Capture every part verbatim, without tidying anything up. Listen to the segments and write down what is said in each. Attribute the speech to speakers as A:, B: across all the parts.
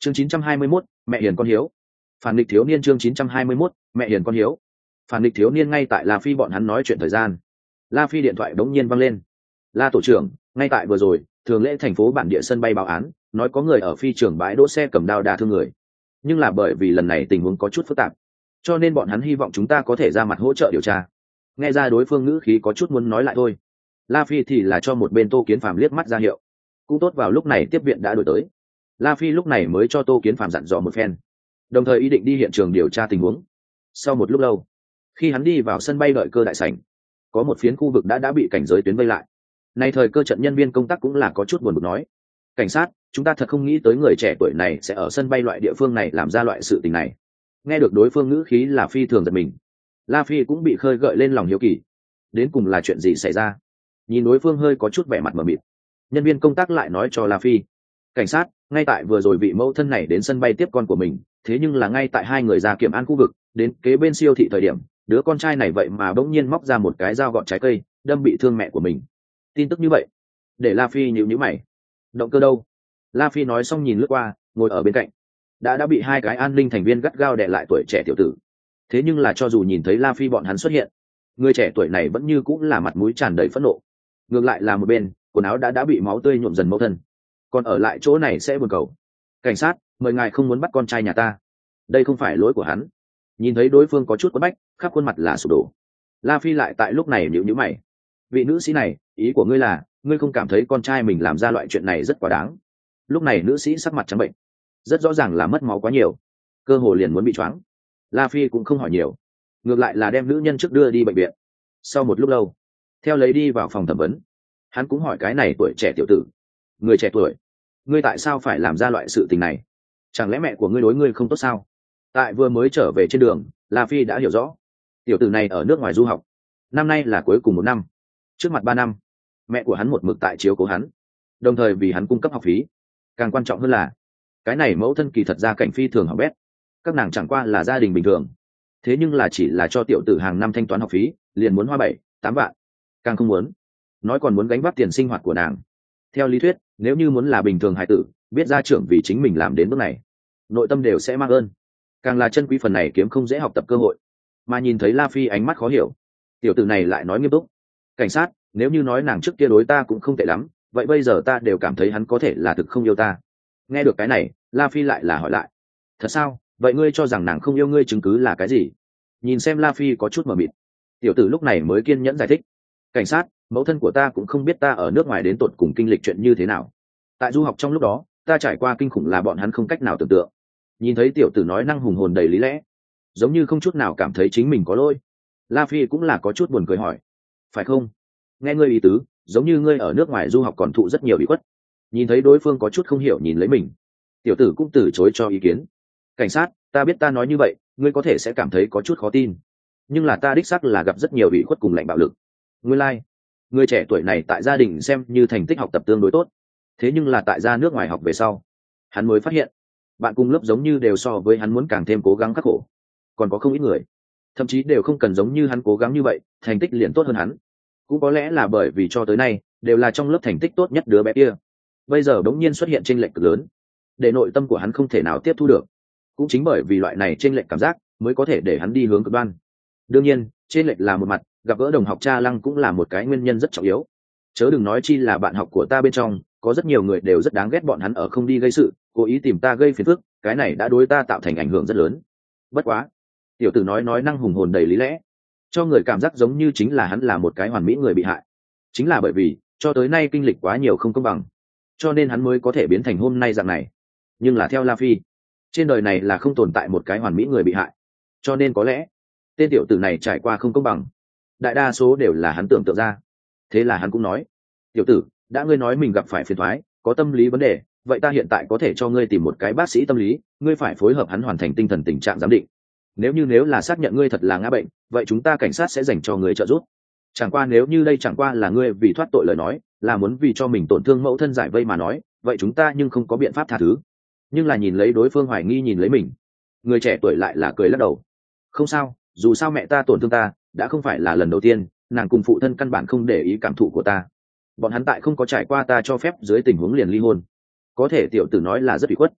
A: chương chín trăm hai mươi mốt, mẹ hiền con hiếu. Phản nghịch thiếu niên chương chín trăm hai mươi mốt, mẹ hiền con hiếu. Phản nghịch thiếu niên ngay tại La Phi bọn hắn nói chuyện thời gian. La Phi điện thoại đống nhiên vang lên. La tổ trưởng, ngay tại vừa rồi, thường lễ thành phố bản địa sân bay báo án, nói có người ở phi trường bãi đỗ xe cầm đao đả thương người. Nhưng là bởi vì lần này tình huống có chút phức tạp, cho nên bọn hắn hy vọng chúng ta có thể ra mặt hỗ trợ điều tra. Nghe ra đối phương ngữ khí có chút muốn nói lại thôi. La Phi thì là cho một bên Tô Kiến Phàm liếc mắt ra hiệu. Cũng tốt vào lúc này tiếp viện đã đổi tới. La Phi lúc này mới cho Tô Kiến Phàm dặn dò một phen, đồng thời ý định đi hiện trường điều tra tình huống. Sau một lúc lâu, khi hắn đi vào sân bay đợi cơ đại sảnh, có một phiến khu vực đã đã bị cảnh giới tuyến vây lại. Nay thời cơ trận nhân viên công tác cũng là có chút buồn bực nói: cảnh sát, chúng ta thật không nghĩ tới người trẻ tuổi này sẽ ở sân bay loại địa phương này làm ra loại sự tình này. Nghe được đối phương ngữ khí là phi thường giật mình, La Phi cũng bị khơi gợi lên lòng hiếu kỳ. Đến cùng là chuyện gì xảy ra? Nhìn đối phương hơi có chút vẻ mặt mờ mịt, nhân viên công tác lại nói cho La Phi: cảnh sát, ngay tại vừa rồi vị mẫu thân này đến sân bay tiếp con của mình, thế nhưng là ngay tại hai người ra kiểm an khu vực, đến kế bên siêu thị thời điểm, đứa con trai này vậy mà bỗng nhiên móc ra một cái dao gọt trái cây, đâm bị thương mẹ của mình. Tin tức như vậy để La Phi nhíu nhíu mày. Động cơ đâu? La Phi nói xong nhìn lướt qua, ngồi ở bên cạnh đã đã bị hai cái an ninh thành viên gắt gao đè lại tuổi trẻ tiểu tử. Thế nhưng là cho dù nhìn thấy La Phi bọn hắn xuất hiện, người trẻ tuổi này vẫn như cũng là mặt mũi tràn đầy phẫn nộ. Ngược lại là một bên, quần áo đã đã bị máu tươi nhuộm dần mẫu thân, còn ở lại chỗ này sẽ buồn cầu: cảnh sát, mời ngài không muốn bắt con trai nhà ta, đây không phải lỗi của hắn. Nhìn thấy đối phương có chút quẫn bách, khắp khuôn mặt là sụp đổ, La Phi lại tại lúc này nhíu nhíu mày: vị nữ sĩ này, ý của ngươi là ngươi không cảm thấy con trai mình làm ra loại chuyện này rất quá đáng? Lúc này nữ sĩ sắc mặt trắng bệnh, rất rõ ràng là mất máu quá nhiều, cơ hồ liền muốn bị choáng. La Phi cũng không hỏi nhiều, ngược lại là đem nữ nhân trước đưa đi bệnh viện. Sau một lúc lâu, theo lấy đi vào phòng thẩm vấn, hắn cũng hỏi cái này tuổi trẻ tiểu tử: người trẻ tuổi, ngươi tại sao phải làm ra loại sự tình này? Chẳng lẽ mẹ của ngươi đối ngươi không tốt sao? Tại vừa mới trở về trên đường, La Phi đã hiểu rõ, tiểu tử này ở nước ngoài du học, năm nay là cuối cùng một năm, trước mặt ba năm, mẹ của hắn một mực tại chiếu cố hắn, đồng thời vì hắn cung cấp học phí. Càng quan trọng hơn là, cái này mẫu thân kỳ thật ra cảnh phi thường hỏng bét, các nàng chẳng qua là gia đình bình thường, thế nhưng là chỉ là cho tiểu tử hàng năm thanh toán học phí liền muốn hoa bảy tám vạn, càng không muốn nói còn muốn gánh vác tiền sinh hoạt của nàng. Theo lý thuyết, nếu như muốn là bình thường hài tử, biết gia trưởng vì chính mình làm đến bước này, nội tâm đều sẽ mang ơn, càng là chân quý phần này kiếm không dễ học tập cơ hội. Mà nhìn thấy La Phi ánh mắt khó hiểu, tiểu tử này lại nói nghiêm túc: cảnh sát, nếu như nói nàng trước kia đối ta cũng không tệ lắm, vậy bây giờ ta đều cảm thấy hắn có thể là thực không yêu ta. Nghe được cái này, La Phi lại là hỏi lại: thật sao? Vậy ngươi cho rằng nàng không yêu ngươi chứng cứ là cái gì? Nhìn xem La Phi có chút mờ mịt, tiểu tử lúc này mới kiên nhẫn giải thích: cảnh sát, mẫu thân của ta cũng không biết ta ở nước ngoài đến tột cùng kinh lịch chuyện như thế nào. Tại du học trong lúc đó, ta trải qua kinh khủng là bọn hắn không cách nào tưởng tượng. Nhìn thấy tiểu tử nói năng hùng hồn đầy lý lẽ, giống như không chút nào cảm thấy chính mình có lỗi, La Phi cũng là có chút buồn cười hỏi: phải không? Nghe ngươi ý tứ, giống như ngươi ở nước ngoài du học còn thụ rất nhiều ủy khuất. Nhìn thấy đối phương có chút không hiểu nhìn lấy mình, tiểu tử cũng từ chối cho ý kiến: cảnh sát, ta biết ta nói như vậy ngươi có thể sẽ cảm thấy có chút khó tin, nhưng là ta đích xác là gặp rất nhiều ủy khuất cùng lạnh bạo lực. Ngươi lai、like. Người trẻ tuổi này tại gia đình xem như thành tích học tập tương đối tốt, thế nhưng là tại ra nước ngoài học về sau, hắn mới phát hiện bạn cùng lớp giống như đều so với hắn muốn càng thêm cố gắng khắc khổ. Còn có không ít người thậm chí đều không cần giống như hắn cố gắng như vậy, thành tích liền tốt hơn hắn. Cũng có lẽ là bởi vì cho tới nay đều là trong lớp thành tích tốt nhất đứa bé kia, bây giờ đống nhiên xuất hiện chênh lệch cực lớn, để nội tâm của hắn không thể nào tiếp thu được. Cũng chính bởi vì loại này chênh lệch cảm giác mới có thể để hắn đi hướng cực đoan. Đương nhiên, chênh lệch là một mặt, gặp gỡ đồng học cha lăng cũng là một cái nguyên nhân rất trọng yếu. Chớ đừng nói chi là bạn học của ta bên trong có rất nhiều người đều rất đáng ghét bọn hắn ở không đi gây sự, cố ý tìm ta gây phiền phức, cái này đã đối ta tạo thành ảnh hưởng rất lớn. Bất quá, tiểu tử nói nói năng hùng hồn đầy lý lẽ, cho người cảm giác giống như chính là hắn là một cái hoàn mỹ người bị hại. Chính là bởi vì cho tới nay kinh lịch quá nhiều không công bằng, cho nên hắn mới có thể biến thành hôm nay dạng này. Nhưng là theo La Phi, trên đời này là không tồn tại một cái hoàn mỹ người bị hại, cho nên có lẽ tên tiểu tử này trải qua không công bằng, đại đa số đều là hắn tưởng tượng ra. Thế là hắn cũng nói: tiểu tử, đã ngươi nói mình gặp phải phiền thoái, có tâm lý vấn đề, vậy ta hiện tại có thể cho ngươi tìm một cái bác sĩ tâm lý, ngươi phải phối hợp hắn hoàn thành tinh thần tình trạng giám định. Nếu như nếu là xác nhận ngươi thật là ngã bệnh, vậy chúng ta cảnh sát sẽ dành cho ngươi trợ giúp. Chẳng qua nếu như đây chẳng qua là ngươi vì thoát tội lời nói, là muốn vì cho mình tổn thương mẫu thân giải vây mà nói, vậy chúng ta nhưng không có biện pháp tha thứ. Nhưng là nhìn lấy đối phương hoài nghi nhìn lấy mình, người trẻ tuổi lại là cười lắc đầu: không sao, dù sao mẹ ta tổn thương ta đã không phải là lần đầu tiên, nàng cùng phụ thân căn bản không để ý cảm thụ của ta, bọn hắn tại không có trải qua ta cho phép dưới tình huống liền ly hôn. Có thể tiểu tử nói là rất bị khuất,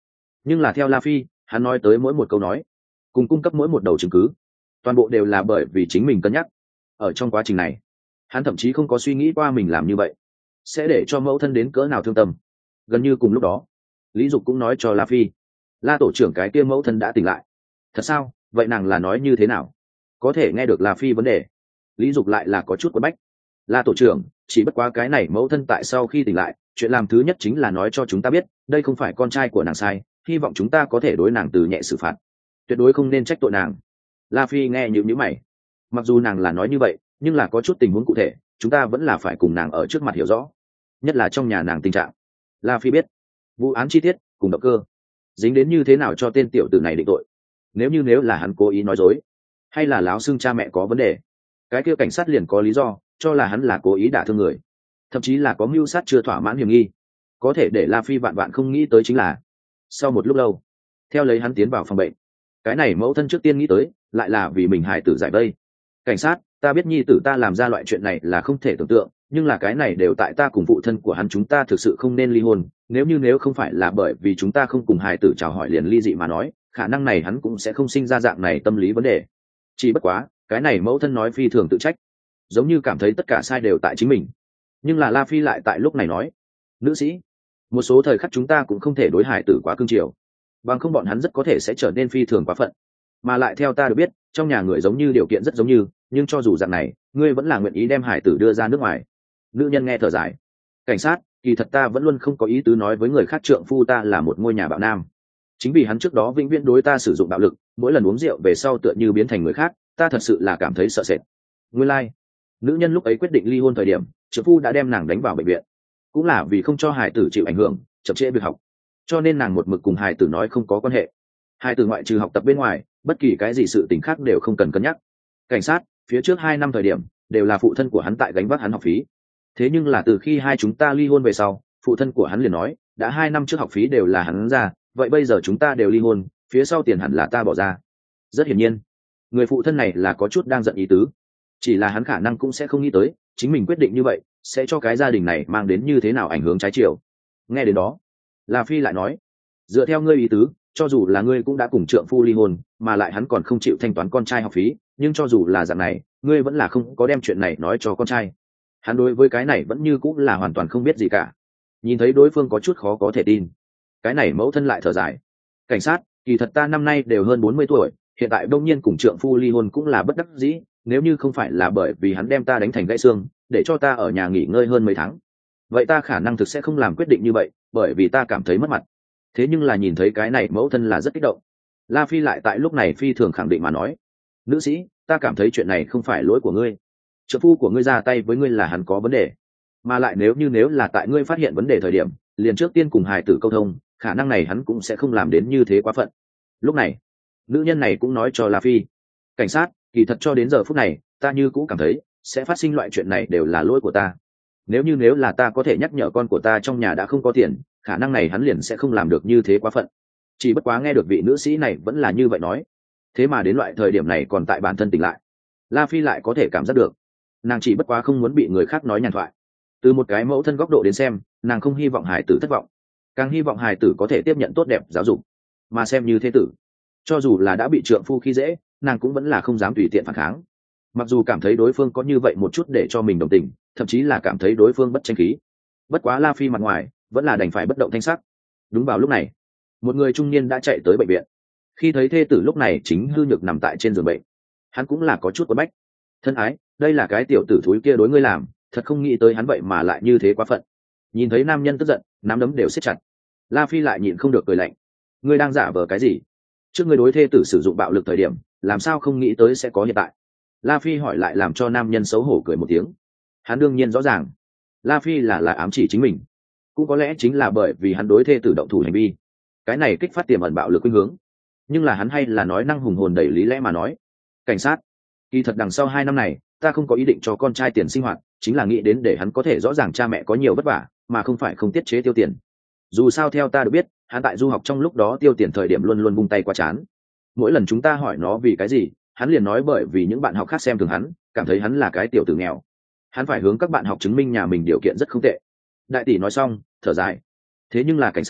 A: Nhưng là theo La Phi, hắn nói tới mỗi một câu nói, cùng cung cấp mỗi một đầu chứng cứ, toàn bộ đều là bởi vì chính mình cân nhắc. Ở trong quá trình này, hắn thậm chí không có suy nghĩ qua mình làm như vậy sẽ để cho mẫu thân đến cỡ nào thương tâm. Gần như cùng lúc đó, Lý Dục cũng nói cho La Phi, La tổ trưởng cái kia mẫu thân đã tỉnh lại. Thật sao? Vậy nàng là nói như thế nào? Có thể nghe được La Phi vấn đề, Lý Dục lại là có chút quẫn bách. La tổ trưởng, chỉ bất quá cái này mẫu thân tại sau khi tỉnh lại, chuyện làm thứ nhất chính là nói cho chúng ta biết đây không phải con trai của nàng sai, hy vọng chúng ta có thể đối nàng từ nhẹ xử phạt, tuyệt đối không nên trách tội nàng. La Phi nghe nhíu nhíu mày, mặc dù nàng là nói như vậy, nhưng là có chút tình huống cụ thể chúng ta vẫn là phải cùng nàng ở trước mặt hiểu rõ, nhất là trong nhà nàng tình trạng. La Phi biết vụ án chi tiết cùng động cơ dính đến như thế nào cho tên tiểu tử này định tội. Nếu như nếu là hắn cố ý nói dối hay là láo xưng cha mẹ có vấn đề, cái kia cảnh sát liền có lý do cho là hắn là cố ý đả thương người, thậm chí là có mưu sát chưa thỏa mãn hiểm nghi. Có thể để La Phi vạn vạn không nghĩ tới chính là sau một lúc lâu, theo lấy hắn tiến vào phòng bệnh, cái này mẫu thân trước tiên nghĩ tới lại là vì mình hài tử giải vây. Cảnh sát, ta biết nhi tử ta làm ra loại chuyện này là không thể tưởng tượng, nhưng là cái này đều tại ta cùng phụ thân của hắn, chúng ta thực sự không nên ly hôn. Nếu như nếu không phải là bởi vì chúng ta không cùng hài tử chào hỏi liền ly dị mà nói, khả năng này hắn cũng sẽ không sinh ra dạng này tâm lý vấn đề. Chỉ bất quá cái này mẫu thân nói phi thường tự trách, giống như cảm thấy tất cả sai đều tại chính mình. Nhưng là La Phi lại tại lúc này nói, nữ sĩ, một số thời khắc chúng ta cũng không thể đối hài tử quá cương triều, bằng không bọn hắn rất có thể sẽ trở nên phi thường quá phận. Mà lại theo ta được biết trong nhà người giống như điều kiện rất giống như, nhưng cho dù dạng này ngươi vẫn là nguyện ý đem hải tử đưa ra nước ngoài. Nữ nhân nghe thở dài, cảnh sát, kỳ thật ta vẫn luôn không có ý tứ nói với người khác trượng phu ta là một ngôi nhà bạo nam, chính vì hắn trước đó vĩnh viễn đối ta sử dụng bạo lực, mỗi lần uống rượu về sau tựa như biến thành người khác, ta thật sự là cảm thấy sợ sệt. Nguyên lai like. Nữ nhân lúc ấy quyết định ly hôn thời điểm trượng phu đã đem nàng đánh vào bệnh viện, cũng là vì không cho hải tử chịu ảnh hưởng chậm trễ việc học, cho nên nàng một mực cùng hải tử nói không có quan hệ. Hải tử ngoại trừ học tập bên ngoài bất kỳ cái gì sự tình khác đều không cần cân nhắc. Cảnh sát, phía trước hai năm thời điểm đều là phụ thân của hắn tại gánh vác hắn học phí, thế nhưng là từ khi hai chúng ta ly hôn về sau, phụ thân của hắn liền nói đã hai năm trước học phí đều là hắn ra, vậy bây giờ chúng ta đều ly hôn, phía sau tiền hẳn là ta bỏ ra. Rất hiển nhiên người phụ thân này là có chút đang giận ý tứ, chỉ là hắn khả năng cũng sẽ không nghĩ tới chính mình quyết định như vậy sẽ cho cái gia đình này mang đến như thế nào ảnh hưởng trái chiều. Nghe đến đó, La Phi lại nói, dựa theo ngươi ý tứ, cho dù là ngươi cũng đã cùng trượng phu ly hôn, mà lại hắn còn không chịu thanh toán con trai học phí, nhưng cho dù là dạng này ngươi vẫn là không có đem chuyện này nói cho con trai. Hắn đối với cái này vẫn như cũng là hoàn toàn không biết gì cả. Nhìn thấy đối phương có chút khó có thể tin, cái này mẫu thân lại thở dài, cảnh sát, kỳ thật ta năm nay đều hơn bốn mươi tuổi, hiện tại đông nhiên cùng trượng phu ly hôn cũng là bất đắc dĩ, nếu như không phải là bởi vì hắn đem ta đánh thành gãy xương để cho ta ở nhà nghỉ ngơi hơn mấy tháng, vậy ta khả năng thực sẽ không làm quyết định như vậy, bởi vì ta cảm thấy mất mặt. Thế nhưng là nhìn thấy cái này mẫu thân là rất kích động. La Phi lại tại lúc này phi thường khẳng định mà nói, nữ sĩ, ta cảm thấy chuyện này không phải lỗi của ngươi, trợ phu của ngươi ra tay với ngươi là hắn có vấn đề, mà lại nếu như nếu là tại ngươi phát hiện vấn đề thời điểm liền trước tiên cùng hài tử câu thông, khả năng này hắn cũng sẽ không làm đến như thế quá phận. Lúc này nữ nhân này cũng nói cho La Phi, cảnh sát, kỳ thật cho đến giờ phút này ta như cũng cảm thấy sẽ phát sinh loại chuyện này đều là lỗi của ta. Nếu như nếu là ta có thể nhắc nhở con của ta trong nhà đã không có tiền, khả năng này hắn liền sẽ không làm được như thế quá phận. Chỉ bất quá nghe được vị nữ sĩ này vẫn là như vậy nói, thế mà đến loại thời điểm này còn tại bản thân tỉnh lại, La Phi lại có thể cảm giác được nàng chỉ bất quá không muốn bị người khác nói nhàn thoại. Từ một cái mẫu thân góc độ đến xem, nàng không hy vọng hài tử thất vọng, càng hy vọng hài tử có thể tiếp nhận tốt đẹp giáo dục. Mà xem như thế tử, cho dù là đã bị trượng phu khi dễ, nàng cũng vẫn là không dám tùy tiện phản kháng, mặc dù cảm thấy đối phương có như vậy một chút để cho mình đồng tình, thậm chí là cảm thấy đối phương bất tranh khí. Bất quá La Phi mặt ngoài vẫn là đành phải bất động thanh sắc. Đúng vào lúc này, một người trung niên đã chạy tới bệnh viện. Khi thấy thê tử lúc này chính hư nhược nằm tại trên giường bệnh, hắn cũng là có chút quẫn bách. Thân ái, đây là cái tiểu tử thúi kia đối ngươi làm, thật không nghĩ tới hắn vậy mà lại như thế quá phận. Nhìn thấy nam nhân tức giận, nắm đấm đều siết chặt, La Phi lại nhịn không được cười lạnh. Ngươi đang giả vờ cái gì? Trước ngươi đối thê tử sử dụng bạo lực thời điểm, làm sao không nghĩ tới sẽ có hiện tại? La Phi hỏi lại làm cho nam nhân xấu hổ cười một tiếng. Hắn đương nhiên rõ ràng, La Phi là là ám chỉ chính mình, cũng có lẽ chính là bởi vì hắn đối thê tử động thủ hành vi, cái này kích phát tiềm ẩn bạo lực khuynh hướng. Nhưng là hắn hay là nói năng hùng hồn đầy lý lẽ mà nói, cảnh sát, kỳ thật đằng sau hai năm này ta không có ý định cho con trai tiền sinh hoạt, chính là nghĩ đến để hắn có thể rõ ràng cha mẹ có nhiều vất vả, mà không phải không tiết chế tiêu tiền. Dù sao theo ta được biết, hắn tại du học trong lúc đó tiêu tiền thời điểm luôn luôn vung tay qua chán. Mỗi lần chúng ta hỏi nó vì cái gì, hắn liền nói bởi vì những bạn học khác xem thường hắn, cảm thấy hắn là cái tiểu tử nghèo. Hắn phải hướng các bạn học chứng minh nhà mình điều kiện rất không tệ. Đại tỷ nói xong thở dài, thế nhưng là cảnh sát,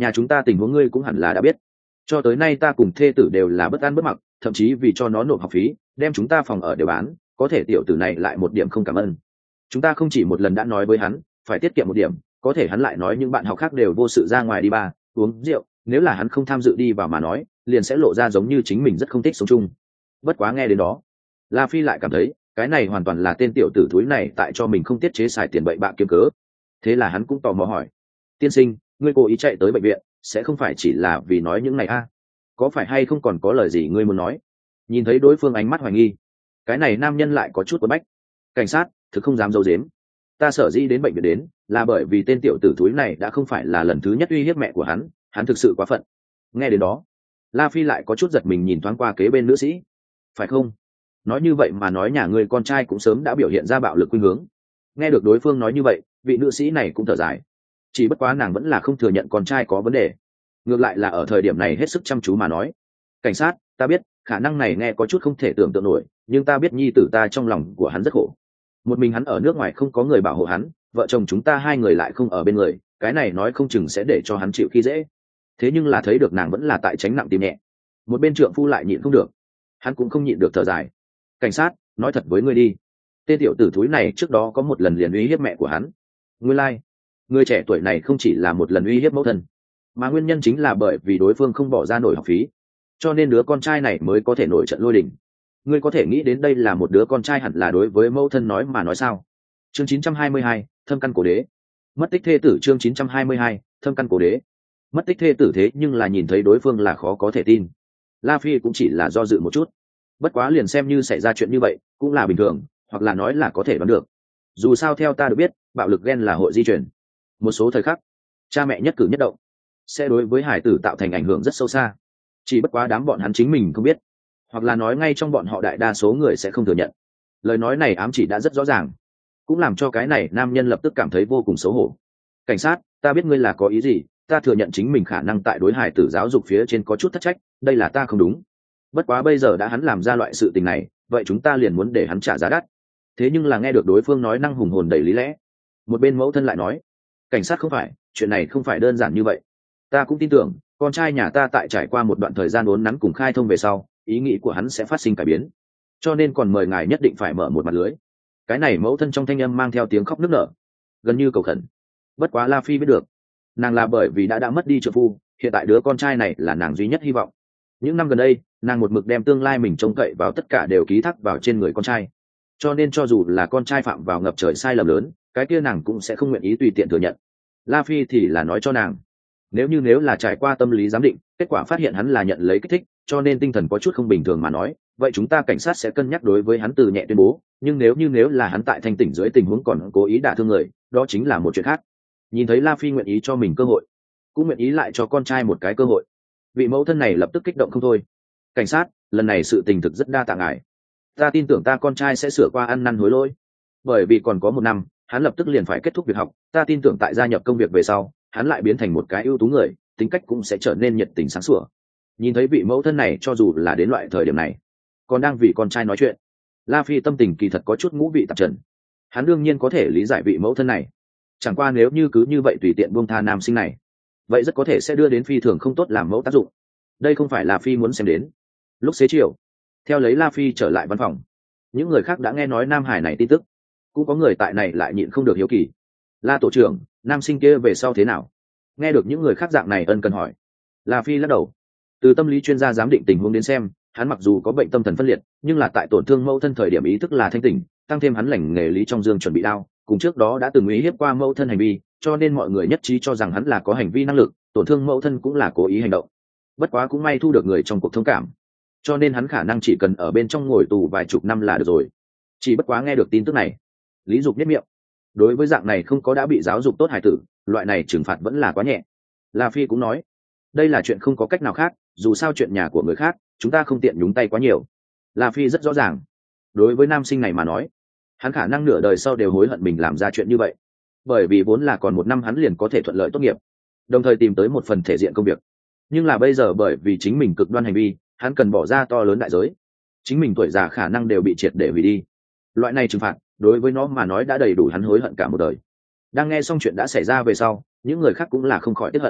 A: nhà chúng ta tình huống ngươi cũng hẳn là đã biết, cho tới nay ta cùng thê tử đều là bất an bất mặc, thậm chí vì cho nó nộp học phí đem chúng ta phòng ở đều bán, có thể tiểu tử này lại một điểm không cảm ơn. Chúng ta không chỉ một lần đã nói với hắn phải tiết kiệm một điểm, có thể hắn lại nói những bạn học khác đều vô sự ra ngoài đi bar uống rượu, nếu là hắn không tham dự đi vào mà nói liền sẽ lộ ra giống như chính mình rất không thích sống chung. Bất quá nghe đến đó, La Phi lại cảm thấy cái này hoàn toàn là tên tiểu tử thúi này tại cho mình không tiết chế xài tiền bậy bạ kiếm cớ. Thế là hắn cũng tò mò hỏi: tiên sinh, ngươi cố ý chạy tới bệnh viện sẽ không phải chỉ là vì nói những này a à? Có phải hay không còn có lời gì ngươi muốn nói? Nhìn thấy đối phương ánh mắt hoài nghi, cái này nam nhân lại có chút quấn bách. Cảnh sát, thực không dám giấu giếm, ta sở dĩ đến bệnh viện đến là bởi vì tên tiểu tử thúi này đã không phải là lần thứ nhất uy hiếp mẹ của hắn, hắn thực sự quá phận. Nghe đến đó, La Phi lại có chút giật mình nhìn thoáng qua kế bên nữ sĩ. Phải không? Nói như vậy mà nói nhà người con trai cũng sớm đã biểu hiện ra bạo lực khuynh hướng. Nghe được đối phương nói như vậy, vị nữ sĩ này cũng thở dài. Chỉ bất quá nàng vẫn là không thừa nhận con trai có vấn đề, ngược lại là ở thời điểm này hết sức chăm chú mà nói: cảnh sát, ta biết khả năng này nghe có chút không thể tưởng tượng nổi, nhưng ta biết nhi tử ta trong lòng của hắn rất khổ. Một mình hắn ở nước ngoài không có người bảo hộ hắn, vợ chồng chúng ta hai người lại không ở bên người, cái này nói không chừng sẽ để cho hắn chịu khi dễ. Thế nhưng là thấy được nàng vẫn là tại tránh nặng tìm nhẹ, một bên trượng phu lại nhịn không được, hắn cũng không nhịn được thở dài. Cảnh sát, nói thật với ngươi đi, tên tiểu tử thúi này trước đó có một lần liền uy hiếp mẹ của hắn. Ngươi lai、like. Người trẻ tuổi này không chỉ là một lần uy hiếp mẫu thân, mà nguyên nhân chính là bởi vì đối phương không bỏ ra nổi học phí, cho nên đứa con trai này mới có thể nổi trận lôi đình. Ngươi có thể nghĩ đến đây là một đứa con trai hẳn là đối với mẫu thân nói mà nói sao? Chương chín trăm hai mươi hai, thâm căn cổ đế. Mất tích thê tử. Chương chín trăm hai mươi hai, thâm căn cổ đế. Mất tích thê tử thế nhưng là nhìn thấy đối phương là khó có thể tin. La Phi cũng chỉ là do dự một chút, bất quá liền xem như xảy ra chuyện như vậy cũng là bình thường, hoặc là nói là có thể đoán được. Dù sao theo ta được biết, bạo lực ghen là hội di truyền, một số thời khắc cha mẹ nhất cử nhất động sẽ đối với hải tử tạo thành ảnh hưởng rất sâu xa, chỉ bất quá đám bọn hắn chính mình không biết, hoặc là nói ngay trong bọn họ đại đa số người sẽ không thừa nhận. Lời nói này ám chỉ đã rất rõ ràng, cũng làm cho cái này nam nhân lập tức cảm thấy vô cùng xấu hổ. Cảnh sát, ta biết ngươi là có ý gì, ta thừa nhận chính mình khả năng tại đối hải tử giáo dục phía trên có chút thất trách, đây là ta không đúng. Bất quá bây giờ đã hắn làm ra loại sự tình này, vậy chúng ta liền muốn để hắn trả giá đắt. Thế nhưng là nghe được đối phương nói năng hùng hồn đầy lý lẽ, một bên mẫu thân lại nói: cảnh sát, không phải, chuyện này không phải đơn giản như vậy. Ta cũng tin tưởng con trai nhà ta tại trải qua một đoạn thời gian uốn nắn cùng khai thông về sau, ý nghĩ của hắn sẽ phát sinh cải biến, cho nên còn mời ngài nhất định phải mở một mặt lưới. Cái này mẫu thân trong thanh âm mang theo tiếng khóc nức nở, gần như cầu khẩn. Bất quá La Phi biết được, nàng là bởi vì đã đã mất đi trợ phu, hiện tại đứa con trai này là nàng duy nhất hy vọng. Những năm gần đây nàng một mực đem tương lai mình trông cậy vào tất cả đều ký thác vào trên người con trai, cho nên cho dù là con trai phạm vào ngập trời sai lầm lớn, cái kia nàng cũng sẽ không nguyện ý tùy tiện thừa nhận. La Phi thì là nói cho nàng, nếu như nếu là trải qua tâm lý giám định, kết quả phát hiện hắn là nhận lấy kích thích, cho nên tinh thần có chút không bình thường mà nói, vậy chúng ta cảnh sát sẽ cân nhắc đối với hắn từ nhẹ tuyên bố, nhưng nếu như nếu là hắn tại thanh tỉnh dưới tình huống còn cố ý đả thương người, đó chính là một chuyện khác. Nhìn thấy La Phi nguyện ý cho mình cơ hội, cũng nguyện ý lại cho con trai một cái cơ hội, vị mẫu thân này lập tức kích động không thôi. Cảnh sát, lần này sự tình thực rất đa tạ ngài, ta tin tưởng ta con trai sẽ sửa qua ăn năn hối lỗi, bởi vì còn có một năm hắn lập tức liền phải kết thúc việc học, ta tin tưởng tại gia nhập công việc về sau hắn lại biến thành một cái ưu tú người, tính cách cũng sẽ trở nên nhiệt tình sáng sủa. Nhìn thấy vị mẫu thân này cho dù là đến loại thời điểm này còn đang vì con trai nói chuyện, La Phi tâm tình kỳ thật có chút ngũ vị tạp trần. Hắn đương nhiên có thể lý giải vị mẫu thân này, chẳng qua nếu như cứ như vậy tùy tiện buông tha nam sinh này, vậy rất có thể sẽ đưa đến phi thường không tốt làm mẫu tác dụng. Đây không phải là Phi muốn xem đến. Lúc xế chiều, theo lấy La Phi trở lại văn phòng, những người khác đã nghe nói nam hải này tin tức, cũng có người tại này lại nhịn không được hiếu kỳ. La tổ trưởng, nam sinh kia về sau thế nào? Nghe được những người khác dạng này ân cần hỏi, La Phi lắc đầu. Từ tâm lý chuyên gia giám định tình huống đến xem, hắn mặc dù có bệnh tâm thần phân liệt, nhưng là tại tổn thương mẫu thân thời điểm ý thức là thanh tỉnh, tăng thêm hắn lành nghề lý trong dương chuẩn bị đao, cùng trước đó đã từng uy hiếp qua mẫu thân hành vi, cho nên mọi người nhất trí cho rằng hắn là có hành vi năng lực, tổn thương mẫu thân cũng là cố ý hành động. Bất quá cũng may thu được người trong cuộc thông cảm, cho nên hắn khả năng chỉ cần ở bên trong ngồi tù vài chục năm là được rồi. Chỉ bất quá nghe được tin tức này, Lý Dục nhếch miệng. Đối với dạng này không có đã bị giáo dục tốt hải tử, loại này trừng phạt vẫn là quá nhẹ. La Phi cũng nói, đây là chuyện không có cách nào khác, dù sao chuyện nhà của người khác chúng ta không tiện nhúng tay quá nhiều. La Phi rất rõ ràng, đối với nam sinh này mà nói, hắn khả năng nửa đời sau đều hối hận mình làm ra chuyện như vậy, bởi vì vốn là còn một năm hắn liền có thể thuận lợi tốt nghiệp, đồng thời tìm tới một phần thể diện công việc. Nhưng là bây giờ bởi vì chính mình cực đoan hành vi, hắn cần bỏ ra to lớn đại giới, chính mình tuổi già khả năng đều bị triệt để hủy đi. Loại này trừng phạt đối với nó mà nói đã đầy đủ hắn hối hận cả một đời. Đang nghe xong chuyện đã xảy ra về sau, những người khác cũng là không khỏi tiếc hận.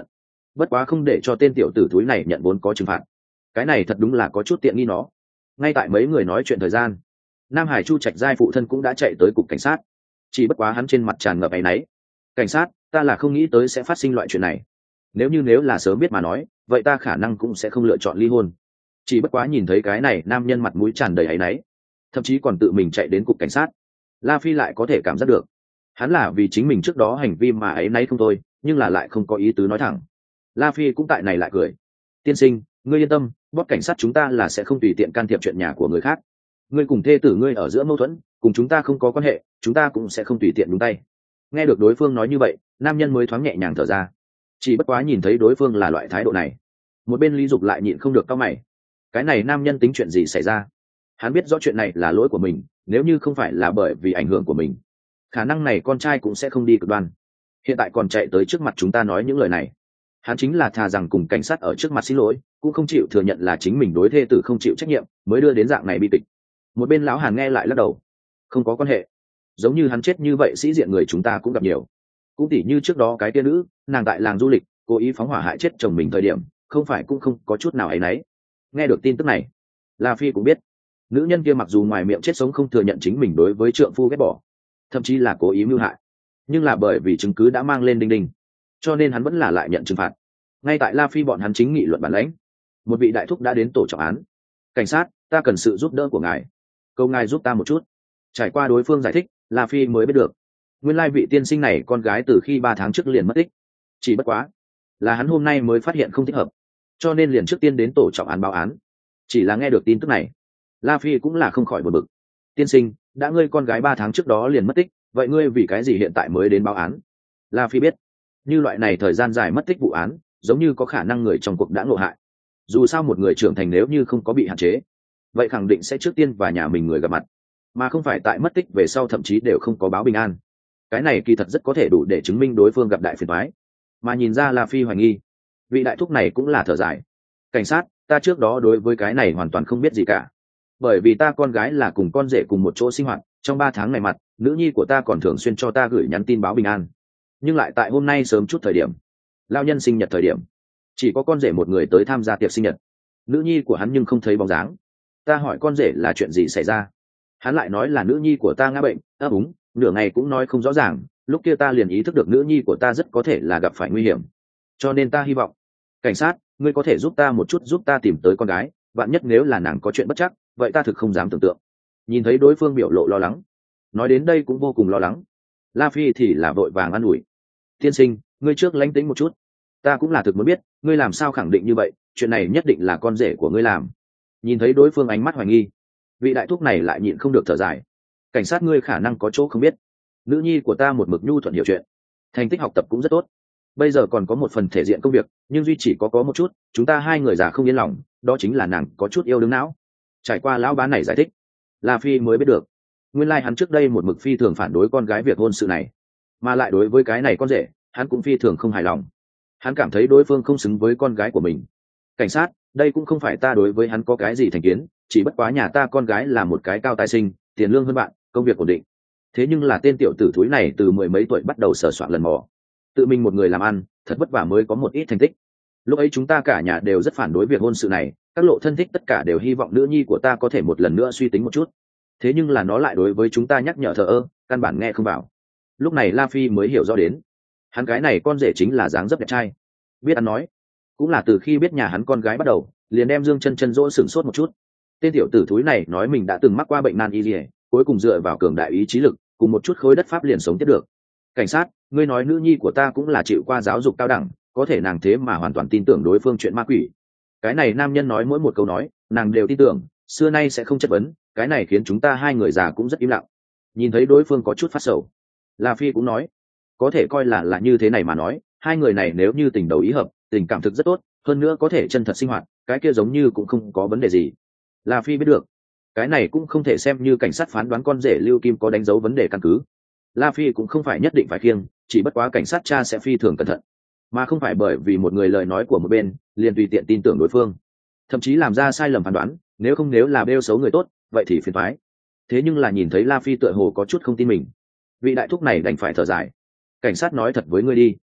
A: bất quá không để cho tên tiểu tử túi này nhận vốn có trừng phạt, cái này thật đúng là có chút tiện nghi nó. Ngay tại mấy người nói chuyện thời gian, Nam Hải Chu Trạch giai phụ thân cũng đã chạy tới cục cảnh sát, chỉ bất quá hắn trên mặt tràn ngập áy náy. Cảnh sát, ta là không nghĩ tới sẽ phát sinh loại chuyện này, nếu như nếu là sớm biết mà nói, vậy ta khả năng cũng sẽ không lựa chọn ly hôn. Chỉ bất quá nhìn thấy cái này nam nhân mặt mũi tràn đầy áy náy, thậm chí còn tự mình chạy đến cục cảnh sát, La Phi lại có thể cảm giác được hắn là vì chính mình trước đó hành vi mà áy náy không thôi, nhưng là lại không có ý tứ nói thẳng. La Phi cũng tại này lại cười. Tiên sinh, ngươi yên tâm, bót cảnh sát chúng ta là sẽ không tùy tiện can thiệp chuyện nhà của người khác. Ngươi cùng thê tử ngươi ở giữa mâu thuẫn, cùng chúng ta không có quan hệ, chúng ta cũng sẽ không tùy tiện nhúng tay. Nghe được đối phương nói như vậy, nam nhân mới thoáng nhẹ nhàng thở ra. Chỉ bất quá nhìn thấy đối phương là loại thái độ này, một bên Lý Dục lại nhịn không được cau mày. Cái này nam nhân tính chuyện gì xảy ra? Hắn biết rõ chuyện này là lỗi của mình, nếu như không phải là bởi vì ảnh hưởng của mình, khả năng này con trai cũng sẽ không đi cực đoan. Hiện tại còn chạy tới trước mặt chúng ta nói những lời này, hắn chính là thà rằng cùng cảnh sát ở trước mặt xin lỗi, cũng không chịu thừa nhận là chính mình đối thê tử không chịu trách nhiệm, mới đưa đến dạng này bi kịch. Một bên lão Hàn nghe lại lắc đầu, không có quan hệ, giống như hắn chết như vậy sĩ diện người chúng ta cũng gặp nhiều. Cũng tỉ như trước đó cái tia nữ, nàng tại làng du lịch cố ý phóng hỏa hại chết chồng mình thời điểm, không phải cũng không có chút nào áy náy. Nghe được tin tức này, La Phi cũng biết nữ nhân kia mặc dù ngoài miệng chết sống không thừa nhận chính mình đối với trượng phu ghét bỏ, thậm chí là cố ý mưu hại, nhưng là bởi vì chứng cứ đã mang lên đinh đinh, cho nên hắn vẫn là lại nhận trừng phạt. Ngay tại La Phi bọn hắn chính nghị luận bản lãnh, một vị đại thúc đã đến tổ trọng án. Cảnh sát, ta cần sự giúp đỡ của ngài, câu ngài giúp ta một chút. Trải qua đối phương giải thích, La Phi mới biết được nguyên lai vị tiên sinh này con gái từ khi ba tháng trước liền mất tích. Chỉ bất quá là hắn hôm nay mới phát hiện không thích hợp, cho nên liền trước tiên đến tổ trọng án báo án. Chỉ là nghe được tin tức này, La Phi cũng là không khỏi bực bực. Tiên sinh, đã ngươi con gái ba tháng trước đó liền mất tích, vậy ngươi vì cái gì hiện tại mới đến báo án? La Phi biết, như loại này thời gian dài mất tích vụ án, giống như có khả năng người trong cuộc đã ngộ hại. Dù sao một người trưởng thành nếu như không có bị hạn chế, vậy khẳng định sẽ trước tiên và nhà mình người gặp mặt, mà không phải tại mất tích về sau thậm chí đều không có báo bình an. Cái này kỳ thật rất có thể đủ để chứng minh đối phương gặp đại phiền toái. Mà nhìn ra La Phi hoài nghi, vị đại thúc này cũng là thở dài. Cảnh sát, ta trước đó đối với cái này hoàn toàn không biết gì cả, bởi vì ta con gái là cùng con rể cùng một chỗ sinh hoạt, trong ba tháng này mặt nữ nhi của ta còn thường xuyên cho ta gửi nhắn tin báo bình an, nhưng lại tại hôm nay sớm chút thời điểm, lao nhân sinh nhật thời điểm, chỉ có con rể một người tới tham gia tiệc sinh nhật, nữ nhi của hắn nhưng không thấy bóng dáng. Ta hỏi con rể là chuyện gì xảy ra, hắn lại nói là nữ nhi của ta ngã bệnh, ấp úng, nửa ngày cũng nói không rõ ràng. Lúc kia ta liền ý thức được nữ nhi của ta rất có thể là gặp phải nguy hiểm, cho nên ta hy vọng cảnh sát, ngươi có thể giúp ta một chút, giúp ta tìm tới con gái, vạn nhất nếu là nàng có chuyện bất chắc, vậy ta thực không dám tưởng tượng. Nhìn thấy đối phương biểu lộ lo lắng, nói đến đây cũng vô cùng lo lắng, La Phi thì là vội vàng an ủi. Tiên sinh, ngươi trước lánh tính một chút, ta cũng là thực muốn biết ngươi làm sao khẳng định như vậy, chuyện này nhất định là con rể của ngươi làm. Nhìn thấy đối phương ánh mắt hoài nghi, vị đại thúc này lại nhịn không được thở dài. Cảnh sát, ngươi khả năng có chỗ không biết, nữ nhi của ta một mực nhu thuận hiểu chuyện, thành tích học tập cũng rất tốt, bây giờ còn có một phần thể diện công việc, nhưng duy chỉ có có một chút chúng ta hai người già không yên lòng, đó chính là nàng có chút yêu đương não. Trải qua lão bán này giải thích, La Phi mới biết được nguyên lai like hắn trước đây một mực phi thường phản đối con gái việc hôn sự này, mà lại đối với cái này con rể hắn cũng phi thường không hài lòng. Hắn cảm thấy đối phương không xứng với con gái của mình. Cảnh sát, đây cũng không phải ta đối với hắn có cái gì thành kiến, chỉ bất quá nhà ta con gái là một cái cao tài sinh, tiền lương hơn bạn, công việc ổn định. Thế nhưng là tên tiểu tử thúi này từ mười mấy tuổi bắt đầu sờ soạn lần mò, tự mình một người làm ăn, thật vất vả mới có một ít thành tích. Lúc ấy chúng ta cả nhà đều rất phản đối việc hôn sự này, các lộ thân thích tất cả đều hy vọng nữ nhi của ta có thể một lần nữa suy tính một chút. Thế nhưng là nó lại đối với chúng ta nhắc nhở thờ ơ, căn bản nghe không vào. Lúc này La Phi mới hiểu rõ đến, hắn cái này con rể chính là dáng dấp đẹp trai, biết ăn nói. Cũng là từ khi biết nhà hắn con gái bắt đầu, liền đem Dương Chân Chân dỗ sửng sốt một chút. Tên tiểu tử thúi này nói mình đã từng mắc qua bệnh nan y liề, cuối cùng dựa vào cường đại ý chí lực cùng một chút khối đất pháp liền sống tiếp được. Cảnh sát, ngươi nói nữ nhi của ta cũng là chịu qua giáo dục cao đẳng, có thể nàng thế mà hoàn toàn tin tưởng đối phương chuyện ma quỷ. Cái này nam nhân nói mỗi một câu nói nàng đều tin tưởng, xưa nay sẽ không chất vấn, cái này khiến chúng ta hai người già cũng rất im lặng. Nhìn thấy đối phương có chút phát sầu, La Phi cũng nói, có thể coi là là như thế này mà nói, hai người này nếu như tình đầu ý hợp, tình cảm thực rất tốt, hơn nữa có thể chân thật sinh hoạt, cái kia giống như cũng không có vấn đề gì. La Phi biết được, cái này cũng không thể xem như cảnh sát phán đoán con rể Lưu Kim có đánh dấu vấn đề căn cứ. La Phi cũng không phải nhất định phải khiêng, chỉ bất quá cảnh sát cha sẽ phi thường cẩn thận, mà không phải bởi vì một người lời nói của một bên liền tùy tiện tin tưởng đối phương, thậm chí làm ra sai lầm phán đoán, nếu không nếu là bêu xấu người tốt, vậy thì phiền toái. Thế nhưng là nhìn thấy La Phi tựa hồ có chút không tin mình, vị đại thúc này đành phải thở dài. Cảnh sát nói thật với ngươi đi,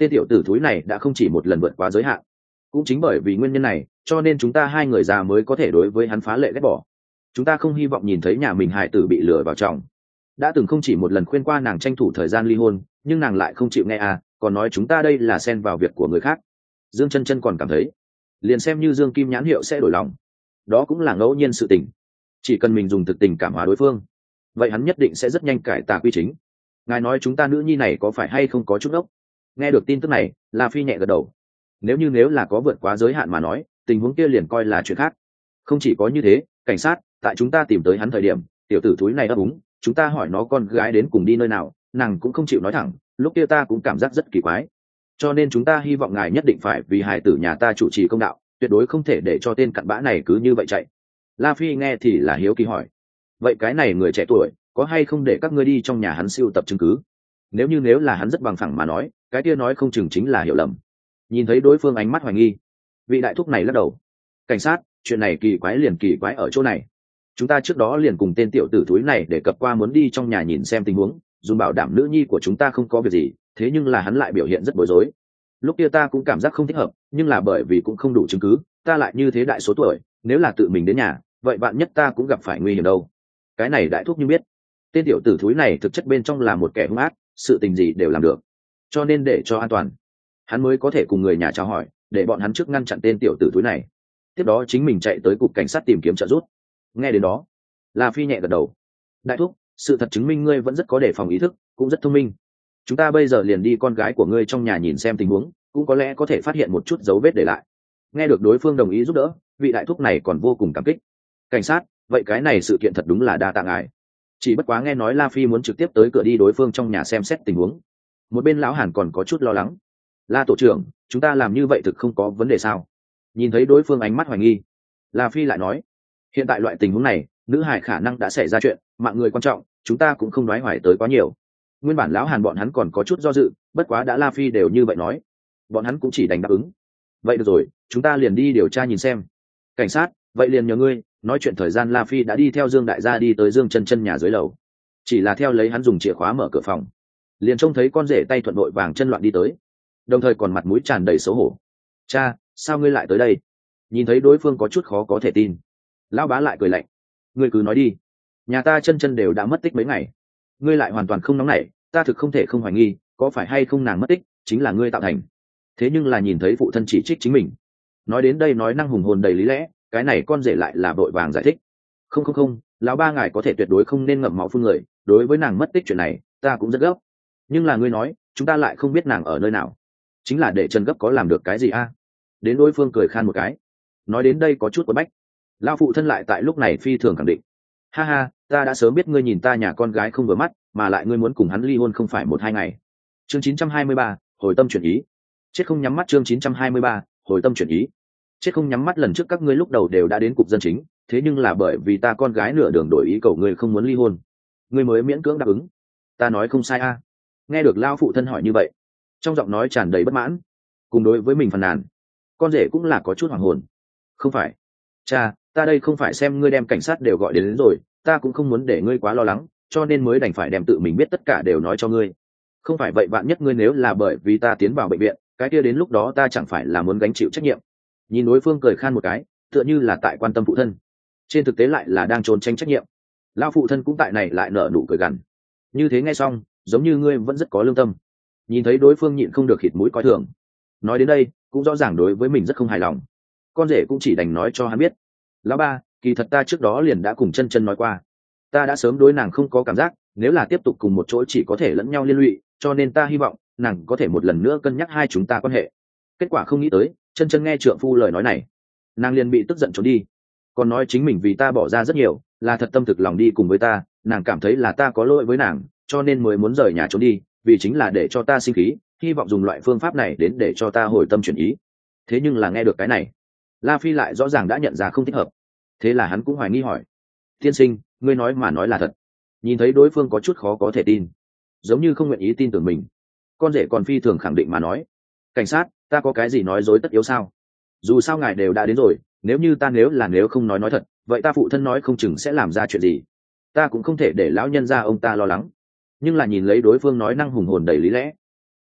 A: tên tiểu tử thúi này đã không chỉ một lần vượt quá giới hạn. Cũng chính bởi vì nguyên nhân này cho nên chúng ta hai người già mới có thể đối với hắn phá lệ ghét bỏ. Chúng ta không hy vọng nhìn thấy nhà mình hài tử bị lừa vào chồng. Đã từng không chỉ một lần khuyên qua nàng tranh thủ thời gian ly hôn, nhưng nàng lại không chịu nghe à, còn nói chúng ta đây là xen vào việc của người khác. Dương Chân Chân còn cảm thấy liền xem như Dương Kim nhãn hiệu sẽ đổi lòng, đó cũng là ngẫu nhiên sự tình. Chỉ cần mình dùng thực tình cảm hóa đối phương, vậy hắn nhất định sẽ rất nhanh cải tà quy chính. Ngài nói chúng ta nữ nhi này có phải hay không có chút ốc? Nghe được tin tức này, La Phi nhẹ gật đầu. Nếu như nếu là có vượt quá giới hạn mà nói, tình huống kia liền coi là chuyện khác. Không chỉ có như thế, cảnh sát tại chúng ta tìm tới hắn thời điểm, tiểu tử thúi này ấp úng, chúng ta hỏi nó con gái đến cùng đi nơi nào, nàng cũng không chịu nói thẳng, lúc kia ta cũng cảm giác rất kỳ quái. Cho nên chúng ta hy vọng ngài nhất định phải vì hài tử nhà ta chủ trì công đạo, tuyệt đối không thể để cho tên cặn bã này cứ như vậy chạy. La Phi nghe thì là hiếu kỳ hỏi, vậy cái này người trẻ tuổi có hay không để các ngươi đi trong nhà hắn siêu tập chứng cứ? Nếu như nếu là hắn rất bằng phẳng mà nói, cái kia nói không chừng chính là hiểu lầm. Nhìn thấy đối phương ánh mắt hoài nghi, vị đại thúc này lắc đầu. Cảnh sát, chuyện này kỳ quái liền kỳ quái ở chỗ này. Chúng ta trước đó liền cùng tên tiểu tử thúi này để cập qua muốn đi trong nhà nhìn xem tình huống, dùng bảo đảm nữ nhi của chúng ta không có việc gì, thế nhưng là hắn lại biểu hiện rất bối rối. Lúc kia ta cũng cảm giác không thích hợp, nhưng là bởi vì cũng không đủ chứng cứ, ta lại như thế đại số tuổi, nếu là tự mình đến nhà, vậy bạn nhất ta cũng gặp phải nguy hiểm đâu. Cái này đại thúc như biết, tên tiểu tử thúi này thực chất bên trong là một kẻ hung ác, sự tình gì đều làm được, cho nên để cho an toàn, hắn mới có thể cùng người nhà chào hỏi, để bọn hắn trước ngăn chặn tên tiểu tử thúi này. Tiếp đó chính mình chạy tới cục cảnh sát tìm kiếm trợ giúp. Nghe đến đó, La Phi nhẹ gật đầu. Đại thúc, sự thật chứng minh ngươi vẫn rất có đề phòng ý thức, cũng rất thông minh. Chúng ta bây giờ liền đi con gái của ngươi trong nhà nhìn xem tình huống, cũng có lẽ có thể phát hiện một chút dấu vết để lại. Nghe được đối phương đồng ý giúp đỡ, vị đại thúc này còn vô cùng cảm kích. Cảnh sát, vậy cái này sự kiện thật đúng là đa tạ ngài. Chỉ bất quá nghe nói La Phi muốn trực tiếp tới cửa đi đối phương trong nhà xem xét tình huống. Một bên lão Hàn còn có chút lo lắng. La tổ trưởng, chúng ta làm như vậy thực không có vấn đề sao? Nhìn thấy đối phương ánh mắt hoài nghi, La Phi lại nói, hiện tại loại tình huống này, nữ hài khả năng đã xảy ra chuyện, mạng người quan trọng, chúng ta cũng không nói hoài tới quá nhiều. Nguyên bản lão Hàn bọn hắn còn có chút do dự, bất quá đã La Phi đều như vậy nói, bọn hắn cũng chỉ đành đáp ứng. Vậy được rồi, chúng ta liền đi điều tra nhìn xem. Cảnh sát, vậy liền nhờ ngươi. Nói chuyện thời gian, La Phi đã đi theo Dương đại gia đi tới Dương Chân Chân nhà dưới lầu, chỉ là theo lấy hắn dùng chìa khóa mở cửa phòng, liền trông thấy con rể tay thuận vội vàng chân loạn đi tới, đồng thời còn mặt mũi tràn đầy xấu hổ. Cha, sao ngươi lại tới đây? Nhìn thấy đối phương có chút khó có thể tin, lão bá lại cười lạnh, ngươi cứ nói đi, nhà ta Chân Chân đều đã mất tích mấy ngày, ngươi lại hoàn toàn không nóng nảy, ta thực không thể không hoài nghi, có phải hay không nàng mất tích chính là ngươi tạo thành. Thế nhưng là nhìn thấy phụ thân chỉ trích chính mình, nói đến đây nói năng hùng hồn đầy lý lẽ, cái này con rể lại là vội vàng giải thích, không không không, lão ba ngài có thể tuyệt đối không nên ngậm máu phun người, đối với nàng mất tích chuyện này ta cũng rất gấp, nhưng là ngươi nói chúng ta lại không biết nàng ở nơi nào, chính là để Trần gấp có làm được cái gì a? Đến đối phương cười khan một cái, nói đến đây có chút quấn bách, lão phụ thân lại tại lúc này phi thường khẳng định, ha ha, ta đã sớm biết ngươi nhìn ta nhà con gái không vừa mắt, mà lại ngươi muốn cùng hắn ly hôn không phải một hai ngày. Chương chín trăm hai mươi ba, hồi tâm chuyển ý. Chết không nhắm mắt. Chương chín trăm hai mươi ba, hồi tâm chuyển ý. Chết không nhắm mắt. Lần trước các ngươi lúc đầu đều đã đến cục dân chính, thế nhưng là bởi vì ta con gái nửa đường đổi ý cầu ngươi không muốn ly hôn, ngươi mới miễn cưỡng đáp ứng. Ta nói không sai a? Nghe được lão phụ thân hỏi như vậy, trong giọng nói tràn đầy bất mãn, cùng đối với mình phàn nàn, con rể cũng là có chút hoảng hồn. Không phải, cha, ta đây không phải xem ngươi đem cảnh sát đều gọi đến, đến rồi, ta cũng không muốn để ngươi quá lo lắng, cho nên mới đành phải đem tự mình biết tất cả đều nói cho ngươi. Không phải vậy bạn nhất ngươi nếu là bởi vì ta tiến vào bệnh viện, cái kia đến lúc đó ta chẳng phải là muốn gánh chịu trách nhiệm. Nhìn đối phương cười khan một cái, tựa như là tại quan tâm phụ thân, trên thực tế lại là đang trốn tránh trách nhiệm. Lão phụ thân cũng tại này lại nở nụ cười gằn. Như thế nghe xong, giống như ngươi vẫn rất có lương tâm. Nhìn thấy đối phương nhịn không được khịt mũi coi thường, nói đến đây cũng rõ ràng đối với mình rất không hài lòng, con rể cũng chỉ đành nói cho hắn biết, lão ba, kỳ thật ta trước đó liền đã cùng Chân Chân nói qua, ta đã sớm đối nàng không có cảm giác, nếu là tiếp tục cùng một chỗ chỉ có thể lẫn nhau liên lụy, cho nên ta hy vọng nàng có thể một lần nữa cân nhắc hai chúng ta quan hệ. Kết quả không nghĩ tới, Chân Chân nghe trượng phu lời nói này, nàng liền bị tức giận trốn đi, còn nói chính mình vì ta bỏ ra rất nhiều, là thật tâm thực lòng đi cùng với ta, nàng cảm thấy là ta có lỗi với nàng, cho nên mới muốn rời nhà trốn đi, vì chính là để cho ta sinh khí, hy vọng dùng loại phương pháp này đến để cho ta hồi tâm chuyển ý. Thế nhưng là nghe được cái này, La Phi lại rõ ràng đã nhận ra không thích hợp, thế là hắn cũng hoài nghi hỏi, tiên sinh, ngươi nói mà nói là thật? Nhìn thấy đối phương có chút khó có thể tin, giống như không nguyện ý tin tưởng mình, con rể còn phi thường khẳng định mà nói, cảnh sát, ta có cái gì nói dối tất yếu sao? Dù sao ngài đều đã đến rồi, nếu như ta nếu là nếu không nói nói thật, vậy ta phụ thân nói không chừng sẽ làm ra chuyện gì, ta cũng không thể để lão nhân gia ông ta lo lắng. Nhưng là nhìn lấy đối phương nói năng hùng hồn đầy lý lẽ,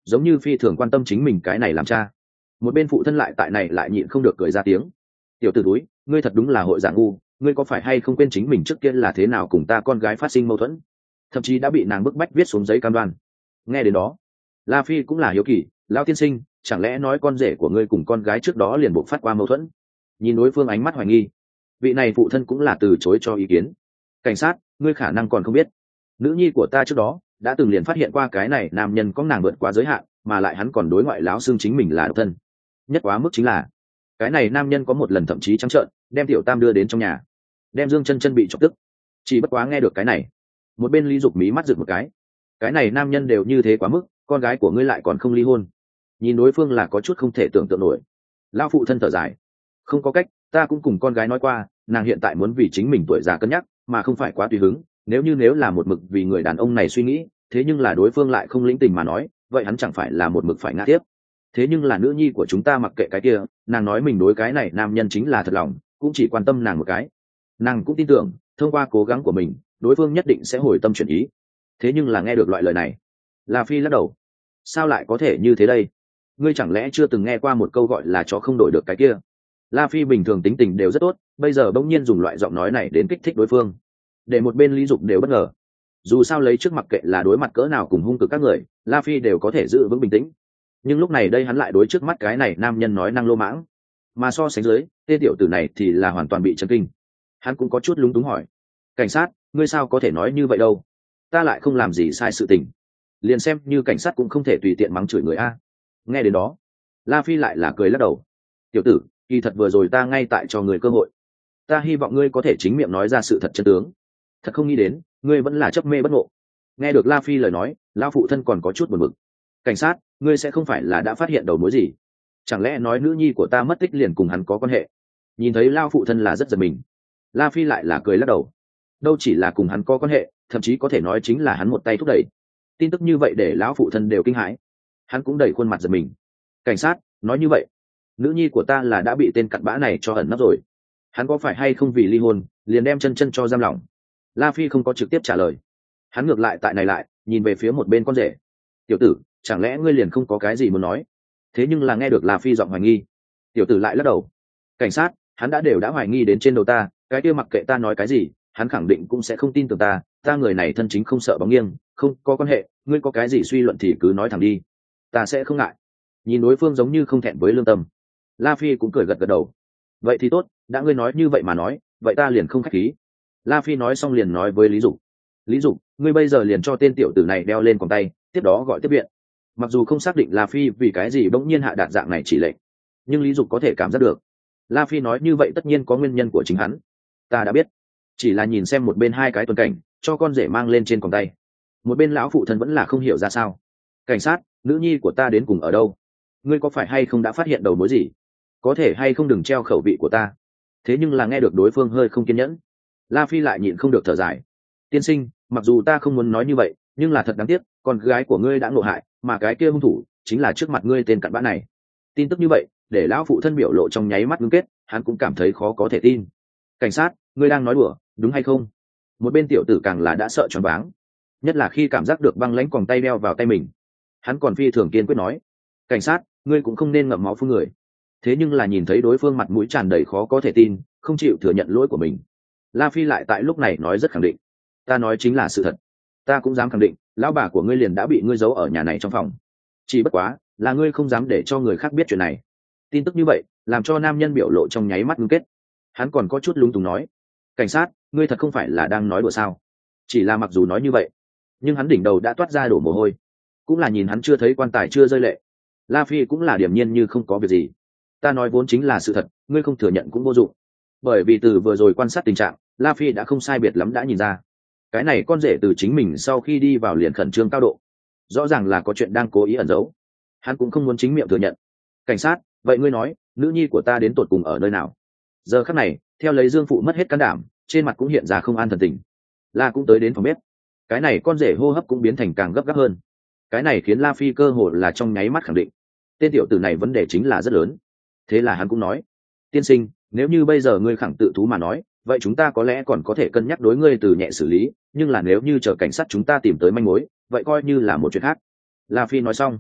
A: giống như phi thường quan tâm chính mình cái này làm cha. Một bên phụ thân lại tại này lại nhịn không được cười ra tiếng. Tiểu tử túi, ngươi thật đúng là hội dạng ngu, ngươi có phải hay không quên chính mình trước kia là thế nào cùng ta con gái phát sinh mâu thuẫn, thậm chí đã bị nàng bức bách viết xuống giấy cam đoan. Nghe đến đó, La Phi cũng là hiếu kỳ, lão tiên sinh, chẳng lẽ nói con rể của ngươi cùng con gái trước đó liền buộc phát qua mâu thuẫn? Nhìn đối phương ánh mắt hoài nghi, vị này phụ thân cũng là từ chối cho ý kiến. Cảnh sát, ngươi khả năng còn không biết, nữ nhi của ta trước đó đã từng liền phát hiện qua cái này nam nhân có nàng vượt quá giới hạn, mà lại hắn còn đối ngoại láo xưng chính mình là độc thân. Nhất quá mức chính là cái này nam nhân có một lần thậm chí trắng trợn đem tiểu tam đưa đến trong nhà, đem Dương Chân Chân bị chọc tức. Chỉ bất quá nghe được cái này, một bên Lý Dục mí mắt rực một cái. Cái này nam nhân đều như thế quá mức, con gái của ngươi lại còn không ly hôn. Nhìn đối phương là có chút không thể tưởng tượng nổi. Lão phụ thân thở dài, không có cách, ta cũng cùng con gái nói qua, nàng hiện tại muốn vì chính mình tuổi già cân nhắc, mà không phải quá tùy hứng. Nếu như nếu là một mực vì người đàn ông này suy nghĩ, thế nhưng là đối phương lại không lĩnh tình mà nói, vậy hắn chẳng phải là một mực phải ngã tiếp. Thế nhưng là nữ nhi của chúng ta mặc kệ cái kia, nàng nói mình đối cái này nam nhân chính là thật lòng, cũng chỉ quan tâm nàng một cái. Nàng cũng tin tưởng, thông qua cố gắng của mình, đối phương nhất định sẽ hồi tâm chuyển ý. Thế nhưng là nghe được loại lời này, La Phi lắc đầu. Sao lại có thể như thế đây? Ngươi chẳng lẽ chưa từng nghe qua một câu gọi là chó không đổi được cái kia? La Phi bình thường tính tình đều rất tốt, bây giờ bỗng nhiên dùng loại giọng nói này đến kích thích đối phương, để một bên Lý Dục đều bất ngờ. Dù sao lấy trước mặc kệ là đối mặt cỡ nào cùng hung cực các người, La Phi đều có thể giữ vững bình tĩnh. Nhưng lúc này đây hắn lại đối trước mắt cái này nam nhân nói năng lô mãng, mà so sánh dưới, tên tiểu tử này thì là hoàn toàn bị chấn kinh. Hắn cũng có chút lúng túng hỏi: cảnh sát, ngươi sao có thể nói như vậy đâu? Ta lại không làm gì sai sự tình, liền xem như cảnh sát cũng không thể tùy tiện mắng chửi người a. Nghe đến đó, La Phi lại là cười lắc đầu. Tiểu tử, kỳ thật vừa rồi ta ngay tại cho người cơ hội, ta hy vọng ngươi có thể chính miệng nói ra sự thật chân tướng. Thật không nghĩ đến, ngươi vẫn là chấp mê bất ngộ. Nghe được La Phi lời nói, lão phụ thân còn có chút buồn bực. Cảnh sát, ngươi sẽ không phải là đã phát hiện đầu mối gì? Chẳng lẽ nói nữ nhi của ta mất tích liền cùng hắn có quan hệ? Nhìn thấy lão phụ thân là rất giật mình, La Phi lại là cười lắc đầu. Đâu chỉ là cùng hắn có quan hệ, thậm chí có thể nói chính là hắn một tay thúc đẩy. Tin tức như vậy để lão phụ thân đều kinh hãi. Hắn cũng đầy khuôn mặt giật mình. Cảnh sát, nói như vậy, nữ nhi của ta là đã bị tên cặn bã này cho ẩn nấp rồi. Hắn có phải hay không vì ly hôn liền đem Chân Chân cho giam lỏng? La Phi không có trực tiếp trả lời, hắn ngược lại tại này lại nhìn về phía một bên con rể. Tiểu tử, chẳng lẽ ngươi liền không có cái gì muốn nói? Thế nhưng là nghe được La Phi giọng hoài nghi, tiểu tử lại lắc đầu. Cảnh sát, hắn đã đều đã hoài nghi đến trên đầu ta, cái kia mặc kệ ta nói cái gì, hắn khẳng định cũng sẽ không tin tưởng ta. Ta người này thân chính không sợ bóng nghiêng, không có quan hệ, ngươi có cái gì suy luận thì cứ nói thẳng đi, ta sẽ không ngại. Nhìn đối phương giống như không thẹn với lương tâm, La Phi cũng cười gật gật đầu. Vậy thì tốt, đã ngươi nói như vậy mà nói, vậy ta liền không khách khí. La Phi nói xong liền nói với Lý Dục: Lý Dục, ngươi bây giờ liền cho tên tiểu tử này đeo lên còng tay, tiếp đó gọi tiếp viện. Mặc dù không xác định La Phi vì cái gì bỗng nhiên hạ đạt dạng này chỉ lệnh, nhưng Lý Dục có thể cảm giác được La Phi nói như vậy tất nhiên có nguyên nhân của chính hắn. Ta đã biết, chỉ là nhìn xem một bên hai cái tuần cảnh cho con rể mang lên trên còng tay, một bên lão phụ thân vẫn là không hiểu ra sao. Cảnh sát, nữ nhi của ta đến cùng ở đâu? Ngươi có phải hay không đã phát hiện đầu mối gì? Có thể hay không đừng treo khẩu vị của ta. Thế nhưng là nghe được đối phương hơi không kiên nhẫn, La Phi lại nhịn không được thở dài. Tiên sinh, mặc dù ta không muốn nói như vậy, nhưng là thật đáng tiếc, con gái của ngươi đã ngộ hại, mà cái kia hung thủ chính là trước mặt ngươi tên cặn bã này. Tin tức như vậy để lão phụ thân biểu lộ trong nháy mắt ngưng kết, hắn cũng cảm thấy khó có thể tin. Cảnh sát, ngươi đang nói đùa, đúng hay không? Một bên tiểu tử càng là đã sợ choáng váng, nhất là khi cảm giác được băng lãnh còng tay đeo vào tay mình, hắn còn phi thường kiên quyết nói: cảnh sát, ngươi cũng không nên ngậm máu phun người. Thế nhưng là nhìn thấy đối phương mặt mũi tràn đầy khó có thể tin, không chịu thừa nhận lỗi của mình, La Phi lại tại lúc này nói rất khẳng định: ta nói chính là sự thật. Ta cũng dám khẳng định, lão bà của ngươi liền đã bị ngươi giấu ở nhà này trong phòng. Chỉ bất quá là ngươi không dám để cho người khác biết chuyện này. Tin tức như vậy làm cho nam nhân biểu lộ trong nháy mắt ngưng kết, hắn còn có chút lúng túng nói: cảnh sát, ngươi thật không phải là đang nói đùa sao? Chỉ là mặc dù nói như vậy, nhưng hắn đỉnh đầu đã toát ra đổ mồ hôi, cũng là nhìn hắn chưa thấy quan tài chưa rơi lệ. La Phi cũng là điềm nhiên như không có việc gì. Ta nói vốn chính là sự thật, ngươi không thừa nhận cũng vô dụng. Bởi vì từ vừa rồi quan sát tình trạng, La Phi đã không sai biệt lắm đã nhìn ra, cái này con rể từ chính mình sau khi đi vào liền khẩn trương cao độ, rõ ràng là có chuyện đang cố ý ẩn giấu. Hắn cũng không muốn chính miệng thừa nhận. Cảnh sát, vậy ngươi nói, nữ nhi của ta đến tột cùng ở nơi nào? Giờ khắc này, theo lấy Dương phụ mất hết can đảm, trên mặt cũng hiện ra không an thần tình. La cũng tới đến phòng bếp, cái này con rể hô hấp cũng biến thành càng gấp gáp hơn. Cái này khiến La Phi cơ hồ là trong nháy mắt khẳng định, tên tiểu tử này vấn đề chính là rất lớn. Thế là hắn cũng nói: tiên sinh, nếu như bây giờ ngươi khẳng tự thú mà nói, vậy chúng ta có lẽ còn có thể cân nhắc đối ngươi từ nhẹ xử lý, nhưng là nếu như chờ cảnh sát chúng ta tìm tới manh mối, vậy coi như là một chuyện khác. La Phi nói xong,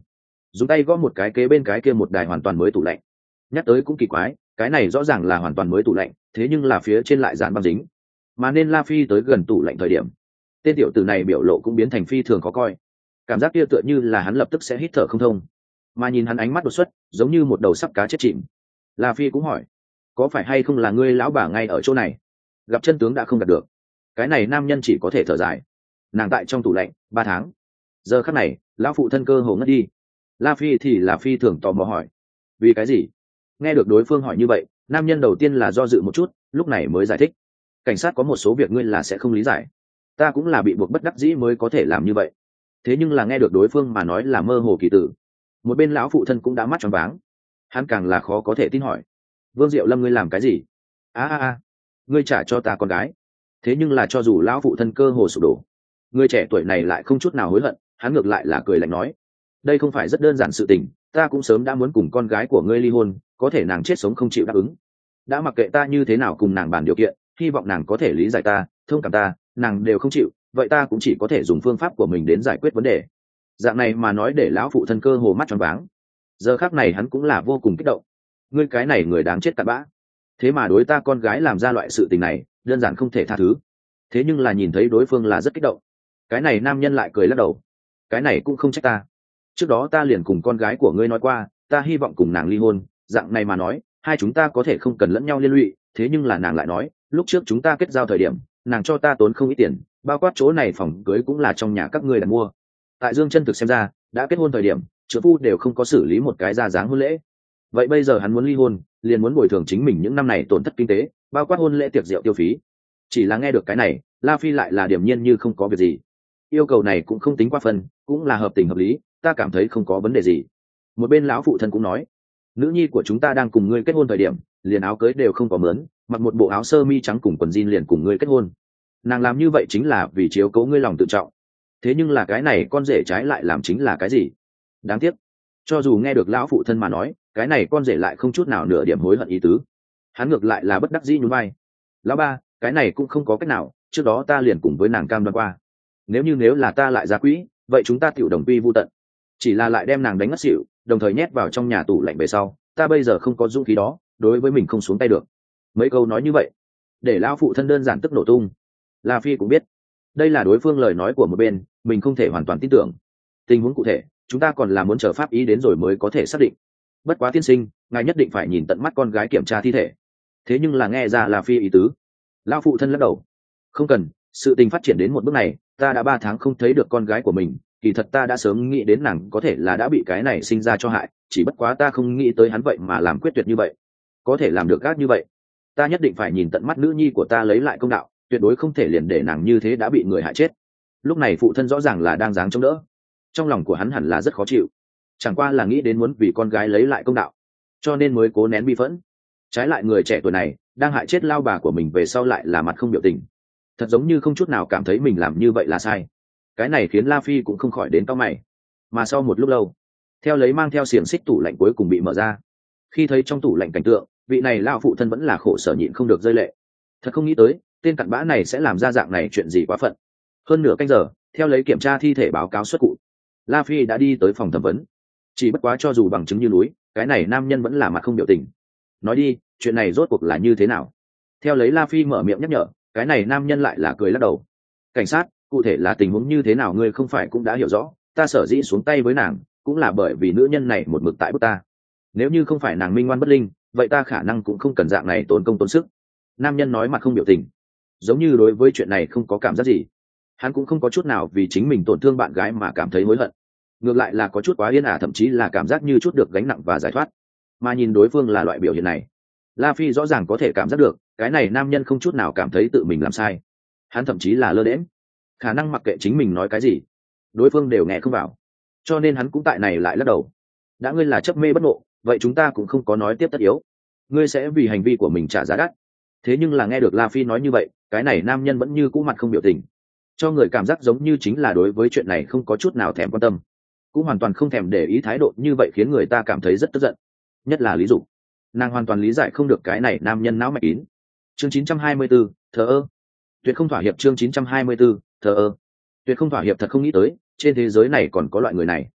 A: dùng tay gõ một cái kế bên cái kia một đài hoàn toàn mới tủ lạnh. Nhắc tới cũng kỳ quái, cái này rõ ràng là hoàn toàn mới tủ lạnh, thế nhưng là phía trên lại dán băng dính, mà nên La Phi tới gần tủ lạnh thời điểm, tên tiểu tử này biểu lộ cũng biến thành phi thường khó coi, cảm giác kia tựa như là hắn lập tức sẽ hít thở không thông, mà nhìn hắn ánh mắt đột xuất giống như một đầu sắp cá chết chìm. La Phi cũng hỏi, có phải hay không là ngươi lão bà ngay ở chỗ này? Gặp chân tướng đã không gặp được, cái này nam nhân chỉ có thể thở dài. Nàng tại trong tủ lạnh ba tháng, giờ khắc này lão phụ thân cơ hồ ngất đi. La Phi thì là phi thường tò mò hỏi, vì cái gì? Nghe được đối phương hỏi như vậy, nam nhân đầu tiên là do dự một chút, lúc này mới giải thích, cảnh sát có một số việc ngươi là sẽ không lý giải, ta cũng là bị buộc bất đắc dĩ mới có thể làm như vậy. Thế nhưng là nghe được đối phương mà nói là mơ hồ kỳ tử, một bên lão phụ thân cũng đã mắt tròn váng, hắn càng là khó có thể tin hỏi, Vương Diệu Lâm ngươi làm cái gì? a a a ngươi trả cho ta con gái. Thế nhưng là cho dù lão phụ thân cơ hồ sụp đổ, người trẻ tuổi này lại không chút nào hối hận, hắn ngược lại là cười lạnh nói, đây không phải rất đơn giản sự tình, ta cũng sớm đã muốn cùng con gái của ngươi ly hôn, có thể nàng chết sống không chịu đáp ứng, đã mặc kệ ta như thế nào cùng nàng bàn điều kiện, hy vọng nàng có thể lý giải ta, thông cảm ta, nàng đều không chịu, vậy ta cũng chỉ có thể dùng phương pháp của mình đến giải quyết vấn đề. Dạng này mà nói để lão phụ thân cơ hồ mắt tròn váng, giờ khác này hắn cũng là vô cùng kích động. Ngươi cái này người đáng chết cặn bã, thế mà đối ta con gái làm ra loại sự tình này, đơn giản không thể tha thứ. Thế nhưng là nhìn thấy đối phương là rất kích động, cái này nam nhân lại cười lắc đầu, cái này cũng không trách ta, trước đó ta liền cùng con gái của ngươi nói qua, ta hy vọng cùng nàng ly hôn, dạng này mà nói hai chúng ta có thể không cần lẫn nhau liên lụy. Thế nhưng là nàng lại nói, lúc trước chúng ta kết giao thời điểm, nàng cho ta tốn không ít tiền, bao quát chỗ này phòng cưới cũng là trong nhà các ngươi đặt mua. Tại Dương chân thực xem ra, đã kết hôn thời điểm trợ phu đều không có xử lý một cái ra dáng hôn lễ, vậy bây giờ hắn muốn ly hôn, liền muốn bồi thường chính mình những năm này tổn thất kinh tế, bao quát hôn lễ tiệc rượu tiêu phí. Chỉ là nghe được cái này, La Phi lại là điềm nhiên như không có việc gì, yêu cầu này cũng không tính quá phần, cũng là hợp tình hợp lý, ta cảm thấy không có vấn đề gì. Một bên lão phụ thân cũng nói, nữ nhi của chúng ta đang cùng ngươi kết hôn thời điểm, liền áo cưới đều không có mướn, mặc một bộ áo sơ mi trắng cùng quần jean liền cùng ngươi kết hôn, nàng làm như vậy chính là vì chiếu cố ngươi lòng tự trọng. Thế nhưng là cái này con rể trái lại làm chính là cái gì? Đáng tiếc, cho dù nghe được lão phụ thân mà nói, cái này con rể lại không chút nào nửa điểm hối hận ý tứ, hắn ngược lại là bất đắc dĩ nhún vai. Lão ba, cái này cũng không có cách nào, trước đó ta liền cùng với nàng cam đoan qua, nếu như nếu là ta lại ra quỹ, vậy chúng ta tiểu đồng quy vu tận. Chỉ là lại đem nàng đánh ngất xỉu, đồng thời nhét vào trong nhà tủ lạnh về sau, ta bây giờ không có dũng khí đó, đối với mình không xuống tay được. Mấy câu nói như vậy, để lão phụ thân đơn giản tức nổ tung. La Phi cũng biết, đây là đối phương lời nói của một bên, mình không thể hoàn toàn tin tưởng. Tình huống cụ thể, chúng ta còn là muốn chờ pháp ý đến rồi mới có thể xác định. Bất quá tiên sinh, ngài nhất định phải nhìn tận mắt con gái kiểm tra thi thể. Thế nhưng là nghe ra La Phi ý tứ. Lão phụ thân lắc đầu, không cần, sự tình phát triển đến một bước này, ta đã ba tháng không thấy được con gái của mình, kỳ thật ta đã sớm nghĩ đến nàng có thể là đã bị cái này sinh ra cho hại, chỉ bất quá ta không nghĩ tới hắn vậy mà làm quyết tuyệt như vậy, có thể làm được gác như vậy. Ta nhất định phải nhìn tận mắt nữ nhi của ta lấy lại công đạo, tuyệt đối không thể liền để nàng như thế đã bị người hại chết. Lúc này phụ thân rõ ràng là đang giáng chống đỡ, trong lòng của hắn hẳn là rất khó chịu, chẳng qua là nghĩ đến muốn vì con gái lấy lại công đạo, cho nên mới cố nén bi phẫn. Trái lại người trẻ tuổi này đang hại chết lao bà của mình về sau lại là mặt không biểu tình, thật giống như không chút nào cảm thấy mình làm như vậy là sai. Cái này khiến La Phi cũng không khỏi đến cau mày. Mà sau một lúc lâu, theo lấy mang theo xiềng xích tủ lạnh cuối cùng bị mở ra, khi thấy trong tủ lạnh cảnh tượng, vị này lao phụ thân vẫn là khổ sở nhịn không được rơi lệ. Thật không nghĩ tới tên cặn bã này sẽ làm ra dạng này chuyện gì quá phận. Hơn nửa canh giờ, theo lấy kiểm tra thi thể báo cáo xuất cụ, La Phi đã đi tới phòng thẩm vấn. Chỉ bất quá cho dù bằng chứng như núi, cái này nam nhân vẫn là mặt không biểu tình. Nói đi, chuyện này rốt cuộc là như thế nào? Theo lấy La Phi mở miệng nhắc nhở, cái này nam nhân lại là cười lắc đầu. Cảnh sát, cụ thể là tình huống như thế nào ngươi không phải cũng đã hiểu rõ, ta sở dĩ xuống tay với nàng cũng là bởi vì nữ nhân này một mực tại bức ta, nếu như không phải nàng minh ngoan bất linh, vậy ta khả năng cũng không cần dạng này tốn công tốn sức. Nam nhân nói mặt không biểu tình, giống như đối với chuyện này không có cảm giác gì. Hắn cũng không có chút nào vì chính mình tổn thương bạn gái mà cảm thấy hối hận, ngược lại là có chút quá yên ả, thậm chí là cảm giác như chút được gánh nặng và giải thoát. Mà nhìn đối phương là loại biểu hiện này, La Phi rõ ràng có thể cảm giác được cái này nam nhân không chút nào cảm thấy tự mình làm sai, hắn thậm chí là lơ đễm, khả năng mặc kệ chính mình nói cái gì đối phương đều nghe không vào, cho nên hắn cũng tại này lại lắc đầu. Đã ngươi là chấp mê bất ngộ, vậy chúng ta cũng không có nói tiếp tất yếu, ngươi sẽ vì hành vi của mình trả giá đắt. Thế nhưng là nghe được La Phi nói như vậy, cái này nam nhân vẫn như cũ mặt không biểu tình, cho người cảm giác giống như chính là đối với chuyện này không có chút nào thèm quan tâm, cũng hoàn toàn không thèm để ý. Thái độ như vậy khiến người ta cảm thấy rất tức giận, nhất là Lý Dục, nàng hoàn toàn lý giải không được cái này nam nhân não mạch kín. Chương chín trăm hai mươi tư, thờ ơ. Tuyệt không thỏa hiệp. Chương chín trăm hai mươi tư, thờ ơ. Tuyệt không thỏa hiệp. Thật không nghĩ tới trên thế giới này còn có loại người này.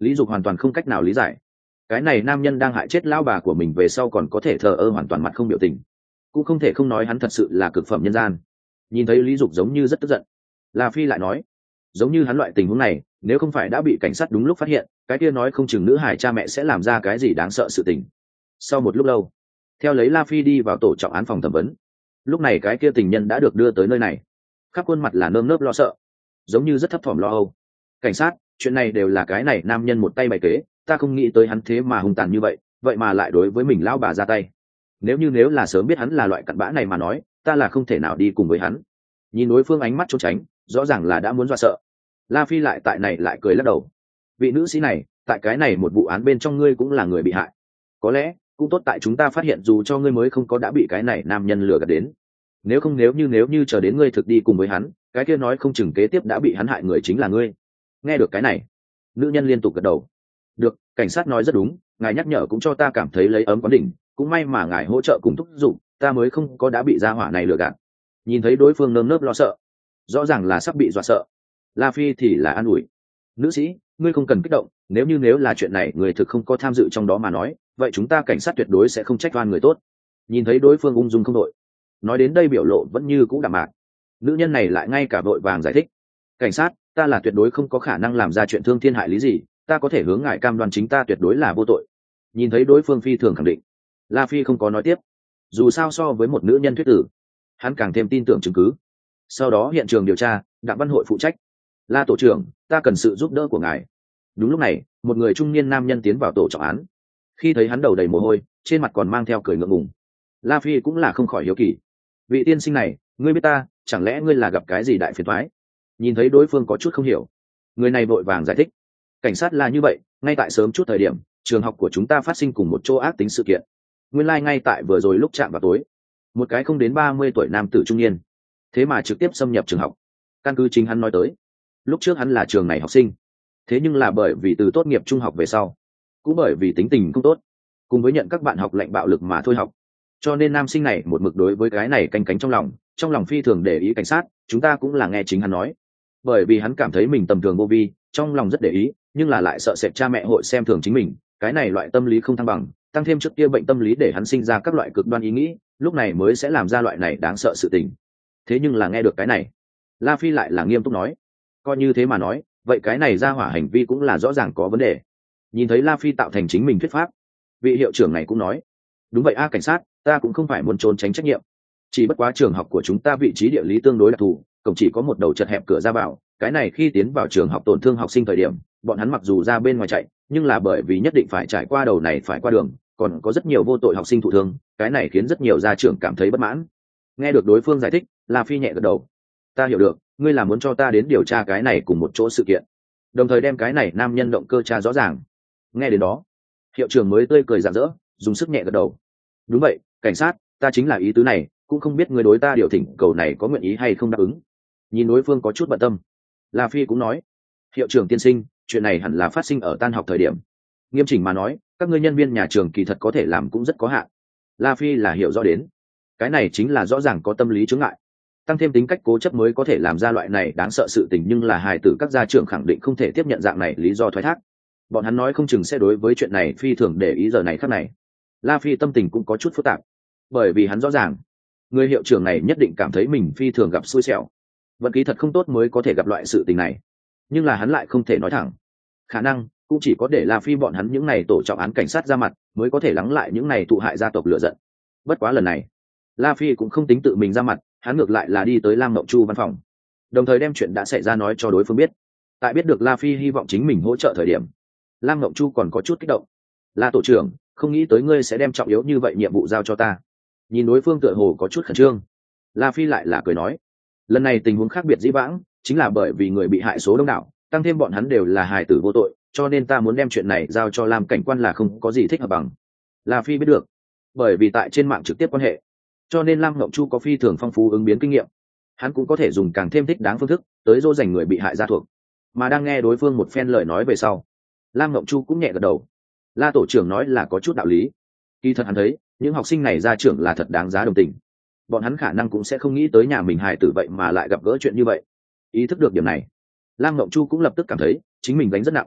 A: Lý Dục hoàn toàn không cách nào lý giải, cái này nam nhân đang hại chết lão bà của mình về sau còn có thể thờ ơ hoàn toàn mặt không biểu tình, cũng không thể không nói hắn thật sự là cực phẩm nhân gian. Nhìn thấy Lý Dục giống như rất tức giận, La Phi lại nói, giống như hắn loại tình huống này, nếu không phải đã bị cảnh sát đúng lúc phát hiện, cái kia nói không chừng nữ hài cha mẹ sẽ làm ra cái gì đáng sợ sự tình. Sau một lúc lâu, theo lấy La Phi đi vào tổ trọng án phòng thẩm vấn, lúc này cái kia tình nhân đã được đưa tới nơi này, khắp khuôn mặt là nơm nớp lo sợ, giống như rất thấp thỏm lo âu. Cảnh sát, chuyện này đều là cái này nam nhân một tay bày kế, ta không nghĩ tới hắn thế mà hung tàn như vậy, vậy mà lại đối với mình lao bà ra tay. Nếu như nếu là sớm biết hắn là loại cặn bã này mà nói, ta là không thể nào đi cùng với hắn. Nhìn đối phương ánh mắt trốn tránh, rõ ràng là đã muốn dọa sợ. La Phi lại tại này lại cười lắc đầu. Vị nữ sĩ này, tại cái này một vụ án bên trong ngươi cũng là người bị hại. Có lẽ cũng tốt tại chúng ta phát hiện dù cho ngươi mới không có đã bị cái này nam nhân lừa gạt đến. Nếu không nếu như nếu như chờ đến ngươi thực đi cùng với hắn, cái kia nói không chừng kế tiếp đã bị hắn hại người chính là ngươi. Nghe được cái này, nữ nhân liên tục gật đầu. Được, cảnh sát nói rất đúng, ngài nhắc nhở cũng cho ta cảm thấy lấy ấm quán đỉnh, cũng may mà ngài hỗ trợ cùng thúc giục, ta mới không có đã bị gia hỏa này lừa gạt. Nhìn thấy đối phương nơm nớp lo sợ, rõ ràng là sắp bị dọa sợ, La Phi thì là an ủi. Nữ sĩ, ngươi không cần kích động, nếu như nếu là chuyện này người thực không có tham dự trong đó mà nói, vậy chúng ta cảnh sát tuyệt đối sẽ không trách oan người tốt. Nhìn thấy đối phương ung dung không đội, nói đến đây biểu lộ vẫn như cũ đạm mạc, nữ nhân này lại ngay cả vội vàng giải thích. Cảnh sát, ta là tuyệt đối không có khả năng làm ra chuyện thương thiên hại lý gì, ta có thể hướng ngài cam đoan chính ta tuyệt đối là vô tội. Nhìn thấy đối phương phi thường khẳng định, La Phi không có nói tiếp, dù sao so với một nữ nhân thuyết tử, hắn càng thêm tin tưởng chứng cứ. Sau đó hiện trường điều tra, Đặng Văn Hội phụ trách. La tổ trưởng, ta cần sự giúp đỡ của ngài. Đúng lúc này, một người trung niên nam nhân tiến vào tổ trọng án. Khi thấy hắn đầu đầy mồ hôi, trên mặt còn mang theo cười ngượng ngùng, La Phi cũng là không khỏi hiếu kỳ. Vị tiên sinh này, ngươi biết ta, chẳng lẽ ngươi là gặp cái gì đại phiền toái? Nhìn thấy đối phương có chút không hiểu, người này vội vàng giải thích. Cảnh sát là như vậy, ngay tại sớm chút thời điểm, trường học của chúng ta phát sinh cùng một chỗ ác tính sự kiện. Nguyên lai like ngay tại vừa rồi lúc chạm vào tối, một cái không đến ba mươi tuổi nam tử trung niên, thế mà trực tiếp xâm nhập trường học. Căn cứ chính hắn nói tới, lúc trước hắn là trường này học sinh, thế nhưng là bởi vì từ tốt nghiệp trung học về sau, cũng bởi vì tính tình không tốt, cùng với nhận các bạn học lệnh bạo lực mà thôi học, cho nên nam sinh này một mực đối với cái này canh cánh trong lòng, trong lòng phi thường để ý cảnh sát. Chúng ta cũng là nghe chính hắn nói, bởi vì hắn cảm thấy mình tầm thường vô vi, trong lòng rất để ý, nhưng là lại sợ sệt cha mẹ hội xem thường chính mình, cái này loại tâm lý không thăng bằng, tăng thêm trước kia bệnh tâm lý để hắn sinh ra các loại cực đoan ý nghĩ, lúc này mới sẽ làm ra loại này đáng sợ sự tình. Thế nhưng là nghe được cái này, La Phi lại là nghiêm túc nói, coi như thế mà nói, vậy cái này ra hỏa hành vi cũng là rõ ràng có vấn đề. Nhìn thấy La Phi tạo thành chính mình thuyết pháp, vị hiệu trưởng này cũng nói, đúng vậy a cảnh sát, ta cũng không phải muốn trốn tránh trách nhiệm, chỉ bất quá trường học của chúng ta vị trí địa lý tương đối đặc thù, cổng chỉ có một đầu chật hẹp cửa ra vào, cái này khi tiến vào trường học tổn thương học sinh thời điểm, bọn hắn mặc dù ra bên ngoài chạy, nhưng là bởi vì nhất định phải trải qua đầu này phải qua đường, còn có rất nhiều vô tội học sinh thụ thương, cái này khiến rất nhiều gia trưởng cảm thấy bất mãn. Nghe được đối phương giải thích, La Phi nhẹ gật đầu. Ta hiểu được, ngươi là muốn cho ta đến điều tra cái này cùng một chỗ sự kiện, đồng thời đem cái này nam nhân động cơ tra rõ ràng. Nghe đến đó, hiệu trưởng mới tươi cười rạng rỡ, dùng sức nhẹ gật đầu. Đúng vậy, cảnh sát, ta chính là ý tứ này, cũng không biết người đối ta điều thỉnh cầu này có nguyện ý hay không đáp ứng. Nhìn đối phương có chút bận tâm, La Phi cũng nói, hiệu trưởng tiên sinh, chuyện này hẳn là phát sinh ở tan học thời điểm. Nghiêm chỉnh mà nói, các ngươi nhân viên nhà trường kỳ thật có thể làm cũng rất có hạn. La Phi là hiểu rõ đến, cái này chính là rõ ràng có tâm lý chướng ngại, tăng thêm tính cách cố chấp mới có thể làm ra loại này đáng sợ sự tình, nhưng là hài tử các gia trưởng khẳng định không thể tiếp nhận dạng này lý do thoái thác. Bọn hắn nói không chừng sẽ đối với chuyện này phi thường để ý giờ này khắc này. La Phi tâm tình cũng có chút phức tạp, bởi vì hắn rõ ràng, người hiệu trưởng này nhất định cảm thấy mình phi thường gặp xui xẻo, vận khí thật không tốt mới có thể gặp loại sự tình này, nhưng là hắn lại không thể nói thẳng. Khả năng cũng chỉ có để La Phi bọn hắn những này tổ trọng án cảnh sát ra mặt, mới có thể lắng lại những này thụ hại gia tộc lựa giận. Bất quá lần này, La Phi cũng không tính tự mình ra mặt, hắn ngược lại là đi tới Lam Mộng Chu văn phòng, đồng thời đem chuyện đã xảy ra nói cho đối phương biết. Tại biết được La Phi hy vọng chính mình hỗ trợ thời điểm, Lam Mộng Chu còn có chút kích động. La tổ trưởng, không nghĩ tới ngươi sẽ đem trọng yếu như vậy nhiệm vụ giao cho ta. Nhìn đối phương tựa hồ có chút khẩn trương, La Phi lại là cười nói, lần này tình huống khác biệt dĩ vãng, chính là bởi vì người bị hại số đông đảo, tăng thêm bọn hắn đều là hài tử vô tội, cho nên ta muốn đem chuyện này giao cho Lam cảnh quan là không có gì thích hợp bằng. La Phi biết được, bởi vì tại trên mạng trực tiếp quan hệ, cho nên Lam Ngộng Chu có phi thường phong phú ứng biến kinh nghiệm, hắn cũng có thể dùng càng thêm thích đáng phương thức tới dỗ dành người bị hại ra thuộc. Mà đang nghe đối phương một phen lời nói về sau, Lam Ngộng Chu cũng nhẹ gật đầu. La tổ trưởng nói là có chút đạo lý, kỳ thật hắn thấy những học sinh này ra trưởng là thật đáng giá đồng tình, bọn hắn khả năng cũng sẽ không nghĩ tới nhà mình hài tử vậy mà lại gặp gỡ chuyện như vậy. Ý thức được điểm này, Lam Ngộng Chu cũng lập tức cảm thấy chính mình gánh rất nặng.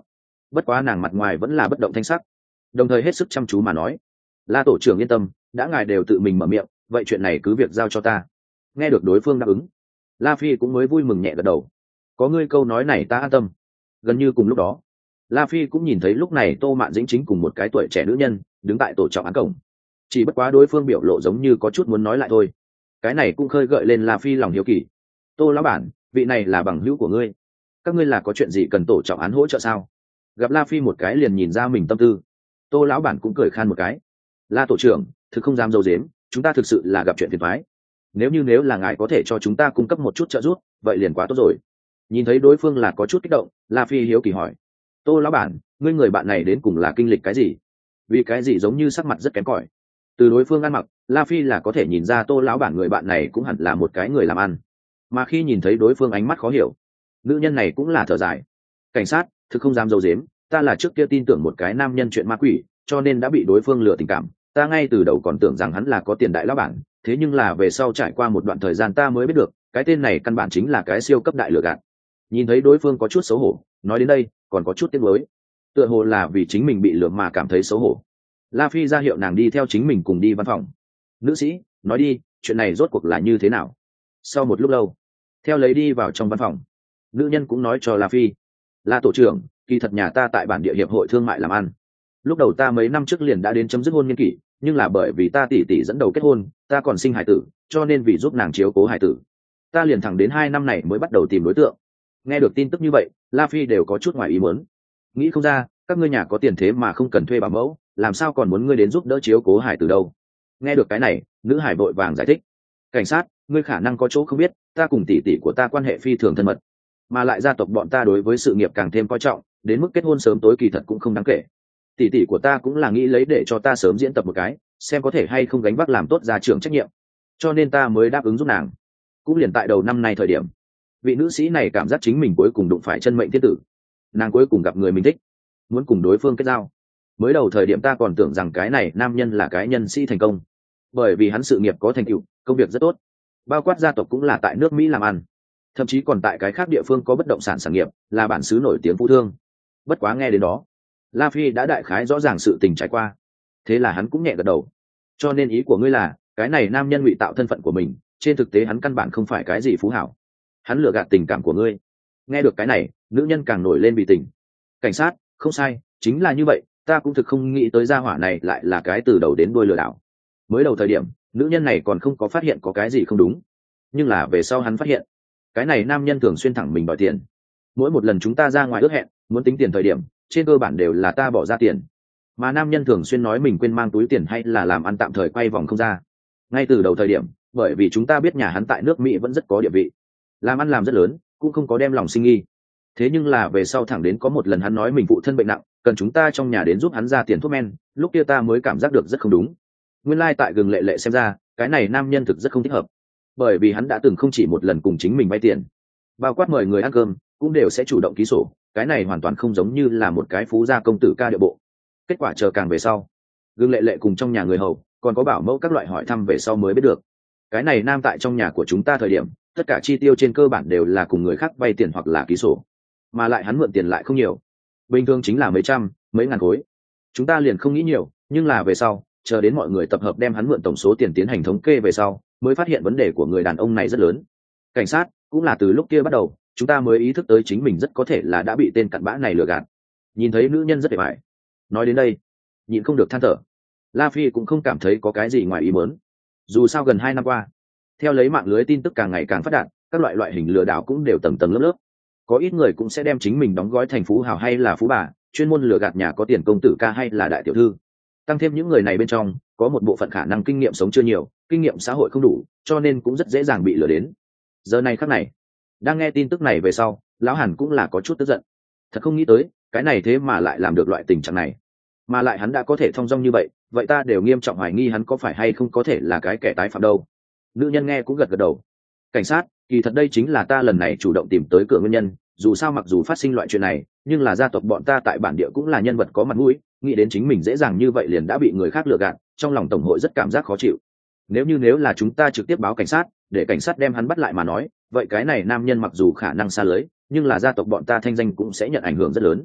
A: bất quá nàng mặt ngoài vẫn là bất động thanh sắc, đồng thời hết sức chăm chú mà nói: La tổ trưởng yên tâm, đã ngài đều tự mình mở miệng, vậy chuyện này cứ việc giao cho ta. Nghe được đối phương đáp ứng, La Phi cũng mới vui mừng nhẹ gật đầu. Có ngươi câu nói này ta an tâm. Gần như cùng lúc đó, La Phi cũng nhìn thấy lúc này Tô Mạn Dĩnh chính cùng một cái tuổi trẻ nữ nhân đứng tại tổ trọng án cổng. Chỉ bất quá đối phương biểu lộ giống như có chút muốn nói lại thôi. Cái này cũng khơi gợi lên La Phi lòng hiếu kỳ. Tô lão bản, vị này là bằng hữu của ngươi, các ngươi là có chuyện gì cần tổ trọng án hỗ trợ sao? Gặp La Phi một cái liền nhìn ra mình tâm tư. Tô lão bản cũng cười khan một cái. La tổ trưởng, thực không dám dâu dếm, chúng ta thực sự là gặp chuyện phiền toái. Nếu như nếu là ngài có thể cho chúng ta cung cấp một chút trợ giúp, vậy liền quá tốt rồi. Nhìn thấy đối phương là có chút kích động, La Phi hiếu kỳ hỏi: Tô lão bản, ngươi người bạn này đến cùng là kinh lịch cái gì? Vì cái gì giống như sắc mặt rất kém cỏi? Từ đối phương ăn mặc, La Phi là có thể nhìn ra Tô lão bản người bạn này cũng hẳn là một cái người làm ăn. Mà khi nhìn thấy đối phương ánh mắt khó hiểu, nữ nhân này cũng là thở dài. Cảnh sát, thực không dám dâu dếm, ta là trước kia tin tưởng một cái nam nhân chuyện ma quỷ, cho nên đã bị đối phương lừa tình cảm. Ta ngay từ đầu còn tưởng rằng hắn là có tiền đại lão bản, thế nhưng là về sau trải qua một đoạn thời gian ta mới biết được, cái tên này căn bản chính là cái siêu cấp đại lừa gạt. Nhìn thấy đối phương có chút xấu hổ, nói đến đây còn có chút tiếc nuối, tựa hồ là vì chính mình bị lừa mà cảm thấy xấu hổ. La Phi ra hiệu nàng đi theo chính mình cùng đi văn phòng. Nữ sĩ, nói đi, chuyện này rốt cuộc là như thế nào? Sau một lúc lâu, theo lấy đi vào trong văn phòng, nữ nhân cũng nói cho La Phi: La tổ trưởng, kỳ thật nhà ta tại bản địa hiệp hội thương mại làm ăn. Lúc đầu ta mấy năm trước liền đã đến chấm dứt hôn nhân kỷ, nhưng là bởi vì ta tỷ tỷ dẫn đầu kết hôn, ta còn sinh hải tử, cho nên vì giúp nàng chiếu cố hải tử, ta liền thẳng đến hai năm này mới bắt đầu tìm đối tượng. Nghe được tin tức như vậy, La Phi đều có chút ngoài ý muốn. Nghĩ không ra, các ngươi nhà có tiền thế mà không cần thuê bảo mẫu, làm sao còn muốn ngươi đến giúp đỡ chiếu cố hải tử đâu? Nghe được cái này, nữ hải vội vàng giải thích: Cảnh sát, ngươi khả năng có chỗ không biết, ta cùng tỷ tỷ của ta quan hệ phi thường thân mật, mà lại gia tộc bọn ta đối với sự nghiệp càng thêm coi trọng, đến mức kết hôn sớm tối kỳ thật cũng không đáng kể. Tỷ tỷ của ta cũng là nghĩ lấy để cho ta sớm diễn tập một cái, xem có thể hay không gánh vác làm tốt gia trưởng trách nhiệm, cho nên ta mới đáp ứng giúp nàng. Cũng liền tại đầu năm nay thời điểm, vị nữ sĩ này cảm giác chính mình cuối cùng đụng phải chân mệnh thiên tử, nàng cuối cùng gặp người mình thích, muốn cùng đối phương kết giao. Mới đầu thời điểm ta còn tưởng rằng cái này nam nhân là cái nhân sĩ thành công, bởi vì hắn sự nghiệp có thành tựu, công việc rất tốt, bao quát gia tộc cũng là tại nước Mỹ làm ăn, thậm chí còn tại cái khác địa phương có bất động sản sản nghiệp, là bản xứ nổi tiếng phú thương. Bất quá nghe đến đó, La Phi đã đại khái rõ ràng sự tình trải qua, thế là hắn cũng nhẹ gật đầu. Cho nên ý của ngươi là, cái này nam nhân ngụy tạo thân phận của mình, trên thực tế hắn căn bản không phải cái gì phú hảo, hắn lừa gạt tình cảm của ngươi. Nghe được cái này, nữ nhân càng nổi lên vì tình. Cảnh sát, không sai, chính là như vậy, ta cũng thực không nghĩ tới gia hỏa này lại là cái từ đầu đến đuôi lừa đảo. Mới đầu thời điểm, nữ nhân này còn không có phát hiện có cái gì không đúng, nhưng là về sau hắn phát hiện, cái này nam nhân thường xuyên thẳng mình đòi tiền. Mỗi một lần chúng ta ra ngoài ước hẹn muốn tính tiền thời điểm, trên cơ bản đều là ta bỏ ra tiền, mà nam nhân thường xuyên nói mình quên mang túi tiền hay là làm ăn tạm thời quay vòng không ra. Ngay từ đầu thời điểm, bởi vì chúng ta biết nhà hắn tại nước Mỹ vẫn rất có địa vị, làm ăn làm rất lớn, cũng không có đem lòng sinh nghi. Thế nhưng là về sau thẳng đến có một lần hắn nói mình phụ thân bệnh nặng, cần chúng ta trong nhà đến giúp hắn ra tiền thuốc men, lúc kia ta mới cảm giác được rất không đúng. Nguyên lai tại Gừng Lệ Lệ xem ra, cái này nam nhân thực rất không thích hợp, bởi vì hắn đã từng không chỉ một lần cùng chính mình vay tiền, bao quát mời người ăn cơm cũng đều sẽ chủ động ký sổ, cái này hoàn toàn không giống như là một cái phú gia công tử ca điệu bộ. Kết quả chờ càng về sau, Gừng Lệ Lệ cùng trong nhà người hầu còn có bảo mẫu các loại hỏi thăm về sau mới biết được, cái này nam tại trong nhà của chúng ta thời điểm, tất cả chi tiêu trên cơ bản đều là cùng người khác vay tiền hoặc là ký sổ, mà lại hắn mượn tiền lại không nhiều, bình thường chính là mấy trăm mấy ngàn khối. Chúng ta liền không nghĩ nhiều, nhưng là về sau chờ đến mọi người tập hợp đem hắn mượn tổng số tiền tiến hành thống kê về sau, mới phát hiện vấn đề của người đàn ông này rất lớn. Cảnh sát, cũng là từ lúc kia bắt đầu, chúng ta mới ý thức tới chính mình rất có thể là đã bị tên cặn bã này lừa gạt. Nhìn thấy nữ nhân rất đẹp mại, nói đến đây nhịn không được than thở. La Phi cũng không cảm thấy có cái gì ngoài ý muốn, dù sao gần hai năm qua, theo lấy mạng lưới tin tức càng ngày càng phát đạt, các loại loại hình lừa đảo cũng đều tầng tầng lớp lớp. Có ít người cũng sẽ đem chính mình đóng gói thành phú hào hay là phú bà, chuyên môn lừa gạt nhà có tiền công tử ca hay là đại tiểu thư. Tăng thêm những người này bên trong có một bộ phận khả năng kinh nghiệm sống chưa nhiều, kinh nghiệm xã hội không đủ, cho nên cũng rất dễ dàng bị lừa đến. Giờ này khắc này, đang nghe tin tức này về sau, lão Hàn cũng là có chút tức giận. Thật không nghĩ tới, cái này thế mà lại làm được loại tình trạng này, mà lại hắn đã có thể thong dong như vậy, vậy ta đều nghiêm trọng hoài nghi hắn có phải hay không có thể là cái kẻ tái phạm đâu. Nữ nhân nghe cũng gật gật đầu. Cảnh sát, kỳ thật đây chính là ta lần này chủ động tìm tới cửa nguyên nhân, dù sao mặc dù phát sinh loại chuyện này, nhưng là gia tộc bọn ta tại bản địa cũng là nhân vật có mặt mũi, nghĩ đến chính mình dễ dàng như vậy liền đã bị người khác lừa gạt, trong lòng tổng hội rất cảm giác khó chịu. Nếu như nếu là chúng ta trực tiếp báo cảnh sát, để cảnh sát đem hắn bắt lại mà nói, vậy cái này nam nhân mặc dù khả năng xa lưới, nhưng là gia tộc bọn ta thanh danh cũng sẽ nhận ảnh hưởng rất lớn.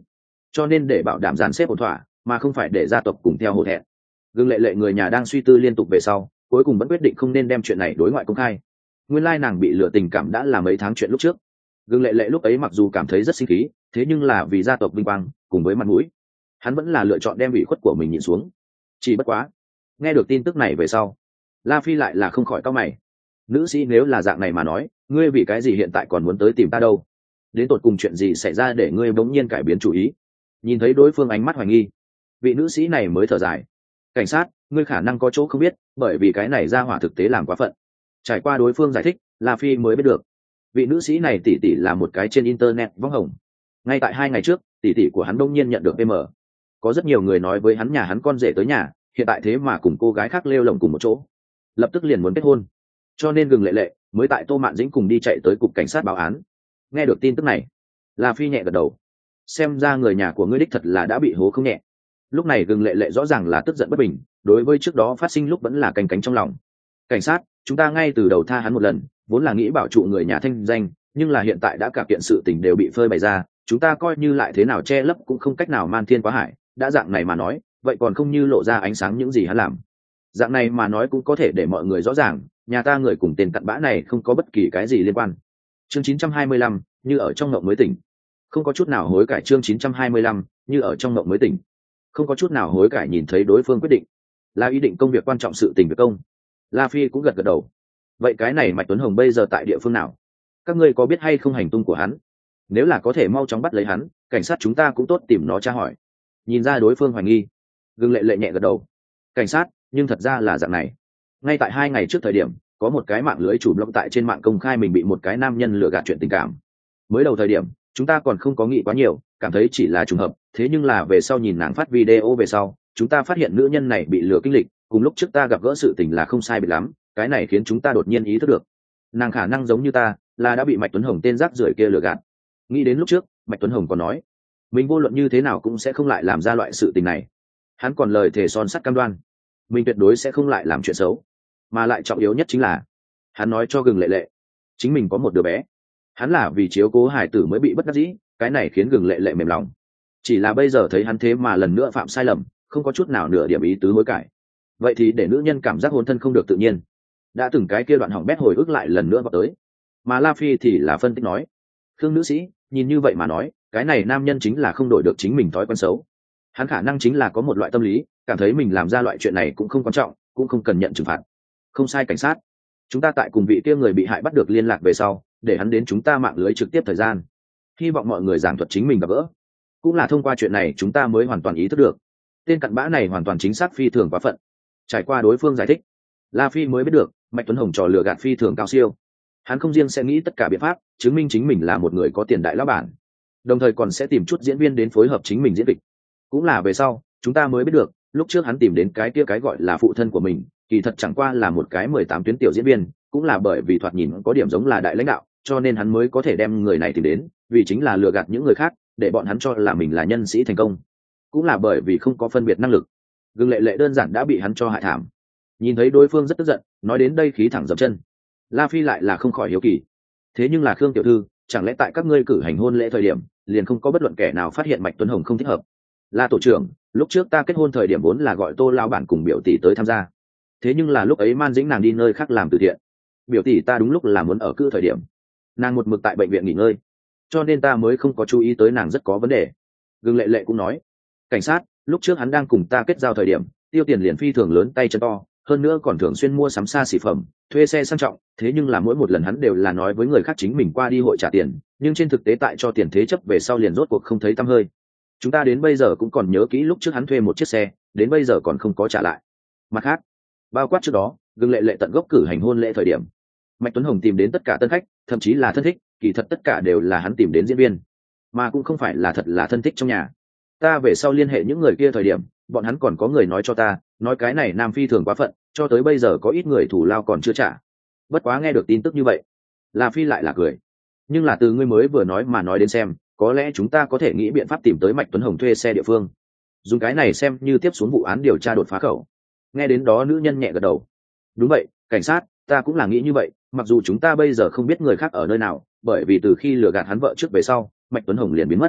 A: cho nên để bảo đảm dàn xếp ổn thỏa mà không phải để gia tộc cùng theo hổ thẹn. Gương lệ lệ người nhà đang suy tư liên tục về sau, cuối cùng vẫn quyết định không nên đem chuyện này đối ngoại công khai. Nguyên lai nàng bị lừa tình cảm đã là mấy tháng chuyện lúc trước. Gương lệ lệ lúc ấy mặc dù cảm thấy rất sinh khí, thế nhưng là vì gia tộc vinh quang cùng với mặt mũi, hắn vẫn là lựa chọn đem ủy khuất của mình nhịn xuống. Chỉ bất quá, nghe được tin tức này về sau, La Phi lại là không khỏi cau mày. Nữ sĩ nếu là dạng này mà nói, ngươi vì cái gì hiện tại còn muốn tới tìm ta đâu? Đến tột cùng chuyện gì xảy ra để ngươi bỗng nhiên cải biến chủ ý? Nhìn thấy đối phương ánh mắt hoài nghi, vị nữ sĩ này mới thở dài. Cảnh sát, ngươi khả năng có chỗ không biết, bởi vì cái này ra hỏa thực tế làm quá phận. Trải qua đối phương giải thích, La Phi mới biết được, vị nữ sĩ này tỷ tỷ là một cái trên internet vong hồng. Ngay tại hai ngày trước, tỷ tỷ của hắn đông nhiên nhận được pê em. Có rất nhiều người nói với hắn nhà hắn con rể tới nhà, hiện tại thế mà cùng cô gái khác lêu lồng cùng một chỗ, lập tức liền muốn kết hôn. Cho nên Gừng Lệ Lệ mới tại Tô Mạn Dĩnh cùng đi chạy tới cục cảnh sát báo án. Nghe được tin tức này, La Phi nhẹ gật đầu. Xem ra người nhà của ngươi đích thật là đã bị hố không nhẹ. Lúc này Gừng Lệ Lệ rõ ràng là tức giận bất bình, đối với trước đó phát sinh lúc vẫn là canh cánh trong lòng. Cảnh sát, chúng ta ngay từ đầu tha hắn một lần, vốn là nghĩ bảo trụ người nhà thanh danh, nhưng là hiện tại đã cả kiện sự tình đều bị phơi bày ra, chúng ta coi như lại thế nào che lấp cũng không cách nào man thiên quá hải. Đã dạng này mà nói, vậy còn không như lộ ra ánh sáng những gì hắn làm. Dạng này mà nói cũng có thể để mọi người rõ ràng, nhà ta người cùng tên cặn bã này không có bất kỳ cái gì liên quan. Chương chín trăm hai mươi lăm, như ở trong ngộng mới tỉnh. Không có chút nào hối cải. Chương chín trăm hai mươi lăm, như ở trong ngộng mới tỉnh. Không có chút nào hối cải. Nhìn thấy đối phương quyết định là ý định công việc quan trọng, sự tình việc công, La Phi cũng gật gật đầu. Vậy cái này Mạch Tuấn Hồng bây giờ tại địa phương nào? Các ngươi có biết hay không hành tung của hắn? Nếu là có thể mau chóng bắt lấy hắn, cảnh sát chúng ta cũng tốt tìm nó tra hỏi. Nhìn ra đối phương hoài nghi, Gừng Lệ Lệ nhẹ gật đầu. Cảnh sát, nhưng thật ra là dạng này. Ngay tại hai ngày trước thời điểm, có một cái mạng lưới chủ blog tại trên mạng công khai mình bị một cái nam nhân lừa gạt chuyện tình cảm. Mới đầu thời điểm, chúng ta còn không có nghĩ quá nhiều, cảm thấy chỉ là trùng hợp, thế nhưng là về sau nhìn nàng phát video về sau, chúng ta phát hiện nữ nhân này bị lừa kinh lịch, cùng lúc trước ta gặp gỡ sự tình là không sai biệt lắm, cái này khiến chúng ta đột nhiên ý thức được, nàng khả năng giống như ta, là đã bị Mạch Tuấn Hồng tên rác rưởi kia lừa gạt. Nghĩ đến lúc trước, Mạch Tuấn Hồng còn nói, mình vô luận như thế nào cũng sẽ không lại làm ra loại sự tình này. Hắn còn lời thề son sắt cam đoan, mình tuyệt đối sẽ không lại làm chuyện xấu. Mà lại trọng yếu nhất chính là, hắn nói cho Gừng Lệ Lệ, chính mình có một đứa bé. Hắn là vì chiếu cố hải tử mới bị bất đắc dĩ, cái này khiến Gừng Lệ Lệ mềm lòng. Chỉ là bây giờ thấy hắn thế mà lần nữa phạm sai lầm, không có chút nào nửa điểm ý tứ hối cải. Vậy thì để nữ nhân cảm giác hôn thân không được tự nhiên. Đã từng cái kia đoạn hỏng bét hồi ức lại lần nữa vào tới. Mà La Phi thì là phân tích nói, Khương nữ sĩ, nhìn như vậy mà nói, cái này nam nhân chính là không đổi được chính mình thói quen xấu. Hắn khả năng chính là có một loại tâm lý, cảm thấy mình làm ra loại chuyện này cũng không quan trọng, cũng không cần nhận trừng phạt. Không sai cảnh sát, chúng ta tại cùng vị kia người bị hại bắt được liên lạc về sau, để hắn đến chúng ta mạng lưới trực tiếp thời gian. Hy vọng mọi người giảng thuật chính mình gặp gỡ. Cũng là thông qua chuyện này chúng ta mới hoàn toàn ý thức được, tên cặn bã này hoàn toàn chính xác phi thường quá phận. Trải qua đối phương giải thích, La Phi mới biết được, Mạch Tuấn Hồng trò lừa gạt phi thường cao siêu. Hắn không riêng sẽ nghĩ tất cả biện pháp chứng minh chính mình là một người có tiền đại lão bản, đồng thời còn sẽ tìm chút diễn viên đến phối hợp chính mình diễn kịch. Cũng là về sau chúng ta mới biết được, lúc trước hắn tìm đến cái kia cái gọi là phụ thân của mình, kỳ thật chẳng qua là một cái mười tám tuyến tiểu diễn viên, cũng là bởi vì thoạt nhìn có điểm giống là đại lãnh đạo, cho nên hắn mới có thể đem người này tìm đến, vì chính là lừa gạt những người khác, để bọn hắn cho là mình là nhân sĩ thành công. Cũng là bởi vì không có phân biệt năng lực, Gừng Lệ Lệ đơn giản đã bị hắn cho hại thảm. Nhìn thấy đối phương rất tức giận, nói đến đây khí thẳng dậm chân. La Phi lại là không khỏi hiếu kỳ, thế nhưng là Khương tiểu thư, chẳng lẽ tại các ngươi cử hành hôn lễ thời điểm, liền không có bất luận kẻ nào phát hiện Mạch Tuấn Hồng không thích hợp? La tổ trưởng, lúc trước ta kết hôn thời điểm vốn là gọi Tô lao bản cùng biểu tỷ tới tham gia, thế nhưng là lúc ấy Man Dĩnh nàng đi nơi khác làm từ thiện, biểu tỷ ta đúng lúc là muốn ở cư thời điểm, nàng một mực tại bệnh viện nghỉ ngơi, cho nên ta mới không có chú ý tới nàng rất có vấn đề. Gừng Lệ Lệ cũng nói, cảnh sát, lúc trước hắn đang cùng ta kết giao thời điểm, tiêu tiền liền phi thường lớn tay chân to, hơn nữa còn thường xuyên mua sắm xa xỉ phẩm, thuê xe sang trọng, thế nhưng là mỗi một lần hắn đều là nói với người khác chính mình qua đi hội trả tiền, nhưng trên thực tế tại cho tiền thế chấp về sau liền rốt cuộc không thấy tăm hơi. Chúng ta đến bây giờ cũng còn nhớ kỹ lúc trước hắn thuê một chiếc xe, đến bây giờ còn không có trả lại. Mặt khác, bao quát trước đó, Gừng Lệ Lệ tận gốc cử hành hôn lễ thời điểm, Mạch Tuấn Hồng tìm đến tất cả tân khách, thậm chí là thân thích, kỳ thật tất cả đều là hắn tìm đến diễn viên, mà cũng không phải là thật là thân thích trong nhà. Ta về sau liên hệ những người kia thời điểm, bọn hắn còn có người nói cho ta, nói cái này nam phi thường quá phận, cho tới bây giờ có ít người thủ lao còn chưa trả. Bất quá nghe được tin tức như vậy, La Phi lại là cười. Nhưng là từ ngươi mới vừa nói mà nói đến xem, có lẽ chúng ta có thể nghĩ biện pháp tìm tới Mạch Tuấn Hồng thuê xe địa phương, dùng cái này xem như tiếp xuống vụ án điều tra đột phá khẩu. Nghe đến đó nữ nhân nhẹ gật đầu. Đúng vậy, cảnh sát, ta cũng là nghĩ như vậy, mặc dù chúng ta bây giờ không biết người khác ở nơi nào, bởi vì từ khi lừa gạt hắn vợ trước về sau, Mạch Tuấn Hồng liền biến mất.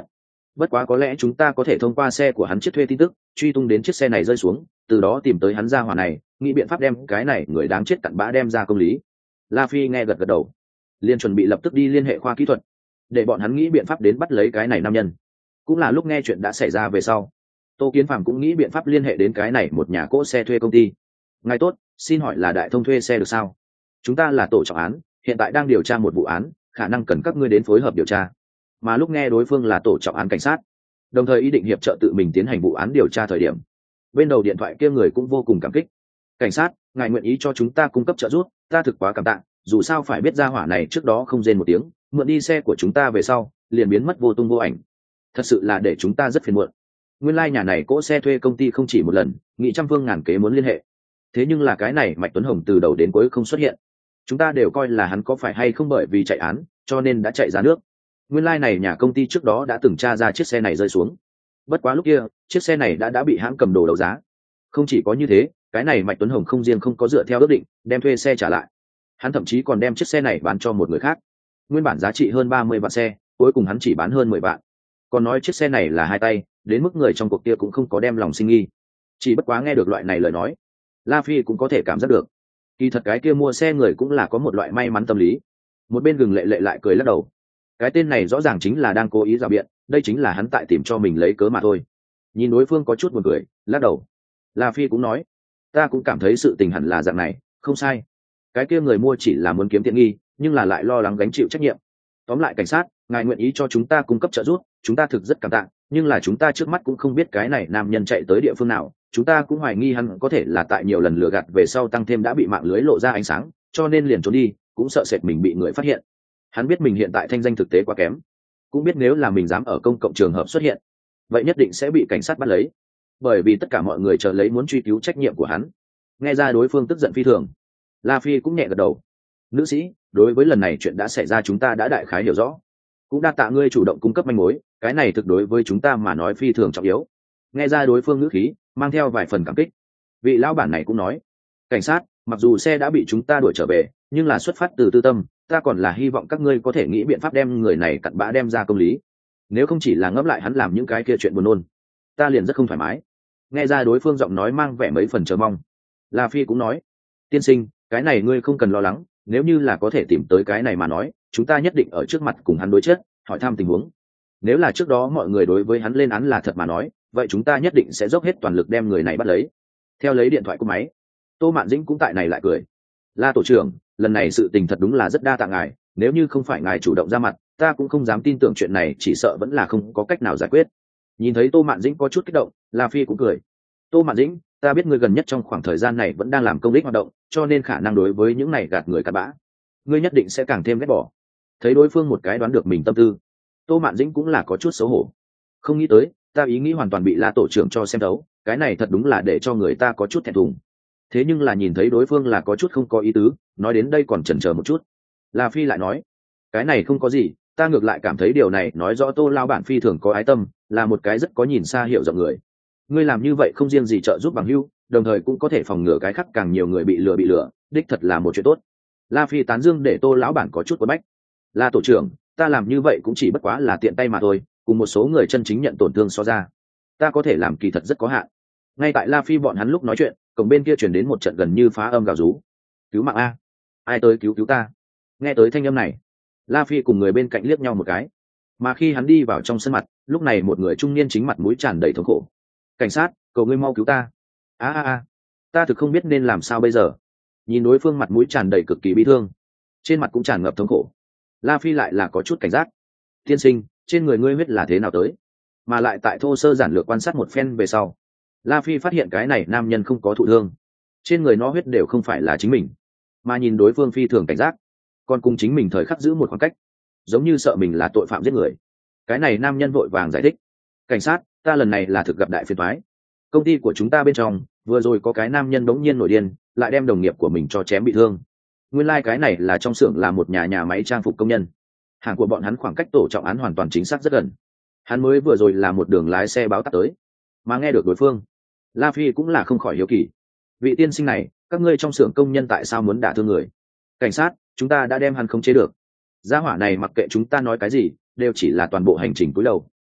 A: bất quá có lẽ chúng ta có thể thông qua xe của hắn chiếc thuê tin tức truy tung đến chiếc xe này rơi xuống, từ đó tìm tới hắn ra hỏa này, nghĩ biện pháp đem cái này người đáng chết cặn bã đem ra công lý. La Phi nghe gật gật đầu, liền chuẩn bị lập tức đi liên hệ khoa kỹ thuật để bọn hắn nghĩ biện pháp đến bắt lấy cái này nam nhân. Cũng là lúc nghe chuyện đã xảy ra về sau, Tô Kiến Phàm cũng nghĩ biện pháp liên hệ đến cái này một nhà cỗ xe thuê công ty. Ngài tốt, xin hỏi là Đại Thông thuê xe được sao? Chúng ta là tổ trọng án, hiện tại đang điều tra một vụ án, khả năng cần các ngươi đến phối hợp điều tra. Mà lúc nghe đối phương là tổ trọng án cảnh sát, đồng thời ý định hiệp trợ tự mình tiến hành vụ án điều tra thời điểm, bên đầu điện thoại kia người cũng vô cùng cảm kích. Cảnh sát, ngài nguyện ý cho chúng ta cung cấp trợ giúp, ta thực quá cảm tạ, dù sao phải biết ra hỏa này trước đó không rên một tiếng, mượn đi xe của chúng ta về sau liền biến mất vô tung vô ảnh, thật sự là để chúng ta rất phiền muộn. Nguyên lai like nhà này cỗ xe thuê công ty không chỉ một lần nghị trăm phương ngàn kế muốn liên hệ, thế nhưng là cái này Mạch Tuấn Hồng từ đầu đến cuối không xuất hiện, chúng ta đều coi là hắn có phải hay không bởi vì chạy án cho nên đã chạy ra nước. Nguyên lai like này nhà công ty trước đó đã từng tra ra chiếc xe này rơi xuống, bất quá lúc kia chiếc xe này đã đã bị hãng cầm đồ đấu giá. Không chỉ có như thế, cái này Mạch Tuấn Hồng không riêng không có dựa theo ước định đem thuê xe trả lại, hắn thậm chí còn đem chiếc xe này bán cho một người khác. Nguyên bản giá trị hơn ba mươi vạn xe, cuối cùng hắn chỉ bán hơn mười vạn. Còn nói chiếc xe này là hai tay, đến mức người trong cuộc kia cũng không có đem lòng sinh nghi. Chỉ bất quá nghe được loại này lời nói, La Phi cũng có thể cảm giác được, kỳ thật cái kia mua xe người cũng là có một loại may mắn tâm lý. Một bên Gừng Lệ Lệ lại cười lắc đầu, cái tên này rõ ràng chính là đang cố ý rào biện, đây chính là hắn tại tìm cho mình lấy cớ mà thôi. Nhìn đối phương có chút buồn cười, lắc đầu. La Phi cũng nói, ta cũng cảm thấy sự tình hẳn là dạng này, không sai. Cái kia người mua chỉ là muốn kiếm tiện nghi, nhưng là lại lo lắng gánh chịu trách nhiệm. Tóm lại cảnh sát, ngài nguyện ý cho chúng ta cung cấp trợ giúp, chúng ta thực rất cảm tạ, nhưng là chúng ta trước mắt cũng không biết cái này nam nhân chạy tới địa phương nào, chúng ta cũng hoài nghi hắn có thể là tại nhiều lần lừa gạt về sau tăng thêm đã bị mạng lưới lộ ra ánh sáng, cho nên liền trốn đi, cũng sợ sệt mình bị người phát hiện. Hắn biết mình hiện tại thanh danh thực tế quá kém, cũng biết nếu là mình dám ở công cộng trường hợp xuất hiện, vậy nhất định sẽ bị cảnh sát bắt lấy, bởi vì tất cả mọi người chờ lấy muốn truy cứu trách nhiệm của hắn. Nghe ra đối phương tức giận phi thường, La Phi cũng nhẹ gật đầu. Nữ sĩ, đối với lần này chuyện đã xảy ra chúng ta đã đại khái hiểu rõ, cũng đa tạ ngươi chủ động cung cấp manh mối, cái này thực đối với chúng ta mà nói phi thường trọng yếu. Nghe ra đối phương ngữ khí mang theo vài phần cảm kích, vị lão bản này cũng nói, cảnh sát, mặc dù xe đã bị chúng ta đuổi trở về, nhưng là xuất phát từ tư tâm, ta còn là hy vọng các ngươi có thể nghĩ biện pháp đem người này cặn bã đem ra công lý, nếu không chỉ là ngẫm lại hắn làm những cái kia chuyện buồn nôn, ta liền rất không thoải mái. Nghe ra đối phương giọng nói mang vẻ mấy phần chờ mong, La Phi cũng nói, tiên sinh, cái này ngươi không cần lo lắng, nếu như là có thể tìm tới cái này mà nói, chúng ta nhất định ở trước mặt cùng hắn đối chất, hỏi thăm tình huống. Nếu là trước đó mọi người đối với hắn lên án là thật mà nói, vậy chúng ta nhất định sẽ dốc hết toàn lực đem người này bắt lấy. Theo lấy điện thoại của máy, Tô Mạn Dĩnh cũng tại này lại cười, La tổ trưởng, lần này sự tình thật đúng là rất đa tạ ngài, nếu như không phải ngài chủ động ra mặt, ta cũng không dám tin tưởng chuyện này chỉ sợ vẫn là không có cách nào giải quyết. Nhìn thấy Tô Mạn Dĩnh có chút kích động, La Phi cũng cười. Tô Mạn Dĩnh, ta biết ngươi gần nhất trong khoảng thời gian này vẫn đang làm công ích hoạt động, cho nên khả năng đối với những này gạt người cặn bã, ngươi nhất định sẽ càng thêm ghét bỏ. Thấy đối phương một cái đoán được mình tâm tư, Tô Mạn Dĩnh cũng là có chút xấu hổ. Không nghĩ tới, ta ý nghĩ hoàn toàn bị La tổ trưởng cho xem thấu, cái này thật đúng là để cho người ta có chút thẹn thùng. Thế nhưng là nhìn thấy đối phương là có chút không có ý tứ, nói đến đây còn chần chờ một chút. La Phi lại nói, cái này không có gì, ta ngược lại cảm thấy điều này nói rõ Tô lao bản phi thường có ái tâm, là một cái rất có nhìn xa hiểu rộng người. Ngươi làm như vậy không riêng gì trợ giúp bằng hữu, đồng thời cũng có thể phòng ngừa cái khác càng nhiều người bị lừa bị lừa, đích thật là một chuyện tốt. La Phi tán dương để Tô lão bản có chút quấn bách. La tổ trưởng, ta làm như vậy cũng chỉ bất quá là tiện tay mà thôi, cùng một số người chân chính nhận tổn thương so ra, ta có thể làm kỳ thật rất có hạn. Ngay tại La Phi bọn hắn lúc nói chuyện, cổng bên kia truyền đến một trận gần như phá âm gào rú. Cứu mạng a, ai tới cứu cứu ta. Nghe tới thanh âm này, La Phi cùng người bên cạnh liếc nhau một cái, mà khi hắn đi vào trong sân mặt, lúc này một người trung niên chính mặt mũi tràn đầy thống khổ. Cảnh sát, cầu ngươi mau cứu ta. a a a, ta thực không biết nên làm sao bây giờ. Nhìn đối phương mặt mũi tràn đầy cực kỳ bi thương, trên mặt cũng tràn ngập thống khổ, La Phi lại là có chút cảnh giác. Tiên sinh, trên người ngươi huyết là thế nào tới? Mà lại tại thô sơ giản lược quan sát một phen về sau, La Phi phát hiện cái này nam nhân không có thụ thương, trên người nó huyết đều không phải là chính mình. Mà nhìn đối phương phi thường cảnh giác, còn cùng chính mình thời khắc giữ một khoảng cách, giống như sợ mình là tội phạm giết người. Cái này nam nhân vội vàng giải thích, cảnh sát, ta lần này là thực gặp đại phiền toái. Công ty của chúng ta bên trong vừa rồi có cái nam nhân đống nhiên nổi điên, lại đem đồng nghiệp của mình cho chém bị thương. Nguyên lai like cái này là trong xưởng là một nhà nhà máy trang phục công nhân, hàng của bọn hắn khoảng cách tổ trọng án hoàn toàn chính xác rất gần. Hắn mới vừa rồi là một đường lái xe báo táp tới, mà nghe được đối phương, La Phi cũng là không khỏi hiếu kỳ. Vị tiên sinh này, các ngươi trong xưởng công nhân tại sao muốn đả thương người? Cảnh sát, chúng ta đã đem hắn khống chế được. Gia hỏa này mặc kệ chúng ta nói cái gì, đều chỉ là toàn bộ hành trình cúi đầu,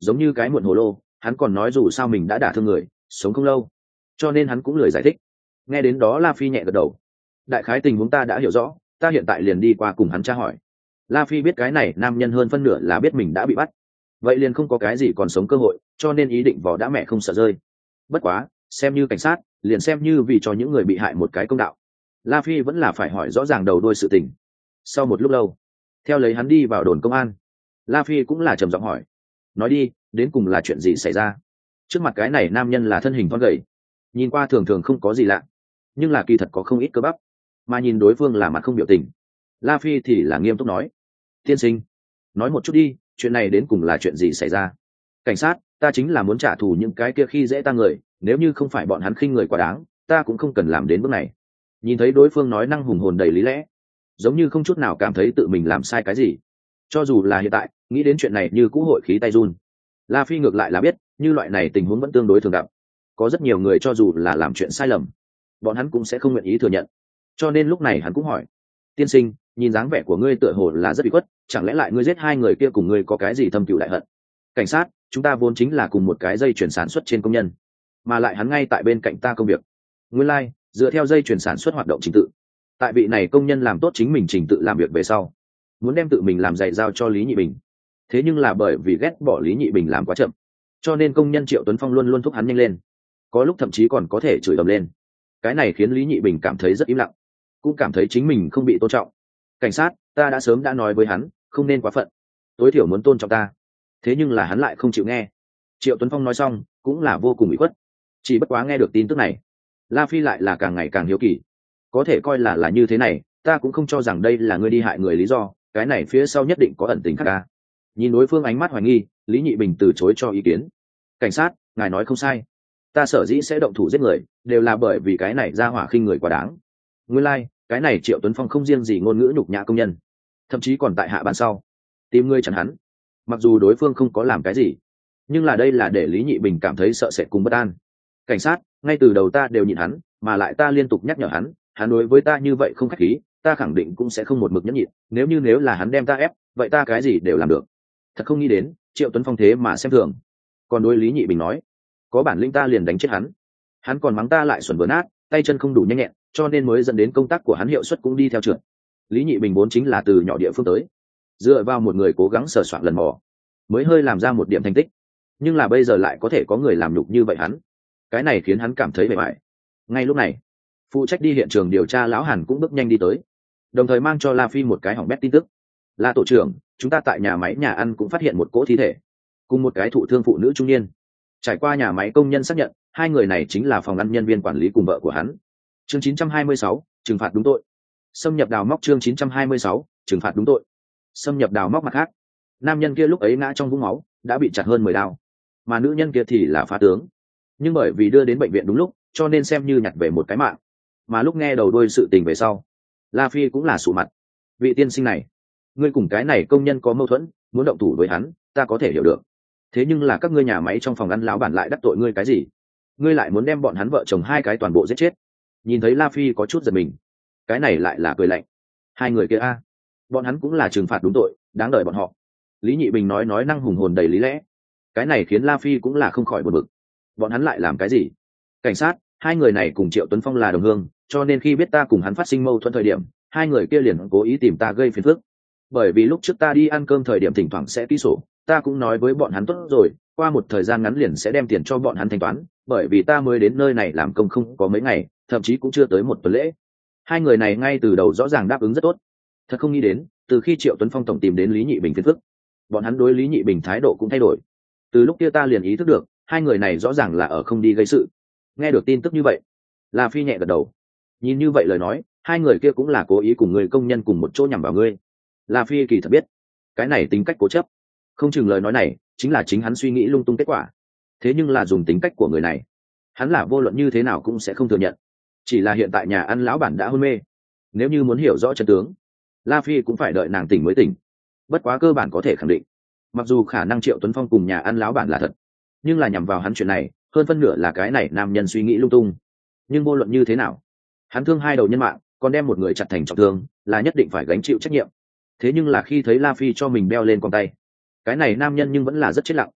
A: giống như cái muộn hồ lô. Hắn còn nói dù sao mình đã đả thương người, sống không lâu, cho nên hắn cũng lười giải thích. Nghe đến đó La Phi nhẹ gật đầu. Đại khái tình huống ta đã hiểu rõ, ta hiện tại liền đi qua cùng hắn tra hỏi. La Phi biết cái này nam nhân hơn phân nửa là biết mình đã bị bắt, vậy liền không có cái gì còn sống cơ hội, cho nên ý định vỏ đã mẹ không sợ rơi. Bất quá xem như cảnh sát, liền xem như vì cho những người bị hại một cái công đạo. La Phi vẫn là phải hỏi rõ ràng đầu đuôi sự tình. Sau một lúc lâu, theo lấy hắn đi vào đồn công an, La Phi cũng là trầm giọng hỏi, nói đi, đến cùng là chuyện gì xảy ra? Trước mặt cái này nam nhân là thân hình thon gầy, nhìn qua thường thường không có gì lạ, nhưng là kỳ thật có không ít cơ bắp, mà nhìn đối phương là mặt không biểu tình. La Phi thì là nghiêm túc nói, tiên sinh, nói một chút đi, chuyện này đến cùng là chuyện gì xảy ra? Cảnh sát, ta chính là muốn trả thù những cái kia khi dễ ta người, nếu như không phải bọn hắn khinh người quá đáng, ta cũng không cần làm đến bước này. Nhìn thấy đối phương nói năng hùng hồn đầy lý lẽ, giống như không chút nào cảm thấy tự mình làm sai cái gì. Cho dù là hiện tại nghĩ đến chuyện này như cũ hội khí tay run. La Phi ngược lại là biết, như loại này tình huống vẫn tương đối thường gặp, có rất nhiều người cho dù là làm chuyện sai lầm, bọn hắn cũng sẽ không nguyện ý thừa nhận. Cho nên lúc này hắn cũng hỏi, tiên sinh, nhìn dáng vẻ của ngươi tựa hồ là rất bị khuất, chẳng lẽ lại ngươi giết hai người kia cùng ngươi có cái gì thâm cừu đại hận? Cảnh sát, chúng ta vốn chính là cùng một cái dây chuyển sản xuất trên công nhân, mà lại hắn ngay tại bên cạnh ta công việc. Nguyên lai, like, dựa theo dây chuyển sản xuất hoạt động trình tự, tại vị này công nhân làm tốt chính mình trình tự làm việc về sau, muốn đem tự mình làm giày giao cho Lý Nhị Bình. Thế nhưng là bởi vì ghét bỏ Lý Nhị Bình làm quá chậm, cho nên công nhân Triệu Tuấn Phong luôn luôn thúc hắn nhanh lên, có lúc thậm chí còn có thể chửi ầm lên. Cái này khiến Lý Nhị Bình cảm thấy rất im lặng, cũng cảm thấy chính mình không bị tôn trọng. Cảnh sát, ta đã sớm đã nói với hắn, không nên quá phận, tối thiểu muốn tôn trọng ta. Thế nhưng là hắn lại không chịu nghe. Triệu Tuấn Phong nói xong cũng là vô cùng bị khuất. Chỉ bất quá nghe được tin tức này, La Phi lại là càng ngày càng hiếu kỳ. Có thể coi là là như thế này, ta cũng không cho rằng đây là ngươi đi hại người lý do, cái này phía sau nhất định có ẩn tình khác ca. Nhìn đối phương ánh mắt hoài nghi, Lý Nhị Bình từ chối cho ý kiến. Cảnh sát, ngài nói không sai, ta sở dĩ sẽ động thủ giết người đều là bởi vì cái này ra hỏa khinh người quá đáng. Nguyên lai, like, cái này Triệu Tuấn Phong không riêng gì ngôn ngữ nhục nhã công nhân, thậm chí còn tại hạ bàn sau tìm ngươi chặn hắn. Mặc dù đối phương không có làm cái gì, nhưng là đây là để Lý Nhị Bình cảm thấy sợ sệt cùng bất an. Cảnh sát, ngay từ đầu ta đều nhịn hắn, mà lại ta liên tục nhắc nhở hắn, hắn đối với ta như vậy không khách khí, ta khẳng định cũng sẽ không một mực nhẫn nhịn, nếu như nếu là hắn đem ta ép, vậy ta cái gì đều làm được. Thật không nghĩ đến, Triệu Tuấn Phong thế mà xem thường. Còn đối Lý Nhị Bình nói, có bản lĩnh ta liền đánh chết hắn. Hắn còn mắng ta lại xuẩn vừa nát, tay chân không đủ nhanh nhẹn, cho nên mới dẫn đến công tác của hắn hiệu suất cũng đi theo trượt. Lý Nhị Bình vốn chính là từ nhỏ địa phương tới, dựa vào một người cố gắng sờ soạn lần mò, mới hơi làm ra một điểm thành tích. Nhưng là bây giờ lại có thể có người làm nhục như vậy hắn, cái này khiến hắn cảm thấy bề bại. Ngay lúc này, phụ trách đi hiện trường điều tra lão Hàn cũng bước nhanh đi tới, đồng thời mang cho La Phi một cái hỏng bét tin tức. La tổ trưởng, chúng ta tại nhà máy nhà ăn cũng phát hiện một cỗ thi thể, cùng một cái thụ thương phụ nữ trung niên. Trải qua nhà máy công nhân xác nhận, hai người này chính là phòng ăn nhân viên quản lý cùng vợ của hắn. Chương chín trăm hai mươi sáu, trừng phạt đúng tội. Xâm nhập đào móc. Chương chín trăm hai mươi sáu, trừng phạt đúng tội. Xâm nhập đào móc. Mặt khác, nam nhân kia lúc ấy ngã trong vũng máu, đã bị chặt hơn mười đao, mà nữ nhân kia thì là phá tướng, nhưng bởi vì đưa đến bệnh viện đúng lúc, cho nên xem như nhặt về một cái mạng. Mà lúc nghe đầu đuôi sự tình về sau, La Phi cũng là sụ mặt. Vị tiên sinh này, ngươi cùng cái này công nhân có mâu thuẫn, muốn động thủ với hắn, ta có thể hiểu được. Thế nhưng là các ngươi nhà máy trong phòng ăn lão bản lại đắc tội ngươi cái gì? Ngươi lại muốn đem bọn hắn vợ chồng hai cái toàn bộ giết chết. Nhìn thấy La Phi có chút giật mình, cái này lại là cười lạnh. Hai người kia a, bọn hắn cũng là trừng phạt đúng tội, đáng đợi bọn họ. Lý Nhị Bình nói nói năng hùng hồn đầy lý lẽ, cái này khiến La Phi cũng là không khỏi buồn bực. Bọn hắn lại làm cái gì? Cảnh sát, hai người này cùng Triệu Tuấn Phong là đồng hương, cho nên khi biết ta cùng hắn phát sinh mâu thuẫn thời điểm, hai người kia liền cố ý tìm ta gây phiền phức. Bởi vì lúc trước ta đi ăn cơm thời điểm thỉnh thoảng sẽ ký sổ, ta cũng nói với bọn hắn tốt rồi, qua một thời gian ngắn liền sẽ đem tiền cho bọn hắn thanh toán, bởi vì ta mới đến nơi này làm công không có mấy ngày, thậm chí cũng chưa tới một tuần lễ. Hai người này ngay từ đầu rõ ràng đáp ứng rất tốt. Thật không nghĩ đến, từ khi Triệu Tuấn Phong tổng tìm đến Lý Nhị Bình phiền phức, bọn hắn đối Lý Nhị Bình thái độ cũng thay đổi. Từ lúc kia ta liền ý thức được, hai người này rõ ràng là ở không đi gây sự. Nghe được tin tức như vậy, La Phi nhẹ gật đầu. Nhìn như vậy lời nói, hai người kia cũng là cố ý cùng người công nhân cùng một chỗ nhằm vào ngươi. La Phi kỳ thật biết, cái này tính cách cố chấp, không chừng lời nói này chính là chính hắn suy nghĩ lung tung kết quả. Thế nhưng là dùng tính cách của người này, hắn là vô luận như thế nào cũng sẽ không thừa nhận. Chỉ là hiện tại nhà ăn lão bản đã hôn mê, nếu như muốn hiểu rõ chân tướng, La Phi cũng phải đợi nàng tỉnh mới tỉnh. Bất quá cơ bản có thể khẳng định, mặc dù khả năng Triệu Tuấn Phong cùng nhà ăn lão bản là thật, nhưng là nhằm vào hắn chuyện này hơn phân nửa là cái này nam nhân suy nghĩ lung tung. Nhưng vô luận như thế nào, hắn thương hai đầu nhân mạng, còn đem một người chặt thành trọng thương, là nhất định phải gánh chịu trách nhiệm. Thế nhưng là khi thấy La Phi cho mình đeo lên con tay, cái này nam nhân nhưng vẫn là rất chết lặng.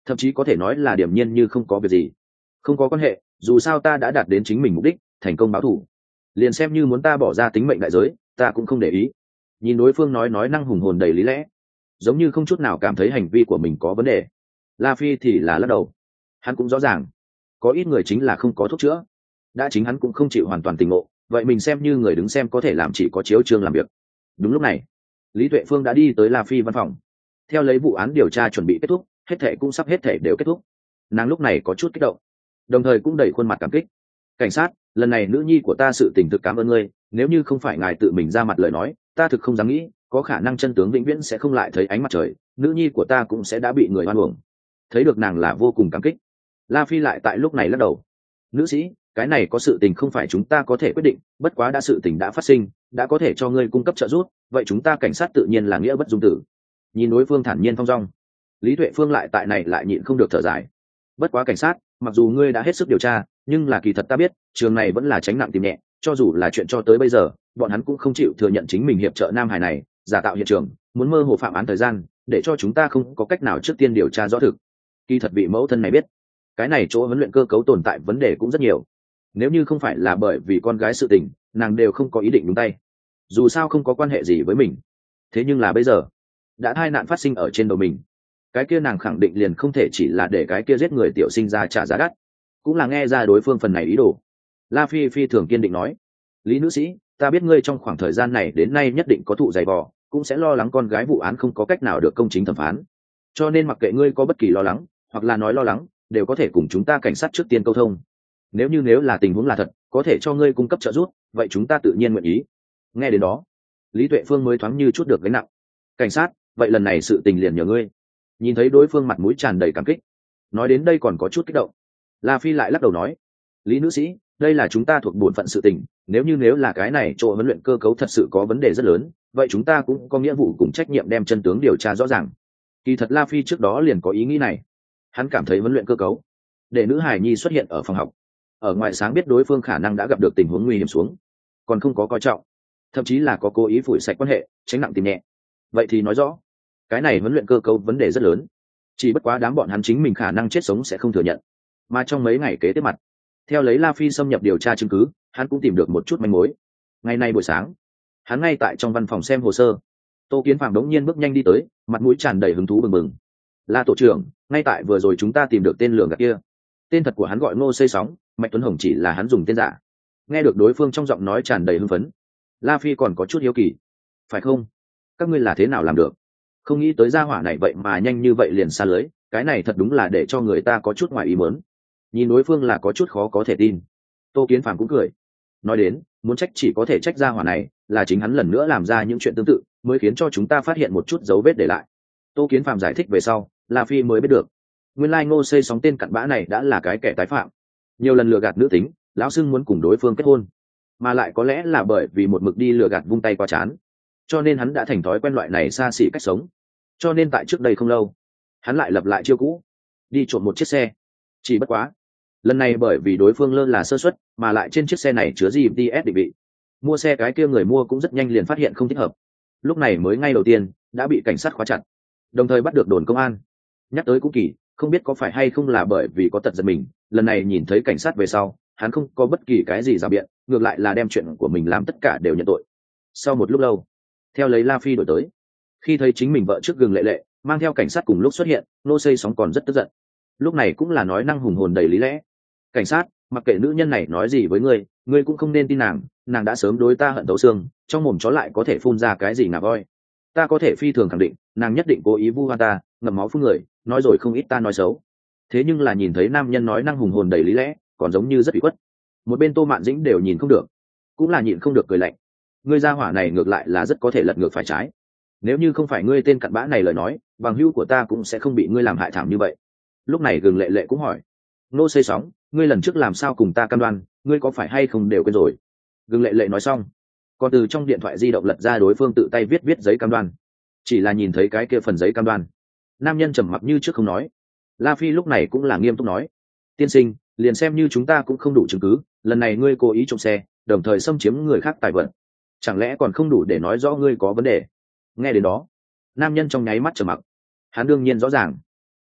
A: thậm chí có thể nói là điềm nhiên như không có việc gì. Không có quan hệ, dù sao ta đã đạt đến chính mình mục đích, thành công báo thù, liền xem như muốn ta bỏ ra tính mệnh đại giới ta cũng không để ý. Nhìn đối phương nói nói năng hùng hồn đầy lý lẽ, giống như không chút nào cảm thấy hành vi của mình có vấn đề. La Phi thì là lắc đầu. Hắn cũng rõ ràng có ít người chính là không có thuốc chữa, đã chính hắn cũng không chịu hoàn toàn tỉnh ngộ, vậy mình xem như người đứng xem có thể làm chỉ có chiếu chương làm việc. Đúng lúc này Lý Tuệ Phương đã đi tới La Phi văn phòng. Theo lấy vụ án điều tra chuẩn bị kết thúc, hết thể cũng sắp hết thể đều kết thúc, nàng lúc này có chút kích động, đồng thời cũng đầy khuôn mặt cảm kích. Cảnh sát, lần này nữ nhi của ta sự tình thực cảm ơn ngươi, nếu như không phải ngài tự mình ra mặt lời nói ta thực không dám nghĩ có khả năng chân tướng vĩnh viễn sẽ không lại thấy ánh mặt trời, nữ nhi của ta cũng sẽ đã bị người oan uổng. Thấy được nàng là vô cùng cảm kích, La Phi lại tại lúc này lắc đầu. Nữ sĩ, cái này có sự tình không phải chúng ta có thể quyết định, bất quá đã sự tình đã phát sinh, đã có thể cho ngươi cung cấp trợ giúp, vậy chúng ta cảnh sát tự nhiên là nghĩa bất dung tử. Nhìn đối phương thản nhiên thong dong, Lý Tuệ Phương lại tại này lại nhịn không được thở dài. Bất quá cảnh sát, mặc dù ngươi đã hết sức điều tra, nhưng là kỳ thật ta biết trường này vẫn là tránh nặng tìm nhẹ, cho dù là chuyện cho tới bây giờ bọn hắn cũng không chịu thừa nhận chính mình hiệp trợ nam hải này giả tạo hiện trường, muốn mơ hồ phạm án thời gian để cho chúng ta không có cách nào trước tiên điều tra rõ thực. Kỳ thật vị mẫu thân này biết cái này chỗ huấn luyện cơ cấu tồn tại vấn đề cũng rất nhiều, nếu như không phải là bởi vì con gái sự tình nàng đều không có ý định đúng tay, dù sao không có quan hệ gì với mình. Thế nhưng là bây giờ đã tai nạn phát sinh ở trên đầu mình, cái kia nàng khẳng định liền không thể chỉ là để cái kia giết người tiểu sinh ra trả giá đắt. Cũng là nghe ra đối phương phần này ý đồ, La Phi phi thường kiên định nói: Lý nữ sĩ, ta biết ngươi trong khoảng thời gian này đến nay nhất định có thụ dày vò, cũng sẽ lo lắng con gái vụ án không có cách nào được công chính thẩm phán, cho nên mặc kệ ngươi có bất kỳ lo lắng hoặc là nói lo lắng đều có thể cùng chúng ta cảnh sát trước tiên câu thông. Nếu như nếu là tình huống là thật có thể cho ngươi cung cấp trợ giúp, vậy chúng ta tự nhiên nguyện ý. Nghe đến đó Lý Tuệ Phương mới thoáng như chút được gánh nặng. Cảnh sát, vậy lần này sự tình liền nhờ ngươi. Nhìn thấy đối phương mặt mũi tràn đầy cảm kích, nói đến đây còn có chút kích động, La Phi lại lắc đầu nói: Lý nữ sĩ, đây là chúng ta thuộc bổn phận sự tình, nếu như nếu là cái này chỗ huấn luyện cơ cấu thật sự có vấn đề rất lớn, vậy chúng ta cũng có nghĩa vụ cùng trách nhiệm đem chân tướng điều tra rõ ràng. Kỳ thật La Phi trước đó liền có ý nghĩ này, hắn cảm thấy huấn luyện cơ cấu để nữ hải nhi xuất hiện ở phòng học, ở ngoài sáng biết đối phương khả năng đã gặp được tình huống nguy hiểm xuống, còn không có coi trọng, thậm chí là có cố ý phủi sạch quan hệ, tránh nặng tìm nhẹ, vậy thì nói rõ cái này huấn luyện cơ cấu vấn đề rất lớn, chỉ bất quá đám bọn hắn chính mình khả năng chết sống sẽ không thừa nhận. Mà trong mấy ngày kế tiếp mặt, theo lấy La Phi xâm nhập điều tra chứng cứ, hắn cũng tìm được một chút manh mối. Ngày nay buổi sáng, hắn ngay tại trong văn phòng xem hồ sơ, Tô Kiến Phạm đống nhiên bước nhanh đi tới, mặt mũi tràn đầy hứng thú bừng bừng. La tổ trưởng, ngay tại vừa rồi chúng ta tìm được tên lường gạt kia, tên thật của hắn gọi Ngô Xây Sóng, Mạch Tuấn Hồng chỉ là hắn dùng tên giả. Nghe được đối phương trong giọng nói tràn đầy hưng phấn, La Phi còn có chút hiếu kỳ. Phải không? Các ngươi là thế nào làm được? Không nghĩ tới gia hỏa này vậy mà nhanh như vậy liền xa lưới, cái này thật đúng là để cho người ta có chút ngoài ý muốn. Nhìn đối phương là có chút khó có thể tin, Tô Kiến Phạm cũng cười nói đến, muốn trách chỉ có thể trách gia hỏa này, là chính hắn lần nữa làm ra những chuyện tương tự mới khiến cho chúng ta phát hiện một chút dấu vết để lại. Tô Kiến Phạm giải thích về sau, La Phi mới biết được nguyên lai Ngô Xây Sóng tên cặn bã này đã là cái kẻ tái phạm, nhiều lần lừa gạt nữ tính, lão xưng muốn cùng đối phương kết hôn, mà lại có lẽ là bởi vì một mực đi lừa gạt vung tay qua chán, cho nên hắn đã thành thói quen loại này xa xỉ cách sống. Cho nên tại trước đây không lâu, hắn lại lập lại chiêu cũ, đi trộm một chiếc xe. Chỉ bất quá lần này bởi vì đối phương lơ là sơ suất, mà lại trên chiếc xe này chứa giê pê ét định vị, mua xe cái kia người mua cũng rất nhanh liền phát hiện không thích hợp, lúc này mới ngay đầu tiên đã bị cảnh sát khóa chặt, đồng thời bắt được đồn công an. Nhắc tới cũng kỳ, không biết có phải hay không là bởi vì có tật giật mình, lần này nhìn thấy cảnh sát về sau hắn không có bất kỳ cái gì rào biện, ngược lại là đem chuyện của mình làm tất cả đều nhận tội. Sau một lúc lâu, theo lấy La Phi đổi tới, khi thấy chính mình vợ trước gừng lệ lệ mang theo cảnh sát cùng lúc xuất hiện, Ngô Xây Sóng còn rất tức giận, lúc này cũng là nói năng hùng hồn đầy lý lẽ. Cảnh sát, mặc kệ nữ nhân này nói gì với ngươi, ngươi cũng không nên tin nàng, nàng đã sớm đối ta hận thấu xương, trong mồm chó lại có thể phun ra cái gì ngà voi. Ta có thể phi thường khẳng định nàng nhất định cố ý vu oan ta, ngậm máu phun người, nói rồi không ít ta nói xấu. Thế nhưng là nhìn thấy nam nhân nói năng hùng hồn đầy lý lẽ, còn giống như rất bị khuất. Một bên Tô Mạn Dĩnh đều nhìn không được, cũng là nhịn không được cười lạnh. Ngươi gia hỏa này ngược lại là rất có thể lật ngược phải trái, nếu như không phải ngươi tên cặn bã này lời nói, bằng hữu của ta cũng sẽ không bị ngươi làm hại thảm như vậy. Lúc này Gừng Lệ Lệ cũng hỏi: Ngô Xây Sóng, ngươi lần trước làm sao cùng ta cam đoan, ngươi có phải hay không đều quên rồi? Gừng Lệ Lệ nói xong, còn từ trong điện thoại di động lật ra đối phương tự tay viết viết giấy cam đoan. Chỉ là nhìn thấy cái kia phần giấy cam đoan, nam nhân trầm mặc như trước không nói. La Phi lúc này cũng là nghiêm túc nói: Tiên sinh, liền xem như chúng ta cũng không đủ chứng cứ, lần này ngươi cố ý trộm xe, đồng thời xâm chiếm người khác tài vật, chẳng lẽ còn không đủ để nói rõ ngươi có vấn đề? Nghe đến đó, nam nhân trong nháy mắt trầm mặc. Hắn đương nhiên rõ ràng,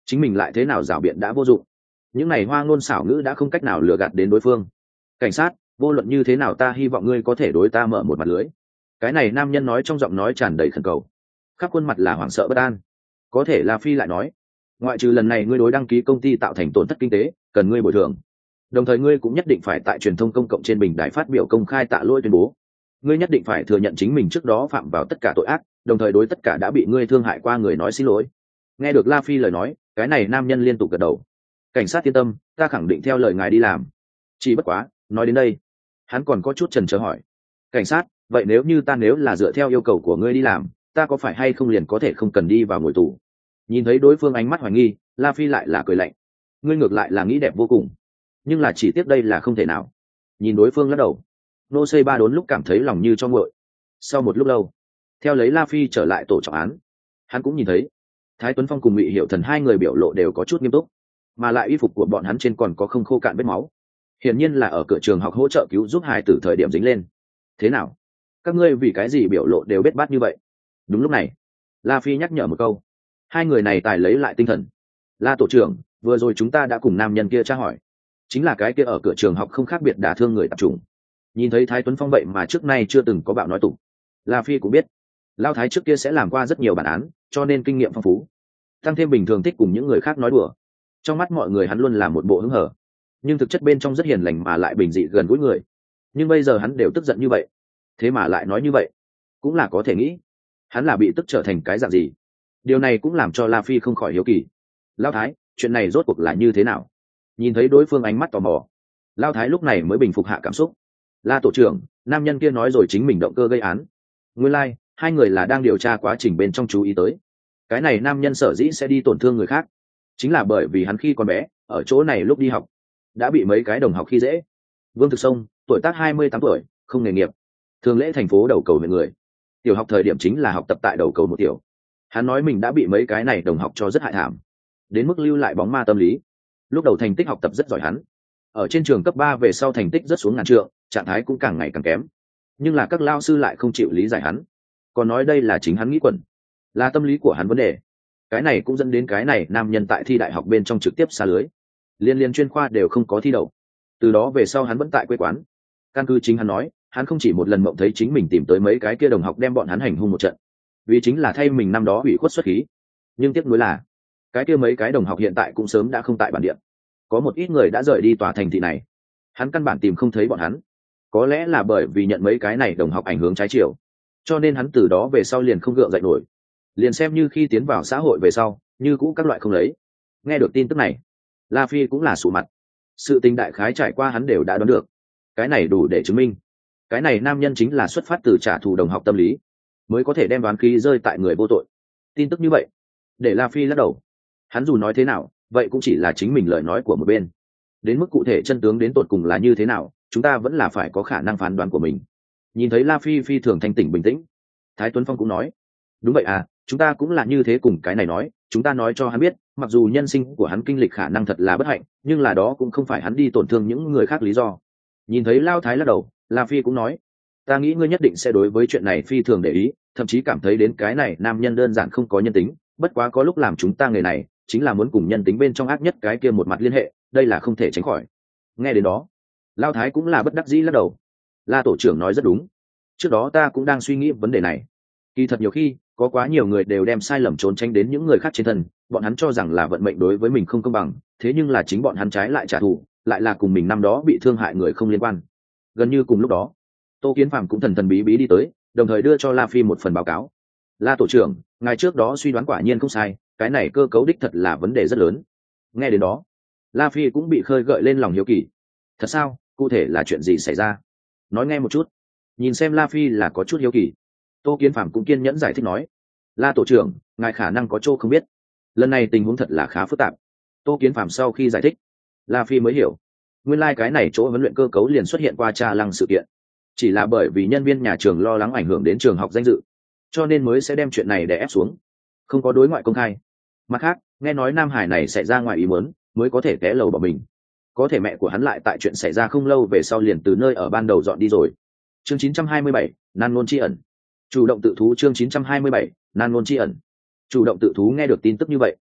A: chính mình lại thế nào rảo biện đã vô dụng. Những này hoa ngôn xảo ngữ đã không cách nào lừa gạt đến đối phương. Cảnh sát, vô luận như thế nào ta hy vọng ngươi có thể đối ta mở một mặt lưới. Cái này nam nhân nói trong giọng nói tràn đầy khẩn cầu, khắp khuôn mặt là hoảng sợ bất an. Có thể La Phi lại nói, ngoại trừ lần này ngươi đối đăng ký công ty tạo thành tổn thất kinh tế, cần ngươi bồi thường, đồng thời ngươi cũng nhất định phải tại truyền thông công cộng trên bình đài phát biểu công khai tạ lỗi tuyên bố. Ngươi nhất định phải thừa nhận chính mình trước đó phạm vào tất cả tội ác, đồng thời đối tất cả đã bị ngươi thương hại qua người nói xin lỗi. Nghe được La Phi lời nói, cái này nam nhân liên tục gật đầu. Cảnh sát yên tâm, ta khẳng định theo lời ngài đi làm. Chỉ bất quá, nói đến đây, hắn còn có chút chần chờ hỏi, cảnh sát, vậy nếu như ta nếu là dựa theo yêu cầu của ngươi đi làm, ta có phải hay không liền có thể không cần đi vào ngồi tù? Nhìn thấy đối phương ánh mắt hoài nghi, La Phi lại là cười lạnh, ngươi ngược lại là nghĩ đẹp vô cùng, nhưng là chỉ tiếc đây là không thể nào. Nhìn đối phương lắc đầu, nô xây ba đốn lúc cảm thấy lòng như cho nguội. Sau một lúc lâu, theo lấy La Phi trở lại tổ trọng án, hắn cũng nhìn thấy Thái Tuấn Phong cùng Ngụy Hiểu Thần hai người biểu lộ đều có chút nghiêm túc, mà lại y phục của bọn hắn trên còn có không khô cạn vết máu, hiển nhiên là ở cửa trường học hỗ trợ cứu giúp hài tử thời điểm dính lên. Thế nào, các ngươi vì cái gì biểu lộ đều bết bát như vậy? Đúng lúc này, La Phi nhắc nhở một câu, hai người này tài lấy lại tinh thần. La tổ trưởng, vừa rồi chúng ta đã cùng nam nhân kia tra hỏi, chính là cái kia ở cửa trường học không khác biệt đả thương người tập trung. Nhìn thấy Thái Tuấn Phong vậy mà trước nay chưa từng có bạo nói tục, La Phi cũng biết Lao Thái trước kia sẽ làm qua rất nhiều bản án, cho nên kinh nghiệm phong phú, tăng thêm bình thường thích cùng những người khác nói đùa. Trong mắt mọi người hắn luôn là một bộ hứng hở, nhưng thực chất bên trong rất hiền lành mà lại bình dị gần gũi người. Nhưng bây giờ hắn đều tức giận như vậy, thế mà lại nói như vậy, cũng là có thể nghĩ hắn là bị tức trở thành cái dạng gì. Điều này cũng làm cho La Phi không khỏi hiếu kỳ, Lao Thái, chuyện này rốt cuộc là như thế nào? Nhìn thấy đối phương ánh mắt tò mò, Lao Thái lúc này mới bình phục hạ cảm xúc. La tổ trưởng, nam nhân kia nói rồi chính mình động cơ gây án. Nguyên lai, like, hai người là đang điều tra quá trình bên trong chú ý tới. Cái này nam nhân sở dĩ sẽ đi tổn thương người khác, chính là bởi vì hắn khi còn bé, ở chỗ này lúc đi học, đã bị mấy cái đồng học khi dễ. Vương Thực Sông, tuổi tác hai mươi tám tuổi, không nghề nghiệp, thường lễ thành phố đầu cầu huyện người. Tiểu học thời điểm chính là học tập tại đầu cầu một tiểu. Hắn nói mình đã bị mấy cái này đồng học cho rất hại thảm, đến mức lưu lại bóng ma tâm lý. Lúc đầu thành tích học tập rất giỏi hắn, ở trên trường cấp ba về sau thành tích rất xuống ngàn trượng, trạng thái cũng càng ngày càng kém. Nhưng là các lao sư lại không chịu lý giải hắn, còn nói đây là chính hắn nghĩ quẩn, là tâm lý của hắn vấn đề. Cái này cũng dẫn đến cái này nam nhân tại thi đại học bên trong trực tiếp xa lưới, liên liên chuyên khoa đều không có thi đậu. Từ đó về sau hắn vẫn tại quê quán. Căn cứ chính hắn nói, hắn không chỉ một lần mộng thấy chính mình tìm tới mấy cái kia đồng học đem bọn hắn hành hung một trận, vì chính là thay mình năm đó ủy khuất xuất khí. Nhưng tiếc nuối là cái kia mấy cái đồng học hiện tại cũng sớm đã không tại bản địa, có một ít người đã rời đi tòa thành thị này, hắn căn bản tìm không thấy bọn hắn. Có lẽ là bởi vì nhận mấy cái này đồng học ảnh hưởng trái chiều, cho nên hắn từ đó về sau liền không gượng dậy nổi, liền xem như khi tiến vào xã hội về sau như cũ các loại không lấy. Nghe được tin tức này, La Phi cũng là sụ mặt. Sự tình đại khái trải qua hắn đều đã đoán được, cái này đủ để chứng minh cái này nam nhân chính là xuất phát từ trả thù đồng học tâm lý, mới có thể đem đoán khí rơi tại người vô tội. Tin tức như vậy để La Phi lắc đầu. Hắn dù nói thế nào, vậy cũng chỉ là chính mình lời nói của một bên, đến mức cụ thể chân tướng đến tột cùng là như thế nào, chúng ta vẫn là phải có khả năng phán đoán của mình. Nhìn thấy La Phi phi thường thanh tỉnh bình tĩnh, Thái Tuấn Phong cũng nói, đúng vậy à, chúng ta cũng là như thế. Cùng cái này nói, chúng ta nói cho hắn biết, mặc dù nhân sinh của hắn kinh lịch khả năng thật là bất hạnh, nhưng là đó cũng không phải hắn đi tổn thương những người khác lý do. Nhìn thấy Lao Thái lắc đầu, La Phi cũng nói, ta nghĩ ngươi nhất định sẽ đối với chuyện này phi thường để ý, thậm chí cảm thấy đến cái này nam nhân đơn giản không có nhân tính. Bất quá có lúc làm chúng ta người này chính là muốn cùng nhân tính bên trong ác nhất cái kia một mặt liên hệ, đây là không thể tránh khỏi. Nghe đến đó, Lao Thái cũng là bất đắc dĩ lắc đầu. La tổ trưởng nói rất đúng, trước đó ta cũng đang suy nghĩ vấn đề này. Kỳ thật nhiều khi có quá nhiều người đều đem sai lầm trốn tránh đến những người khác trên thân, bọn hắn cho rằng là vận mệnh đối với mình không công bằng, thế nhưng là chính bọn hắn trái lại trả thù, lại là cùng mình năm đó bị thương hại người không liên quan. Gần như cùng lúc đó, Tô Kiến Phàm cũng thần thần bí bí đi tới, đồng thời đưa cho La Phi một phần báo cáo. La tổ trưởng, ngài trước đó suy đoán quả nhiên không sai, cái này cơ cấu đích thật là vấn đề rất lớn. Nghe đến đó, La Phi cũng bị khơi gợi lên lòng hiếu kỳ. Thật sao? Cụ thể là chuyện gì xảy ra? Nói nghe một chút. Nhìn xem La Phi là có chút hiếu kỳ, Tô Kiến Phàm cũng kiên nhẫn giải thích nói, La tổ trưởng, ngài khả năng có chỗ không biết, lần này tình huống thật là khá phức tạp. Tô Kiến Phàm sau khi giải thích, La Phi mới hiểu, nguyên lai cái này chỗ huấn luyện cơ cấu liền xuất hiện qua Cha Lăng sự kiện, chỉ là bởi vì nhân viên nhà trường lo lắng ảnh hưởng đến trường học danh dự, cho nên mới sẽ đem chuyện này đè ép xuống, không có đối ngoại công khai. Mặt khác, nghe nói Nam Hải này xảy ra ngoài ý muốn, mới có thể té lầu bỏ mình. Có thể mẹ của hắn lại tại chuyện xảy ra không lâu về sau liền từ nơi ở ban đầu dọn đi rồi. Chương chín trăm hai mươi bảy, nan ngôn tri ẩn. Chủ động tự thú. Chương chín trăm hai mươi bảy, nan ngôn tri ẩn. Chủ động tự thú. Nghe được tin tức như vậy,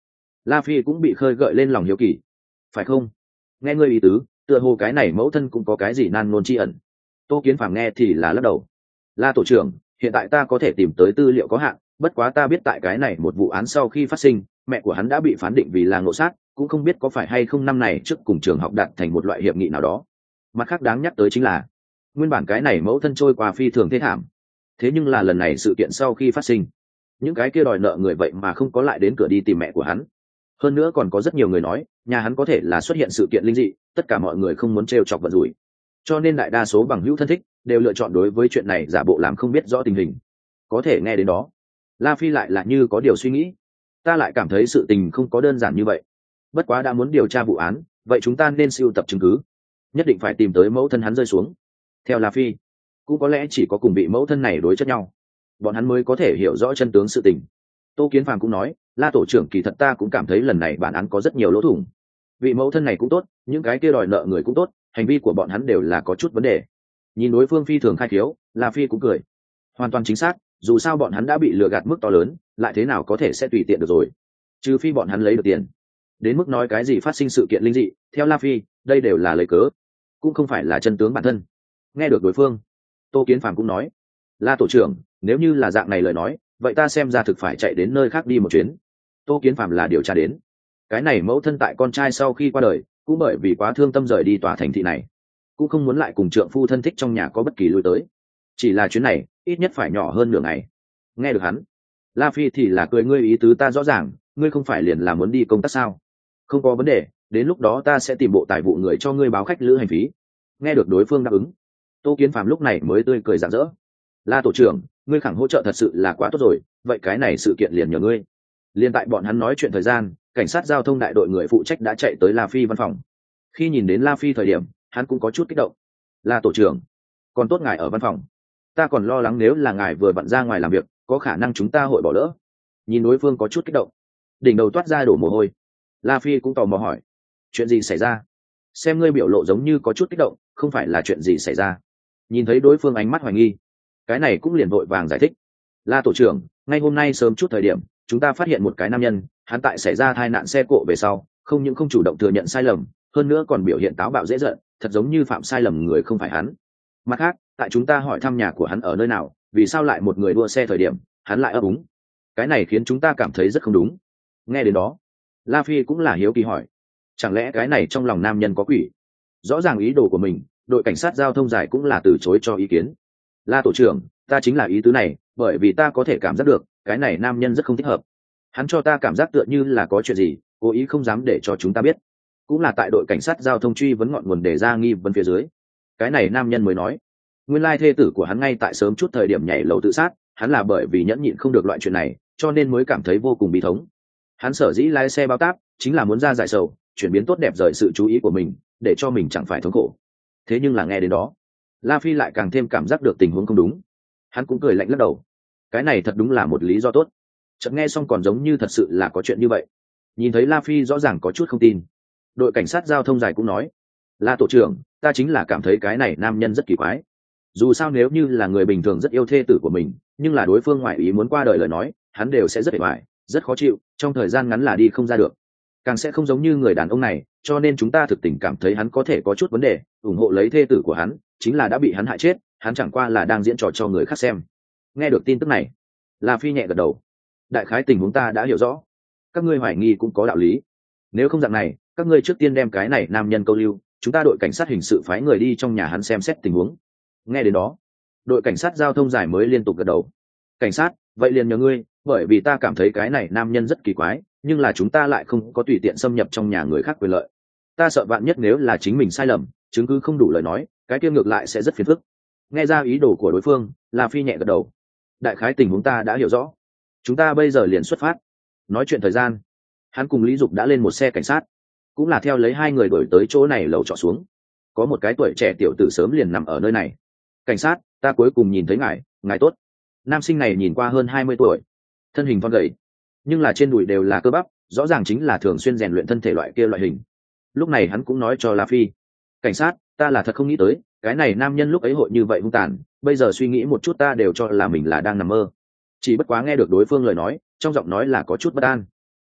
A: La Phi cũng bị khơi gợi lên lòng hiếu kỳ. Phải không? Nghe ngươi ý tứ, tựa hồ cái này mẫu thân cũng có cái gì nan ngôn tri ẩn. Tô Kiến Phàm nghe thì là lắc đầu. La tổ trưởng, hiện tại ta có thể tìm tới tư liệu có hạn, bất quá ta biết tại cái này một vụ án sau khi phát sinh, mẹ của hắn đã bị phán định vì là ngộ sát, cũng không biết có phải hay không năm này trước cùng trường học đạt thành một loại hiệp nghị nào đó. Mặt khác đáng nhắc tới chính là, nguyên bản cái này mẫu thân trôi qua phi thường thế thảm, thế nhưng là lần này sự kiện sau khi phát sinh, những cái kia đòi nợ người vậy mà không có lại đến cửa đi tìm mẹ của hắn. Hơn nữa còn có rất nhiều người nói nhà hắn có thể là xuất hiện sự kiện linh dị, tất cả mọi người không muốn trêu chọc vận rủi, cho nên đại đa số bằng hữu thân thích đều lựa chọn đối với chuyện này giả bộ làm không biết rõ tình hình. Có thể nghe đến đó, La Phi lại là như có điều suy nghĩ. Ta lại cảm thấy sự tình không có đơn giản như vậy. Bất quá đã muốn điều tra vụ án, vậy chúng ta nên sưu tập chứng cứ, nhất định phải tìm tới mẫu thân hắn rơi xuống. Theo La Phi, cũng có lẽ chỉ có cùng bị mẫu thân này đối chất nhau, bọn hắn mới có thể hiểu rõ chân tướng sự tình. Tô Kiến Phàm cũng nói, La tổ trưởng, kỳ thật ta cũng cảm thấy lần này bản án có rất nhiều lỗ thủng. Vị mẫu thân này cũng tốt, những cái kia đòi nợ người cũng tốt, hành vi của bọn hắn đều là có chút vấn đề. Nhìn đối phương phi thường khai khiếu, La Phi cũng cười. Hoàn toàn chính xác, dù sao bọn hắn đã bị lừa gạt mức to lớn, lại thế nào có thể sẽ tùy tiện được rồi. Trừ phi bọn hắn lấy được tiền. Đến mức nói cái gì phát sinh sự kiện linh dị, theo La Phi, đây đều là lời cớ, cũng không phải là chân tướng bản thân. Nghe được đối phương, Tô Kiến Phàm cũng nói, La tổ trưởng, nếu như là dạng này lời nói, vậy ta xem ra thực phải chạy đến nơi khác đi một chuyến. Tô Kiến Phàm là điều tra đến, cái này mẫu thân tại con trai sau khi qua đời, cũng bởi vì quá thương tâm rời đi tòa thành thị này, cũng không muốn lại cùng trượng phu thân thích trong nhà có bất kỳ lui tới. Chỉ là chuyến này ít nhất phải nhỏ hơn nửa ngày. Nghe được hắn, La Phi thì là cười, ngươi ý tứ ta rõ ràng, ngươi không phải liền là muốn đi công tác sao? Không có vấn đề, đến lúc đó ta sẽ tìm bộ tài vụ người cho ngươi báo khách lữ hành phí. Nghe được đối phương đáp ứng, Tô Kiến Phàm lúc này mới tươi cười rạng rỡ. La tổ trưởng, ngươi khẳng hỗ trợ thật sự là quá tốt rồi, vậy cái này sự kiện liền nhờ ngươi. Liên tại bọn hắn nói chuyện thời gian, cảnh sát giao thông đại đội người phụ trách đã chạy tới La Phi văn phòng. Khi nhìn đến La Phi thời điểm, hắn cũng có chút kích động. La tổ trưởng, còn tốt ngài ở văn phòng, ta còn lo lắng nếu là ngài vừa vặn ra ngoài làm việc, có khả năng chúng ta hội bỏ lỡ. Nhìn đối phương có chút kích động, đỉnh đầu toát ra đổ mồ hôi, La Phi cũng tò mò hỏi, chuyện gì xảy ra? Xem ngươi biểu lộ giống như có chút kích động, không phải là chuyện gì xảy ra? Nhìn thấy đối phương ánh mắt hoài nghi, cái này cũng liền vội vàng giải thích. La tổ trưởng, ngay hôm nay sớm chút thời điểm, chúng ta phát hiện một cái nam nhân, hắn tại xảy ra tai nạn xe cộ về sau, không những không chủ động thừa nhận sai lầm, hơn nữa còn biểu hiện táo bạo dễ giận, thật giống như phạm sai lầm người không phải hắn. Mặt khác, tại chúng ta hỏi thăm nhà của hắn ở nơi nào, vì sao lại một người đua xe thời điểm, hắn lại ấp úng. Cái này khiến chúng ta cảm thấy rất không đúng. Nghe đến đó, La Phi cũng là hiếu kỳ hỏi, chẳng lẽ cái này trong lòng nam nhân có quỷ? Rõ ràng ý đồ của mình, đội cảnh sát giao thông giải cũng là từ chối cho ý kiến. La tổ trưởng, ta chính là ý tứ này, bởi vì ta có thể cảm giác được cái này nam nhân rất không thích hợp. Hắn cho ta cảm giác tựa như là có chuyện gì, cố ý không dám để cho chúng ta biết. Cũng là tại đội cảnh sát giao thông truy vấn ngọn nguồn để ra nghi vấn phía dưới, cái này nam nhân mới nói, nguyên lai thê tử của hắn ngay tại sớm chút thời điểm nhảy lầu tự sát, hắn là bởi vì nhẫn nhịn không được loại chuyện này, cho nên mới cảm thấy vô cùng bi thống. Hắn sở dĩ lái xe bao táp, chính là muốn ra giải sầu, chuyển biến tốt đẹp rời sự chú ý của mình, để cho mình chẳng phải thống khổ. Thế nhưng là nghe đến đó, La Phi lại càng thêm cảm giác được tình huống không đúng. Hắn cũng cười lạnh lắc đầu, cái này thật đúng là một lý do tốt. Chợt nghe xong còn giống như thật sự là có chuyện như vậy. Nhìn thấy La Phi rõ ràng có chút không tin, đội cảnh sát giao thông dài cũng nói, La tổ trưởng, ta chính là cảm thấy cái này nam nhân rất kỳ quái. Dù sao nếu như là người bình thường rất yêu thê tử của mình, nhưng là đối phương ngoại ý muốn qua đời lời nói, hắn đều sẽ rất bề ngoài, rất khó chịu, trong thời gian ngắn là đi không ra được. Càng sẽ không giống như người đàn ông này, cho nên chúng ta thực tình cảm thấy hắn có thể có chút vấn đề, ủng hộ lấy thê tử của hắn, chính là đã bị hắn hại chết, hắn chẳng qua là đang diễn trò cho người khác xem. Nghe được tin tức này, La Phi nhẹ gật đầu, đại khái tình huống ta đã hiểu rõ, các ngươi hoài nghi cũng có đạo lý. Nếu không dạng này, các ngươi trước tiên đem cái này nam nhân câu lưu, chúng ta đội cảnh sát hình sự phái người đi trong nhà hắn xem xét tình huống. Nghe đến đó, đội cảnh sát giao thông giải mới liên tục gật đầu. Cảnh sát, vậy liền nhờ ngươi, bởi vì ta cảm thấy cái này nam nhân rất kỳ quái, nhưng là chúng ta lại không có tùy tiện xâm nhập trong nhà người khác quyền lợi. Ta sợ vạn nhất nếu là chính mình sai lầm, chứng cứ không đủ lời nói, cái kia ngược lại sẽ rất phiền phức. Nghe ra ý đồ của đối phương, La Phi nhẹ gật đầu, đại khái tình huống ta đã hiểu rõ, chúng ta bây giờ liền xuất phát. Nói chuyện thời gian, hắn cùng Lý Dục đã lên một xe cảnh sát, cũng là theo lấy hai người đổi tới chỗ này lầu trọ xuống. Có một cái tuổi trẻ tiểu tử sớm liền nằm ở nơi này. Cảnh sát, ta cuối cùng nhìn thấy ngài, ngài tốt. Nam sinh này nhìn qua hơn hai mươi tuổi, thân hình thon gầy, nhưng là trên đùi đều là cơ bắp, rõ ràng chính là thường xuyên rèn luyện thân thể loại kia loại hình. Lúc này hắn cũng nói cho La Phi, cảnh sát, ta là thật không nghĩ tới cái này nam nhân lúc ấy hội như vậy hung tàn, bây giờ suy nghĩ một chút ta đều cho là mình là đang nằm mơ. Chỉ bất quá nghe được đối phương lời nói, trong giọng nói là có chút bất an.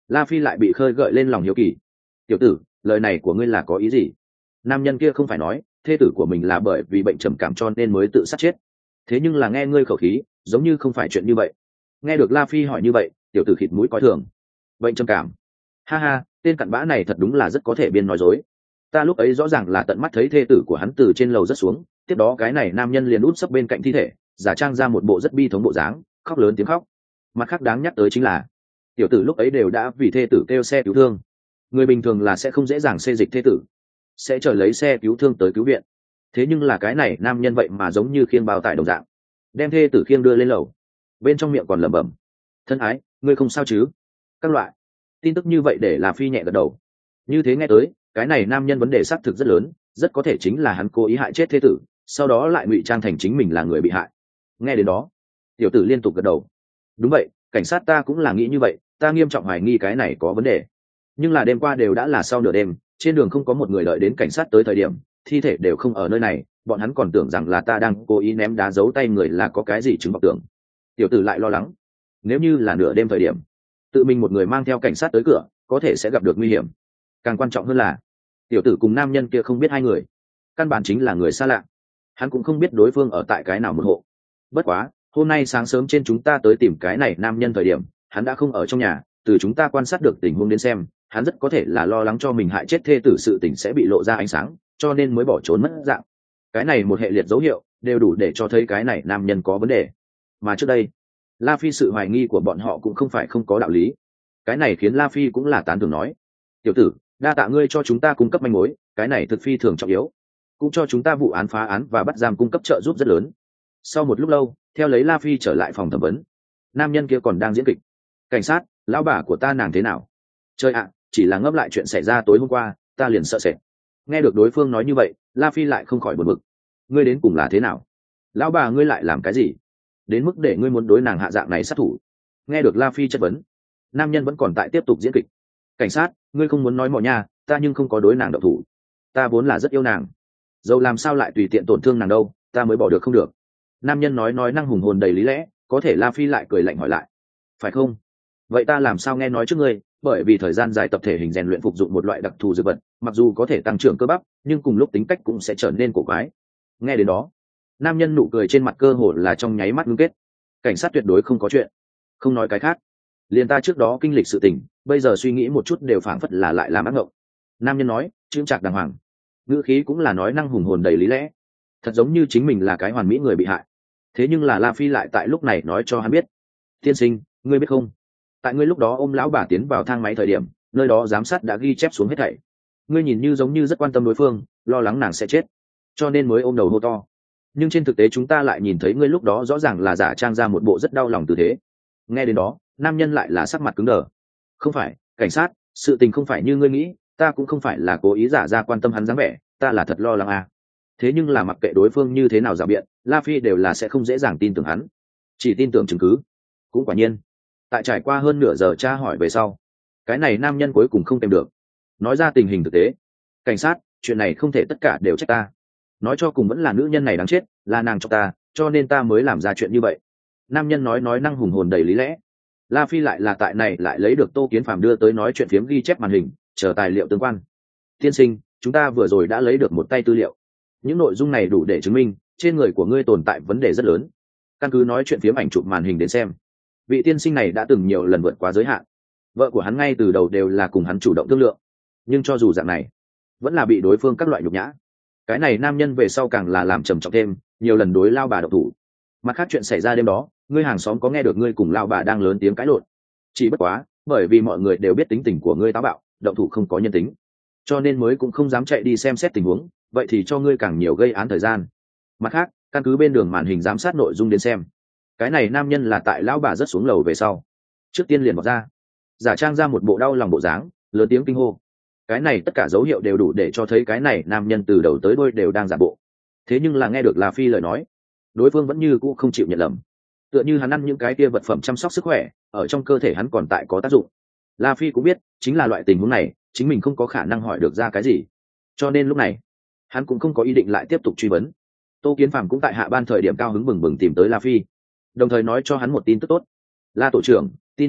A: La Phi lại bị khơi gợi lên lòng hiếu kỳ. Tiểu tử, lời này của ngươi là có ý gì? Nam nhân kia không phải nói thê tử của mình là bởi vì bệnh trầm cảm cho nên mới tự sát chết, thế nhưng là nghe ngươi khẩu khí giống như không phải chuyện như vậy. Nghe được La Phi hỏi như vậy, tiểu tử khịt mũi coi thường. Bệnh trầm cảm? Ha ha, tên cặn bã này thật đúng là rất có thể biên nói dối. Ta lúc ấy rõ ràng là tận mắt thấy thê tử của hắn từ trên lầu rất xuống, tiếp đó cái này nam nhân liền út sấp bên cạnh thi thể, giả trang ra một bộ rất bi thống bộ dáng, khóc lớn tiếng khóc. Mặt khác đáng nhắc tới chính là tiểu tử lúc ấy đều đã vì thê tử kêu xe cứu thương. Người bình thường là sẽ không dễ dàng xê dịch thê tử, sẽ chờ lấy xe cứu thương tới cứu viện. Thế nhưng là cái này nam nhân vậy mà giống như khiêng bao tải đồng dạng, đem thê tử khiêng đưa lên lầu, bên trong miệng còn lẩm bẩm: thân ái, ngươi không sao chứ? Các loại tin tức như vậy để là Phi nhẹ gật đầu. Như thế nghe tới, cái này nam nhân vấn đề xác thực rất lớn, rất có thể chính là hắn cố ý hại chết thê tử, sau đó lại ngụy trang thành chính mình là người bị hại. Nghe đến đó, tiểu tử liên tục gật đầu. Đúng vậy, cảnh sát ta cũng là nghĩ như vậy, ta nghiêm trọng hoài nghi cái này có vấn đề. Nhưng là đêm qua đều đã là sau nửa đêm, trên đường không có một người đợi đến cảnh sát tới thời điểm, thi thể đều không ở nơi này, bọn hắn còn tưởng rằng là ta đang cố ý ném đá giấu tay người là có cái gì chứng bọc tưởng. Tiểu tử lại lo lắng, nếu như là nửa đêm thời điểm, tự mình một người mang theo cảnh sát tới cửa, có thể sẽ gặp được nguy hiểm. Càng quan trọng hơn là, tiểu tử cùng nam nhân kia không biết hai người, căn bản chính là người xa lạ, hắn cũng không biết đối phương ở tại cái nào một hộ. Bất quá, hôm nay sáng sớm trên chúng ta tới tìm cái này nam nhân thời điểm, hắn đã không ở trong nhà, từ chúng ta quan sát được tình huống đến xem, hắn rất có thể là lo lắng cho mình hại chết thê tử sự tình sẽ bị lộ ra ánh sáng, cho nên mới bỏ trốn mất dạng. Cái này một hệ liệt dấu hiệu đều đủ để cho thấy cái này nam nhân có vấn đề. Mà trước đây, La Phi sự hoài nghi của bọn họ cũng không phải không có đạo lý. Cái này khiến La Phi cũng là tán thưởng nói: tiểu tử, đa tạ ngươi cho chúng ta cung cấp manh mối, cái này thực phi thường trọng yếu, cũng cho chúng ta vụ án phá án và bắt giam cung cấp trợ giúp rất lớn. Sau một lúc lâu, theo lấy La Phi trở lại phòng thẩm vấn, nam nhân kia còn đang diễn kịch: cảnh sát, lão bà của ta nàng thế nào? Trời ạ, chỉ là ngấp lại chuyện xảy ra tối hôm qua, ta liền sợ sệt. Nghe được đối phương nói như vậy, La Phi lại không khỏi buồn bực. Ngươi đến cùng là thế nào? Lão bà ngươi lại làm cái gì đến mức để ngươi muốn đối nàng hạ dạng này sát thủ? Nghe được La Phi chất vấn, nam nhân vẫn còn tại tiếp tục diễn kịch: cảnh sát, ngươi không muốn nói mò nha, ta nhưng không có đối nàng độc thủ, ta vốn là rất yêu nàng, dẫu làm sao lại tùy tiện tổn thương nàng đâu, ta mới bỏ được không được. Nam nhân nói nói năng hùng hồn đầy lý lẽ, có thể La Phi lại cười lạnh hỏi lại: phải không? Vậy ta làm sao nghe nói trước ngươi, bởi vì thời gian dài tập thể hình rèn luyện phục dụng một loại đặc thù dược vật, mặc dù có thể tăng trưởng cơ bắp, nhưng cùng lúc tính cách cũng sẽ trở nên cổ quái. Nghe đến đó, nam nhân nụ cười trên mặt cơ hồ là trong nháy mắt ngưng kết. Cảnh sát tuyệt đối không có chuyện. Không nói cái khác, liền ta trước đó kinh lịch sự tình, bây giờ suy nghĩ một chút đều phảng phất là lại làm ác mộng. Nam nhân nói, chững chạc đàng hoàng, ngữ khí cũng là nói năng hùng hồn đầy lý lẽ, thật giống như chính mình là cái hoàn mỹ người bị hại. Thế nhưng là La Phi lại tại lúc này nói cho hắn biết: tiên sinh, ngươi biết không, tại ngươi lúc đó ôm lão bà tiến vào thang máy thời điểm, nơi đó giám sát đã ghi chép xuống hết thảy. Ngươi nhìn như giống như rất quan tâm đối phương, lo lắng nàng sẽ chết, cho nên mới ôm đầu hô to. Nhưng trên thực tế chúng ta lại nhìn thấy ngươi lúc đó rõ ràng là giả trang ra một bộ rất đau lòng tư thế. Nghe đến đó, nam nhân lại là sắc mặt cứng đờ. Không phải, cảnh sát, sự tình không phải như ngươi nghĩ, ta cũng không phải là cố ý giả ra quan tâm hắn dáng vẻ, ta là thật lo lắng à. Thế nhưng là mặc kệ đối phương như thế nào rào biện, La Phi đều là sẽ không dễ dàng tin tưởng hắn, chỉ tin tưởng chứng cứ. Cũng quả nhiên, tại trải qua hơn nửa giờ tra hỏi về sau, cái này nam nhân cuối cùng không tìm được, nói ra tình hình thực tế: cảnh sát, chuyện này không thể tất cả đều trách ta, nói cho cùng vẫn là nữ nhân này đáng chết, là nàng cho ta, cho nên ta mới làm ra chuyện như vậy. Nam nhân nói nói năng hùng hồn đầy lý lẽ. La Phi lại là tại này lại lấy được Tô Kiến Phàm đưa tới nói chuyện phiếm ghi chép màn hình, chờ tài liệu tương quan. Tiên sinh, chúng ta vừa rồi đã lấy được một tay tư liệu, những nội dung này đủ để chứng minh trên người của ngươi tồn tại vấn đề rất lớn. Căn cứ nói chuyện phiếm ảnh chụp màn hình đến xem, vị tiên sinh này đã từng nhiều lần vượt quá giới hạn, vợ của hắn ngay từ đầu đều là cùng hắn chủ động thương lượng, nhưng cho dù dạng này vẫn là bị đối phương các loại nhục nhã. Cái này nam nhân về sau càng là làm trầm trọng thêm, nhiều lần đối lao bà độc thủ. Mặt khác chuyện xảy ra đêm đó, ngươi hàng xóm có nghe được ngươi cùng lao bà đang lớn tiếng cãi lộn, chỉ bất quá bởi vì mọi người đều biết tính tình của ngươi táo bạo, động thủ không có nhân tính, cho nên mới cũng không dám chạy đi xem xét tình huống, vậy thì cho ngươi càng nhiều gây án thời gian. Mặt khác, căn cứ bên đường màn hình giám sát nội dung đến xem, cái này nam nhân là tại lão bà rất xuống lầu về sau, trước tiên liền bỏ ra, giả trang ra một bộ đau lòng bộ dáng, lớn tiếng kinh hô. Cái này tất cả dấu hiệu đều đủ để cho thấy cái này nam nhân từ đầu tới đuôi đều đang giả bộ. Thế nhưng là nghe được La Phi lời nói, đối phương vẫn như cũ không chịu nhận lầm, tựa như hắn ăn những cái kia vật phẩm chăm sóc sức khỏe, ở trong cơ thể hắn còn tại có tác dụng. La Phi cũng biết, chính là loại tình huống này, chính mình không có khả năng hỏi được ra cái gì, cho nên lúc này hắn cũng không có ý định lại tiếp tục truy vấn. Tô Kiến Phàm cũng tại hạ ban thời điểm cao hứng bừng bừng tìm tới La Phi, đồng thời nói cho hắn một tin tức tốt. La tổ trưởng, tin tức tốt,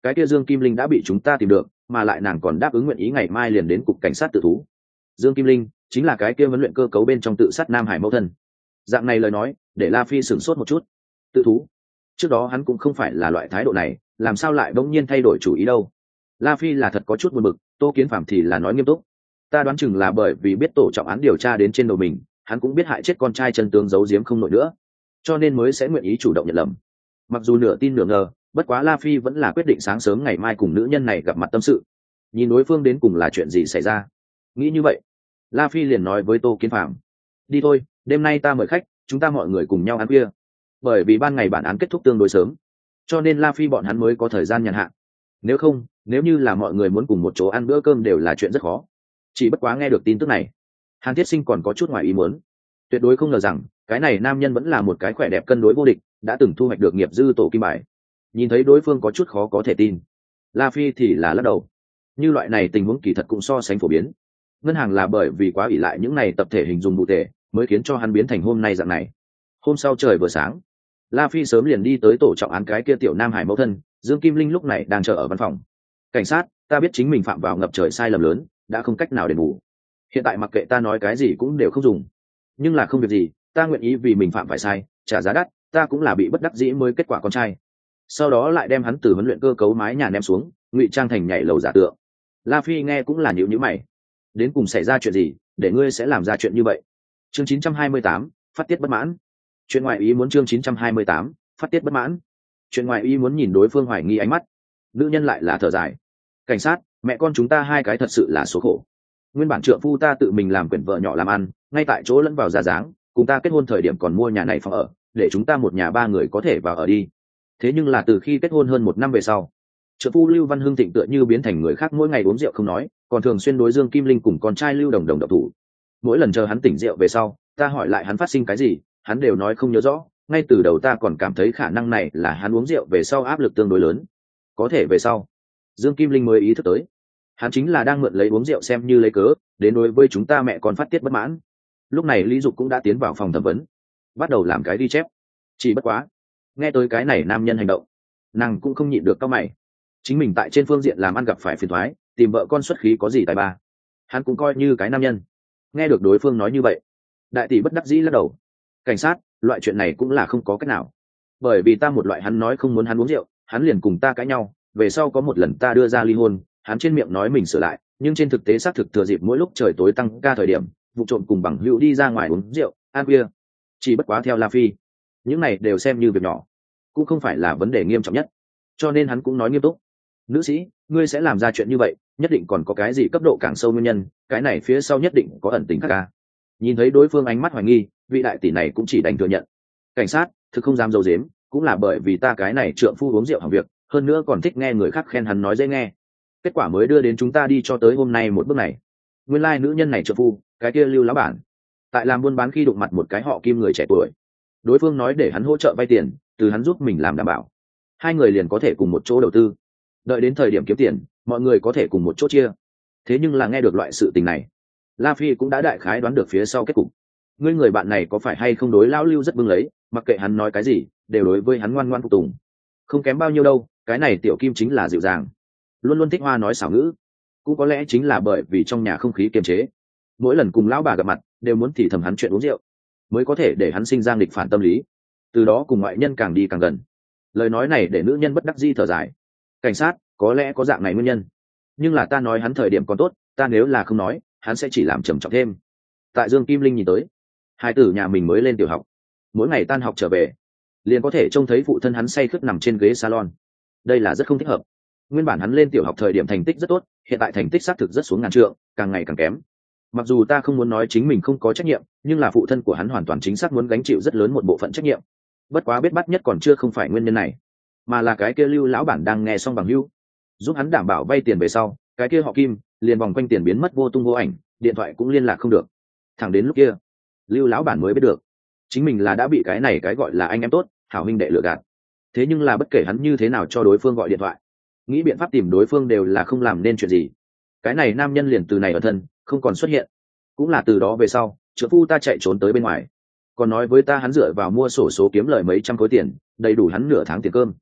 A: cái kia Dương Kim Linh đã bị chúng ta tìm được, mà lại nàng còn đáp ứng nguyện ý ngày mai liền đến cục cảnh sát tự thú. Dương Kim Linh chính là cái kia huấn luyện cơ cấu bên trong tự sát Nam Hải mẫu thân. Dạng này lời nói để La Phi sửng sốt một chút. Tự thú? Trước đó hắn cũng không phải là loại thái độ này, làm sao lại bỗng nhiên thay đổi chủ ý đâu? La Phi là thật có chút buồn bực, Tô Kiến Phạm thì là nói nghiêm túc. Ta đoán chừng là bởi vì biết tổ trọng án điều tra đến trên đầu mình, hắn cũng biết hại chết con trai chân tướng giấu giếm không nổi nữa, cho nên mới sẽ nguyện ý chủ động nhận lầm. Mặc dù nửa tin nửa ngờ, bất quá La Phi vẫn là quyết định sáng sớm ngày mai cùng nữ nhân này gặp mặt tâm sự, nhìn đối phương đến cùng là chuyện gì xảy ra. Nghĩ như vậy, La Phi liền nói với Tô Kiến Phạm: đi thôi, đêm nay ta mời khách, chúng ta mọi người cùng nhau ăn khuya. Bởi vì ban ngày bản án kết thúc tương đối sớm, cho nên La Phi bọn hắn mới có thời gian nhàn hạ. Nếu không, nếu như là mọi người muốn cùng một chỗ ăn bữa cơm đều là chuyện rất khó. Chỉ bất quá nghe được tin tức này, Hàn Thiết Sinh còn có chút ngoài ý muốn. Tuyệt đối không ngờ rằng cái này nam nhân vẫn là một cái khỏe đẹp cân đối vô địch, đã từng thu hoạch được nghiệp dư tổ kim bài. Nhìn thấy đối phương có chút khó có thể tin, La Phi thì là lắc đầu. Như loại này tình huống kỳ thật cũng so sánh phổ biến. Ngân hàng là bởi vì quá ỷ lại những này tập thể hình dùng cụ thể, mới khiến cho hắn biến thành hôm nay dạng này. Hôm sau trời vừa sáng, La Phi sớm liền đi tới tổ trọng án cái kia tiểu Nam Hải mẫu thân, Dương Kim Linh lúc này đang chờ ở văn phòng. Cảnh sát, ta biết chính mình phạm vào ngập trời sai lầm lớn, đã không cách nào đền bù. Hiện tại mặc kệ ta nói cái gì cũng đều không dùng. Nhưng là không việc gì, ta nguyện ý vì mình phạm phải sai, trả giá đắt, ta cũng là bị bất đắc dĩ mới kết quả con trai. Sau đó lại đem hắn từ huấn luyện cơ cấu mái nhà ném xuống, ngụy trang thành nhảy lầu giả tượng. La Phi nghe cũng là nhíu nhíu mày. Đến cùng xảy ra chuyện gì, để ngươi sẽ làm ra chuyện như vậy? Chương chín trăm hai mươi tám, phát tiết bất mãn. Chuyện ngoại ý muốn chương chín trăm hai mươi tám, phát tiết bất mãn. Chuyện ngoại ý muốn nhìn đối phương hoài nghi ánh mắt. Nữ nhân lại là thở dài. Cảnh sát, mẹ con chúng ta hai cái thật sự là số khổ. Nguyên bản trượng phu ta tự mình làm quyển vợ nhỏ làm ăn, ngay tại chỗ lẫn vào ra dáng, cùng ta kết hôn thời điểm còn mua nhà này phòng ở, để chúng ta một nhà ba người có thể vào ở đi. Thế nhưng là từ khi kết hôn hơn một năm về sau, trượng phu Lưu Văn Hưng Thịnh tựa như biến thành người khác, mỗi ngày uống rượu không nói, còn thường xuyên đối Dương Kim Linh cùng con trai Lưu Đồng Đồng độc thủ. Mỗi lần chờ hắn tỉnh rượu về sau, ta hỏi lại hắn phát sinh cái gì, hắn đều nói không nhớ rõ. Ngay từ đầu ta còn cảm thấy khả năng này là hắn uống rượu về sau áp lực tương đối lớn. Có thể về sau, Dương Kim Linh mới ý thức tới, hắn chính là đang mượn lấy uống rượu xem như lấy cớ, đến đối với chúng ta mẹ con phát tiết bất mãn. Lúc này Lý Dục cũng đã tiến vào phòng thẩm vấn, bắt đầu làm cái ghi chép. Chỉ bất quá, nghe tới cái này nam nhân hành động, nàng cũng không nhịn được cau mày. Chính mình tại trên phương diện làm ăn gặp phải phiền toái, tìm vợ con xuất khí có gì tài ba, hắn cũng coi như cái nam nhân. Nghe được đối phương nói như vậy, đại tỷ bất đắc dĩ lắc đầu. Cảnh sát, loại chuyện này cũng là không có cách nào, bởi vì ta một loại hắn nói không muốn hắn uống rượu, hắn liền cùng ta cãi nhau. Về sau có một lần ta đưa ra ly hôn, hắn trên miệng nói mình sửa lại, nhưng trên thực tế xác thực thừa dịp mỗi lúc trời tối tăng ca thời điểm, vụ trộm cùng bằng hữu đi ra ngoài uống rượu ăn bia. Chỉ bất quá theo La Phi, những này đều xem như việc nhỏ, cũng không phải là vấn đề nghiêm trọng nhất, cho nên hắn cũng nói nghiêm túc. Nữ sĩ, ngươi sẽ làm ra chuyện như vậy, nhất định còn có cái gì cấp độ càng sâu nguyên nhân, cái này phía sau nhất định có ẩn tình khác ca. Nhìn thấy đối phương ánh mắt hoài nghi, vị đại tỷ này cũng chỉ đành thừa nhận. Cảnh sát, thực không dám giấu giếm, cũng là bởi vì ta cái này trượng phu uống rượu hỏng việc, hơn nữa còn thích nghe người khác khen hắn nói dễ nghe, kết quả mới đưa đến chúng ta đi cho tới hôm nay một bước này. Nguyên lai nữ nhân này trượng phu, cái kia Lưu lão bản, tại làm buôn bán khi đụng mặt một cái họ Kim người trẻ tuổi, đối phương nói để hắn hỗ trợ vay tiền, từ hắn giúp mình làm đảm bảo, hai người liền có thể cùng một chỗ đầu tư, đợi đến thời điểm kiếm tiền mọi người có thể cùng một chỗ chia. Thế nhưng là nghe được loại sự tình này, La Phi cũng đã đại khái đoán được phía sau kết cục. Ngươi người bạn này có phải hay không đối lão Lưu rất bưng lấy, mặc kệ hắn nói cái gì đều đối với hắn ngoan ngoan phục tùng, không kém bao nhiêu đâu. Cái này tiểu Kim chính là dịu dàng, luôn luôn thích hoa nói xảo ngữ, cũng có lẽ chính là bởi vì trong nhà không khí kiềm chế, mỗi lần cùng lão bà gặp mặt đều muốn thì thầm hắn chuyện uống rượu, mới có thể để hắn sinh ra nghịch phản tâm lý, từ đó cùng ngoại nhân càng đi càng gần. Lời nói này để nữ nhân bất đắc dĩ thở dài. Cảnh sát, có lẽ có dạng này nguyên nhân, nhưng là ta nói hắn thời điểm còn tốt, ta nếu là không nói hắn sẽ chỉ làm trầm trọng thêm. Tại Dương Kim Linh nhìn tới, hai tử nhà mình mới lên tiểu học, mỗi ngày tan học trở về liền có thể trông thấy phụ thân hắn say khướt nằm trên ghế salon. Đây là rất không thích hợp. Nguyên bản hắn lên tiểu học thời điểm thành tích rất tốt, hiện tại thành tích xác thực rất xuống ngàn trượng, càng ngày càng kém. Mặc dù ta không muốn nói chính mình không có trách nhiệm, nhưng là phụ thân của hắn hoàn toàn chính xác muốn gánh chịu rất lớn một bộ phận trách nhiệm. Bất quá biết bắt nhất còn chưa không phải nguyên nhân này, mà là cái kia Lưu lão bản đang nghe xong bằng hữu giúp hắn đảm bảo vay tiền về sau, cái kia họ Kim liền vòng quanh tiền biến mất vô tung vô ảnh, điện thoại cũng liên lạc không được. Thẳng đến lúc kia, Lưu lão bản mới biết được chính mình là đã bị cái này cái gọi là anh em tốt, hảo huynh đệ lừa gạt. Thế nhưng là bất kể hắn như thế nào cho đối phương gọi điện thoại, nghĩ biện pháp tìm đối phương đều là không làm nên chuyện gì. Cái này nam nhân liền từ này ở thân không còn xuất hiện. Cũng là từ đó về sau, trợ phu ta chạy trốn tới bên ngoài, còn nói với ta hắn dựa vào mua sổ số kiếm lời mấy trăm khối tiền, đầy đủ hắn nửa tháng tiền cơm.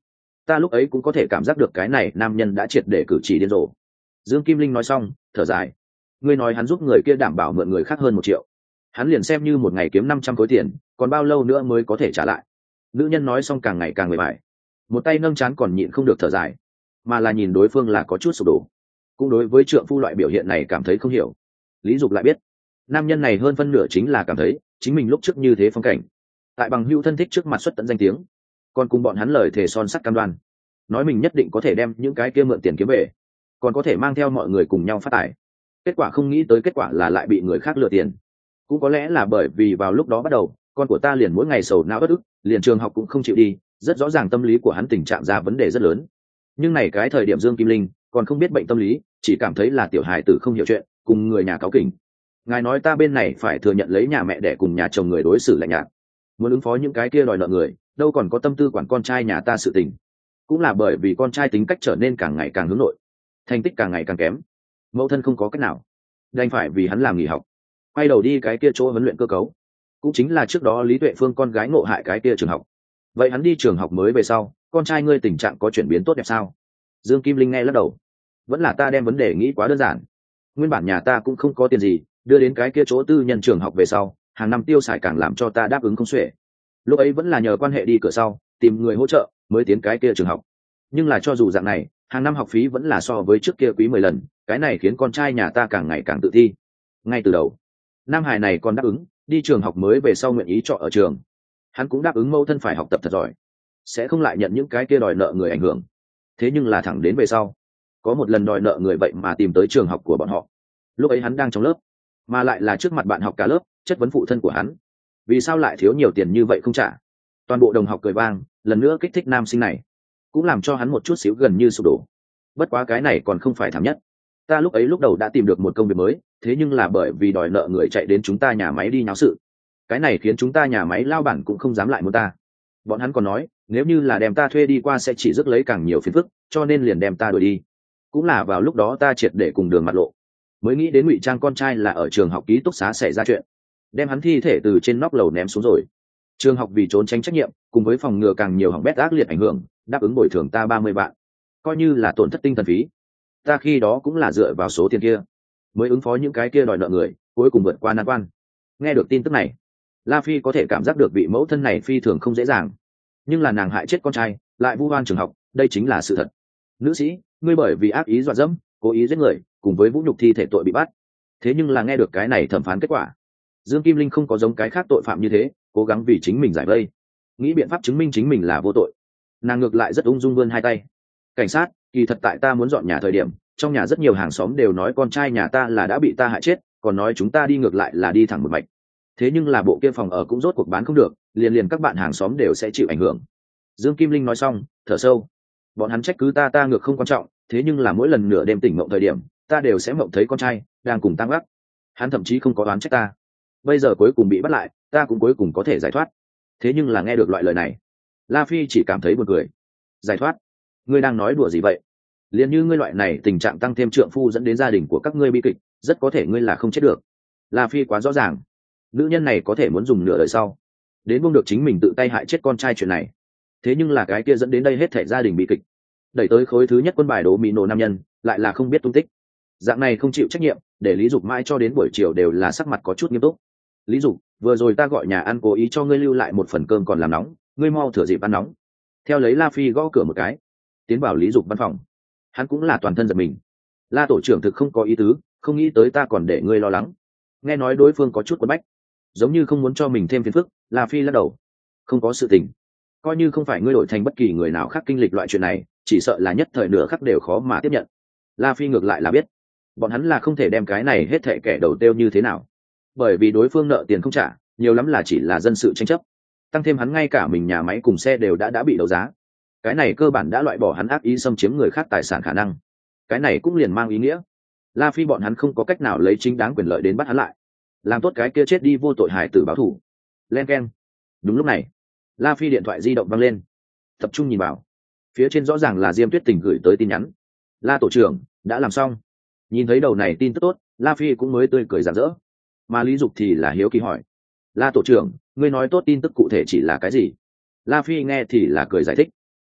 A: ta lúc ấy cũng có thể cảm giác được cái này nam nhân đã triệt để cử chỉ điên rồ. Dương Kim Linh nói xong thở dài, ngươi nói hắn giúp người kia đảm bảo mượn người khác hơn một triệu, hắn liền xem như một ngày kiếm năm trăm khối tiền, còn bao lâu nữa mới có thể trả lại? Nữ nhân nói xong càng ngày càng mệt mỏi, một tay nâng chán còn nhịn không được thở dài, mà là nhìn đối phương là có chút sụp đổ, cũng đối với trượng phu loại biểu hiện này cảm thấy không hiểu. Lý Dục lại biết nam nhân này hơn phân nửa chính là cảm thấy chính mình lúc trước như thế phong cảnh, tại bằng hữu thân thích trước mặt xuất tận danh tiếng, còn cùng bọn hắn lời thề son sắt cam đoan, nói mình nhất định có thể đem những cái kia mượn tiền kiếm về, còn có thể mang theo mọi người cùng nhau phát tài. Kết quả không nghĩ tới kết quả là lại bị người khác lừa tiền. Cũng có lẽ là bởi vì vào lúc đó bắt đầu con của ta liền mỗi ngày sầu não bất ức, liền trường học cũng không chịu đi, rất rõ ràng tâm lý của hắn tình trạng ra vấn đề rất lớn. Nhưng này cái thời điểm Dương Kim Linh còn không biết bệnh tâm lý, chỉ cảm thấy là tiểu hài tử không hiểu chuyện, cùng người nhà cáu kỉnh. Ngài nói ta bên này phải thừa nhận lấy nhà mẹ đẻ cùng nhà chồng người đối xử lạnh nhạt, muốn ứng phó những cái kia đòi nợ người, đâu còn có tâm tư quản con trai nhà ta sự tình. Cũng là bởi vì con trai tính cách trở nên càng ngày càng hướng nội, thành tích càng ngày càng kém, mẫu thân không có cách nào, đành phải vì hắn làm nghỉ học, quay đầu đi cái kia chỗ huấn luyện cơ cấu, cũng chính là trước đó Lý Tuệ Phương con gái ngộ hại cái kia trường học. Vậy hắn đi trường học mới về sau, con trai ngươi tình trạng có chuyển biến tốt đẹp sao? Dương Kim Linh nghe lắc đầu, vẫn là ta đem vấn đề nghĩ quá đơn giản. Nguyên bản nhà ta cũng không có tiền gì, đưa đến cái kia chỗ tư nhân trường học về sau, hàng năm tiêu xài càng làm cho ta đáp ứng không xuể. Lúc ấy vẫn là nhờ quan hệ đi cửa sau, tìm người hỗ trợ mới tiến cái kia trường học. Nhưng là cho dù dạng này, hàng năm học phí vẫn là so với trước kia quý mười lần, cái này khiến con trai nhà ta càng ngày càng tự thi. Ngay từ đầu, nam hải này còn đáp ứng đi trường học mới về sau nguyện ý trọ ở trường, hắn cũng đáp ứng mẫu thân phải học tập thật giỏi, sẽ không lại nhận những cái kia đòi nợ người ảnh hưởng. Thế nhưng là thẳng đến về sau, có một lần đòi nợ người vậy mà tìm tới trường học của bọn họ. Lúc ấy hắn đang trong lớp, mà lại là trước mặt bạn học cả lớp, chất vấn phụ thân của hắn, vì sao lại thiếu nhiều tiền như vậy không trả. Toàn bộ đồng học cười vang, lần nữa kích thích nam sinh này, cũng làm cho hắn một chút xíu gần như sụp đổ. Bất quá cái này còn không phải thảm nhất, ta lúc ấy lúc đầu đã tìm được một công việc mới, thế nhưng là bởi vì đòi nợ người chạy đến chúng ta nhà máy đi nháo sự, cái này khiến chúng ta nhà máy lao bản cũng không dám lại muốn ta. Bọn hắn còn nói nếu như là đem ta thuê đi qua sẽ chỉ rước lấy càng nhiều phiền phức, cho nên liền đem ta đuổi đi. Cũng là vào lúc đó ta triệt để cùng đường mặt lộ, mới nghĩ đến ngụy trang con trai là ở trường học ký túc xá xảy ra chuyện, đem hắn thi thể từ trên nóc lầu ném xuống rồi. Trường học vì trốn tránh trách nhiệm cùng với phòng ngừa càng nhiều hỏng bét ác liệt ảnh hưởng, đáp ứng bồi thường ta ba mươi vạn, coi như là tổn thất tinh thần phí. Ta khi đó cũng là dựa vào số tiền kia mới ứng phó những cái kia đòi nợ người, cuối cùng vượt qua nan quan. Nghe được tin tức này, La Phi có thể cảm giác được vị mẫu thân này phi thường không dễ dàng, nhưng là nàng hại chết con trai lại vu oan trường học, đây chính là sự thật. Nữ sĩ, ngươi bởi vì ác ý dọa dẫm, cố ý giết người cùng với vũ nhục thi thể tội bị bắt. Thế nhưng là nghe được cái này thẩm phán kết quả, Dương Kim Linh không có giống cái khác tội phạm như thế cố gắng vì chính mình giải vây, nghĩ biện pháp chứng minh chính mình là vô tội. Nàng ngược lại rất ung dung vươn hai tay, cảnh sát, kỳ thật tại ta muốn dọn nhà thời điểm, trong nhà rất nhiều hàng xóm đều nói con trai nhà ta là đã bị ta hại chết, còn nói chúng ta đi ngược lại là đi thẳng một mạch. Thế nhưng là bộ kia phòng ở cũng rốt cuộc bán không được, liền liền các bạn hàng xóm đều sẽ chịu ảnh hưởng. Dương Kim Linh nói xong thở sâu, bọn hắn trách cứ ta ta ngược không quan trọng, thế nhưng là mỗi lần nửa đêm tỉnh mộng thời điểm, ta đều sẽ mộng thấy con trai đang cùng tăng gác, hắn thậm chí không có đoán trách ta. Bây giờ cuối cùng bị bắt lại, ta cũng cuối cùng có thể giải thoát. Thế nhưng là nghe được loại lời này, La Phi chỉ cảm thấy buồn cười. Giải thoát? Ngươi đang nói đùa gì vậy? Liền như ngươi loại này tình trạng tăng thêm trượng phu dẫn đến gia đình của các ngươi bi kịch, rất có thể ngươi là không chết được. La Phi quá rõ ràng, nữ nhân này có thể muốn dùng nửa đời sau đến buông được chính mình tự tay hại chết con trai chuyện này. Thế nhưng là cái kia dẫn đến đây hết thảy gia đình bi kịch, đẩy tới khối thứ nhất quân bài đố mỹ nổ nam nhân lại là không biết tung tích. Dạng này không chịu trách nhiệm, để Lý Dục mãi cho đến buổi chiều đều là sắc mặt có chút nghiêm túc. Lý Dục, vừa rồi ta gọi nhà ăn cố ý cho ngươi lưu lại một phần cơm còn làm nóng, ngươi mau thừa dịp ăn nóng. Theo lấy La Phi gõ cửa một cái, tiến vào Lý Dục văn phòng. Hắn cũng là toàn thân giật mình. La tổ trưởng thực không có ý tứ, không nghĩ tới ta còn để ngươi lo lắng. Nghe nói đối phương có chút quấn bách, giống như không muốn cho mình thêm phiền phức. La Phi lắc đầu, không có sự tình, coi như không phải ngươi đổi thành bất kỳ người nào khác kinh lịch loại chuyện này, chỉ sợ là nhất thời nửa khắc đều khó mà tiếp nhận. La Phi ngược lại là biết, bọn hắn là không thể đem cái này hết thệ kẻ đầu tiêu như thế nào, bởi vì đối phương nợ tiền không trả, nhiều lắm là chỉ là dân sự tranh chấp, tăng thêm hắn ngay cả mình nhà máy cùng xe đều đã đã bị đấu giá, cái này cơ bản đã loại bỏ hắn ác ý xâm chiếm người khác tài sản khả năng. Cái này cũng liền mang ý nghĩa La Phi bọn hắn không có cách nào lấy chính đáng quyền lợi đến bắt hắn lại, làm tốt cái kia chết đi vô tội hải tử báo thù. Len keng. Đúng lúc này, La Phi điện thoại di động văng lên, tập trung nhìn vào, phía trên rõ ràng là Diêm Tuyết Tình gửi tới tin nhắn. La tổ trưởng đã làm xong. Nhìn thấy đầu này tin tức tốt, La Phi cũng mới tươi cười rạng rỡ, mà Lý Dục thì là hiếu kỳ hỏi, La tổ trưởng, ngươi nói tốt tin tức cụ thể chỉ là cái gì? La Phi nghe thì là cười giải thích,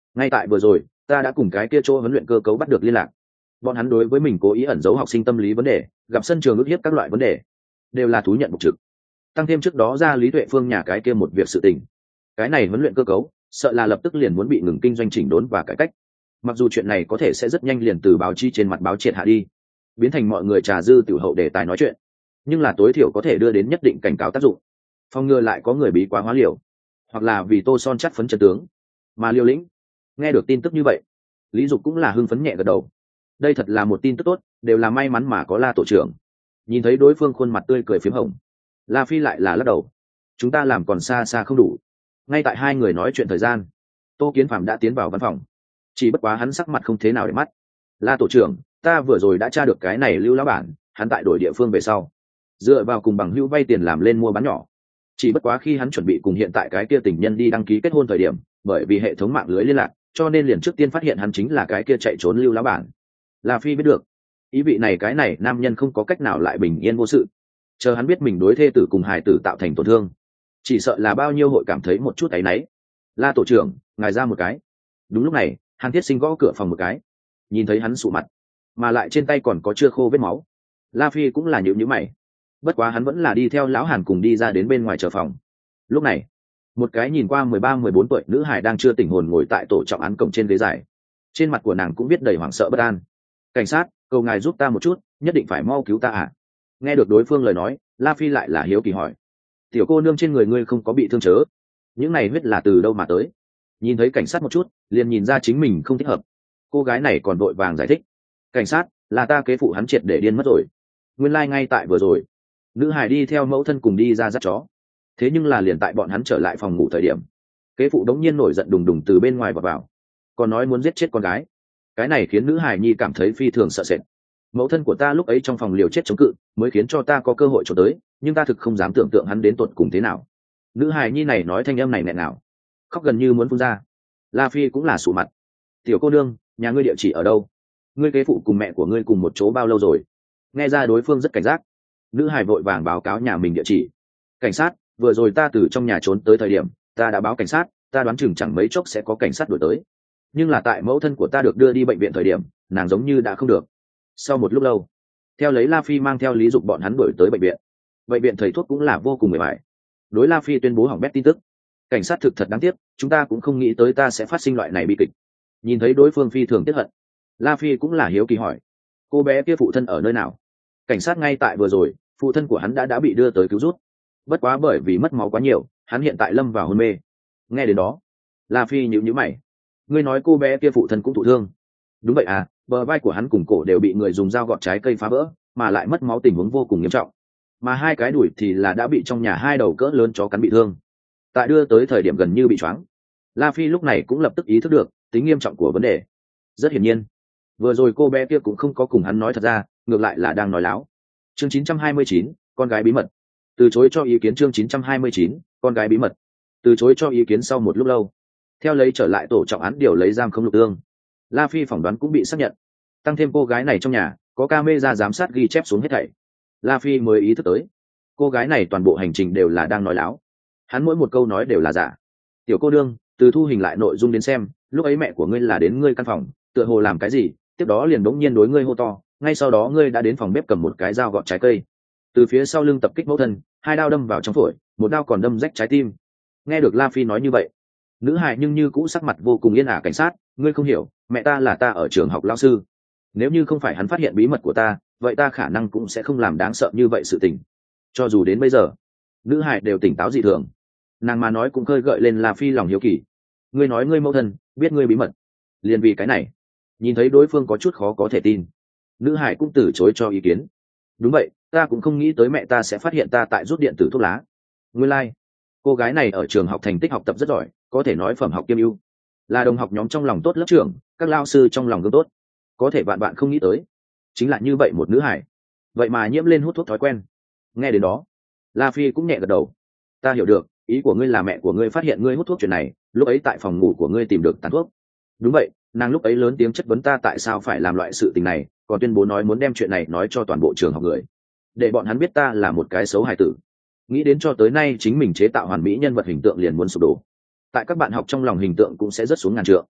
A: ngay tại vừa rồi ta đã cùng cái kia chỗ huấn luyện cơ cấu bắt được liên lạc. Bọn hắn đối với mình cố ý ẩn giấu học sinh tâm lý vấn đề, gặp sân trường ức hiếp các loại vấn đề, đều là thú nhận mục trực. Tăng thêm trước đó ra Lý Tuệ Phương nhà cái kia một việc sự tình, cái này huấn luyện cơ cấu sợ là lập tức liền muốn bị ngừng kinh doanh chỉnh đốn và cải cách. Mặc dù chuyện này có thể sẽ rất nhanh liền từ báo chí trên mặt báo triệt hạ đi, biến thành mọi người trà dư tiểu hậu đề tài nói chuyện, nhưng là tối thiểu có thể đưa đến nhất định cảnh cáo tác dụng, phòng ngừa lại có người bí quá hóa liều, hoặc là vì tô son chắt phấn chân tướng mà liều lĩnh. Nghe được tin tức như vậy, Lý Dục cũng là hưng phấn nhẹ gật đầu. Đây thật là một tin tức tốt, đều là may mắn mà có La tổ trưởng. Nhìn thấy đối phương khuôn mặt tươi cười phím hồng, La Phi lại là lắc đầu. Chúng ta làm còn xa xa không đủ. Ngay tại hai người nói chuyện thời gian, Tô Kiến Phạm đã tiến vào văn phòng. Chỉ bất quá hắn sắc mặt không thế nào để mắt. La tổ trưởng, ta vừa rồi đã tra được cái này Lưu lão bản, hắn tại đổi địa phương về sau, dựa vào cùng bằng hữu vay tiền làm lên mua bán nhỏ. Chỉ bất quá khi hắn chuẩn bị cùng hiện tại cái kia tình nhân đi đăng ký kết hôn thời điểm, bởi vì hệ thống mạng lưới liên lạc, cho nên liền trước tiên phát hiện hắn chính là cái kia chạy trốn Lưu lão bản. La Phi biết được, ý vị này cái này nam nhân không có cách nào lại bình yên vô sự. Chờ hắn biết mình đối thê tử cùng hài tử tạo thành tổn thương, chỉ sợ là bao nhiêu hội cảm thấy một chút áy náy. La tổ trưởng, ngài ra một cái. Đúng lúc này, Hàn Thiết Sinh gõ cửa phòng một cái, nhìn thấy hắn sụ mặt, mà lại trên tay còn có chưa khô vết máu. La Phi cũng là nhíu nhíu mày, bất quá hắn vẫn là đi theo lão Hàn cùng đi ra đến bên ngoài chờ phòng. Lúc này, một cái nhìn qua mười ba mười bốn tuổi nữ hải đang chưa tỉnh hồn ngồi tại tổ trọng án cổng trên ghế dài, trên mặt của nàng cũng viết đầy hoảng sợ bất an. Cảnh sát, cầu ngài giúp ta một chút, nhất định phải mau cứu ta à. Nghe được đối phương lời nói, La Phi lại là hiếu kỳ hỏi, tiểu cô nương trên người ngươi không có bị thương chớ? Những này huyết là từ đâu mà tới? Nhìn thấy cảnh sát một chút, liền nhìn ra chính mình không thích hợp. Cô gái này còn vội vàng giải thích, cảnh sát, là ta kế phụ hắn triệt để điên mất rồi. Nguyên lai like ngay tại vừa rồi, nữ hải đi theo mẫu thân cùng đi ra dắt chó, thế nhưng là liền tại bọn hắn trở lại phòng ngủ thời điểm, kế phụ đống nhiên nổi giận đùng đùng từ bên ngoài vào vào, còn nói muốn giết chết con gái. Cái này khiến nữ hải nhi cảm thấy phi thường sợ sệt. Mẫu thân của ta lúc ấy trong phòng liều chết chống cự, mới khiến cho ta có cơ hội trốn tới, nhưng ta thực không dám tưởng tượng hắn đến tột cùng thế nào. Nữ hải nhi này nói thanh âm này nghẹn nào, khóc gần như muốn phun ra. La Phi cũng là sụ mặt, tiểu cô nương, nhà ngươi địa chỉ ở đâu? Ngươi kế phụ cùng mẹ của ngươi cùng một chỗ bao lâu rồi? Nghe ra đối phương rất cảnh giác, nữ hải vội vàng báo cáo nhà mình địa chỉ. Cảnh sát, vừa rồi ta từ trong nhà trốn tới thời điểm, ta đã báo cảnh sát, ta đoán chừng chẳng mấy chốc sẽ có cảnh sát đuổi tới. Nhưng là tại mẫu thân của ta được đưa đi bệnh viện thời điểm, nàng giống như đã không được. Sau một lúc lâu, theo lấy La Phi mang theo Lý Dục bọn hắn đuổi tới bệnh viện. Bệnh viện thầy thuốc cũng là vô cùng mệt mỏi, đối La Phi tuyên bố hỏng bét tin tức. Cảnh sát thực thật đáng tiếc, chúng ta cũng không nghĩ tới ta sẽ phát sinh loại này bi kịch. Nhìn thấy đối phương phi thường tiếc hận, La Phi cũng là hiếu kỳ hỏi, cô bé kia phụ thân ở nơi nào? Cảnh sát ngay tại vừa rồi, phụ thân của hắn đã đã bị đưa tới cứu rút, bất quá bởi vì mất máu quá nhiều, hắn hiện tại lâm vào hôn mê. Nghe đến đó, La Phi nhíu nhíu mày, ngươi nói cô bé kia phụ thân cũng thụ thương? Đúng vậy à, bờ vai của hắn cùng cổ đều bị người dùng dao gọt trái cây phá vỡ, mà lại mất máu tình huống vô cùng nghiêm trọng, mà hai cái đùi thì là đã bị trong nhà hai đầu cỡ lớn chó cắn bị thương, tại đưa tới thời điểm gần như bị choáng. La Phi lúc này cũng lập tức ý thức được tính nghiêm trọng của vấn đề. Rất hiển nhiên, vừa rồi cô bé kia cũng không có cùng hắn nói thật ra, ngược lại là đang nói láo. Chương chín trăm hai mươi chín, con gái bí mật. Từ chối cho ý kiến. Chương chín trăm hai mươi chín, con gái bí mật. Từ chối cho ý kiến sau một lúc lâu, theo lấy trở lại tổ trọng án điều lấy giam không lục tương, La Phi phỏng đoán cũng bị xác nhận. Tăng thêm cô gái này trong nhà có camera giám sát ghi chép xuống hết thảy, La Phi mới ý thức tới, cô gái này toàn bộ hành trình đều là đang nói láo. Hắn mỗi một câu nói đều là giả. Tiểu cô đương, từ thu hình lại nội dung đến xem, lúc ấy mẹ của ngươi là đến ngươi căn phòng, tựa hồ làm cái gì, tiếp đó liền đống nhiên đối ngươi hô to, ngay sau đó ngươi đã đến phòng bếp cầm một cái dao gọt trái cây, từ phía sau lưng tập kích mẫu thân, hai đao đâm vào trong phổi, một đao còn đâm rách trái tim. Nghe được La Phi nói như vậy, nữ hài nhưng như cũ sắc mặt vô cùng yên ả. Cảnh sát, ngươi không hiểu, mẹ ta là ta ở trường học lao sư, nếu như không phải hắn phát hiện bí mật của ta, vậy ta khả năng cũng sẽ không làm đáng sợ như vậy sự tình. Cho dù đến bây giờ, nữ hài đều tỉnh táo dị thường, nàng mà nói cũng khơi gợi lên La Phi lòng hiếu kỳ. Ngươi nói ngươi mẫu thân biết ngươi bí mật, liền vì cái này? Nhìn thấy đối phương có chút khó có thể tin, nữ hải cũng từ chối cho ý kiến. Đúng vậy, ta cũng không nghĩ tới mẹ ta sẽ phát hiện ta tại rút điện tử thuốc lá. Nguyên lai, like, cô gái này ở trường học thành tích học tập rất giỏi, có thể nói phẩm học kiêm ưu, là đồng học nhóm trong lòng tốt lớp trưởng, các lao sư trong lòng gương tốt. Có thể bạn bạn không nghĩ tới, chính là như vậy một nữ hải, vậy mà nhiễm lên hút thuốc thói quen. Nghe đến đó, La Phi cũng nhẹ gật đầu. Ta hiểu được, ý của ngươi là mẹ của ngươi phát hiện ngươi hút thuốc chuyện này, lúc ấy tại phòng ngủ của ngươi tìm được tàn thuốc. Đúng vậy, nàng lúc ấy lớn tiếng chất vấn ta tại sao phải làm loại sự tình này, còn tuyên bố nói muốn đem chuyện này nói cho toàn bộ trường học người, để bọn hắn biết ta là một cái xấu hài tử. Nghĩ đến cho tới nay chính mình chế tạo hoàn mỹ nhân vật hình tượng liền muốn sụp đổ, tại các bạn học trong lòng hình tượng cũng sẽ rất xuống ngàn trượng.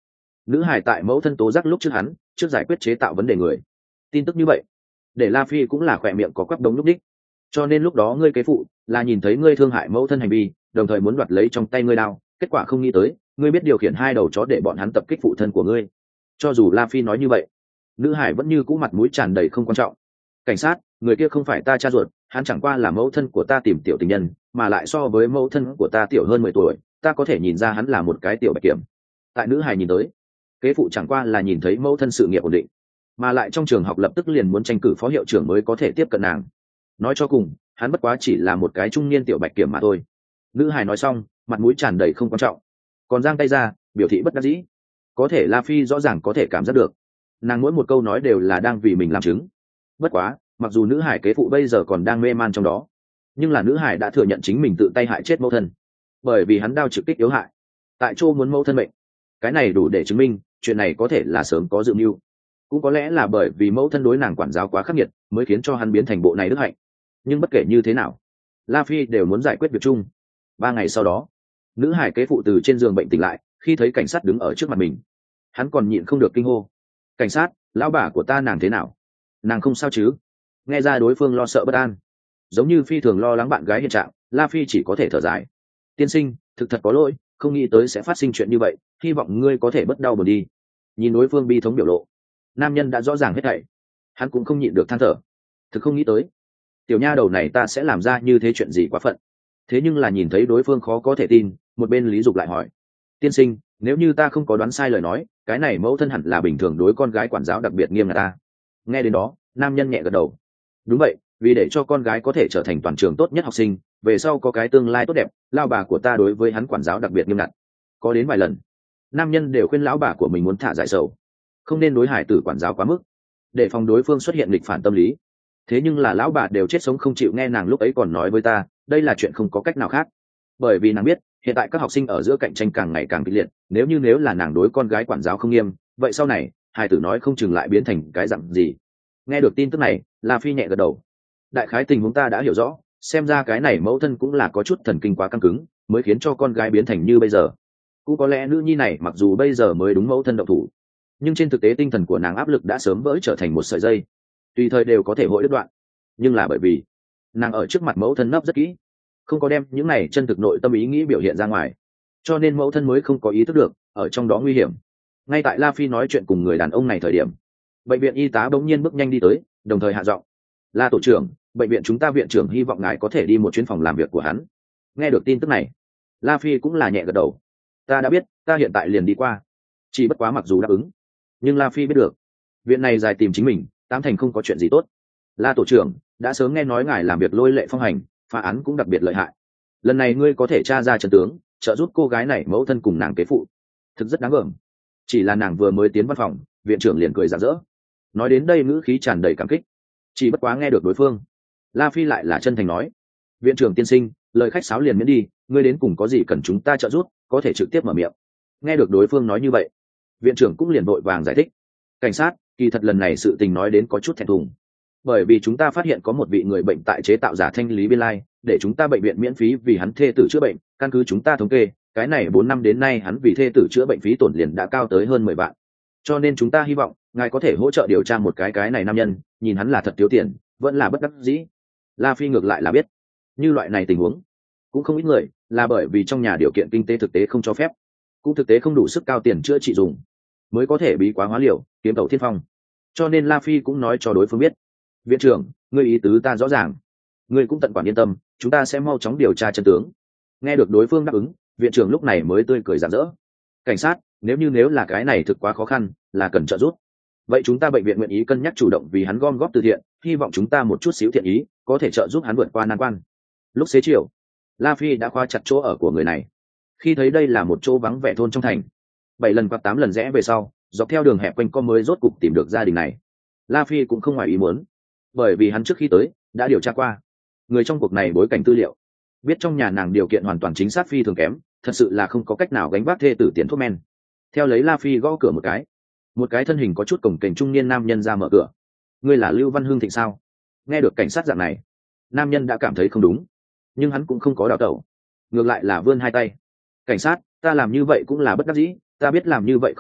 A: nữ hải tại mẫu thân tố giác lúc trước hắn trước giải quyết chế tạo vấn đề người. Tin tức như vậy để La Phi cũng là khỏe miệng có quắp đống lúc đích. Cho nên lúc đó ngươi kế phụ là nhìn thấy ngươi thương hại mẫu thân hành vi, đồng thời muốn đoạt lấy trong tay ngươi đao, kết quả không nghĩ tới ngươi biết điều khiển hai đầu chó để bọn hắn tập kích phụ thân của ngươi. Cho dù La Phi nói như vậy, nữ hải vẫn như cũ mặt mũi tràn đầy không quan trọng. Cảnh sát, người kia không phải ta cha ruột, hắn chẳng qua là mẫu thân của ta tìm tiểu tình nhân, mà lại so với mẫu thân của ta tiểu hơn mười tuổi, ta có thể nhìn ra hắn là một cái tiểu bạch kiểm. Tại nữ hải nhìn tới, kế phụ chẳng qua là nhìn thấy mẫu thân sự nghiệp ổn định, mà lại trong trường học lập tức liền muốn tranh cử phó hiệu trưởng mới có thể tiếp cận nàng. Nói cho cùng, hắn bất quá chỉ là một cái trung niên tiểu bạch kiểm mà thôi. Nữ hải nói xong, mặt mũi tràn đầy không quan trọng, còn giang tay ra biểu thị bất đắc dĩ. Có thể La Phi rõ ràng có thể cảm giác được, nàng mỗi một câu nói đều là đang vì mình làm chứng. Bất quá, mặc dù nữ hải kế phụ bây giờ còn đang mê man trong đó, nhưng là nữ hải đã thừa nhận chính mình tự tay hại chết mẫu thân, bởi vì hắn đao trực kích yếu hại, tại chỗ muốn mẫu thân mệnh. Cái này đủ để chứng minh chuyện này có thể là sớm có dự mưu, cũng có lẽ là bởi vì mẫu thân đối nàng quản giáo quá khắc nghiệt mới khiến cho hắn biến thành bộ này đức hạnh. Nhưng bất kể như thế nào, La Phi đều muốn giải quyết việc chung. Ba ngày sau đó, nữ hải kế phụ từ trên giường bệnh tỉnh lại, khi thấy cảnh sát đứng ở trước mặt mình, hắn còn nhịn không được kinh hô: cảnh sát, lão bà của ta nàng thế nào? Nàng không sao chứ? Nghe ra đối phương lo sợ bất an, giống như phi thường lo lắng bạn gái hiện trạng, La Phi chỉ có thể thở dài: tiên sinh, thực thật có lỗi, không nghĩ tới sẽ phát sinh chuyện như vậy, hy vọng ngươi có thể bớt đau buồn đi. Nhìn đối phương bi thống biểu lộ, nam nhân đã rõ ràng hết thảy, hắn cũng không nhịn được than thở: thực không nghĩ tới, tiểu nha đầu này ta sẽ làm ra như thế chuyện gì quá phận. Thế nhưng là nhìn thấy đối phương khó có thể tin, một bên Lý Dục lại hỏi: tiên sinh, nếu như ta không có đoán sai lời nói, cái này mẫu thân hẳn là bình thường đối con gái quản giáo đặc biệt nghiêm là ta. Nghe đến đó, nam nhân nhẹ gật đầu: đúng vậy, vì để cho con gái có thể trở thành toàn trường tốt nhất học sinh, về sau có cái tương lai tốt đẹp, lao bà của ta đối với hắn quản giáo đặc biệt nghiêm ngặt. Có đến vài lần, nam nhân đều khuyên lão bà của mình muốn thả giải sầu, không nên đối hải tử quản giáo quá mức, để phòng đối phương xuất hiện nghịch phản tâm lý. Thế nhưng là lão bà đều chết sống không chịu nghe, nàng lúc ấy còn nói với ta, đây là chuyện không có cách nào khác, bởi vì nàng biết hiện tại các học sinh ở giữa cạnh tranh càng ngày càng kịch liệt, nếu như nếu là nàng đối con gái quản giáo không nghiêm, vậy sau này hải tử nói không chừng lại biến thành cái dặn gì. Nghe được tin tức này, La Phi nhẹ gật đầu: đại khái tình huống ta đã hiểu rõ, xem ra cái này mẫu thân cũng là có chút thần kinh quá căng cứng, mới khiến cho con gái biến thành như bây giờ. Cũng có lẽ nữ nhi này mặc dù bây giờ mới đúng mẫu thân động thủ, nhưng trên thực tế tinh thần của nàng áp lực đã sớm vỡ trở thành một sợi dây, tùy thời đều có thể hội đứt đoạn. Nhưng là bởi vì nàng ở trước mặt mẫu thân nấp rất kỹ, không có đem những này chân thực nội tâm ý nghĩ biểu hiện ra ngoài, cho nên mẫu thân mới không có ý thức được ở trong đó nguy hiểm. Ngay tại La Phi nói chuyện cùng người đàn ông này thời điểm, bệnh viện y tá bỗng nhiên bước nhanh đi tới, đồng thời hạ giọng: La tổ trưởng, bệnh viện chúng ta viện trưởng hy vọng ngài có thể đi một chuyến phòng làm việc của hắn. Nghe được tin tức này, La Phi cũng là nhẹ gật đầu: ta đã biết, ta hiện tại liền đi qua. Chỉ bất quá mặc dù đáp ứng, nhưng La Phi biết được viện này dài tìm chính mình, tám thành không có chuyện gì tốt. La tổ trưởng, đã sớm nghe nói ngài làm việc lôi lệ phong hành, phá án cũng đặc biệt lợi hại, lần này ngươi có thể tra ra chân tướng, trợ giúp cô gái này mẫu thân cùng nàng kế phụ, thực rất đáng gờm. Chỉ là nàng vừa mới tiến văn phòng, viện trưởng liền cười rạng rỡ, nói đến đây ngữ khí tràn đầy cảm kích. Chỉ bất quá nghe được đối phương, La Phi lại là chân thành nói: viện trưởng tiên sinh, lời khách sáo liền miễn đi, ngươi đến cùng có gì cần chúng ta trợ giúp, có thể trực tiếp mở miệng. Nghe được đối phương nói như vậy, viện trưởng cũng liền vội vàng giải thích: cảnh sát, kỳ thật lần này sự tình nói đến có chút thẹn thùng, bởi vì chúng ta phát hiện có một vị người bệnh tại chế tạo giả thanh lý biên lai, để chúng ta bệnh viện miễn phí vì hắn thê tử chữa bệnh. Căn cứ chúng ta thống kê, cái này bốn năm đến nay hắn vì thê tử chữa bệnh phí tổn liền đã cao tới hơn mười vạn. Cho nên chúng ta hy vọng ngài có thể hỗ trợ điều tra một cái cái này nam nhân, nhìn hắn là thật thiếu tiền vẫn là bất đắc dĩ. La Phi ngược lại là biết, như loại này tình huống cũng không ít người là bởi vì trong nhà điều kiện kinh tế thực tế không cho phép, cũng thực tế không đủ sức cao tiền chữa trị dùng, mới có thể bí quá hóa liều kiếm tẩu thiên phong. Cho nên La Phi cũng nói cho đối phương biết: viện trưởng, ngươi ý tứ ta rõ ràng, ngươi cũng tận quản yên tâm, chúng ta sẽ mau chóng điều tra chân tướng. Nghe được đối phương đáp ứng, viện trưởng lúc này mới tươi cười rạng rỡ: cảnh sát, nếu như nếu là cái này thực quá khó khăn, là cần trợ giúp, vậy chúng ta bệnh viện nguyện ý cân nhắc chủ động vì hắn gom góp từ thiện, hy vọng chúng ta một chút xíu thiện ý có thể trợ giúp hắn vượt qua nan quan. Lúc xế chiều, La Phi đã khóa chặt chỗ ở của người này. Khi thấy đây là một chỗ vắng vẻ thôn trong thành, bảy lần hoặc tám lần rẽ về sau, dọc theo đường hẹp quanh co mới rốt cục tìm được gia đình này. La Phi cũng không ngoài ý muốn, bởi vì hắn trước khi tới đã điều tra qua người trong cuộc này bối cảnh tư liệu, biết trong nhà nàng điều kiện hoàn toàn chính xác phi thường kém, thật sự là không có cách nào gánh vác thê tử tiền thuốc men. Theo lấy La Phi gõ cửa một cái, một cái thân hình có chút cổng kềnh trung niên nam nhân ra mở cửa. Ngươi là Lưu Văn Hưng Thịnh sao? Nghe được cảnh sát dạng này, nam nhân đã cảm thấy không đúng, nhưng hắn cũng không có đào tẩu, ngược lại là vươn hai tay: cảnh sát, ta làm như vậy cũng là bất đắc dĩ, ta biết làm như vậy không đúng,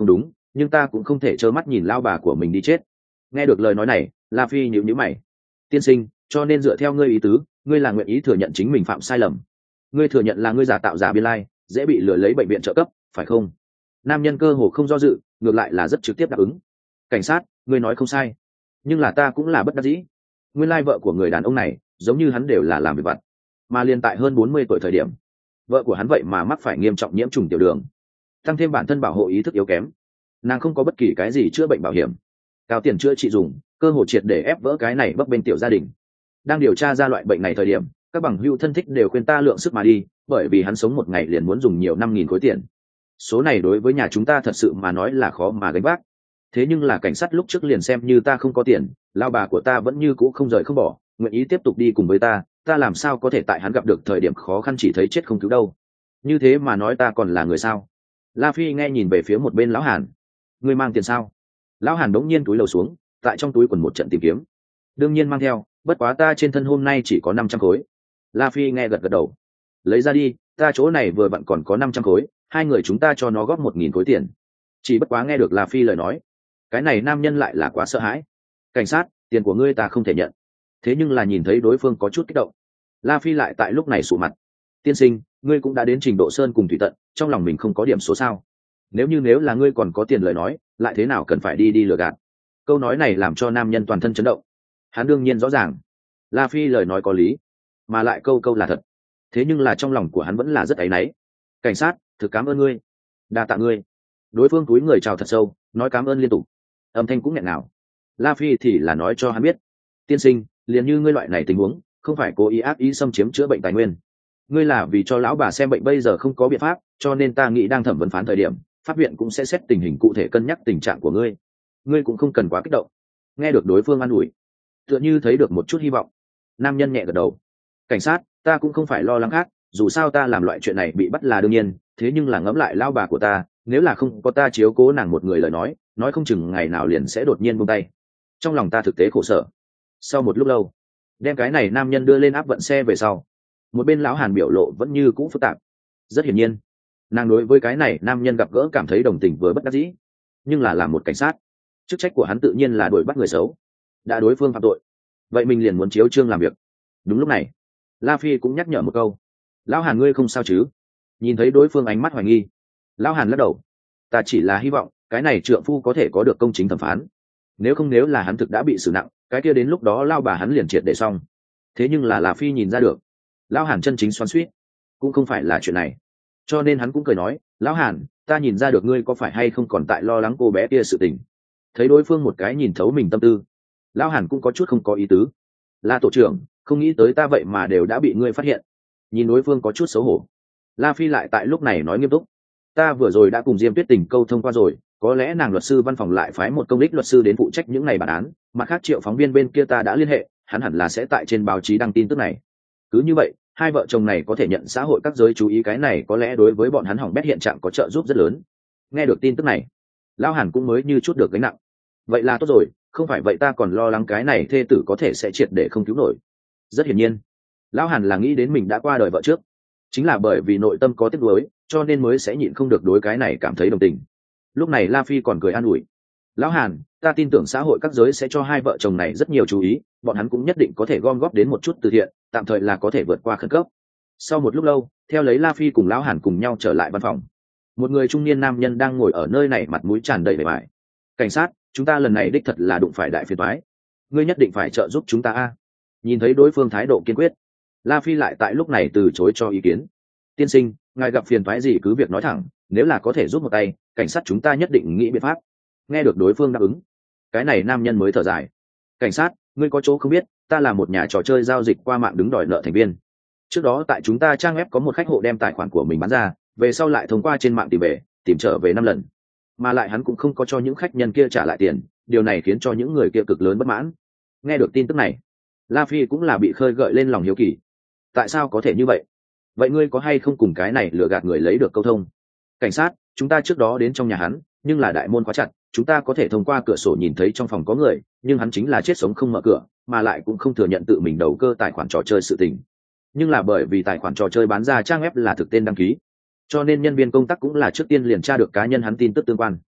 A: nhưng ta cũng không thể trơ mắt nhìn lao bà của mình đi chết. Nghe được lời nói này, La Phi nhíu nhíu mày. Tiên sinh, cho nên dựa theo ngươi ý tứ, ngươi là nguyện ý thừa nhận chính mình phạm sai lầm. Ngươi thừa nhận là ngươi giả tạo giả biên lai, dễ bị lừa lấy bệnh viện trợ cấp, phải không? Nam nhân cơ hồ không do dự, ngược lại là rất trực tiếp đáp ứng. Cảnh sát, ngươi nói không sai, nhưng là ta cũng là bất đắc dĩ. Nguyên lai vợ của người đàn ông này, giống như hắn đều là làm việc vặt, mà liên tại hơn bốn mươi tuổi thời điểm, vợ của hắn vậy mà mắc phải nghiêm trọng nhiễm trùng tiểu đường, tăng thêm bản thân bảo hộ ý thức yếu kém, nàng không có bất kỳ cái gì chữa bệnh bảo hiểm, cao tiền chữa trị dùng, cơ hồ triệt để ép vỡ cái này bấp bênh tiểu gia đình. Đang điều tra ra loại bệnh này thời điểm, các bằng hữu thân thích đều khuyên ta lượng sức mà đi, bởi vì hắn sống một ngày liền muốn dùng nhiều năm nghìn khối tiền. Số này đối với nhà chúng ta thật sự mà nói là khó mà gánh vác. Thế nhưng là cảnh sát lúc trước liền xem như ta không có tiền, lao bà của ta vẫn như cũ không rời không bỏ, nguyện ý tiếp tục đi cùng với ta, ta làm sao có thể tại hắn gặp được thời điểm khó khăn chỉ thấy chết không cứu đâu. Như thế mà nói ta còn là người sao? La Phi nghe nhìn về phía một bên lão Hàn. Ngươi mang tiền sao? Lão Hàn đống nhiên túi lầu xuống, tại trong túi quần một trận tìm kiếm. Đương nhiên mang theo, bất quá ta trên thân hôm nay chỉ có năm trăm khối. La Phi nghe gật gật đầu. Lấy ra đi, ta chỗ này vừa vặn còn có năm trăm khối, hai người chúng ta cho nó góp một nghìn khối tiền. Chỉ bất quá nghe được La Phi lời nói, cái này nam nhân lại là quá sợ hãi. Cảnh sát, tiền của ngươi ta không thể nhận. Thế nhưng là nhìn thấy đối phương có chút kích động, La Phi lại tại lúc này sụ mặt. Tiên sinh, ngươi cũng đã đến trình độ sơn cùng thủy tận, trong lòng mình không có điểm số sao? Nếu như nếu là ngươi còn có tiền lời nói, lại thế nào cần phải đi đi lừa gạt? Câu nói này làm cho nam nhân toàn thân chấn động. Hắn đương nhiên rõ ràng, La Phi lời nói có lý, mà lại câu câu là thật. Thế nhưng là trong lòng của hắn vẫn là rất áy náy. Cảnh sát, thực cảm ơn ngươi, đa tạ ngươi. Đối phương cúi người chào thật sâu, nói cảm ơn liên tục, âm thanh cũng nghẹn ngào. La Phi thì là nói cho hắn biết, tiên sinh, liền như ngươi loại này tình huống, không phải cố ý ác ý xâm chiếm chữa bệnh tài nguyên, ngươi là vì cho lão bà xem bệnh bây giờ không có biện pháp, cho nên ta nghĩ đang thẩm vấn phán thời điểm, pháp viện cũng sẽ xét tình hình cụ thể cân nhắc tình trạng của ngươi, ngươi cũng không cần quá kích động. Nghe được đối phương an ủi, tựa như thấy được một chút hy vọng, nam nhân nhẹ gật đầu. Cảnh sát, ta cũng không phải lo lắng khác, dù sao ta làm loại chuyện này bị bắt là đương nhiên, thế nhưng là ngẫm lại lao bà của ta, nếu là không có ta chiếu cố nàng một người lời nói, nói không chừng ngày nào liền sẽ đột nhiên buông tay. Trong lòng ta thực tế khổ sở. Sau một lúc lâu, đem cái này nam nhân đưa lên áp vận xe về sau, một bên lão Hàn biểu lộ vẫn như cũ phức tạp. Rất hiển nhiên, nàng đối với cái này nam nhân gặp gỡ cảm thấy đồng tình vừa bất đắc dĩ, nhưng là làm một cảnh sát, chức trách của hắn tự nhiên là đuổi bắt người xấu. Đã đối phương phạm tội, vậy mình liền muốn chiếu chương làm việc. Đúng lúc này, La Phi cũng nhắc nhở một câu, lão Hàn ngươi không sao chứ? Nhìn thấy đối phương ánh mắt hoài nghi, lão Hàn lắc đầu, ta chỉ là hy vọng cái này trượng phu có thể có được công chính thẩm phán, nếu không nếu là hắn thực đã bị xử nặng, cái kia đến lúc đó lao bà hắn liền triệt để xong. Thế nhưng là La Phi nhìn ra được, lão Hàn chân chính xoắn xuýt cũng không phải là chuyện này, cho nên hắn cũng cười nói, lão Hàn, ta nhìn ra được ngươi có phải hay không còn tại lo lắng cô bé kia sự tình. Thấy đối phương một cái nhìn thấu mình tâm tư, lão Hàn cũng có chút không có ý tứ. La tổ trưởng, không nghĩ tới ta vậy mà đều đã bị ngươi phát hiện. Nhìn đối phương có chút xấu hổ, La Phi lại tại lúc này nói nghiêm túc, ta vừa rồi đã cùng Diêm Tuyết Tình câu thông qua rồi, có lẽ nàng luật sư văn phòng lại phái một công đích luật sư đến phụ trách những ngày bản án, mặt khác Triệu phóng viên bên kia ta đã liên hệ, hắn hẳn là sẽ tại trên báo chí đăng tin tức này. Cứ như vậy, hai vợ chồng này có thể nhận xã hội các giới chú ý, cái này có lẽ đối với bọn hắn hỏng bét hiện trạng có trợ giúp rất lớn. Nghe được tin tức này, lão Hàn cũng mới như chút được gánh nặng. Vậy là tốt rồi, không phải vậy ta còn lo lắng cái này thê tử có thể sẽ triệt để không cứu nổi. Rất hiển nhiên, lão Hàn là nghĩ đến mình đã qua đời vợ trước, chính là bởi vì nội tâm có tiếc nuối, cho nên mới sẽ nhịn không được đối cái này cảm thấy đồng tình. Lúc này La Phi còn cười an ủi, lão Hàn, ta tin tưởng xã hội các giới sẽ cho hai vợ chồng này rất nhiều chú ý, bọn hắn cũng nhất định có thể gom góp đến một chút từ thiện, tạm thời là có thể vượt qua khẩn cấp. Sau một lúc lâu, theo lấy La Phi cùng lão Hàn cùng nhau trở lại văn phòng, một người trung niên nam nhân đang ngồi ở nơi này mặt mũi tràn đầy vẻ vải. Cảnh sát, chúng ta lần này đích thật là đụng phải đại phiền toái, ngươi nhất định phải trợ giúp chúng ta a. Nhìn thấy đối phương thái độ kiên quyết, La Phi lại tại lúc này từ chối cho ý kiến. Tiên sinh, ngài gặp phiền toái gì cứ việc nói thẳng, nếu là có thể giúp một tay, cảnh sát chúng ta nhất định nghĩ biện pháp. Nghe được đối phương đáp ứng, cái này nam nhân mới thở dài. Cảnh sát, ngươi có chỗ không biết, ta là một nhà trò chơi giao dịch qua mạng đứng đòi nợ thành viên. Trước đó tại chúng ta trang web có một khách hộ đem tài khoản của mình bán ra, về sau lại thông qua trên mạng tìm về, tìm trở về năm lần, mà lại hắn cũng không có cho những khách nhân kia trả lại tiền, điều này khiến cho những người kia cực lớn bất mãn. Nghe được tin tức này, La Phi cũng là bị khơi gợi lên lòng hiếu kỳ. Tại sao có thể như vậy? Vậy ngươi có hay không cùng cái này lừa gạt người lấy được câu thông? Cảnh sát, chúng ta trước đó đến trong nhà hắn, nhưng là đại môn khóa chặt, chúng ta có thể thông qua cửa sổ nhìn thấy trong phòng có người, nhưng hắn chính là chết sống không mở cửa, mà lại cũng không thừa nhận tự mình đầu cơ tài khoản trò chơi sự tình. Nhưng là bởi vì tài khoản trò chơi bán ra trang web là thực tên đăng ký, cho nên nhân viên công tác cũng là trước tiên liền tra được cá nhân hắn tin tức tương quan.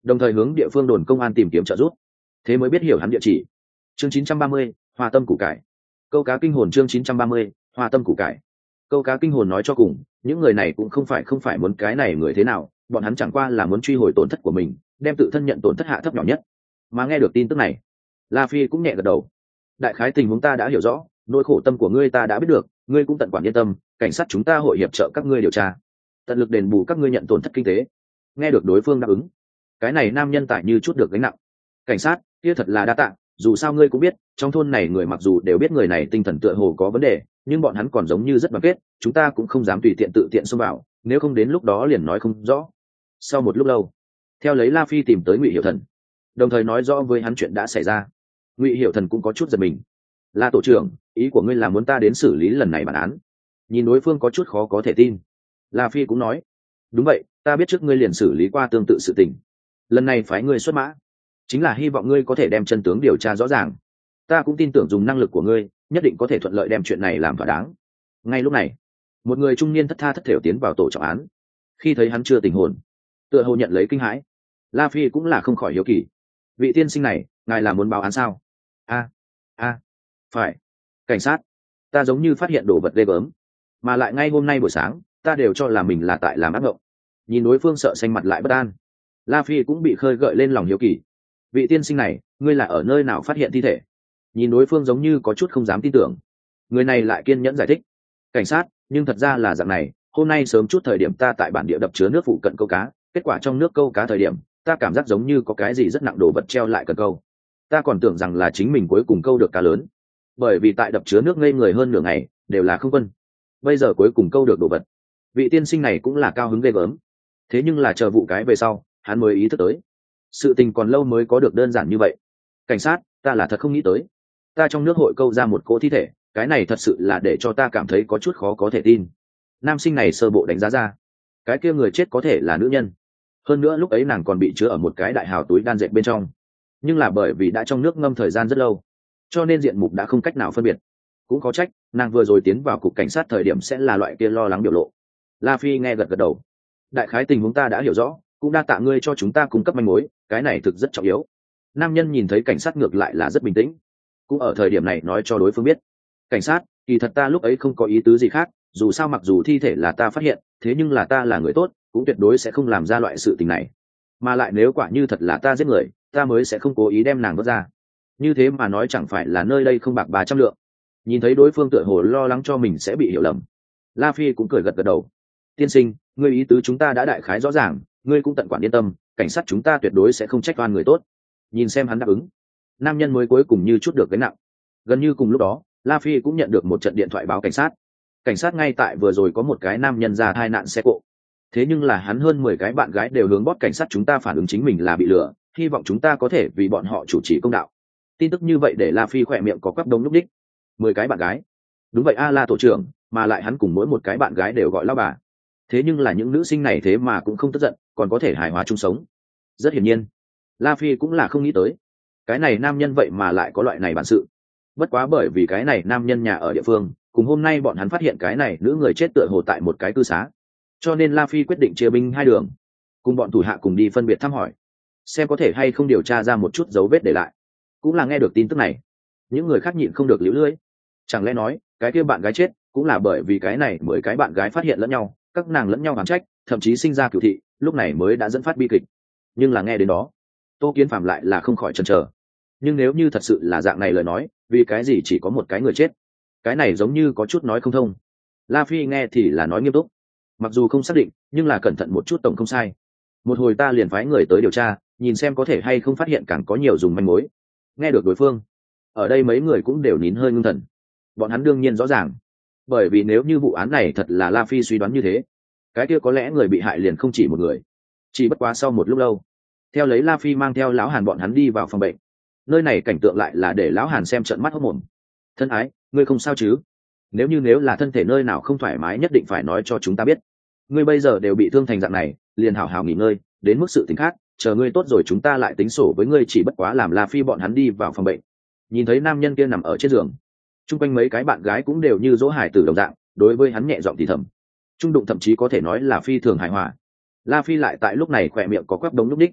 A: đồng thời hướng địa phương đồn công an tìm kiếm trợ giúp, thế mới biết hiểu hắn địa chỉ. Chương chín trăm ba mươi, Hoa tâm củ cải. Câu cá kinh hồn. Chương chín trăm ba mươi, Hoa tâm củ cải. Câu cá kinh hồn nói cho cùng, những người này cũng không phải không phải muốn cái này người thế nào, bọn hắn chẳng qua là muốn truy hồi tổn thất của mình, đem tự thân nhận tổn thất hạ thấp nhỏ nhất. Mà nghe được tin tức này, La Phi cũng nhẹ gật đầu. Đại khái tình huống ta đã hiểu rõ, nỗi khổ tâm của ngươi ta đã biết được, ngươi cũng tận quản yên tâm, cảnh sát chúng ta hội hiệp trợ các ngươi điều tra, tận lực đền bù các ngươi nhận tổn thất kinh tế. Nghe được đối phương đáp ứng, cái này nam nhân tại như chút được gánh nặng. Cảnh sát kia thật là đa tạ, dù sao ngươi cũng biết, trong thôn này người mặc dù đều biết người này tinh thần tựa hồ có vấn đề, nhưng bọn hắn còn giống như rất đoàn kết, chúng ta cũng không dám tùy tiện tự tiện xông vào, nếu không đến lúc đó liền nói không rõ. Sau một lúc lâu, theo lấy La Phi tìm tới Ngụy Hiểu Thần, đồng thời nói rõ với hắn chuyện đã xảy ra. Ngụy Hiểu Thần cũng có chút giật mình. La tổ trưởng, ý của ngươi là muốn ta đến xử lý lần này bản án? Nhìn đối phương có chút khó có thể tin, La Phi cũng nói, đúng vậy, ta biết trước ngươi liền xử lý qua tương tự sự tình, lần này phái ngươi xuất mã chính là hy vọng ngươi có thể đem chân tướng điều tra rõ ràng. Ta cũng tin tưởng dùng năng lực của ngươi nhất định có thể thuận lợi đem chuyện này làm thỏa đáng. Ngay lúc này, một người trung niên thất tha thất thểu tiến vào tổ trọng án. Khi thấy hắn chưa tình hồn, tựa hồ nhận lấy kinh hãi, La Phi cũng là không khỏi hiếu kỳ. Vị tiên sinh này, ngài là muốn báo án sao? A a phải, cảnh sát, ta giống như phát hiện đồ vật ghê gớm, mà lại ngay hôm nay buổi sáng ta đều cho là mình là tại làm ác mộng. Nhìn đối phương sợ xanh mặt lại bất an, La Phi cũng bị khơi gợi lên lòng hiếu kỳ. Vị tiên sinh này, ngươi là ở nơi nào phát hiện thi thể? Nhìn đối phương giống như có chút không dám tin tưởng, người này lại kiên nhẫn giải thích. Cảnh sát, nhưng thật ra là dạng này, hôm nay sớm chút thời điểm ta tại bản địa đập chứa nước phụ cận câu cá, kết quả trong nước câu cá thời điểm ta cảm giác giống như có cái gì rất nặng đồ vật treo lại cần câu, ta còn tưởng rằng là chính mình cuối cùng câu được cá lớn, bởi vì tại đập chứa nước ngây người hơn nửa ngày đều là không quân, bây giờ cuối cùng câu được đồ vật. Vị tiên sinh này cũng là cao hứng ghê gớm, thế nhưng là chờ vụ cái về sau hắn mới ý thức tới sự tình còn lâu mới có được đơn giản như vậy. Cảnh sát, ta là thật không nghĩ tới, ta trong nước hội câu ra một cỗ thi thể, cái này thật sự là để cho ta cảm thấy có chút khó có thể tin. Nam sinh này sơ bộ đánh giá ra, cái kia người chết có thể là nữ nhân, hơn nữa lúc ấy nàng còn bị chứa ở một cái đại hào túi đan dệt bên trong, nhưng là bởi vì đã trong nước ngâm thời gian rất lâu, cho nên diện mục đã không cách nào phân biệt. Cũng có trách nàng vừa rồi tiến vào cục cảnh sát thời điểm sẽ là loại kia lo lắng biểu lộ. La Phi nghe gật gật đầu. Đại khái tình huống ta đã hiểu rõ, cũng đa tạ ngươi cho chúng ta cung cấp manh mối, cái này thực rất trọng yếu. Nam nhân nhìn thấy cảnh sát ngược lại là rất bình tĩnh, cũng ở thời điểm này nói cho đối phương biết, cảnh sát, kỳ thật ta lúc ấy không có ý tứ gì khác, dù sao mặc dù thi thể là ta phát hiện, thế nhưng là ta là người tốt, cũng tuyệt đối sẽ không làm ra loại sự tình này, mà lại nếu quả như thật là ta giết người, ta mới sẽ không cố ý đem nàng vớt ra. Như thế mà nói chẳng phải là nơi đây không bạc ba trăm lượng. Nhìn thấy đối phương tựa hồ lo lắng cho mình sẽ bị hiểu lầm, La Phi cũng cười gật gật đầu. Tiên sinh, ngươi ý tứ chúng ta đã đại khái rõ ràng, ngươi cũng tận quản yên tâm, cảnh sát chúng ta tuyệt đối sẽ không trách oan người tốt. Nhìn xem hắn đáp ứng, nam nhân mới cuối cùng như chút được gánh nặng. Gần như cùng lúc đó, La Phi cũng nhận được một trận điện thoại báo cảnh sát. Cảnh sát ngay tại vừa rồi có một cái nam nhân ra tai nạn xe cộ, thế nhưng là hắn hơn mười cái bạn gái đều hướng bót cảnh sát chúng ta phản ứng chính mình là bị lừa, hy vọng chúng ta có thể vì bọn họ chủ trì công đạo. Tin tức như vậy để La Phi khỏe miệng có quắp đông lúc đích. Mười cái bạn gái? Đúng vậy a La tổ trưởng, mà lại hắn cùng mỗi một cái bạn gái đều gọi lao bà. Thế nhưng là những nữ sinh này thế mà cũng không tức giận, còn có thể hài hòa chung sống. Rất hiển nhiên, La Phi cũng là không nghĩ tới, cái này nam nhân vậy mà lại có loại này bản sự. Bất quá bởi vì cái này nam nhân nhà ở địa phương, cùng hôm nay bọn hắn phát hiện cái này nữ người chết tựa hồ tại một cái cư xá, cho nên La Phi quyết định chia binh hai đường, cùng bọn thủ hạ cùng đi phân biệt thăm hỏi, xem có thể hay không điều tra ra một chút dấu vết để lại. Cũng là nghe được tin tức này, những người khác nhịn không được liễu lưỡi. Chẳng lẽ nói cái kia bạn gái chết cũng là bởi vì cái này mới cái bạn gái phát hiện lẫn nhau, các nàng lẫn nhau oán trách, thậm chí sinh ra cửu thị, lúc này mới đã dẫn phát bi kịch. Nhưng là nghe đến đó, Tô Kiến Phạm lại là không khỏi chần chờ. Nhưng nếu như thật sự là dạng này lời nói, vì cái gì chỉ có một cái người chết? Cái này giống như có chút nói không thông. La Phi nghe thì là nói nghiêm túc, mặc dù không xác định, nhưng là cẩn thận một chút tổng không sai. Một hồi ta liền phái người tới điều tra, nhìn xem có thể hay không phát hiện càng có nhiều dùng manh mối. Nghe được đối phương, ở đây mấy người cũng đều nín hơi ngưng thần. Bọn hắn đương nhiên rõ ràng, bởi vì nếu như vụ án này thật là La Phi suy đoán như thế, cái kia có lẽ người bị hại liền không chỉ một người. Chỉ bất quá sau một lúc lâu, theo lấy La Phi mang theo lão Hàn bọn hắn đi vào phòng bệnh. Nơi này cảnh tượng lại là để lão Hàn xem trợn mắt hốt mồm. Thân ái, ngươi không sao chứ? Nếu như nếu là thân thể nơi nào không thoải mái nhất định phải nói cho chúng ta biết. Ngươi bây giờ đều bị thương thành dạng này, liền hảo hảo nghỉ ngơi, đến mức sự tình khác, chờ ngươi tốt rồi chúng ta lại tính sổ với ngươi. Chỉ bất quá làm La Phi bọn hắn đi vào phòng bệnh, nhìn thấy nam nhân kia nằm ở trên giường, chung quanh mấy cái bạn gái cũng đều như dỗ hài tử đồng dạng, đối với hắn nhẹ giọng thì thầm, trung đụng thậm chí có thể nói là phi thường hài hòa. La Phi lại tại lúc này khỏe miệng có quắp đống lúc đích,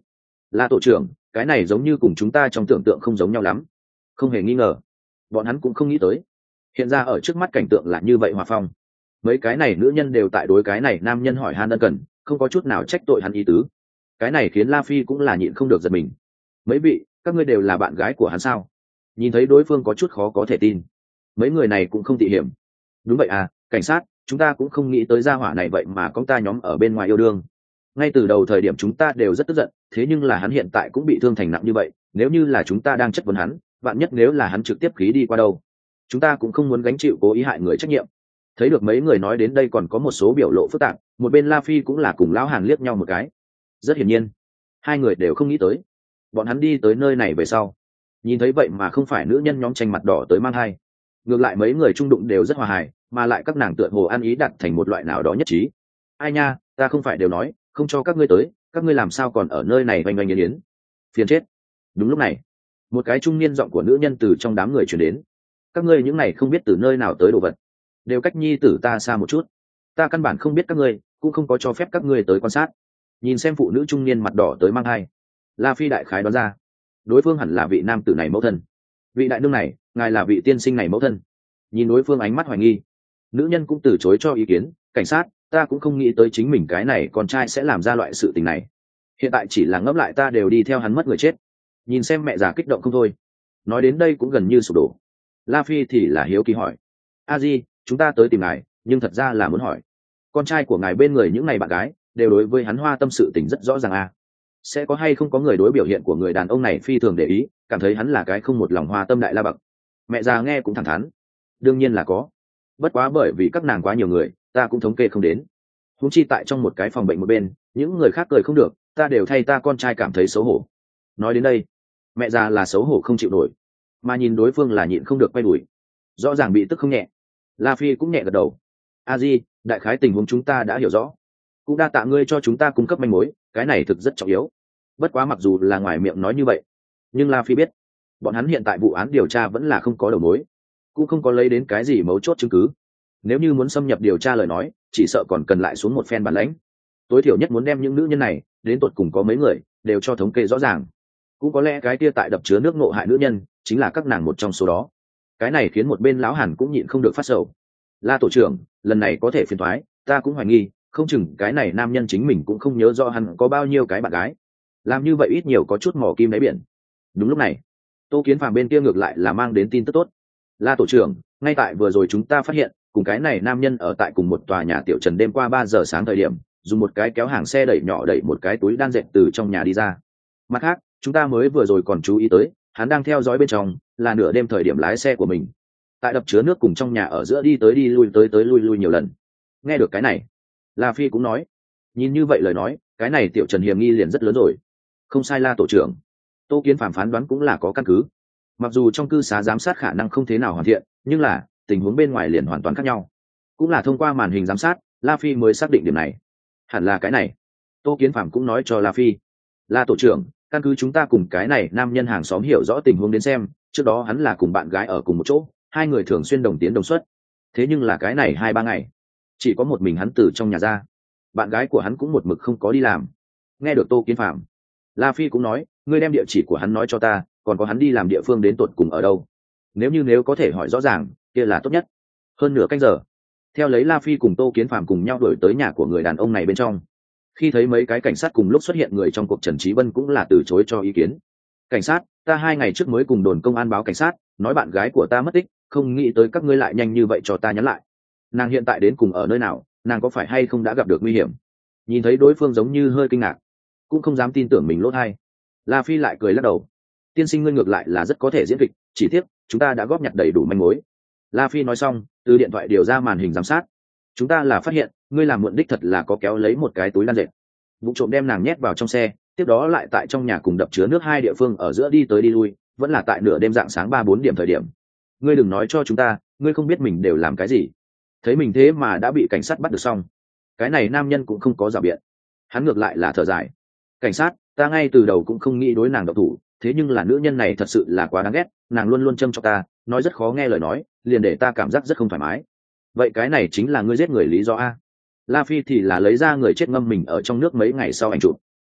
A: La tổ trưởng, cái này giống như cùng chúng ta trong tưởng tượng không giống nhau lắm. Không hề nghi ngờ, bọn hắn cũng không nghĩ tới hiện ra ở trước mắt cảnh tượng là như vậy hòa phong. Mấy cái này nữ nhân đều tại đối cái này nam nhân hỏi han ân cần, không có chút nào trách tội hắn ý tứ. Cái này khiến La Phi cũng là nhịn không được giật mình. Mấy vị, các ngươi đều là bạn gái của hắn sao? Nhìn thấy đối phương có chút khó có thể tin. Mấy người này cũng không tị hiểm. Đúng vậy à, cảnh sát, chúng ta cũng không nghĩ tới gia hỏa này vậy mà con ta nhóm ở bên ngoài yêu đương. Ngay từ đầu thời điểm chúng ta đều rất tức giận, thế nhưng là hắn hiện tại cũng bị thương thành nặng như vậy, nếu như là chúng ta đang chất vấn hắn, vạn nhất nếu là hắn trực tiếp khí đi qua đâu, chúng ta cũng không muốn gánh chịu cố ý hại người trách nhiệm. Thấy được mấy người nói đến đây còn có một số biểu lộ phức tạp, một bên La Phi cũng là cùng lão Hàn liếc nhau một cái. Rất hiển nhiên, hai người đều không nghĩ tới, bọn hắn đi tới nơi này về sau, nhìn thấy vậy mà không phải nữ nhân nhóm tranh mặt đỏ tới mang hai, ngược lại mấy người trung đụng đều rất hòa hài, mà lại các nàng tựa hồ ăn ý đặt thành một loại nào đó nhất trí. Ai nha, ta không phải đều nói không cho các ngươi tới, các ngươi làm sao còn ở nơi này oanh oanh yến yến, phiền chết. Đúng lúc này, một cái trung niên giọng của nữ nhân từ trong đám người truyền đến. Các ngươi những này không biết từ nơi nào tới đồ vật, đều cách nhi tử ta xa một chút, ta căn bản không biết các ngươi, cũng không có cho phép các ngươi tới quan sát. Nhìn xem phụ nữ trung niên mặt đỏ tới mang hai, La Phi đại khái đoán ra đối phương hẳn là vị nam tử này mẫu thân. Vị đại nương này, ngài là vị tiên sinh này mẫu thân. Nhìn đối phương ánh mắt hoài nghi, nữ nhân cũng từ chối cho ý kiến. Cảnh sát, ta cũng không nghĩ tới chính mình cái này con trai sẽ làm ra loại sự tình này. Hiện tại chỉ là ngẫm lại ta đều đi theo hắn mất người chết. Nhìn xem mẹ già kích động không thôi. Nói đến đây cũng gần như sụp đổ. La Phi thì là hiếu kỳ hỏi, a di, chúng ta tới tìm ngài, nhưng thật ra là muốn hỏi, con trai của ngài bên người những ngày bạn gái đều đối với hắn hoa tâm sự tình rất rõ ràng à. Sẽ có hay không có người đối biểu hiện của người đàn ông này phi thường để ý, cảm thấy hắn là cái không một lòng hoa tâm đại la bậc. Mẹ già nghe cũng thẳng thắn, đương nhiên là có, bất quá bởi vì các nàng quá nhiều người, ta cũng thống kê không đến. Huống chi tại trong một cái phòng bệnh một bên, những người khác cười không được, ta đều thay ta con trai cảm thấy xấu hổ. Nói đến đây, mẹ già là xấu hổ không chịu nổi, mà nhìn đối phương là nhịn không được quay đuổi, rõ ràng bị tức không nhẹ. La Phi cũng nhẹ gật đầu, a di, đại khái tình huống chúng ta đã hiểu rõ, cũng đa tạ ngươi cho chúng ta cung cấp manh mối, cái này thực rất trọng yếu. Bất quá mặc dù là ngoài miệng nói như vậy, nhưng La Phi biết bọn hắn hiện tại vụ án điều tra vẫn là không có đầu mối, cũng không có lấy đến cái gì mấu chốt chứng cứ. Nếu như muốn xâm nhập điều tra lời nói, chỉ sợ còn cần lại xuống một phen bản lãnh. Tối thiểu nhất muốn đem những nữ nhân này đến tột cùng có mấy người đều cho thống kê rõ ràng. Cũng có lẽ cái kia tại đập chứa nước nộ hại nữ nhân chính là các nàng một trong số đó. Cái này khiến một bên lão Hàn cũng nhịn không được phát sầu. La tổ trưởng, lần này có thể phiền toái, ta cũng hoài nghi, không chừng cái này nam nhân chính mình cũng không nhớ rõ hắn có bao nhiêu cái bạn gái. Làm như vậy ít nhiều có chút mỏ kim đáy biển. Đúng lúc này, Tô Kiến Phàm bên kia ngược lại là mang đến tin tức tốt. La tổ trưởng, ngay tại vừa rồi chúng ta phát hiện, cùng cái này nam nhân ở tại cùng một tòa nhà tiểu trần, đêm qua ba giờ sáng thời điểm, dùng một cái kéo hàng xe đẩy nhỏ đẩy một cái túi đan dệt từ trong nhà đi ra. Mặt khác, chúng ta mới vừa rồi còn chú ý tới, hắn đang theo dõi bên trong, là nửa đêm thời điểm lái xe của mình, tại đập chứa nước cùng trong nhà ở giữa đi tới đi lui tới tới lui lui nhiều lần. Nghe được cái này, La Phi cũng nói, nhìn như vậy lời nói, cái này tiểu trần hiểm nghi liền rất lớn rồi. Không sai La tổ trưởng, Tô Kiến Phàm phán đoán cũng là có căn cứ. Mặc dù trong cư xá giám sát khả năng không thế nào hoàn thiện, nhưng là tình huống bên ngoài liền hoàn toàn khác nhau. Cũng là thông qua màn hình giám sát, La Phi mới xác định điểm này. Hẳn là cái này. Tô Kiến Phàm cũng nói cho La Phi, La tổ trưởng, căn cứ chúng ta cùng cái này nam nhân hàng xóm hiểu rõ tình huống đến xem, trước đó hắn là cùng bạn gái ở cùng một chỗ, hai người thường xuyên đồng tiến đồng xuất. Thế nhưng là cái này hai ba ngày, chỉ có một mình hắn từ trong nhà ra, bạn gái của hắn cũng một mực không có đi làm. Nghe được Tô Kiến Phàm, La Phi cũng nói, ngươi đem địa chỉ của hắn nói cho ta, còn có hắn đi làm địa phương đến tột cùng ở đâu. Nếu như nếu có thể hỏi rõ ràng, kia là tốt nhất. Hơn nửa canh giờ, theo lấy La Phi cùng Tô Kiến Phàm cùng nhau đuổi tới nhà của người đàn ông này bên trong. Khi thấy mấy cái cảnh sát cùng lúc xuất hiện, người trong cuộc Trần Trí Vân cũng là từ chối cho ý kiến. Cảnh sát, ta hai ngày trước mới cùng đồn công an báo cảnh sát, nói bạn gái của ta mất tích, không nghĩ tới các ngươi lại nhanh như vậy cho ta nhắn lại. Nàng hiện tại đến cùng ở nơi nào, nàng có phải hay không đã gặp được nguy hiểm? Nhìn thấy đối phương giống như hơi kinh ngạc, cũng không dám tin tưởng mình lỗ tai. La Phi lại cười lắc đầu, tiên sinh ngươi ngược lại là rất có thể diễn kịch, chỉ tiếc chúng ta đã góp nhặt đầy đủ manh mối. La Phi nói xong, từ điện thoại điều ra màn hình giám sát. Chúng ta là phát hiện, ngươi làm muộn đích thật là có kéo lấy một cái túi đan dệt, vụ trộm đem nàng nhét vào trong xe, tiếp đó lại tại trong nhà cùng đập chứa nước hai địa phương ở giữa đi tới đi lui, vẫn là tại nửa đêm dạng sáng ba bốn điểm thời điểm. Ngươi đừng nói cho chúng ta, ngươi không biết mình đều làm cái gì. Thấy mình thế mà đã bị cảnh sát bắt được xong, cái này nam nhân cũng không có rào biện, hắn ngược lại là thở dài. Cảnh sát, ta ngay từ đầu cũng không nghĩ đối nàng độc thủ, thế nhưng là nữ nhân này thật sự là quá đáng ghét, nàng luôn luôn châm cho ta, nói rất khó nghe lời nói, liền để ta cảm giác rất không thoải mái. Vậy cái này chính là ngươi giết người lý do a? La Phi thì là lấy ra người chết ngâm mình ở trong nước mấy ngày sau ảnh chụp.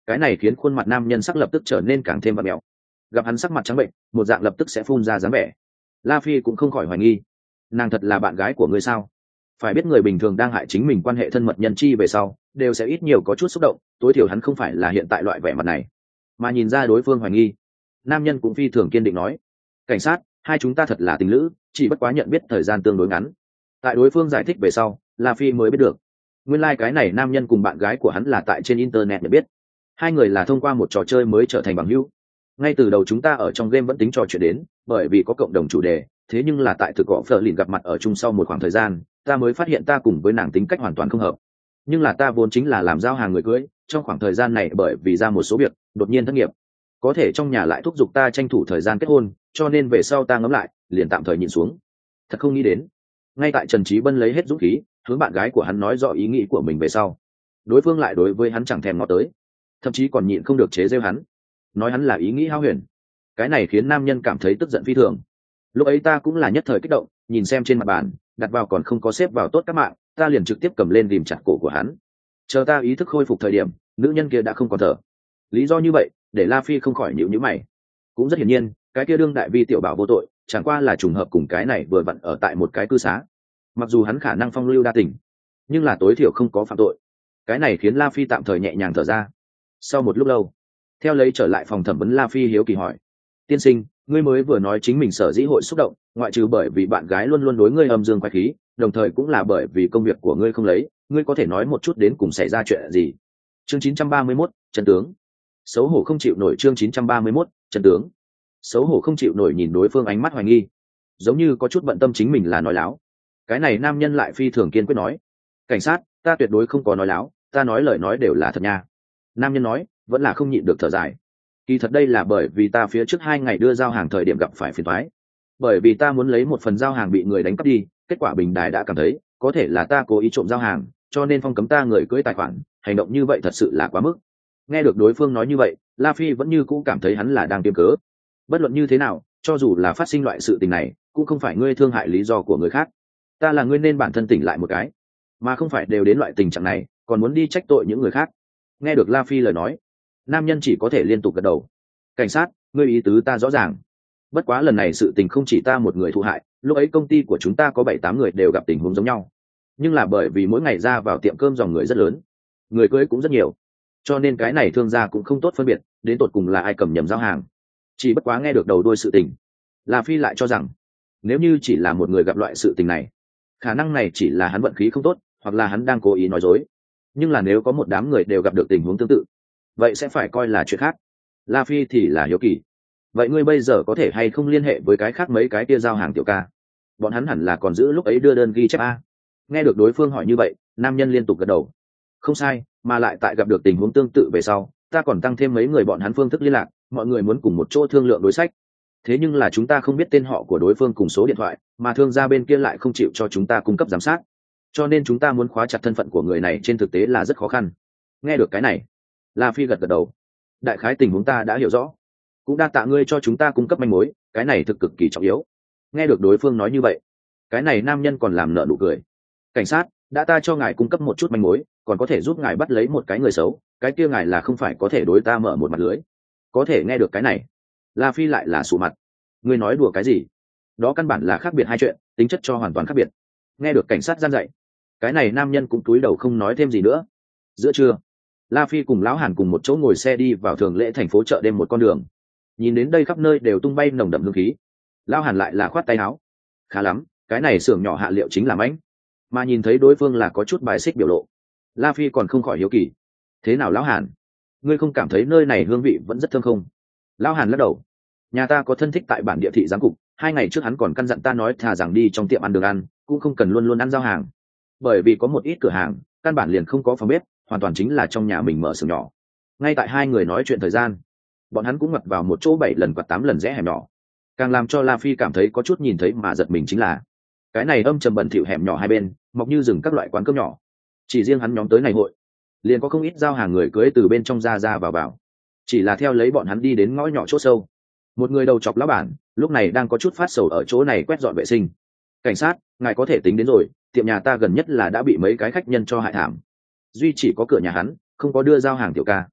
A: cái này khiến khuôn mặt nam nhân sắc lập tức trở nên càng thêm vặn mẹo. Gặp hắn sắc mặt trắng bệnh, một dạng lập tức sẽ phun ra dáng vẻ. La Phi cũng không khỏi hoài nghi, nàng thật là bạn gái của ngươi sao? Phải biết người bình thường đang hại chính mình quan hệ thân mật nhân chi về sau đều sẽ ít nhiều có chút xúc động, tối thiểu hắn không phải là hiện tại loại vẻ mặt này. Mà nhìn ra đối phương hoài nghi, nam nhân cũng phi thường kiên định nói: cảnh sát, hai chúng ta thật là tình lữ, chỉ bất quá nhận biết thời gian tương đối ngắn. Tại đối phương giải thích về sau, La Phi mới biết được, nguyên lai like cái này nam nhân cùng bạn gái của hắn là tại trên internet để biết, hai người là thông qua một trò chơi mới trở thành bằng hữu. Ngay từ đầu chúng ta ở trong game vẫn tính trò chuyện đến, bởi vì có cộng đồng chủ đề, thế nhưng là tại thực gõ phở lìn gặp mặt ở chung sau một khoảng thời gian, ta mới phát hiện ta cùng với nàng tính cách hoàn toàn không hợp. Nhưng là ta vốn chính là làm giao hàng người cưới, trong khoảng thời gian này bởi vì ra một số việc đột nhiên thất nghiệp, có thể trong nhà lại thúc giục ta tranh thủ thời gian kết hôn, cho nên về sau ta ngẫm lại liền tạm thời nhịn xuống. Thật không nghĩ đến, ngay tại Trần Trí Bân lấy hết dũng khí hướng bạn gái của hắn nói rõ ý nghĩ của mình về sau, đối phương lại đối với hắn chẳng thèm ngó tới, thậm chí còn nhịn không được chế giễu hắn, nói hắn là ý nghĩ hao huyền. Cái này khiến nam nhân cảm thấy tức giận phi thường. Lúc ấy ta cũng là nhất thời kích động, nhìn xem trên mặt bàn đặt vào còn không có xếp vào tốt các mạng, ta liền trực tiếp cầm lên ghìm chặt cổ của hắn. Chờ ta ý thức khôi phục thời điểm, nữ nhân kia đã không còn thở. Lý do như vậy để La Phi không khỏi nhíu nhíu mày. Cũng rất hiển nhiên, cái kia đương đại vi tiểu bảo vô tội, chẳng qua là trùng hợp cùng cái này vừa vặn ở tại một cái cư xá. Mặc dù hắn khả năng phong lưu đa tình, nhưng là tối thiểu không có phạm tội. Cái này khiến La Phi tạm thời nhẹ nhàng thở ra. Sau một lúc lâu, theo lấy trở lại phòng thẩm vấn, La Phi hiếu kỳ hỏi: tiên sinh, ngươi mới vừa nói chính mình sở dĩ hội xúc động, ngoại trừ bởi vì bạn gái luôn luôn đối ngươi âm dương quái khí, đồng thời cũng là bởi vì công việc của ngươi không lấy, ngươi có thể nói một chút đến cùng xảy ra chuyện gì? Chương chín trăm ba mươi mốt, chân tướng. Xấu hổ không chịu nổi. Chương chín trăm ba mươi mốt, chân tướng. Xấu hổ không chịu nổi nhìn đối phương ánh mắt hoài nghi, giống như có chút bận tâm chính mình là nói láo. Cái này nam nhân lại phi thường kiên quyết nói: cảnh sát, ta tuyệt đối không có nói láo, ta nói lời nói đều là thật nha. Nam nhân nói, vẫn là không nhịn được thở dài. Kỳ thật đây là bởi vì ta phía trước hai ngày đưa giao hàng thời điểm gặp phải phiền toái, bởi vì ta muốn lấy một phần giao hàng bị người đánh cắp đi, kết quả bình đài đã cảm thấy có thể là ta cố ý trộm giao hàng, cho nên phong cấm ta người cưới tài khoản. Hành động như vậy thật sự là quá mức. Nghe được đối phương nói như vậy, La Phi vẫn như cũ cảm thấy hắn là đang tiêm cớ. Bất luận như thế nào, cho dù là phát sinh loại sự tình này, cũng không phải ngươi thương hại lý do của người khác. Ta là ngươi nên bản thân tỉnh lại một cái, mà không phải đều đến loại tình trạng này còn muốn đi trách tội những người khác. Nghe được La Phi lời nói, nam nhân chỉ có thể liên tục gật đầu. Cảnh sát, ngươi ý tứ ta rõ ràng. Bất quá lần này sự tình không chỉ ta một người thụ hại, lúc ấy công ty của chúng ta có bảy tám người đều gặp tình huống giống nhau. Nhưng là bởi vì mỗi ngày ra vào tiệm cơm dòng người rất lớn, người cưới cũng rất nhiều, cho nên cái này thương gia cũng không tốt phân biệt đến tột cùng là ai cầm nhầm giao hàng. Chỉ bất quá nghe được đầu đuôi sự tình, La Phi lại cho rằng nếu như chỉ là một người gặp loại sự tình này, khả năng này chỉ là hắn vận khí không tốt, hoặc là hắn đang cố ý nói dối. Nhưng là nếu có một đám người đều gặp được tình huống tương tự, vậy sẽ phải coi là chuyện khác. La Phi thì là hiếu kỳ, vậy ngươi bây giờ có thể hay không liên hệ với cái khác mấy cái kia giao hàng tiểu ca, bọn hắn hẳn là còn giữ lúc ấy đưa đơn ghi chép a. Nghe được đối phương hỏi như vậy, nam nhân liên tục gật đầu. Không sai, mà lại tại gặp được tình huống tương tự về sau, ta còn tăng thêm mấy người bọn hắn phương thức liên lạc, mọi người muốn cùng một chỗ thương lượng đối sách. Thế nhưng là chúng ta không biết tên họ của đối phương cùng số điện thoại, mà thương gia bên kia lại không chịu cho chúng ta cung cấp giám sát, cho nên chúng ta muốn khóa chặt thân phận của người này trên thực tế là rất khó khăn. Nghe được cái này, La Phi gật gật đầu. Đại khái tình huống ta đã hiểu rõ, cũng đa tạ ngươi cho chúng ta cung cấp manh mối, cái này thực cực kỳ trọng yếu. Nghe được đối phương nói như vậy, cái này nam nhân còn làm nợ nụ cười. Cảnh sát, đã ta cho ngài cung cấp một chút manh mối, còn có thể giúp ngài bắt lấy một cái người xấu, cái kia ngài là không phải có thể đối ta mở một mặt lưới. Có thể nghe được cái này, La Phi lại là sụ mặt. Ngươi nói đùa cái gì? Đó căn bản là khác biệt hai chuyện, tính chất cho hoàn toàn khác biệt. Nghe được cảnh sát gian dạy, cái này nam nhân cũng cúi đầu không nói thêm gì nữa. Giữa trưa, La Phi cùng lão Hàn cùng một chỗ ngồi xe đi vào Thường Lễ thành phố chợ đêm một con đường. Nhìn đến đây khắp nơi đều tung bay nồng đậm hương khí, lão Hàn lại là khoát tay áo. Khá lắm, cái này xưởng nhỏ hạ liệu chính là mánh. Mà nhìn thấy đối phương là có chút bài xích biểu lộ, La Phi còn không khỏi hiếu kỳ. Thế nào lão Hàn, ngươi không cảm thấy nơi này hương vị vẫn rất thơm không? Lão Hàn lắc đầu. Nhà ta có thân thích tại bản địa thị giám cục, hai ngày trước hắn còn căn dặn ta nói thà rằng đi trong tiệm ăn đường ăn, cũng không cần luôn luôn ăn giao hàng. Bởi vì có một ít cửa hàng căn bản liền không có phòng bếp, hoàn toàn chính là trong nhà mình mở xưởng nhỏ. Ngay tại hai người nói chuyện thời gian, bọn hắn cũng ngập vào một chỗ bảy lần quạt tám lần rẽ hẻm nhỏ. Càng làm cho La Phi cảm thấy có chút nhìn thấy mà giật mình chính là cái này âm trầm bẩn thỉu hẻm nhỏ hai bên mọc như rừng các loại quán cơm nhỏ. Chỉ riêng hắn nhóm tới này hội, liền có không ít giao hàng người cưới từ bên trong ra ra vào vào. Chỉ là theo lấy bọn hắn đi đến ngõ nhỏ chỗ sâu, một người đầu chọc lão bản lúc này đang có chút phát sầu ở chỗ này quét dọn vệ sinh. Cảnh sát, ngài có thể tính đến rồi, tiệm nhà ta gần nhất là đã bị mấy cái khách nhân cho hại thảm, duy chỉ có cửa nhà hắn không có đưa giao hàng tiểu ca.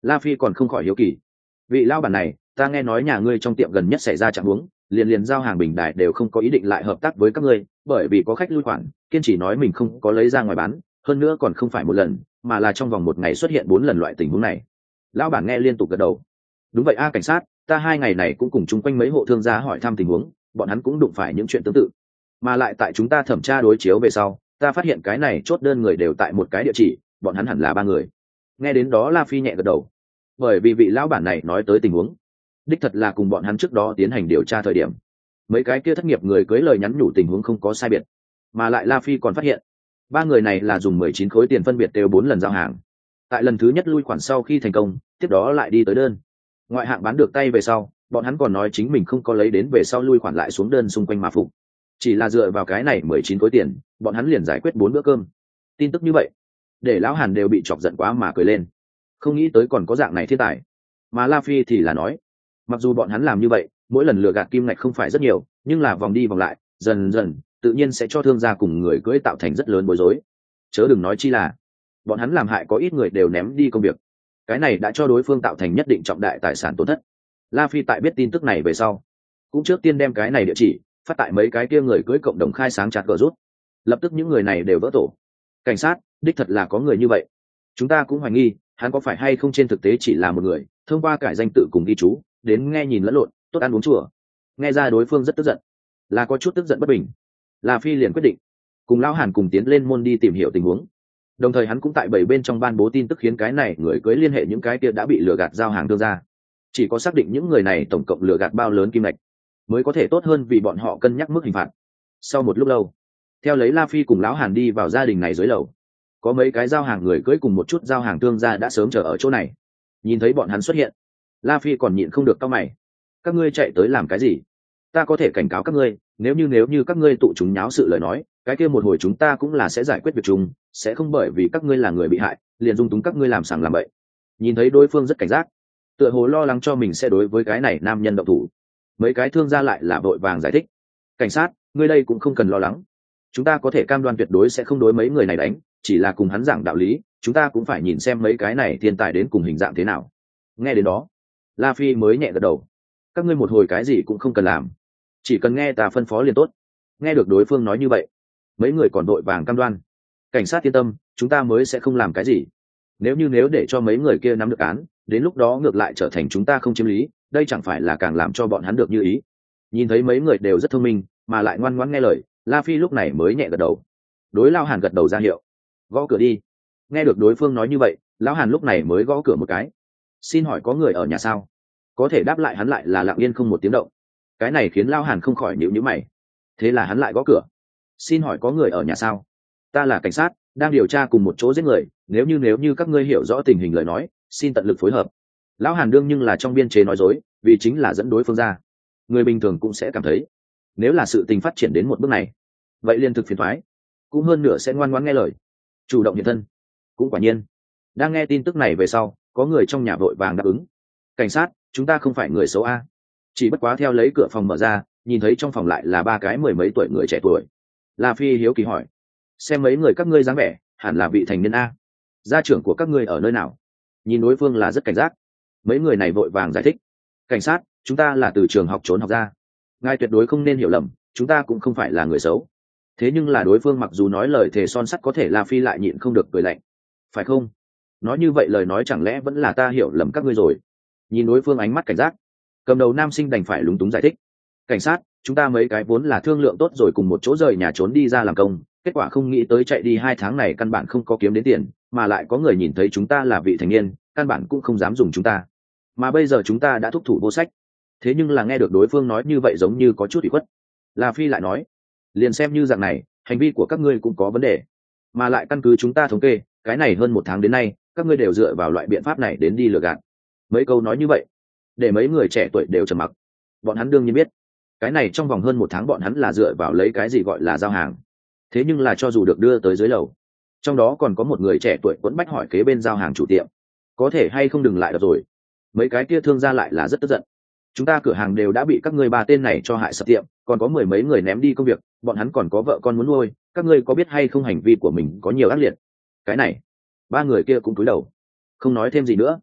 A: La Phi còn không khỏi hiếu kỳ. Vị lao bản này, ta nghe nói nhà ngươi trong tiệm gần nhất xảy ra trạng huống, liền liền giao hàng bình đài đều không có ý định lại hợp tác với các ngươi, bởi vì có khách lui khoản, kiên trì nói mình không có lấy ra ngoài bán, hơn nữa còn không phải một lần, mà là trong vòng một ngày xuất hiện bốn lần loại tình huống này. Lão bản nghe liên tục gật đầu. Đúng vậy a cảnh sát, ta hai ngày này cũng cùng chung quanh mấy hộ thương gia hỏi thăm tình huống, bọn hắn cũng đụng phải những chuyện tương tự. Mà lại tại chúng ta thẩm tra đối chiếu về sau, ta phát hiện cái này chốt đơn người đều tại một cái địa chỉ, bọn hắn hẳn là ba người. Nghe đến đó La Phi nhẹ gật đầu, bởi vì vị lão bản này nói tới tình huống, đích thật là cùng bọn hắn trước đó tiến hành điều tra thời điểm, mấy cái kia thất nghiệp người cưới lời nhắn nhủ tình huống không có sai biệt, mà lại La Phi còn phát hiện ba người này là dùng mười chín khối tiền phân biệt đều bốn lần giao hàng. Tại lần thứ nhất lui khoản sau khi thành công, tiếp đó lại đi tới đơn ngoại hạng bán được tay về sau, bọn hắn còn nói chính mình không có lấy đến về sau lui khoản lại xuống đơn xung quanh mà phục, chỉ là dựa vào cái này mười chín khối tiền, bọn hắn liền giải quyết bốn bữa cơm. Tin tức như vậy để lão Hàn đều bị chọc giận quá mà cười lên, không nghĩ tới còn có dạng này thiên tài. Mà La Phi thì là nói, mặc dù bọn hắn làm như vậy mỗi lần lừa gạt kim ngạch không phải rất nhiều, nhưng là vòng đi vòng lại, dần dần tự nhiên sẽ cho thương gia cùng người cưỡi tạo thành rất lớn bối rối, chớ đừng nói chi là bọn hắn làm hại có ít người đều ném đi công việc, cái này đã cho đối phương tạo thành nhất định trọng đại tài sản tổn thất. La Phi tại biết tin tức này về sau, cũng trước tiên đem cái này địa chỉ phát tại mấy cái kia người cưỡi cộng đồng khai sáng chặt gỡ rút, lập tức những người này đều vỡ tổ. Cảnh sát, đích thật là có người như vậy, chúng ta cũng hoài nghi hắn có phải hay không trên thực tế chỉ là một người thông qua cải danh tự cùng ghi chú đến nghe nhìn lẫn lộn, tốt ăn uống chùa. Nghe ra đối phương rất tức giận, là có chút tức giận bất bình, La Phi liền quyết định cùng lão Hàn cùng tiến lên môn đi tìm hiểu tình huống, đồng thời hắn cũng tại bảy bên trong ban bố tin tức khiến cái này người cưới liên hệ những cái kia đã bị lừa gạt giao hàng thương gia, chỉ có xác định những người này tổng cộng lừa gạt bao lớn kim ngạch mới có thể tốt hơn vì bọn họ cân nhắc mức hình phạt. Sau một lúc lâu, theo lấy La Phi cùng lão Hàn đi vào gia đình này dưới lầu, có mấy cái giao hàng người cưới cùng một chút giao hàng thương gia đã sớm chờ ở chỗ này. Nhìn thấy bọn hắn xuất hiện, La Phi còn nhịn không được cau mày, các ngươi chạy tới làm cái gì? Ta có thể cảnh cáo các ngươi, nếu như nếu như các ngươi tụ chúng nháo sự lời nói, cái kia một hồi chúng ta cũng là sẽ giải quyết việc chung, sẽ không bởi vì các ngươi là người bị hại liền dung túng các ngươi làm sàng làm bậy. Nhìn thấy đối phương rất cảnh giác, tựa hồ lo lắng cho mình sẽ đối với cái này nam nhân động thủ, mấy cái thương gia lại là vội vàng giải thích, cảnh sát, ngươi đây cũng không cần lo lắng, chúng ta có thể cam đoan tuyệt đối sẽ không đối mấy người này đánh, chỉ là cùng hắn giảng đạo lý, chúng ta cũng phải nhìn xem mấy cái này thiên tài đến cùng hình dạng thế nào. Nghe đến đó, La Phi mới nhẹ gật đầu, các ngươi một hồi cái gì cũng không cần làm, chỉ cần nghe ta phân phó liền tốt. Nghe được đối phương nói như vậy, mấy người còn vội vàng cam đoan, cảnh sát yên tâm, chúng ta mới sẽ không làm cái gì. Nếu như nếu để cho mấy người kia nắm được án, đến lúc đó ngược lại trở thành chúng ta không chiếm lý, đây chẳng phải là càng làm cho bọn hắn được như ý. Nhìn thấy mấy người đều rất thông minh mà lại ngoan ngoãn nghe lời, La Phi lúc này mới nhẹ gật đầu, đối lão Hàn gật đầu ra hiệu, gõ cửa đi. Nghe được đối phương nói như vậy, lão Hàn lúc này mới gõ cửa một cái, xin hỏi có người ở nhà sao? Có thể đáp lại hắn lại là lặng yên không một tiếng động, cái này khiến lão Hàn không khỏi nhíu nhíu mày. Thế là hắn lại gõ cửa, xin hỏi có người ở nhà sao? Ta là cảnh sát, đang điều tra cùng một chỗ giết người, nếu như nếu như các ngươi hiểu rõ tình hình lời nói, xin tận lực phối hợp. Lão Hàn đương nhưng là trong biên chế nói dối, vì chính là dẫn đối phương ra. Người bình thường cũng sẽ cảm thấy, nếu là sự tình phát triển đến một bước này, vậy liền thực phiền thoái, cũng hơn nửa sẽ ngoan ngoãn nghe lời, chủ động hiện thân. Cũng quả nhiên, đang nghe tin tức này về sau, có người trong nhà vội vàng đáp ứng, cảnh sát, chúng ta không phải người xấu a. Chỉ bất quá theo lấy cửa phòng mở ra, nhìn thấy trong phòng lại là ba cái mười mấy tuổi người trẻ tuổi. La Phi hiếu kỳ hỏi, xem mấy người các ngươi dáng vẻ hẳn là vị thành niên a, gia trưởng của các ngươi ở nơi nào? Nhìn đối phương là rất cảnh giác, mấy người này vội vàng giải thích, cảnh sát, chúng ta là từ trường học trốn học ra, ngài tuyệt đối không nên hiểu lầm, chúng ta cũng không phải là người xấu. Thế nhưng là đối phương mặc dù nói lời thề son sắt, có thể La Phi lại nhịn không được cười lạnh, phải không? Nói như vậy lời nói chẳng lẽ vẫn là ta hiểu lầm các ngươi rồi? Nhìn đối phương ánh mắt cảnh giác, cầm đầu nam sinh đành phải lúng túng giải thích, cảnh sát, chúng ta mấy cái vốn là thương lượng tốt rồi cùng một chỗ rời nhà trốn đi ra làm công, kết quả không nghĩ tới chạy đi hai tháng này căn bản không có kiếm đến tiền, mà lại có người nhìn thấy chúng ta là vị thành niên, căn bản cũng không dám dùng chúng ta, mà bây giờ chúng ta đã thúc thủ vô sách. Thế nhưng là nghe được đối phương nói như vậy giống như có chút ủy khuất, La Phi lại nói, liền xem như dạng này, hành vi của các ngươi cũng có vấn đề, mà lại căn cứ chúng ta thống kê, cái này hơn một tháng đến nay các ngươi đều dựa vào loại biện pháp này đến đi lừa gạt. Mấy câu nói như vậy để mấy người trẻ tuổi đều trầm mặc, bọn hắn đương nhiên biết cái này trong vòng hơn một tháng bọn hắn là dựa vào lấy cái gì gọi là giao hàng. Thế nhưng là cho dù được đưa tới dưới lầu, trong đó còn có một người trẻ tuổi vẫn bách hỏi kế bên giao hàng chủ tiệm, có thể hay không đừng lại được rồi. Mấy cái kia thương gia lại là rất tức giận, chúng ta cửa hàng đều đã bị các ngươi ba tên này cho hại sập tiệm, còn có mười mấy người ném đi công việc, bọn hắn còn có vợ con muốn nuôi, các ngươi có biết hay không hành vi của mình có nhiều ác liệt? Cái này ba người kia cũng cúi đầu không nói thêm gì nữa.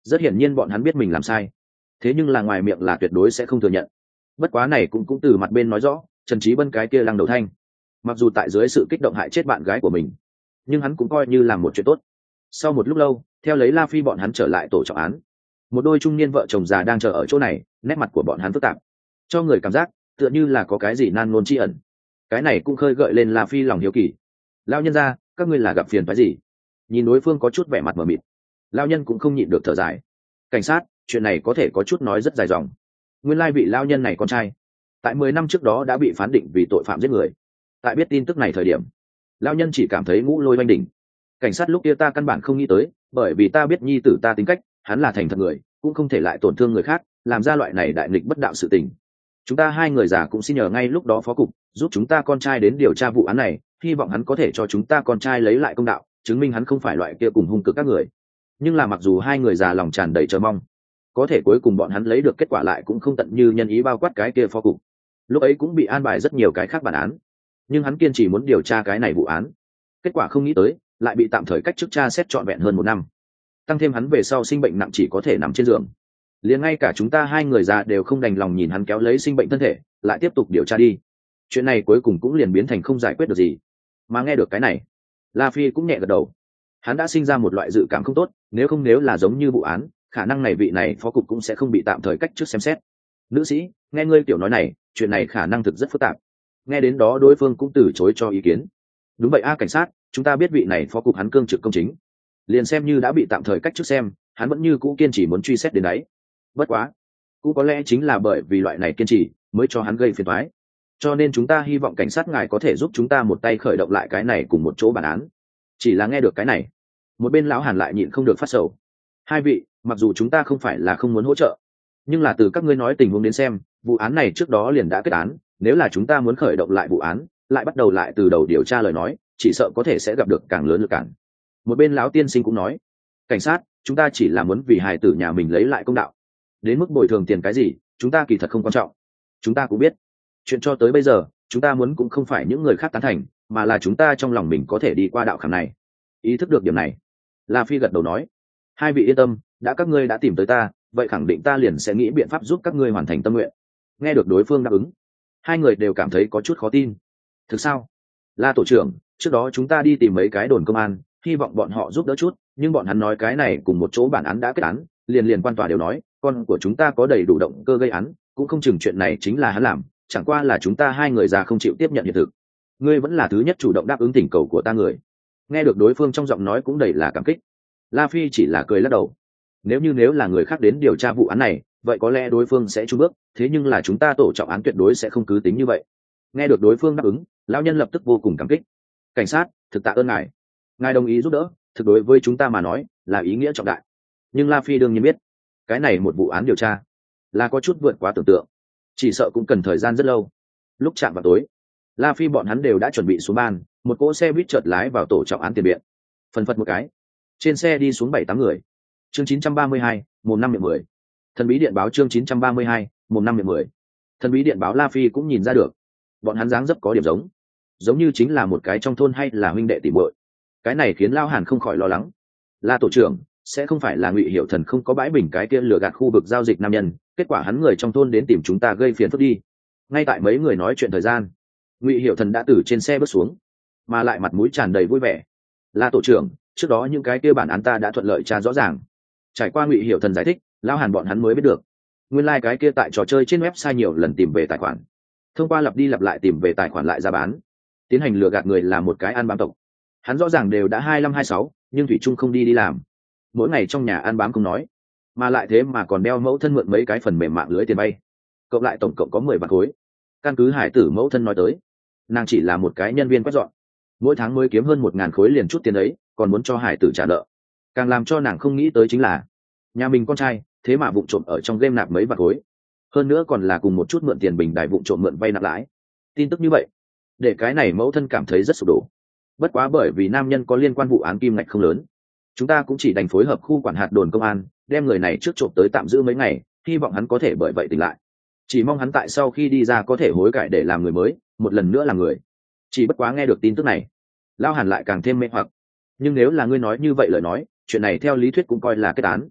A: Rất hiển nhiên bọn hắn biết mình làm sai, thế nhưng là ngoài miệng là tuyệt đối sẽ không thừa nhận. Bất quá này cũng cũng từ mặt bên nói rõ, Trần Trí Bân cái kia lăng đầu thanh mặc dù tại dưới sự kích động hại chết bạn gái của mình, nhưng hắn cũng coi như làm một chuyện tốt. Sau một lúc lâu, theo lấy La Phi bọn hắn trở lại tổ trọng án, một đôi trung niên vợ chồng già đang chờ ở chỗ này, nét mặt của bọn hắn phức tạp, cho người cảm giác tựa như là có cái gì nan ngôn tri ẩn. Cái này cũng khơi gợi lên La Phi lòng hiếu kỳ. Lao nhân ra, các ngươi là gặp phiền phái gì? Nhìn đối phương có chút vẻ mặt mờ mịt, lao nhân cũng không nhịn được thở dài. Cảnh sát, chuyện này có thể có chút nói rất dài dòng. Nguyên lai vị lao nhân này con trai tại mười năm trước đó đã bị phán định vì tội phạm giết người. Tại biết tin tức này thời điểm, lao nhân chỉ cảm thấy ngũ lôi oanh đỉnh. Cảnh sát lúc kia ta căn bản không nghĩ tới, bởi vì ta biết nhi tử ta tính cách, hắn là thành thật người, cũng không thể lại tổn thương người khác, làm ra loại này đại nghịch bất đạo sự tình. Chúng ta hai người già cũng xin nhờ ngay lúc đó phó cục giúp chúng ta con trai đến điều tra vụ án này, hy vọng hắn có thể cho chúng ta con trai lấy lại công đạo, chứng minh hắn không phải loại kia cùng hung cực các người. Nhưng là mặc dù hai người già lòng tràn đầy chờ mong, có thể cuối cùng bọn hắn lấy được kết quả lại cũng không tận như nhân ý bao quát cái kia phó cục. Lúc ấy cũng bị an bài rất nhiều cái khác bản án, nhưng hắn kiên trì muốn điều tra cái này vụ án, kết quả không nghĩ tới lại bị tạm thời cách chức tra xét trọn vẹn hơn một năm, tăng thêm hắn về sau sinh bệnh nặng chỉ có thể nằm trên giường. Liền ngay cả chúng ta hai người già đều không đành lòng nhìn hắn kéo lấy sinh bệnh thân thể lại tiếp tục điều tra đi. Chuyện này cuối cùng cũng liền biến thành không giải quyết được gì. Mà nghe được cái này, La Phi cũng nhẹ gật đầu. Hắn đã sinh ra một loại dự cảm không tốt, nếu không nếu là giống như vụ án, khả năng này vị này phó cục cũng sẽ không bị tạm thời cách chức xem xét. Nữ sĩ, nghe ngươi tiểu nói này, chuyện này khả năng thực rất phức tạp. Nghe đến đó đối phương cũng từ chối cho ý kiến. Đúng vậy a cảnh sát, chúng ta biết vị này phó cục hắn cương trực công chính, liền xem như đã bị tạm thời cách chức xem, hắn vẫn như cũ kiên trì muốn truy xét đến đấy. Bất quá cũng có lẽ chính là bởi vì loại này kiên trì mới cho hắn gây phiền toái, cho nên chúng ta hy vọng cảnh sát ngài có thể giúp chúng ta một tay khởi động lại cái này cùng một chỗ bản án. Chỉ là nghe được cái này, một bên lão Hàn lại nhịn không được phát sầu. Hai vị, mặc dù chúng ta không phải là không muốn hỗ trợ, nhưng là từ các ngươi nói tình huống đến xem, vụ án này trước đó liền đã kết án, nếu là chúng ta muốn khởi động lại vụ án, lại bắt đầu lại từ đầu điều tra lời nói, chỉ sợ có thể sẽ gặp được càng lớn lực cản. Một bên lão tiên sinh cũng nói, cảnh sát, chúng ta chỉ là muốn vì hài tử nhà mình lấy lại công đạo, đến mức bồi thường tiền cái gì chúng ta kỳ thật không quan trọng. Chúng ta cũng biết chuyện cho tới bây giờ chúng ta muốn cũng không phải những người khác tán thành, mà là chúng ta trong lòng mình có thể đi qua đạo khảm này. Ý thức được điểm này, La Phi gật đầu nói, hai vị yên tâm, đã các ngươi đã tìm tới ta, vậy khẳng định ta liền sẽ nghĩ biện pháp giúp các ngươi hoàn thành tâm nguyện. Nghe được đối phương đáp ứng, hai người đều cảm thấy có chút khó tin. Thực sao? La tổ trưởng, trước đó chúng ta đi tìm mấy cái đồn công an, hy vọng bọn họ giúp đỡ chút, nhưng bọn hắn nói cái này cùng một chỗ bản án đã kết án, liền liền quan tòa đều nói con của chúng ta có đầy đủ động cơ gây án, cũng không chừng chuyện này chính là hắn làm, chẳng qua là chúng ta hai người già không chịu tiếp nhận hiện thực. Ngươi vẫn là thứ nhất chủ động đáp ứng thỉnh cầu của ta người. Nghe được đối phương trong giọng nói cũng đầy là cảm kích, La Phi chỉ là cười lắc đầu. Nếu như nếu là người khác đến điều tra vụ án này, vậy có lẽ đối phương sẽ chùn bước, thế nhưng là chúng ta tổ trọng án tuyệt đối sẽ không cứ tính như vậy. Nghe được đối phương đáp ứng, lão nhân lập tức vô cùng cảm kích. Cảnh sát, thực tạ ơn ngài, ngài đồng ý giúp đỡ, thực đối với chúng ta mà nói là ý nghĩa trọng đại. Nhưng La Phi đương nhiên biết, cái này một vụ án điều tra là có chút vượt quá tưởng tượng, chỉ sợ cũng cần thời gian rất lâu. Lúc chạm vào tối, La Phi bọn hắn đều đã chuẩn bị xuống ban, một cỗ xe buýt chợt lái vào tổ trọng án tiền viện. Phần phật một cái, trên xe đi xuống bảy tám người. Chương chín trăm ba mươi hai, mùng năm miệng mười. Thần bí điện báo chương chín trăm ba mươi hai, mùng năm miệng mười. Thần bí điện báo La Phi cũng nhìn ra được, bọn hắn dáng dấp có điểm giống, giống như chính là một cái trong thôn hay là huynh đệ tỷ muội. Cái này khiến Lao Hàn không khỏi lo lắng. La tổ trưởng, sẽ không phải là Ngụy Hiểu Thần không có bãi bình cái kia lừa gạt khu vực giao dịch nam nhân, kết quả hắn người trong thôn đến tìm chúng ta gây phiền phức đi. Ngay tại mấy người nói chuyện thời gian, Ngụy Hiểu Thần đã từ trên xe bước xuống, mà lại mặt mũi tràn đầy vui vẻ. La tổ trưởng, trước đó những cái kia bản án ta đã thuận lợi tra rõ ràng. Trải qua Ngụy Hiểu Thần giải thích, Lao Hàn bọn hắn mới biết được, nguyên lai like cái kia tại trò chơi trên website nhiều lần tìm về tài khoản, thông qua lặp đi lặp lại tìm về tài khoản lại ra bán, tiến hành lừa gạt người là một cái ăn bám tộc. Hắn rõ ràng đều đã hai năm hai sáu, nhưng thủy trung không đi đi làm, mỗi ngày trong nhà ăn bám không nói, mà lại thế mà còn đeo mẫu thân mượn mấy cái phần mềm mạng lưới tiền vay, cộng lại tổng cộng có mười vạn khối. Căn cứ hải tử mẫu thân nói tới, nàng chỉ là một cái nhân viên quét dọn, mỗi tháng mới kiếm hơn một ngàn khối liền chút tiền ấy, còn muốn cho hải tử trả nợ. Càng làm cho nàng không nghĩ tới chính là nhà mình con trai thế mà vụng trộm ở trong game nạp mấy vạn khối, hơn nữa còn là cùng một chút mượn tiền bình đài vụng trộm mượn vay nạp lãi. Tin tức như vậy để cái này mẫu thân cảm thấy rất sụp đổ. Bất quá bởi vì nam nhân có liên quan vụ án kim ngạch không lớn, chúng ta cũng chỉ đành phối hợp khu quản hạt đồn công an đem người này trước trộm tới tạm giữ mấy ngày, hy vọng hắn có thể bởi vậy tỉnh lại, chỉ mong hắn tại sau khi đi ra có thể hối cải để làm người mới, một lần nữa làm người. Chỉ bất quá nghe được tin tức này, Lao Hàn lại càng thêm mê hoặc. Nhưng nếu là ngươi nói như vậy lời nói, chuyện này theo lý thuyết cũng coi là kết án.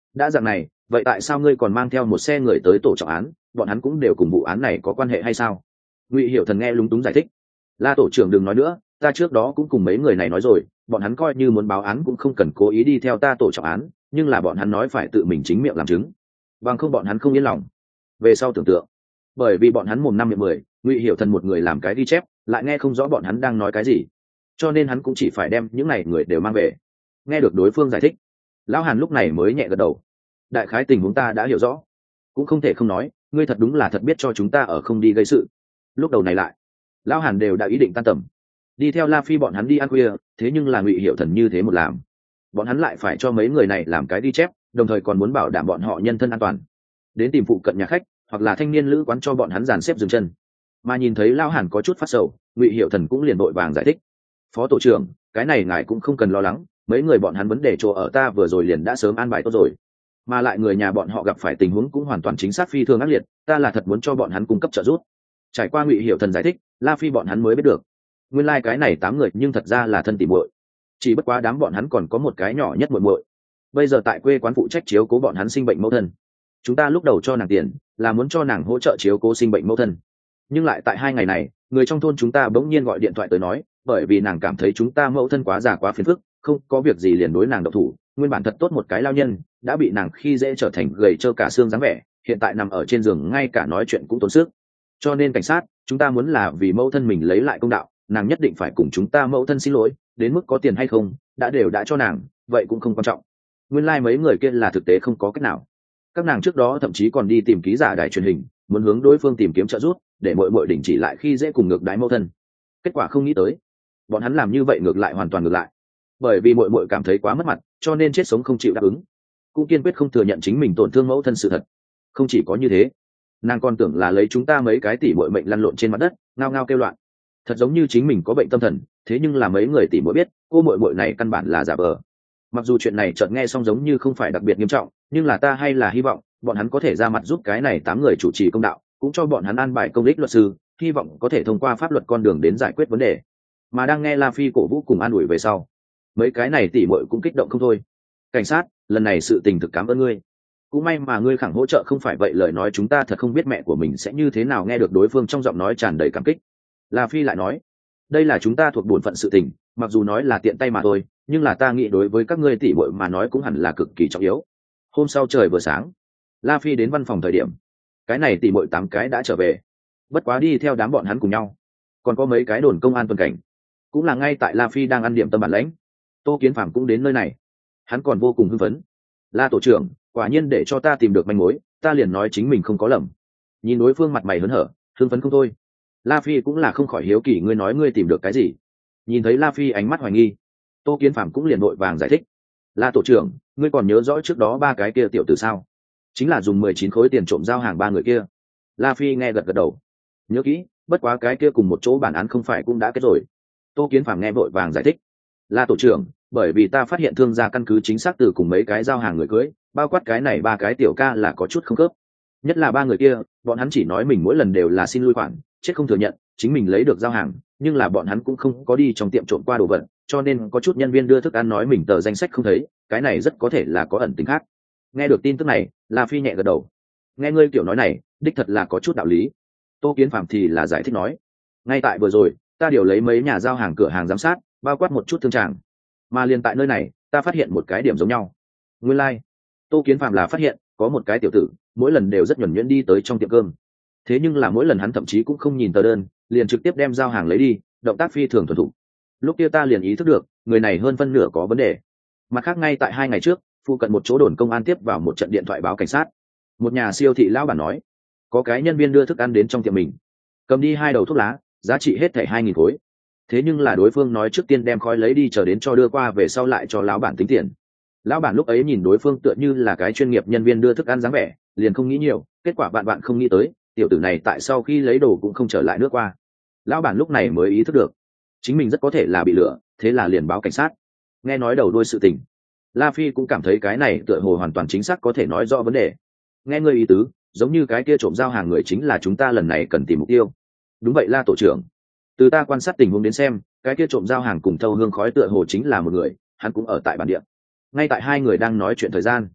A: đã dạng này vậy tại sao ngươi còn mang theo một xe người tới tổ trọng án, bọn hắn cũng đều cùng vụ án này có quan hệ hay sao? Ngụy Hiểu Thần nghe lúng túng giải thích. La tổ trưởng đừng nói nữa, ta trước đó cũng cùng mấy người này nói rồi, bọn hắn coi như muốn báo án cũng không cần cố ý đi theo ta tổ trọng án, nhưng là bọn hắn nói phải tự mình chính miệng làm chứng, bằng không bọn hắn không yên lòng. Về sau tưởng tượng, bởi vì bọn hắn mồm năm miệng mười, Ngụy Hiểu Thần một người làm cái ghi chép lại nghe không rõ bọn hắn đang nói cái gì, cho nên hắn cũng chỉ phải đem những này người đều mang về. Nghe được đối phương giải thích, lão Hàn lúc này mới nhẹ gật đầu. Đại khái tình huống ta đã hiểu rõ, cũng không thể không nói, ngươi thật đúng là thật biết cho chúng ta ở không đi gây sự. Lúc đầu này lại, lão Hàn đều đã ý định tan tầm, đi theo La Phi bọn hắn đi ăn khuya, thế nhưng là Ngụy Hiểu Thần như thế một làm, bọn hắn lại phải cho mấy người này làm cái ghi chép, đồng thời còn muốn bảo đảm bọn họ nhân thân an toàn, đến tìm phụ cận nhà khách hoặc là thanh niên lữ quán cho bọn hắn dàn xếp dừng chân. Mà nhìn thấy lão Hàn có chút phát sầu, Ngụy Hiểu Thần cũng liền vội vàng giải thích. Phó tổ trưởng, cái này ngài cũng không cần lo lắng, mấy người bọn hắn vấn đề chỗ ở ta vừa rồi liền đã sớm an bài tốt rồi, mà lại người nhà bọn họ gặp phải tình huống cũng hoàn toàn chính xác phi thường ác liệt, ta là thật muốn cho bọn hắn cung cấp trợ giúp. Trải qua Ngụy Hiểu Thần giải thích, La Phi bọn hắn mới biết được, nguyên lai like cái này tám người nhưng thật ra là thân tỉ muội, chỉ bất quá đám bọn hắn còn có một cái nhỏ nhất muội muội, bây giờ tại quê quán phụ trách chiếu cố bọn hắn sinh bệnh mẫu thân. Chúng ta lúc đầu cho nàng tiền là muốn cho nàng hỗ trợ chiếu cố sinh bệnh mẫu thân, nhưng lại tại hai ngày này, người trong thôn chúng ta bỗng nhiên gọi điện thoại tới nói, bởi vì nàng cảm thấy chúng ta mẫu thân quá già quá phiền phức, không có việc gì liền đối nàng độc thủ, nguyên bản thật tốt một cái lao nhân đã bị nàng khi dễ trở thành gầy trơ cả xương dáng vẻ, hiện tại nằm ở trên giường ngay cả nói chuyện cũng tốn sức. Cho nên cảnh sát, chúng ta muốn là vì mẫu thân mình lấy lại công đạo, nàng nhất định phải cùng chúng ta mẫu thân xin lỗi, đến mức có tiền hay không đã đều đã cho nàng, vậy cũng không quan trọng. Nguyên lai like mấy người kia là thực tế không có cách nào, các nàng trước đó thậm chí còn đi tìm ký giả đài truyền hình, muốn hướng đối phương tìm kiếm trợ giúp để mọi mọi đình chỉ lại khi dễ cùng ngược đái mẫu thân. Kết quả không nghĩ tới, bọn hắn làm như vậy ngược lại hoàn toàn ngược lại, bởi vì mọi mọi cảm thấy quá mất mặt, cho nên chết sống không chịu đáp ứng, cũng kiên quyết không thừa nhận chính mình tổn thương mẫu thân sự thật. Không chỉ có như thế, nàng còn tưởng là lấy chúng ta mấy cái tỷ muội mệnh lăn lộn trên mặt đất, ngao ngao kêu loạn, thật giống như chính mình có bệnh tâm thần. Thế nhưng là mấy người tỷ muội biết, cô muội muội này căn bản là giả vờ. Mặc dù chuyện này chợt nghe xong giống như không phải đặc biệt nghiêm trọng, nhưng là ta hay là hy vọng bọn hắn có thể ra mặt giúp cái này tám người chủ trì công đạo, cũng cho bọn hắn an bài công đích luật sư, hy vọng có thể thông qua pháp luật con đường đến giải quyết vấn đề. Mà đang nghe La Phi cổ vũ cùng an ủi về sau, mấy cái này tỷ muội cũng kích động không thôi. Cảnh sát, lần này sự tình thực cảm ơn ngươi, cũng may mà ngươi khẳng hỗ trợ, không phải vậy lời nói chúng ta thật không biết mẹ của mình sẽ như thế nào. Nghe được đối phương trong giọng nói tràn đầy cảm kích, La Phi lại nói, đây là chúng ta thuộc bổn phận sự tình, mặc dù nói là tiện tay mà thôi, nhưng là ta nghĩ đối với các ngươi tỷ muội mà nói cũng hẳn là cực kỳ trọng yếu. Hôm sau trời vừa sáng, La Phi đến văn phòng thời điểm, cái này tỷ muội tám cái đã trở về, bất quá đi theo đám bọn hắn cùng nhau còn có mấy cái đồn công an tuần cảnh, cũng là ngay tại La Phi đang ăn điểm tâm bản lãnh. Tô Kiến Phạm cũng đến nơi này, hắn còn vô cùng hưng phấn. La tổ trưởng, quả nhiên để cho ta tìm được manh mối, ta liền nói chính mình không có lầm. Nhìn đối phương mặt mày hớn hở, hưng phấn không thôi, La Phi cũng là không khỏi hiếu kỳ, ngươi nói ngươi tìm được cái gì? Nhìn thấy La Phi ánh mắt hoài nghi, Tô Kiến Phạm cũng liền vội vàng giải thích. La tổ trưởng, ngươi còn nhớ rõ trước đó ba cái kia tiểu tử sao? Chính là dùng mười chín khối tiền trộm giao hàng ba người kia. La Phi nghe gật gật đầu, nhớ kỹ, bất quá cái kia cùng một chỗ bản án không phải cũng đã kết rồi. Tô Kiến Phạm nghe vội vàng giải thích. La tổ trưởng, bởi vì ta phát hiện thương gia căn cứ chính xác từ cùng mấy cái giao hàng người cưới, bao quát cái này ba cái tiểu ca là có chút không khớp. Nhất là ba người kia, bọn hắn chỉ nói mình mỗi lần đều là xin lui khoản, chết không thừa nhận chính mình lấy được giao hàng, nhưng là bọn hắn cũng không có đi trong tiệm trộm qua đồ vật, cho nên có chút nhân viên đưa thức ăn nói mình tờ danh sách không thấy, cái này rất có thể là có ẩn tình khác. Nghe được tin tức này, La Phi nhẹ gật đầu, nghe ngươi kiểu nói này đích thật là có chút đạo lý. Tô Kiến Phạm thì là giải thích nói, ngay tại vừa rồi ta điều lấy mấy nhà giao hàng cửa hàng giám sát, bao quát một chút thương tràng, mà liền tại nơi này ta phát hiện một cái điểm giống nhau. Nguyên lai、like, Tô Kiến Phạm là phát hiện có một cái tiểu tử mỗi lần đều rất nhuần nhuyễn đi tới trong tiệm cơm, thế nhưng là mỗi lần hắn thậm chí cũng không nhìn tờ đơn, liền trực tiếp đem giao hàng lấy đi, động tác phi thường thuần thục. Lúc kia ta liền ý thức được người này hơn phân nửa có vấn đề. Mặt khác, ngay tại hai ngày trước, phụ cận một chỗ đồn công an tiếp vào một trận điện thoại báo cảnh sát. Một nhà siêu thị lão bản nói, có cái nhân viên đưa thức ăn đến trong tiệm mình, cầm đi hai đầu thuốc lá, giá trị hết thảy hai nghìn khối. Thế nhưng là đối phương nói trước tiên đem khói lấy đi, chờ đến cho đưa qua về sau lại cho lão bản tính tiền. Lão bản lúc ấy nhìn đối phương tựa như là cái chuyên nghiệp nhân viên đưa thức ăn dáng vẻ, liền không nghĩ nhiều, kết quả bạn bạn không nghĩ tới, tiểu tử này tại sau khi lấy đồ cũng không trở lại nước qua. Lão bản lúc này mới ý thức được chính mình rất có thể là bị lừa, thế là liền báo cảnh sát. Nghe nói đầu đuôi sự tình, La Phi cũng cảm thấy cái này tựa hồ hoàn toàn chính xác có thể nói rõ vấn đề. Nghe ngươi ý tứ, giống như cái kia trộm giao hàng người chính là chúng ta lần này cần tìm mục tiêu. Đúng vậy La tổ trưởng, từ ta quan sát tình huống đến xem, cái kia trộm giao hàng cùng thâu hương khói tựa hồ chính là một người, hắn cũng ở tại bản địa. Ngay tại hai người đang nói chuyện thời gian,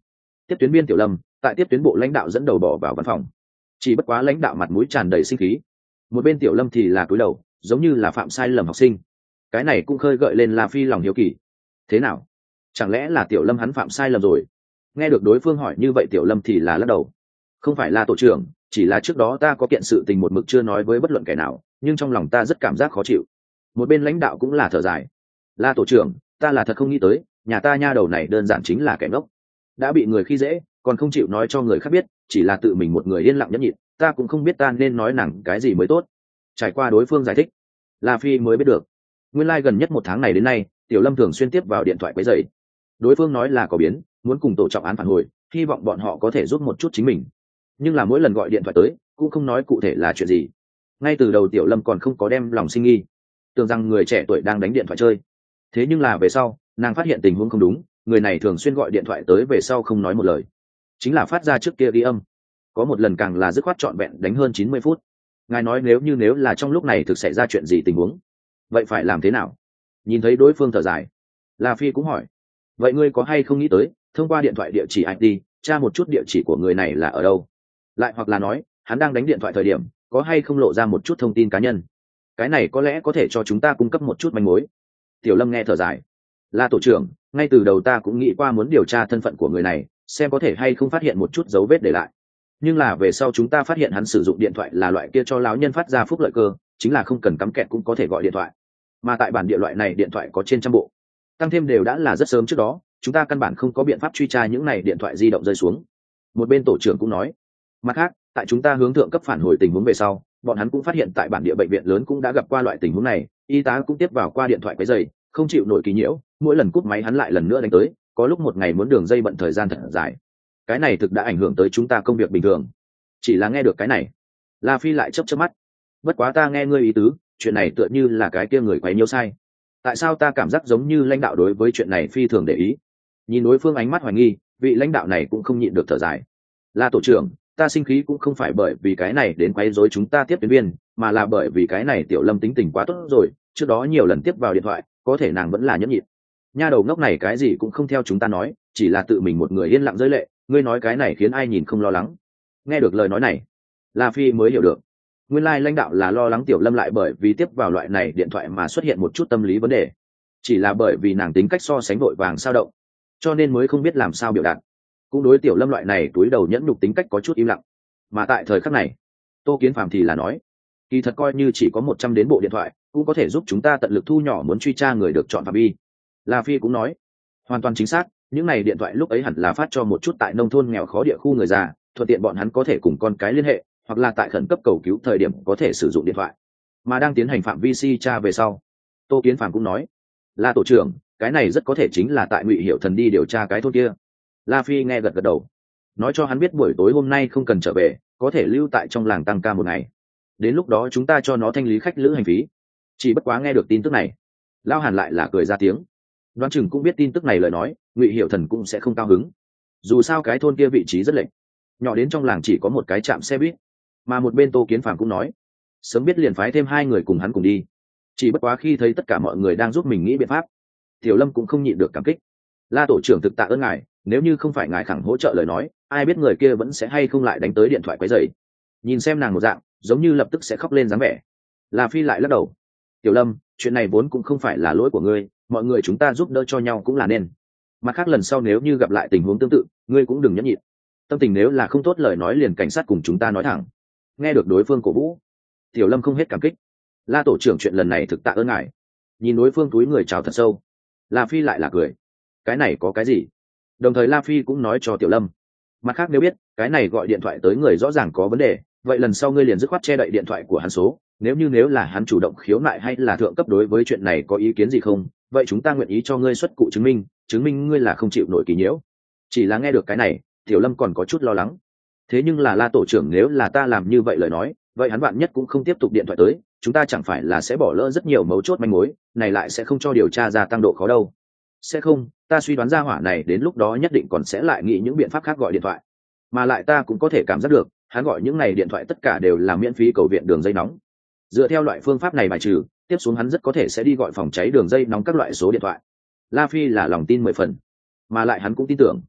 A: tiếp tuyến viên Tiểu Lâm tại tiếp tuyến bộ lãnh đạo dẫn đầu bỏ vào văn phòng. Chỉ bất quá lãnh đạo mặt mũi tràn đầy sinh khí, một bên Tiểu Lâm thì là cúi đầu, giống như là phạm sai lầm học sinh. Cái này cũng khơi gợi lên La Phi lòng hiếu kỳ. Thế nào, chẳng lẽ là Tiểu Lâm hắn phạm sai lầm rồi? Nghe được đối phương hỏi như vậy, Tiểu Lâm thì là lắc đầu. Không phải là tổ trưởng, chỉ là trước đó ta có kiện sự tình một mực chưa nói với bất luận kẻ nào, nhưng trong lòng ta rất cảm giác khó chịu. Một bên lãnh đạo cũng là thở dài. La tổ trưởng, ta là thật không nghĩ tới, nhà ta nha đầu này đơn giản chính là kẻ ngốc, đã bị người khi dễ còn không chịu nói cho người khác biết, chỉ là tự mình một người yên lặng nhẫn nhịn, ta cũng không biết ta nên nói nàng cái gì mới tốt. Trải qua đối phương giải thích, La Phi mới biết được, nguyên lai gần nhất một tháng này đến nay, Tiểu Lâm thường xuyên tiếp vào điện thoại quấy rầy. Đối phương nói là có biến, muốn cùng tổ trọng án phản hồi, hy vọng bọn họ có thể giúp một chút chính mình, nhưng là mỗi lần gọi điện thoại tới cũng không nói cụ thể là chuyện gì. Ngay từ đầu Tiểu Lâm còn không có đem lòng sinh nghi, tưởng rằng người trẻ tuổi đang đánh điện thoại chơi. Thế nhưng là về sau nàng phát hiện tình huống không đúng, người này thường xuyên gọi điện thoại tới về sau không nói một lời, chính là phát ra trước kia ghi âm. Có một lần càng là dứt khoát trọn vẹn đánh hơn chín mươi phút. Ngài nói nếu như nếu là trong lúc này thực xảy ra chuyện gì tình huống, vậy phải làm thế nào? Nhìn thấy đối phương thở dài, La Phi cũng hỏi, vậy ngươi có hay không nghĩ tới thông qua điện thoại địa chỉ i pê tra một chút địa chỉ của người này là ở đâu, lại hoặc là nói hắn đang đánh điện thoại thời điểm có hay không lộ ra một chút thông tin cá nhân? Cái này có lẽ có thể cho chúng ta cung cấp một chút manh mối. Tiểu Lâm nghe thở dài, La tổ trưởng, ngay từ đầu ta cũng nghĩ qua muốn điều tra thân phận của người này, xem có thể hay không phát hiện một chút dấu vết để lại, nhưng là về sau chúng ta phát hiện hắn sử dụng điện thoại là loại kia cho lão nhân phát ra phúc lợi cơ, chính là không cần cắm kẹt cũng có thể gọi điện thoại, mà tại bản địa loại này điện thoại có trên trăm bộ, tăng thêm đều đã là rất sớm trước đó, chúng ta căn bản không có biện pháp truy tra những này điện thoại di động rơi xuống. Một bên tổ trưởng cũng nói, mặt khác tại chúng ta hướng thượng cấp phản hồi tình huống về sau, bọn hắn cũng phát hiện tại bản địa bệnh viện lớn cũng đã gặp qua loại tình huống này, y tá cũng tiếp vào qua điện thoại quấy rầy, không chịu nổi kỳ nhiễu, mỗi lần cúp máy hắn lại lần nữa đánh tới, có lúc một ngày muốn đường dây bận thời gian thật dài. Cái này thực đã ảnh hưởng tới chúng ta công việc bình thường. Chỉ là nghe được cái này, La Phi lại chớp chớp mắt. Bất quá ta nghe ngươi ý tứ, chuyện này tựa như là cái kia người quấy nhiễu sai. Tại sao ta cảm giác giống như lãnh đạo đối với chuyện này phi thường để ý? Nhìn đối phương ánh mắt hoài nghi, vị lãnh đạo này cũng không nhịn được thở dài. La tổ trưởng, ta sinh khí cũng không phải bởi vì cái này đến quấy rối chúng ta tiếp tuyến viên, mà là bởi vì cái này Tiểu Lâm tính tình quá tốt rồi, trước đó nhiều lần tiếp vào điện thoại, có thể nàng vẫn là nhẫn nhịn. Nha đầu ngốc này cái gì cũng không theo chúng ta nói, chỉ là tự mình một người yên lặng rơi lệ, ngươi nói cái này khiến ai nhìn không lo lắng. Nghe được lời nói này, La Phi mới hiểu được, nguyên lai lãnh đạo là lo lắng Tiểu Lâm lại bởi vì tiếp vào loại này điện thoại mà xuất hiện một chút tâm lý vấn đề, chỉ là bởi vì nàng tính cách so sánh vội vàng sao động, cho nên mới không biết làm sao biểu đạt, cũng đối Tiểu Lâm loại này túi đầu nhẫn nhục tính cách có chút im lặng. Mà tại thời khắc này, Tô Kiến Phạm thì là nói, kỳ thật coi như chỉ có một trăm đến bộ điện thoại cũng có thể giúp chúng ta tận lực thu nhỏ muốn truy tra người được chọn phạm vi. La Phi cũng nói, hoàn toàn chính xác, những này điện thoại lúc ấy hẳn là phát cho một chút tại nông thôn nghèo khó địa khu người già, thuận tiện bọn hắn có thể cùng con cái liên hệ, hoặc là tại khẩn cấp cầu cứu thời điểm có thể sử dụng điện thoại. Mà đang tiến hành phạm vi si tra về sau, Tô Kiến Phạm cũng nói, La tổ trưởng, cái này rất có thể chính là tại Ngụy Hiểu Thần đi điều tra cái thôn kia. La Phi nghe gật gật đầu, nói cho hắn biết buổi tối hôm nay không cần trở về, có thể lưu tại trong làng tăng ca một ngày, đến lúc đó chúng ta cho nó thanh lý khách lữ hành phí. Chỉ bất quá nghe được tin tức này, Lao Hàn lại là cười ra tiếng, đoán chừng cũng biết tin tức này lời nói Ngụy Hiểu Thần cũng sẽ không cao hứng, dù sao cái thôn kia vị trí rất lệch, nhỏ đến trong làng chỉ có một cái trạm xe buýt. Mà một bên Tô Kiến Phàm cũng nói, sớm biết liền phái thêm hai người cùng hắn cùng đi. Chỉ bất quá khi thấy tất cả mọi người đang giúp mình nghĩ biện pháp, Tiểu Lâm cũng không nhịn được cảm kích. La tổ trưởng thực tạ ơn ngài, nếu như không phải ngài khẳng hỗ trợ lời nói, ai biết người kia vẫn sẽ hay không lại đánh tới điện thoại quấy rầy. Nhìn xem nàng một dạng giống như lập tức sẽ khóc lên dáng vẻ, La Phi lại lắc đầu, Tiểu Lâm, chuyện này vốn cũng không phải là lỗi của ngươi, mọi người chúng ta giúp đỡ cho nhau cũng là nên. Mặt khác lần sau nếu như gặp lại tình huống tương tự, ngươi cũng đừng nhẫn nhịn, tâm tình nếu là không tốt lời nói liền cảnh sát cùng chúng ta nói thẳng. Nghe được đối phương cổ vũ, Tiểu Lâm không hết cảm kích. La tổ trưởng, chuyện lần này thực tạ ơn ngài. Nhìn đối phương túi người chào thật sâu, La Phi lại là cười, cái này có cái gì? Đồng thời La Phi cũng nói cho Tiểu Lâm, mặt khác nếu biết cái này gọi điện thoại tới người rõ ràng có vấn đề, vậy lần sau ngươi liền dứt khoát che đậy điện thoại của hắn số, nếu như nếu là hắn chủ động khiếu nại hay là thượng cấp đối với chuyện này có ý kiến gì không, vậy chúng ta nguyện ý cho ngươi xuất cụ chứng minh, chứng minh ngươi là không chịu nổi kỳ nhiễu. Chỉ là nghe được cái này, Tiểu Lâm còn có chút lo lắng. Thế nhưng là La tổ trưởng, nếu là ta làm như vậy lời nói, vậy hắn bạn nhất cũng không tiếp tục điện thoại tới, chúng ta chẳng phải là sẽ bỏ lỡ rất nhiều mấu chốt manh mối, này lại sẽ không cho điều tra ra tăng độ khó đâu. Sẽ không, ta suy đoán ra hỏa này đến lúc đó nhất định còn sẽ lại nghĩ những biện pháp khác gọi điện thoại, mà lại ta cũng có thể cảm giác được hắn gọi những này điện thoại tất cả đều là miễn phí cầu viện đường dây nóng. Dựa theo loại phương pháp này bài trừ, tiếp xuống hắn rất có thể sẽ đi gọi phòng cháy đường dây nóng các loại số điện thoại. La Phi là lòng tin mười phần, mà lại hắn cũng tin tưởng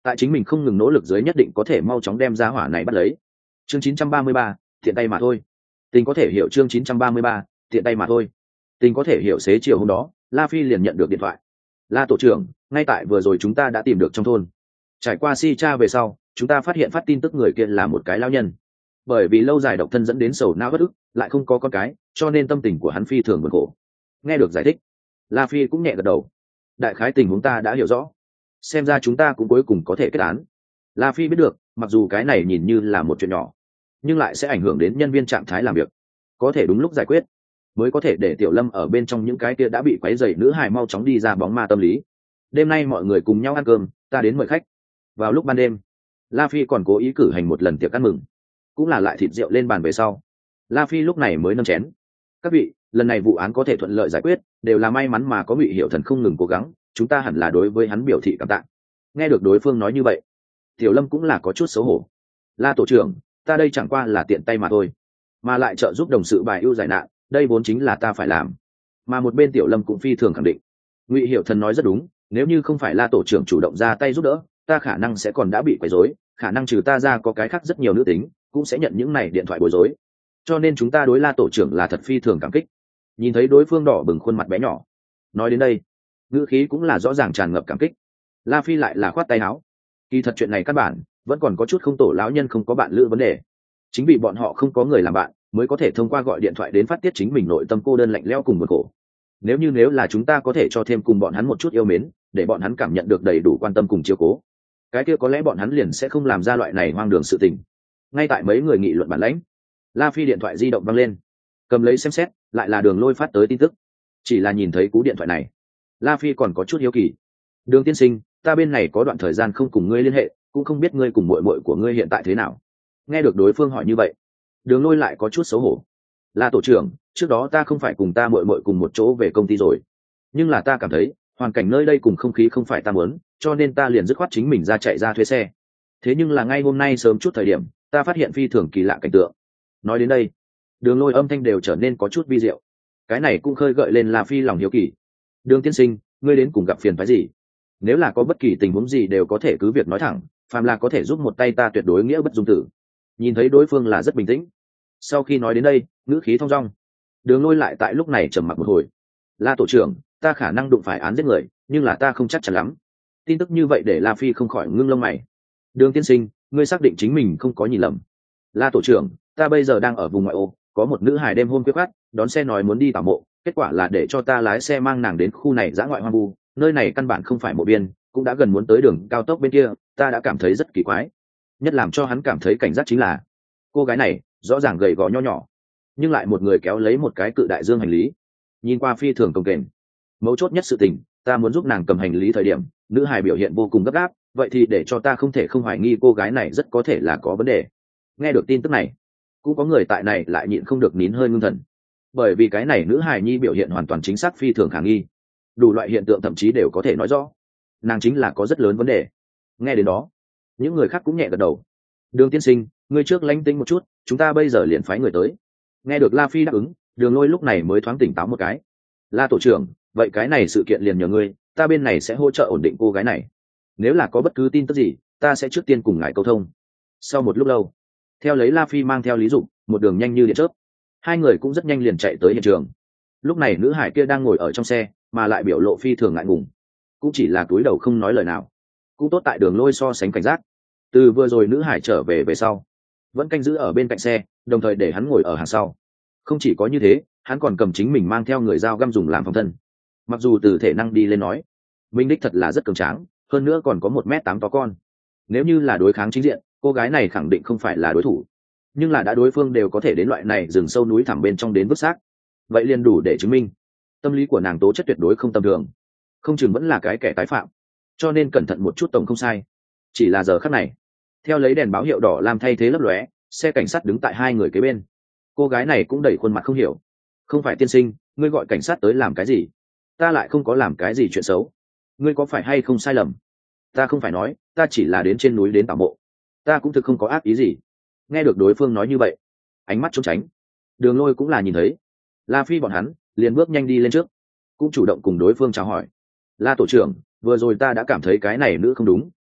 A: tại chính mình không ngừng nỗ lực dưới nhất định có thể mau chóng đem ra hỏa này bắt lấy. Chương chín trăm ba mươi ba, tiện tay mà thôi. Tình có thể hiểu chương chín trăm ba mươi ba, tiện tay mà thôi. Tình có thể hiểu xế chiều hôm đó, La Phi liền nhận được điện thoại. La tổ trưởng, ngay tại vừa rồi chúng ta đã tìm được trong thôn. Trải qua si tra về sau, chúng ta phát hiện phát tin tức người kia là một cái lão nhân. Bởi vì lâu dài độc thân dẫn đến sầu não bất ức, lại không có con cái, cho nên tâm tình của hắn phi thường buồn khổ. Nghe được giải thích, La Phi cũng nhẹ gật đầu. Đại khái tình huống ta đã hiểu rõ, xem ra chúng ta cũng cuối cùng có thể kết án. La Phi biết được, mặc dù cái này nhìn như là một chuyện nhỏ, nhưng lại sẽ ảnh hưởng đến nhân viên trạng thái làm việc, có thể đúng lúc giải quyết mới có thể để Tiểu Lâm ở bên trong những cái kia đã bị quấy rầy nữ hài mau chóng đi ra bóng ma tâm lý. Đêm nay mọi người cùng nhau ăn cơm, ta đến mời khách. Vào lúc ban đêm, La Phi còn cố ý cử hành một lần tiệc ăn mừng, cũng là lại thịt rượu lên bàn về sau. La Phi lúc này mới nâng chén. Các vị, lần này vụ án có thể thuận lợi giải quyết, đều là may mắn mà có Ngụy Hiểu Thần không ngừng cố gắng, chúng ta hẳn là đối với hắn biểu thị cảm tạ. Nghe được đối phương nói như vậy, Tiểu Lâm cũng là có chút xấu hổ. La tổ trưởng, ta đây chẳng qua là tiện tay mà thôi, mà lại trợ giúp đồng sự bài ưu giải nạn, đây vốn chính là ta phải làm. Mà một bên Tiểu Lâm cũng phi thường khẳng định, Ngụy Hiểu Thần nói rất đúng, nếu như không phải La tổ trưởng chủ động ra tay giúp đỡ, ta khả năng sẽ còn đã bị quấy rối, khả năng trừ ta ra có cái khác rất nhiều nữ tính cũng sẽ nhận những này điện thoại bối rối, cho nên chúng ta đối La tổ trưởng là thật phi thường cảm kích. Nhìn thấy đối phương đỏ bừng khuôn mặt bé nhỏ, nói đến đây ngữ khí cũng là rõ ràng tràn ngập cảm kích. La Phi lại là khoát tay áo, kỳ thật chuyện này căn bản vẫn còn có chút không tổ lão nhân không có bạn lữ vấn đề, chính vì bọn họ không có người làm bạn mới có thể thông qua gọi điện thoại đến phát tiết chính mình nội tâm cô đơn lạnh lẽo cùng buồn khổ. Nếu như nếu là chúng ta có thể cho thêm cùng bọn hắn một chút yêu mến, để bọn hắn cảm nhận được đầy đủ quan tâm cùng chiếu cố, cái kia có lẽ bọn hắn liền sẽ không làm ra loại này hoang đường sự tình. Ngay tại mấy người nghị luận bản lãnh, La Phi điện thoại di động văng lên, cầm lấy xem xét, lại là Đường Lôi phát tới tin tức. Chỉ là nhìn thấy cú điện thoại này, La Phi còn có chút hiếu kỳ. Đường tiên sinh, ta bên này có đoạn thời gian không cùng ngươi liên hệ, cũng không biết ngươi cùng muội muội của ngươi hiện tại thế nào. Nghe được đối phương hỏi như vậy, Đường Lôi lại có chút xấu hổ. La tổ trưởng, trước đó ta không phải cùng ta muội muội cùng một chỗ về công ty rồi, nhưng là ta cảm thấy hoàn cảnh nơi đây cùng không khí không phải ta muốn, cho nên ta liền dứt khoát chính mình ra chạy ra thuê xe. Thế nhưng là ngay hôm nay sớm chút thời điểm, ta phát hiện phi thường kỳ lạ cảnh tượng. Nói đến đây, Đường Lôi âm thanh đều trở nên có chút vi diệu. Cái này cũng khơi gợi lên La Phi lòng hiếu kỳ. Đường tiên sinh, ngươi đến cùng gặp phiền phức gì? Nếu là có bất kỳ tình huống gì đều có thể cứ việc nói thẳng, phàm là có thể giúp một tay ta tuyệt đối nghĩa bất dung tử. Nhìn thấy đối phương là rất bình tĩnh, sau khi nói đến đây, ngữ khí thong dong. Đường Lôi lại tại lúc này trầm mặc một hồi. La tổ trưởng, ta khả năng đụng phải án giết người, nhưng là ta không chắc chắn lắm. Tin tức như vậy để La Phi không khỏi ngưng lông mày. Đường tiên sinh, ngươi xác định chính mình không có nhìn lầm? La tổ trưởng, ta bây giờ đang ở vùng ngoại ô, có một nữ hài đêm hôm khuya khoắt đón xe nói muốn đi tảo mộ, kết quả là để cho ta lái xe mang nàng đến khu này dã ngoại hoang vu, nơi này căn bản không phải mộ biên, cũng đã gần muốn tới đường cao tốc bên kia, ta đã cảm thấy rất kỳ quái. Nhất làm cho hắn cảm thấy cảnh giác chính là cô gái này rõ ràng gầy gò nho nhỏ, nhưng lại một người kéo lấy một cái cự đại dương hành lý, nhìn qua phi thường cồng kềnh. Mấu chốt nhất sự tình, ta muốn giúp nàng cầm hành lý thời điểm, nữ hài biểu hiện vô cùng gấp gáp, vậy thì để cho ta không thể không hoài nghi cô gái này rất có thể là có vấn đề. Nghe được tin tức này, cũng có người tại này lại nhịn không được nín hơi ngưng thần, bởi vì cái này nữ hài nhi biểu hiện hoàn toàn chính xác phi thường khả nghi, đủ loại hiện tượng thậm chí đều có thể nói rõ nàng chính là có rất lớn vấn đề. Nghe đến đó, những người khác cũng nhẹ gật đầu. Đường tiên sinh, ngươi trước lánh tính một chút, chúng ta bây giờ liền phái người tới. Nghe được La Phi đáp ứng, Đường Lôi lúc này mới thoáng tỉnh táo một cái. La tổ trưởng, vậy cái này sự kiện liền nhờ ngươi, ta bên này sẽ hỗ trợ ổn định cô gái này, nếu là có bất cứ tin tức gì ta sẽ trước tiên cùng ngài câu thông. Sau một lúc lâu, theo lấy La Phi mang theo Lý Dục một đường nhanh như điện chớp, hai người cũng rất nhanh liền chạy tới hiện trường. Lúc này nữ hải kia đang ngồi ở trong xe, mà lại biểu lộ phi thường ngại ngùng, cũng chỉ là cúi đầu không nói lời nào. Cũng tốt tại Đường Lôi so sánh cảnh giác, từ vừa rồi nữ hải trở về về sau vẫn canh giữ ở bên cạnh xe, đồng thời để hắn ngồi ở hàng sau. Không chỉ có như thế, hắn còn cầm chính mình mang theo người dao găm dùng làm phòng thân. Mặc dù từ thể năng đi lên nói, minh đích thật là rất cường tráng, hơn nữa còn có một mét tám to con. Nếu như là đối kháng chính diện, cô gái này khẳng định không phải là đối thủ, nhưng là đã đối phương đều có thể đến loại này rừng sâu núi thẳm bên trong đến vứt xác, vậy liền đủ để chứng minh tâm lý của nàng tố chất tuyệt đối không tầm thường, không chừng vẫn là cái kẻ tái phạm. Cho nên cẩn thận một chút tổng không sai. Chỉ là giờ khắc này, theo lấy đèn báo hiệu đỏ làm thay thế lấp lóe, xe cảnh sát đứng tại hai người kế bên. Cô gái này cũng đẩy khuôn mặt không hiểu. Không phải tiên sinh, ngươi gọi cảnh sát tới làm cái gì? Ta lại không có làm cái gì chuyện xấu, ngươi có phải hay không sai lầm? Ta không phải nói, ta chỉ là đến trên núi đến tảo mộ, ta cũng thực không có ác ý gì. Nghe được đối phương nói như vậy, ánh mắt trốn tránh, Đường Lôi cũng là nhìn thấy. La Phi bọn hắn liền bước nhanh đi lên trước, cũng chủ động cùng đối phương chào hỏi. La tổ trưởng, vừa rồi ta đã cảm thấy cái này nữ không đúng,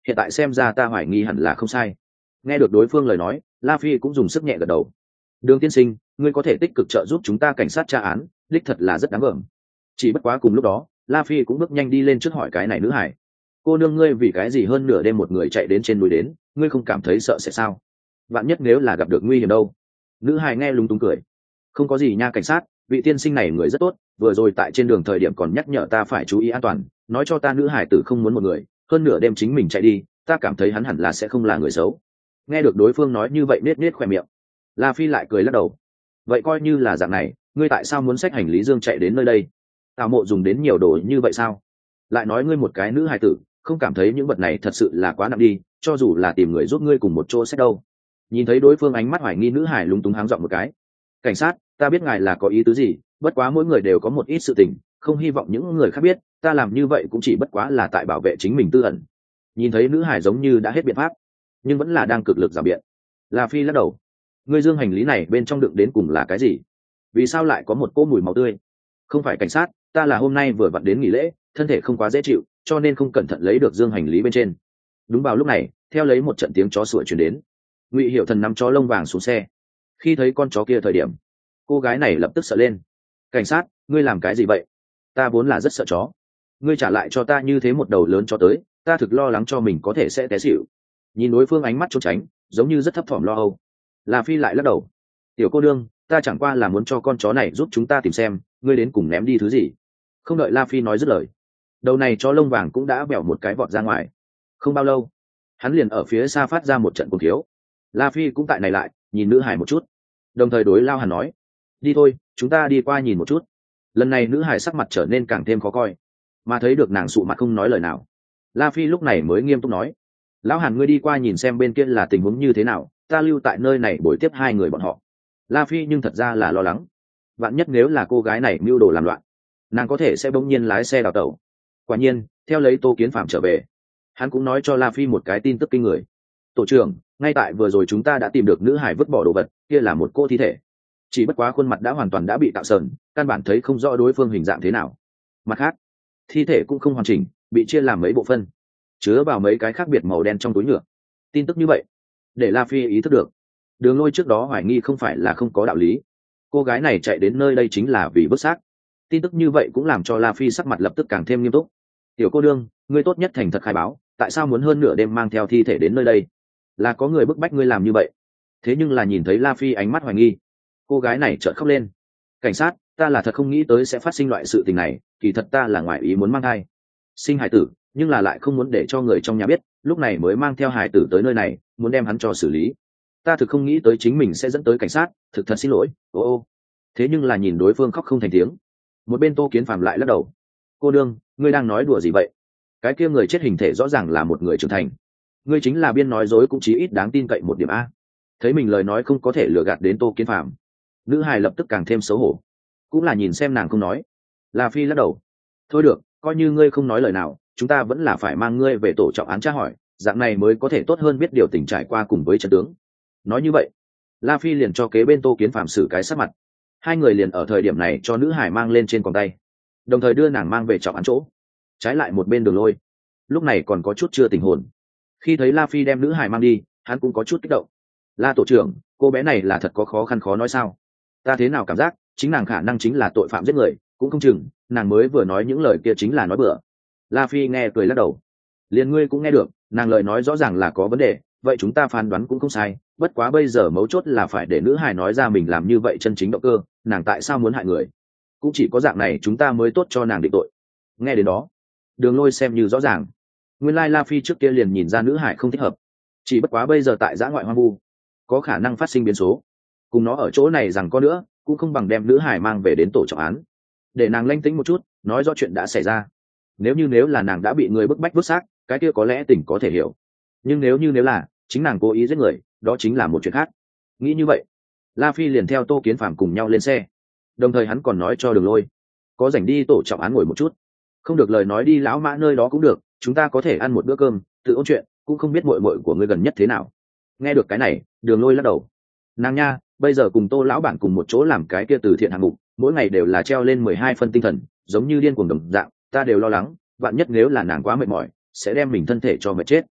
A: hiện tại xem ra ta hoài nghi hẳn là không sai. Nghe được đối phương lời nói, La Phi cũng dùng sức nhẹ gật đầu. Đường tiên sinh, ngươi có thể tích cực trợ giúp chúng ta cảnh sát tra án, đích thật là rất đáng gờm. Chỉ bất quá cùng lúc đó, La Phi cũng bước nhanh đi lên trước hỏi cái này nữ hải. Cô nương, ngươi vì cái gì hơn nửa đêm một người chạy đến trên núi đến, ngươi không cảm thấy sợ sẽ sao? Vạn nhất nếu là gặp được nguy hiểm đâu? Nữ hải nghe lúng túng cười. Không có gì nha cảnh sát, vị tiên sinh này người rất tốt, vừa rồi tại trên đường thời điểm còn nhắc nhở ta phải chú ý an toàn, nói cho ta nữ hải tử không muốn một người, hơn nửa đêm chính mình chạy đi, ta cảm thấy hắn hẳn là sẽ không là người xấu. Nghe được đối phương nói như vậy nết nết khỏe miệng, La Phi lại cười lắc đầu. Vậy coi như là dạng này, ngươi tại sao muốn xách hành lý dương chạy đến nơi đây? Tào Mộ dùng đến nhiều đồ như vậy sao? Lại nói ngươi một cái nữ hài tử, không cảm thấy những vật này thật sự là quá nặng đi, cho dù là tìm người giúp ngươi cùng một chỗ xách đâu. Nhìn thấy đối phương ánh mắt hoài nghi, nữ hải lúng túng háng giọng một cái. Cảnh sát, ta biết ngài là có ý tứ gì, bất quá mỗi người đều có một ít sự tình, không hy vọng những người khác biết, ta làm như vậy cũng chỉ bất quá là tại bảo vệ chính mình tư ẩn. Nhìn thấy nữ hải giống như đã hết biện pháp, nhưng vẫn là đang cực lực rào biện. La Phi lắc đầu. Ngươi dương hành lý này bên trong đựng đến cùng là cái gì? Vì sao lại có một cỗ mùi máu tươi? Không phải cảnh sát, ta là hôm nay vừa vặn đến nghỉ lễ, thân thể không quá dễ chịu, cho nên không cẩn thận lấy được dương hành lý bên trên. Đúng vào lúc này, theo lấy một trận tiếng chó sủa truyền đến, Ngụy Hiểu Thần nắm chó lông vàng xuống xe. Khi thấy con chó kia thời điểm, cô gái này lập tức sợ lên. Cảnh sát, ngươi làm cái gì vậy? Ta vốn là rất sợ chó, ngươi trả lại cho ta như thế một đầu lớn chó tới, ta thực lo lắng cho mình có thể sẽ té xỉu. Nhìn đối phương ánh mắt trốn tránh, giống như rất thấp thỏm lo âu. La Phi lại lắc đầu. Tiểu cô đương, ta chẳng qua là muốn cho con chó này giúp chúng ta tìm xem ngươi đến cùng ném đi thứ gì. Không đợi La Phi nói dứt lời, đầu này chó lông vàng cũng đã bẻo một cái vọt ra ngoài. Không bao lâu, hắn liền ở phía xa phát ra một trận cuồng thiếu. La Phi cũng tại này lại nhìn nữ hải một chút, đồng thời đối Lao Hàn nói, đi thôi, chúng ta đi qua nhìn một chút. Lần này nữ hải sắc mặt trở nên càng thêm khó coi, mà thấy được nàng sụ mặt không nói lời nào, La Phi lúc này mới nghiêm túc nói, Lão Hàn, ngươi đi qua nhìn xem bên kia là tình huống như thế nào, ta lưu tại nơi này buổi tiếp hai người bọn họ. La Phi nhưng thật ra là lo lắng, vạn nhất nếu là cô gái này mưu đồ làm loạn, nàng có thể sẽ bỗng nhiên lái xe đào tẩu. Quả nhiên, theo lấy Tô Kiến Phạm trở về, hắn cũng nói cho La Phi một cái tin tức kinh người. Tổ trưởng, ngay tại vừa rồi chúng ta đã tìm được nữ hải vứt bỏ đồ vật, kia là một cô thi thể. Chỉ bất quá khuôn mặt đã hoàn toàn đã bị tạo sờn, căn bản thấy không rõ đối phương hình dạng thế nào. Mặt khác, thi thể cũng không hoàn chỉnh, bị chia làm mấy bộ phân, chứa vào mấy cái khác biệt màu đen trong túi nhựa. Tin tức như vậy để La Phi ý thức được, Đường Lôi trước đó hoài nghi không phải là không có đạo lý. Cô gái này chạy đến nơi đây chính là vì vứt xác. Tin tức như vậy cũng làm cho La Phi sắc mặt lập tức càng thêm nghiêm túc. Tiểu cô đương, ngươi tốt nhất thành thật khai báo, tại sao muốn hơn nửa đêm mang theo thi thể đến nơi đây? Là có người bức bách ngươi làm như vậy? Thế nhưng là nhìn thấy La Phi ánh mắt hoài nghi, cô gái này chợt khóc lên. Cảnh sát, ta là thật không nghĩ tới sẽ phát sinh loại sự tình này, kỳ thật ta là ngoài ý muốn mang thai, sinh hải tử, nhưng là lại không muốn để cho người trong nhà biết, lúc này mới mang theo hải tử tới nơi này, muốn đem hắn cho xử lý. Ta thực không nghĩ tới chính mình sẽ dẫn tới cảnh sát, thực thật xin lỗi. Ô ô. Thế nhưng là nhìn đối phương khóc không thành tiếng, một bên Tô Kiến Phạm lại lắc đầu. Cô đương, ngươi đang nói đùa gì vậy? Cái kia người chết hình thể rõ ràng là một người trưởng thành, ngươi chính là biên nói dối cũng chí ít đáng tin cậy một điểm a. Thấy mình lời nói không có thể lừa gạt đến Tô Kiến Phạm, nữ hài lập tức càng thêm xấu hổ, cũng là nhìn xem nàng không nói. La Phi lắc đầu. Thôi được, coi như ngươi không nói lời nào, chúng ta vẫn là phải mang ngươi về tổ trọng án tra hỏi, dạng này mới có thể tốt hơn biết điều tình trải qua cùng với trận tướng. Nói như vậy, La Phi liền cho kế bên Tô Kiến Phạm xử cái sắc mặt. Hai người liền ở thời điểm này cho nữ hải mang lên trên còng tay, đồng thời đưa nàng mang về trọng án chỗ. Trái lại một bên Đường Lôi, lúc này còn có chút chưa tỉnh hồn. Khi thấy La Phi đem nữ hải mang đi, hắn cũng có chút kích động. La tổ trưởng, cô bé này là thật có khó khăn khó nói sao? Ta thế nào cảm giác chính nàng khả năng chính là tội phạm giết người, cũng không chừng nàng mới vừa nói những lời kia chính là nói bừa. La Phi nghe cười lắc đầu. Liền ngươi cũng nghe được, nàng lời nói rõ ràng là có vấn đề, vậy chúng ta phán đoán cũng không sai, bất quá bây giờ mấu chốt là phải để nữ hài nói ra mình làm như vậy chân chính động cơ, nàng tại sao muốn hại người, cũng chỉ có dạng này chúng ta mới tốt cho nàng định tội. Nghe đến đó, Đường Lôi xem như rõ ràng, nguyên lai La Phi trước kia liền nhìn ra nữ hải không thích hợp, chỉ bất quá bây giờ tại dã ngoại hoang vu có khả năng phát sinh biến số, cùng nó ở chỗ này rằng có nữa cũng không bằng đem nữ hải mang về đến tổ trọng án, để nàng lanh tĩnh một chút, nói rõ chuyện đã xảy ra. Nếu như nếu là nàng đã bị người bức bách vứt xác, cái kia có lẽ tỉnh có thể hiểu, nhưng nếu như nếu là chính nàng cố ý giết người, đó chính là một chuyện khác. Nghĩ như vậy, La Phi liền theo Tô Kiến Phạm cùng nhau lên xe, đồng thời hắn còn nói cho Đường Lôi, có rảnh đi tổ trọng án ngồi một chút, không được lời nói đi lão mã nơi đó cũng được, chúng ta có thể ăn một bữa cơm tự ôn chuyện, cũng không biết muội muội của ngươi gần nhất thế nào. Nghe được cái này, Đường Lôi lắc đầu. Nàng nha, bây giờ cùng Tô lão bản cùng một chỗ làm cái kia từ thiện hạng mục, mỗi ngày đều là treo lên mười hai phân tinh thần, giống như điên cuồng đồng dạng, ta đều lo lắng, vạn nhất nếu là nàng quá mệt mỏi, sẽ đem mình thân thể cho mệt chết.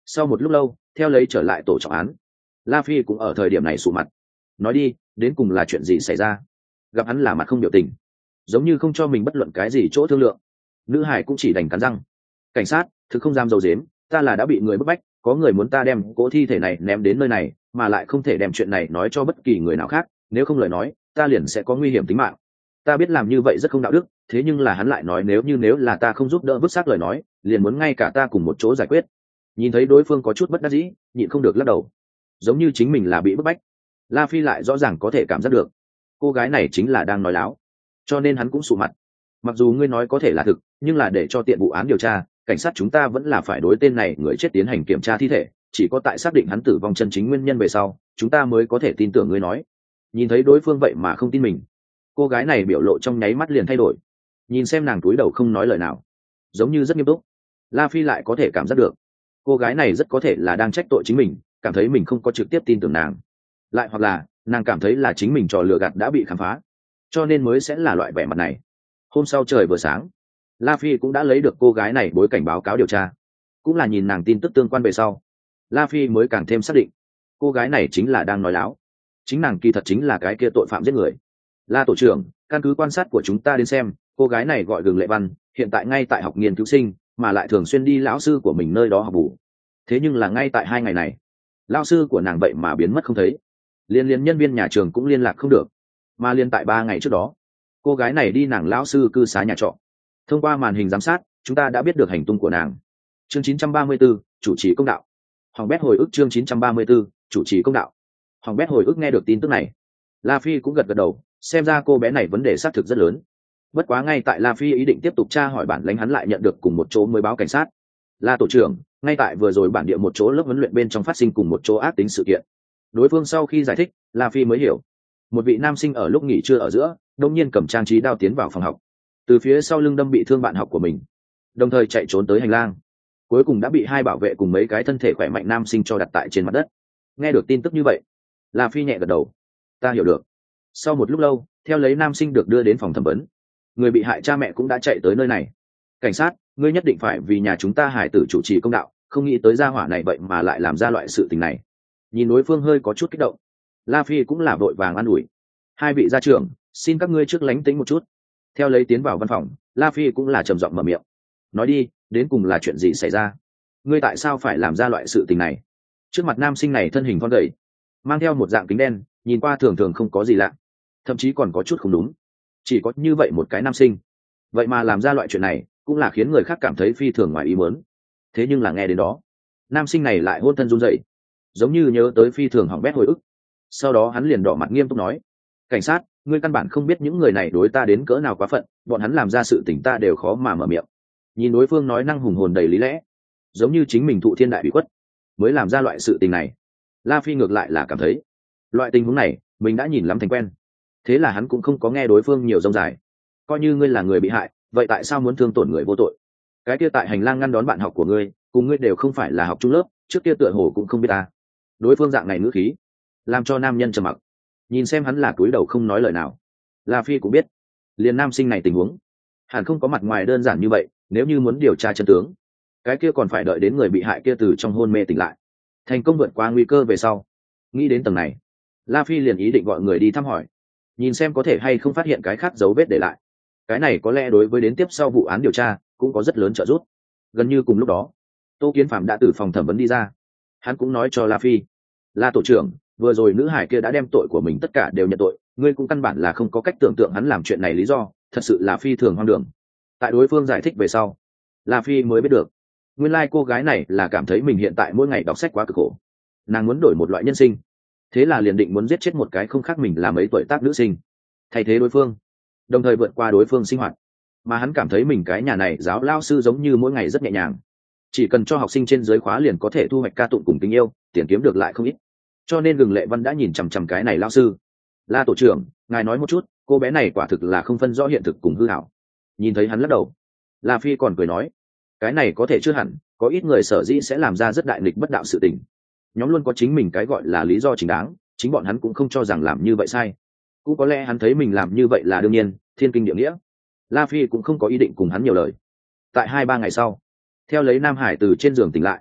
A: Sau một lúc lâu theo lấy trở lại tổ trọng án, La Phi cũng ở thời điểm này sụ mặt. Nói đi, đến cùng là chuyện gì xảy ra? Gặp hắn là mặt không biểu tình, giống như không cho mình bất luận cái gì chỗ thương lượng. Nữ hải cũng chỉ đành cắn răng. Cảnh sát, thực không dám dầu dếm, ta là đã bị người bức bách, có người muốn ta đem cỗ thi thể này ném đến nơi này, mà lại không thể đem chuyện này nói cho bất kỳ người nào khác, nếu không lời nói ta liền sẽ có nguy hiểm tính mạng. Ta biết làm như vậy rất không đạo đức, thế nhưng là hắn lại nói nếu như nếu là ta không giúp đỡ vứt xác lời nói, liền muốn ngay cả ta cùng một chỗ giải quyết. Nhìn thấy đối phương có chút bất đắc dĩ, nhịn không được lắc đầu, giống như chính mình là bị bức bách. La Phi lại rõ ràng có thể cảm giác được cô gái này chính là đang nói láo, cho nên hắn cũng sụ mặt. Mặc dù ngươi nói có thể là thực, nhưng là để cho tiện vụ án điều tra, cảnh sát chúng ta vẫn là phải đối tên này người chết tiến hành kiểm tra thi thể, chỉ có tại xác định hắn tử vong chân chính nguyên nhân về sau chúng ta mới có thể tin tưởng ngươi nói. Nhìn thấy đối phương vậy mà không tin mình, cô gái này biểu lộ trong nháy mắt liền thay đổi. Nhìn xem nàng túi đầu không nói lời nào, giống như rất nghiêm túc. La Phi lại có thể cảm giác được cô gái này rất có thể là đang trách tội chính mình, cảm thấy mình không có trực tiếp tin tưởng nàng, lại hoặc là nàng cảm thấy là chính mình trò lừa gạt đã bị khám phá, cho nên mới sẽ là loại vẻ mặt này. Hôm sau trời vừa sáng, La Phi cũng đã lấy được cô gái này bối cảnh báo cáo điều tra, cũng là nhìn nàng tin tức tương quan về sau, La Phi mới càng thêm xác định cô gái này chính là đang nói láo, chính nàng kỳ thật chính là cái kia tội phạm giết người. La tổ trưởng, căn cứ quan sát của chúng ta đến xem, cô gái này gọi Gừng Lệ Văn, hiện tại ngay tại học nghiên cứu sinh, mà lại thường xuyên đi lão sư của mình nơi đó học bù. Thế nhưng là ngay tại hai ngày này, lão sư của nàng vậy mà biến mất không thấy, liên liên nhân viên nhà trường cũng liên lạc không được. Mà liên tại ba ngày trước đó, cô gái này đi nàng lão sư cư xá nhà trọ. Thông qua màn hình giám sát, chúng ta đã biết được hành tung của nàng. Chương chín trăm ba mươi 4, chủ trì công đạo. Hoàng Bét hồi ức chương chín trăm ba mươi 4, chủ trì công đạo. Hoàng Bét hồi ức nghe được tin tức này, La Phi cũng gật gật đầu, xem ra cô bé này vấn đề xác thực rất lớn. Bất quá ngay tại La Phi ý định tiếp tục tra hỏi bản lãnh, hắn lại nhận được cùng một chỗ mới báo cảnh sát. La tổ trưởng, ngay tại vừa rồi bản địa một chỗ lớp huấn luyện bên trong phát sinh cùng một chỗ ác tính sự kiện. Đối phương sau khi giải thích, La Phi mới hiểu. Một vị nam sinh ở lúc nghỉ trưa ở giữa, đột nhiên cầm trang trí đao tiến vào phòng học, từ phía sau lưng đâm bị thương bạn học của mình, đồng thời chạy trốn tới hành lang, cuối cùng đã bị hai bảo vệ cùng mấy cái thân thể khỏe mạnh nam sinh cho đặt tại trên mặt đất. Nghe được tin tức như vậy, La Phi nhẹ gật đầu, ta hiểu được. Sau một lúc lâu, theo lấy nam sinh được đưa đến phòng thẩm vấn, người bị hại cha mẹ cũng đã chạy tới nơi này. Cảnh sát, ngươi nhất định phải vì nhà chúng ta hải tử chủ trì công đạo, không nghĩ tới gia hỏa này vậy mà lại làm ra loại sự tình này. Nhìn đối phương hơi có chút kích động, La Phi cũng là vội vàng an ủi. Hai vị gia trưởng, xin các ngươi trước lánh tính một chút. Theo lấy tiến vào văn phòng, La Phi cũng là trầm giọng mở miệng. Nói đi, đến cùng là chuyện gì xảy ra? Ngươi tại sao phải làm ra loại sự tình này? Trước mặt nam sinh này thân hình thon gầy, mang theo một dạng kính đen, nhìn qua thường thường không có gì lạ, thậm chí còn có chút không đúng. Chỉ có như vậy một cái nam sinh, vậy mà làm ra loại chuyện này, cũng là khiến người khác cảm thấy phi thường ngoài ý muốn. Thế nhưng là nghe đến đó, nam sinh này lại hôn thân run rẩy, giống như nhớ tới phi thường hỏng bét hồi ức. Sau đó hắn liền đỏ mặt nghiêm túc nói, cảnh sát, ngươi căn bản không biết những người này đối ta đến cỡ nào quá phận, bọn hắn làm ra sự tình ta đều khó mà mở miệng. Nhìn đối phương nói năng hùng hồn đầy lý lẽ, giống như chính mình thụ thiên đại bị khuất mới làm ra loại sự tình này. La Phi ngược lại là cảm thấy loại tình huống này mình đã nhìn lắm thành quen, thế là hắn cũng không có nghe đối phương nhiều rông dài. Coi như ngươi là người bị hại, vậy tại sao muốn thương tổn người vô tội? Cái kia tại hành lang ngăn đón bạn học của ngươi, cùng ngươi đều không phải là học chung lớp, trước kia tựa hồ cũng không biết ta. Đối phương dạng này ngữ khí làm cho nam nhân trầm mặc, nhìn xem hắn là cúi đầu không nói lời nào. La Phi cũng biết liền nam sinh này tình huống hẳn không có mặt ngoài đơn giản như vậy, nếu như muốn điều tra chân tướng, cái kia còn phải đợi đến người bị hại kia từ trong hôn mê tỉnh lại, thành công vượt qua nguy cơ về sau. Nghĩ đến tầng này, La Phi liền ý định gọi người đi thăm hỏi, nhìn xem có thể hay không phát hiện cái khác dấu vết để lại. Cái này có lẽ đối với đến tiếp sau vụ án điều tra cũng có rất lớn trợ giúp. Gần như cùng lúc đó, Tô Kiến Phạm đã từ phòng thẩm vấn đi ra, hắn cũng nói cho La Phi, La tổ trưởng, vừa rồi nữ hải kia đã đem tội của mình tất cả đều nhận tội, ngươi cũng căn bản là không có cách tưởng tượng hắn làm chuyện này lý do, thật sự là phi thường hoang đường. Tại đối phương giải thích về sau, La Phi mới biết được nguyên lai cô gái này là cảm thấy mình hiện tại mỗi ngày đọc sách quá cực khổ, nàng muốn đổi một loại nhân sinh, thế là liền định muốn giết chết một cái không khác mình là mấy tuổi tác nữ sinh, thay thế đối phương, đồng thời vượt qua đối phương sinh hoạt. Mà hắn cảm thấy mình cái nhà này giáo lao sư giống như mỗi ngày rất nhẹ nhàng, chỉ cần cho học sinh trên dưới khóa liền có thể thu hoạch ca tụng cùng tình yêu, tiền kiếm được lại không ít, cho nên Gừng Lệ Văn đã nhìn chằm chằm cái này lao sư. La tổ trưởng, ngài nói một chút, cô bé này quả thực là không phân rõ hiện thực cùng hư ảo. Nhìn thấy hắn lắc đầu, La Phi còn cười nói, cái này có thể chưa hẳn, có ít người sở dĩ sẽ làm ra rất đại nghịch bất đạo sự tình, nhóm luôn có chính mình cái gọi là lý do chính đáng, chính bọn hắn cũng không cho rằng làm như vậy sai, cũng có lẽ hắn thấy mình làm như vậy là đương nhiên, thiên kinh địa nghĩa. La Phi cũng không có ý định cùng hắn nhiều lời. Tại hai ba ngày sau, theo lấy Nam Hải từ trên giường tỉnh lại,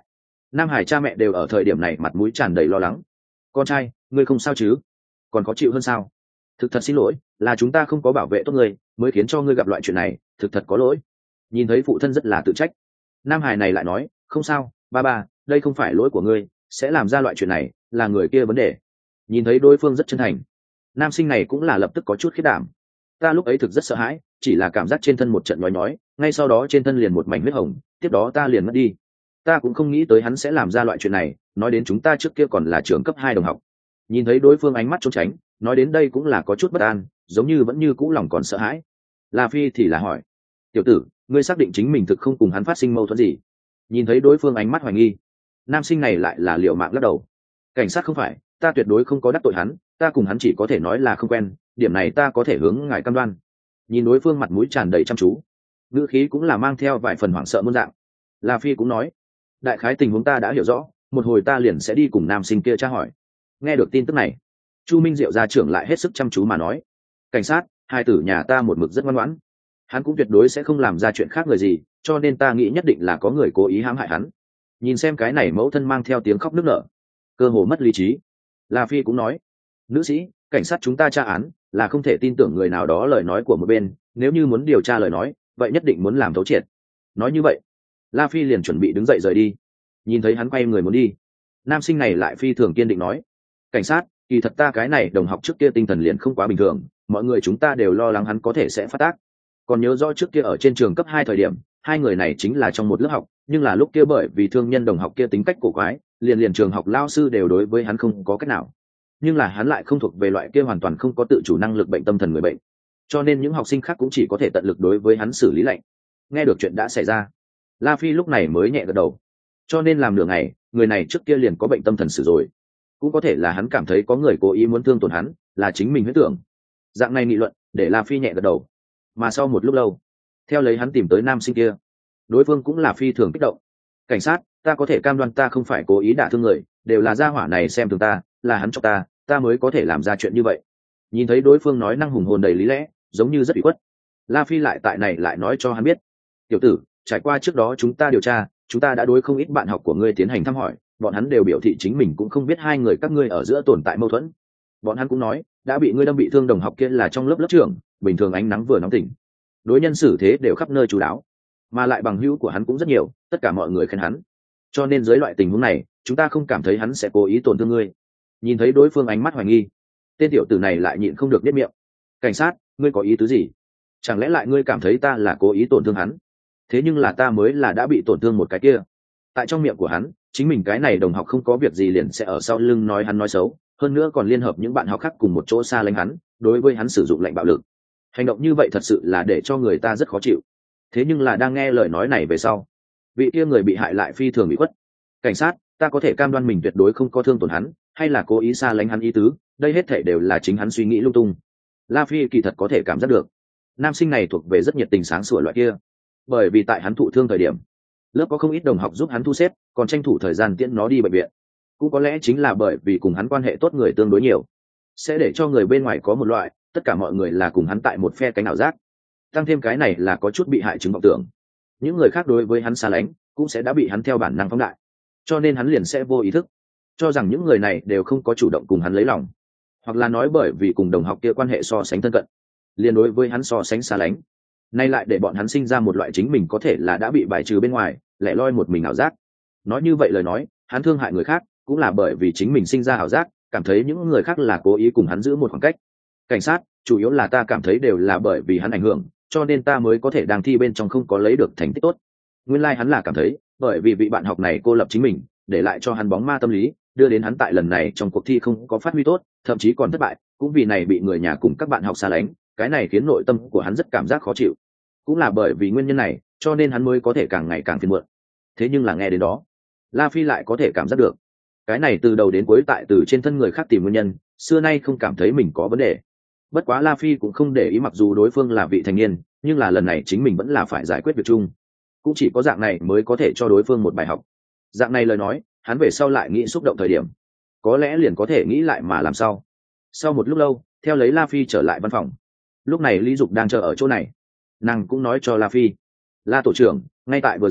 A: Nam Hải cha mẹ đều ở thời điểm này mặt mũi tràn đầy lo lắng. Con trai, ngươi không sao chứ? Còn khó chịu hơn sao? Thực thật xin lỗi, là chúng ta không có bảo vệ tốt ngươi, mới khiến cho ngươi gặp loại chuyện này, thực thật có lỗi. Nhìn thấy phụ thân rất là tự trách, Nam Hải này lại nói, không sao, ba ba, đây không phải lỗi của ngươi, sẽ làm ra loại chuyện này, là người kia vấn đề. Nhìn thấy đối phương rất chân thành, nam sinh này cũng là lập tức có chút khiết đảm. Ta lúc ấy thực rất sợ hãi, chỉ là cảm giác trên thân một trận nhói nhói, ngay sau đó trên thân liền một mảnh huyết hồng, tiếp đó ta liền mất đi. Ta cũng không nghĩ tới hắn sẽ làm ra loại chuyện này, nói đến chúng ta trước kia còn là trường cấp hai đồng học. Nhìn thấy đối phương ánh mắt trốn tránh, nói đến đây cũng là có chút bất an, giống như vẫn như cũ lòng còn sợ hãi. La Phi thì là hỏi, tiểu tử, ngươi xác định chính mình thực không cùng hắn phát sinh mâu thuẫn gì? Nhìn thấy đối phương ánh mắt hoài nghi, nam sinh này lại là liều mạng lắc đầu. Cảnh sát không phải, ta tuyệt đối không có đắc tội hắn, ta cùng hắn chỉ có thể nói là không quen, điểm này ta có thể hướng ngài cam đoan. Nhìn đối phương mặt mũi tràn đầy chăm chú, ngữ khí cũng là mang theo vài phần hoảng sợ muôn dạng. La Phi cũng nói, đại khái tình huống ta đã hiểu rõ, một hồi ta liền sẽ đi cùng nam sinh kia tra hỏi. Nghe được tin tức này, Chu Minh Diệu gia trưởng lại hết sức chăm chú mà nói, cảnh sát, hai tử nhà ta một mực rất ngoan ngoãn, hắn cũng tuyệt đối sẽ không làm ra chuyện khác người gì, cho nên ta nghĩ nhất định là có người cố ý hãm hại hắn. Nhìn xem cái này mẫu thân mang theo tiếng khóc nức nở, cơ hồ mất lý trí. La Phi cũng nói, nữ sĩ, cảnh sát chúng ta tra án là không thể tin tưởng người nào đó lời nói của một bên, nếu như muốn điều tra lời nói, vậy nhất định muốn làm thấu triệt. Nói như vậy, La Phi liền chuẩn bị đứng dậy rời đi. Nhìn thấy hắn quay người muốn đi, nam sinh này lại phi thường kiên định nói, cảnh sát, kỳ thật ta cái này đồng học trước kia tinh thần liền không quá bình thường, mọi người chúng ta đều lo lắng hắn có thể sẽ phát tác. Còn nhớ rõ trước kia ở trên trường cấp hai thời điểm, hai người này chính là trong một lớp học, nhưng là lúc kia bởi vì thương nhân đồng học kia tính cách cổ quái, liền liền trường học lao sư đều đối với hắn không có cách nào. Nhưng là hắn lại không thuộc về loại kia hoàn toàn không có tự chủ năng lực bệnh tâm thần người bệnh, cho nên những học sinh khác cũng chỉ có thể tận lực đối với hắn xử lý lạnh. Nghe được chuyện đã xảy ra, La Phi lúc này mới nhẹ gật đầu. Cho nên làm nửa ngày, người này trước kia liền có bệnh tâm thần sử rồi, cũng có thể là hắn cảm thấy có người cố ý muốn thương tổn hắn, là chính mình huyết tưởng. Dạng này nghị luận để La Phi nhẹ gật đầu. Mà sau một lúc lâu, theo lấy hắn tìm tới nam sinh kia, đối phương cũng là phi thường kích động. Cảnh sát, ta có thể cam đoan ta không phải cố ý đả thương người, đều là gia hỏa này xem thường ta, là hắn cho ta, ta mới có thể làm ra chuyện như vậy. Nhìn thấy đối phương nói năng hùng hồn đầy lý lẽ, giống như rất ủy khuất, La Phi lại tại này lại nói cho hắn biết, tiểu tử, trải qua trước đó chúng ta điều tra, chúng ta đã đối không ít bạn học của ngươi tiến hành thăm hỏi, bọn hắn đều biểu thị chính mình cũng không biết hai người các ngươi ở giữa tồn tại mâu thuẫn. Bọn hắn cũng nói, đã bị ngươi đâm bị thương đồng học kia là trong lớp lớp trưởng, bình thường ánh nắng vừa nóng tỉnh, đối nhân xử thế đều khắp nơi chú đáo, mà lại bằng hữu của hắn cũng rất nhiều, tất cả mọi người khen hắn. Cho nên dưới loại tình huống này, chúng ta không cảm thấy hắn sẽ cố ý tổn thương ngươi. Nhìn thấy đối phương ánh mắt hoài nghi, tên tiểu tử này lại nhịn không được biết miệng. Cảnh sát, ngươi có ý tứ gì? Chẳng lẽ lại ngươi cảm thấy ta là cố ý tổn thương hắn? Thế nhưng là ta mới là đã bị tổn thương một cái kia. Tại trong miệng của hắn, chính mình cái này đồng học không có việc gì liền sẽ ở sau lưng nói hắn nói xấu, hơn nữa còn liên hợp những bạn học khác cùng một chỗ xa lánh hắn, đối với hắn sử dụng lệnh bạo lực. Hành động như vậy thật sự là để cho người ta rất khó chịu. Thế nhưng là đang nghe lời nói này về sau, vị kia người bị hại lại phi thường bị khuất. Cảnh sát, ta có thể cam đoan mình tuyệt đối không có thương tổn hắn, hay là cố ý xa lánh hắn ý tứ, đây hết thảy đều là chính hắn suy nghĩ lung tung. La Phi kỳ thật có thể cảm giác được, nam sinh này thuộc về rất nhiệt tình sáng sủa loại kia, bởi vì tại hắn thụ thương thời điểm, lớp có không ít đồng học giúp hắn thu xếp, còn tranh thủ thời gian tiễn nó đi bệnh viện. Cũng có lẽ chính là bởi vì cùng hắn quan hệ tốt người tương đối nhiều, sẽ để cho người bên ngoài có một loại tất cả mọi người là cùng hắn tại một phe cánh ảo giác. Tăng thêm cái này là có chút bị hại chứng vọng tưởng, những người khác đối với hắn xa lánh cũng sẽ đã bị hắn theo bản năng phóng đại, cho nên hắn liền sẽ vô ý thức cho rằng những người này đều không có chủ động cùng hắn lấy lòng, hoặc là nói bởi vì cùng đồng học kia quan hệ so sánh thân cận, liền đối với hắn so sánh xa lánh. Nay lại để bọn hắn sinh ra một loại chính mình có thể là đã bị bài trừ bên ngoài, lẻ loi một mình ảo giác. Nói như vậy lời nói, hắn thương hại người khác cũng là bởi vì chính mình sinh ra ảo giác, cảm thấy những người khác là cố ý cùng hắn giữ một khoảng cách. Cảnh sát, chủ yếu là ta cảm thấy đều là bởi vì hắn ảnh hưởng, cho nên ta mới có thể đang thi bên trong không có lấy được thành tích tốt. Nguyên lai like hắn là cảm thấy, bởi vì vị bạn học này cô lập chính mình, để lại cho hắn bóng ma tâm lý, đưa đến hắn tại lần này trong cuộc thi không có phát huy tốt, thậm chí còn thất bại, cũng vì này bị người nhà cùng các bạn học xa lánh, cái này khiến nội tâm của hắn rất cảm giác khó chịu. Cũng là bởi vì nguyên nhân này, cho nên hắn mới có thể càng ngày càng phiền muộn. Thế nhưng là nghe đến đó, La Phi lại có thể cảm giác được, cái này từ đầu đến cuối tại từ trên thân người khác tìm nguyên nhân, xưa nay không cảm thấy mình có vấn đề. Bất quá La Phi cũng không để ý, mặc dù đối phương là vị thành niên, nhưng là lần này chính mình vẫn là phải giải quyết việc chung, cũng chỉ có dạng này mới có thể cho đối phương một bài học. Dạng này lời nói, hắn về sau lại nghĩ xúc động thời điểm, có lẽ liền có thể nghĩ lại mà làm sao. Sau một lúc lâu, theo lấy La Phi trở lại văn phòng, lúc này Lý Dục đang chờ ở chỗ này, nàng cũng nói cho La Phi, La tổ trưởng, ngay tại vừa rồi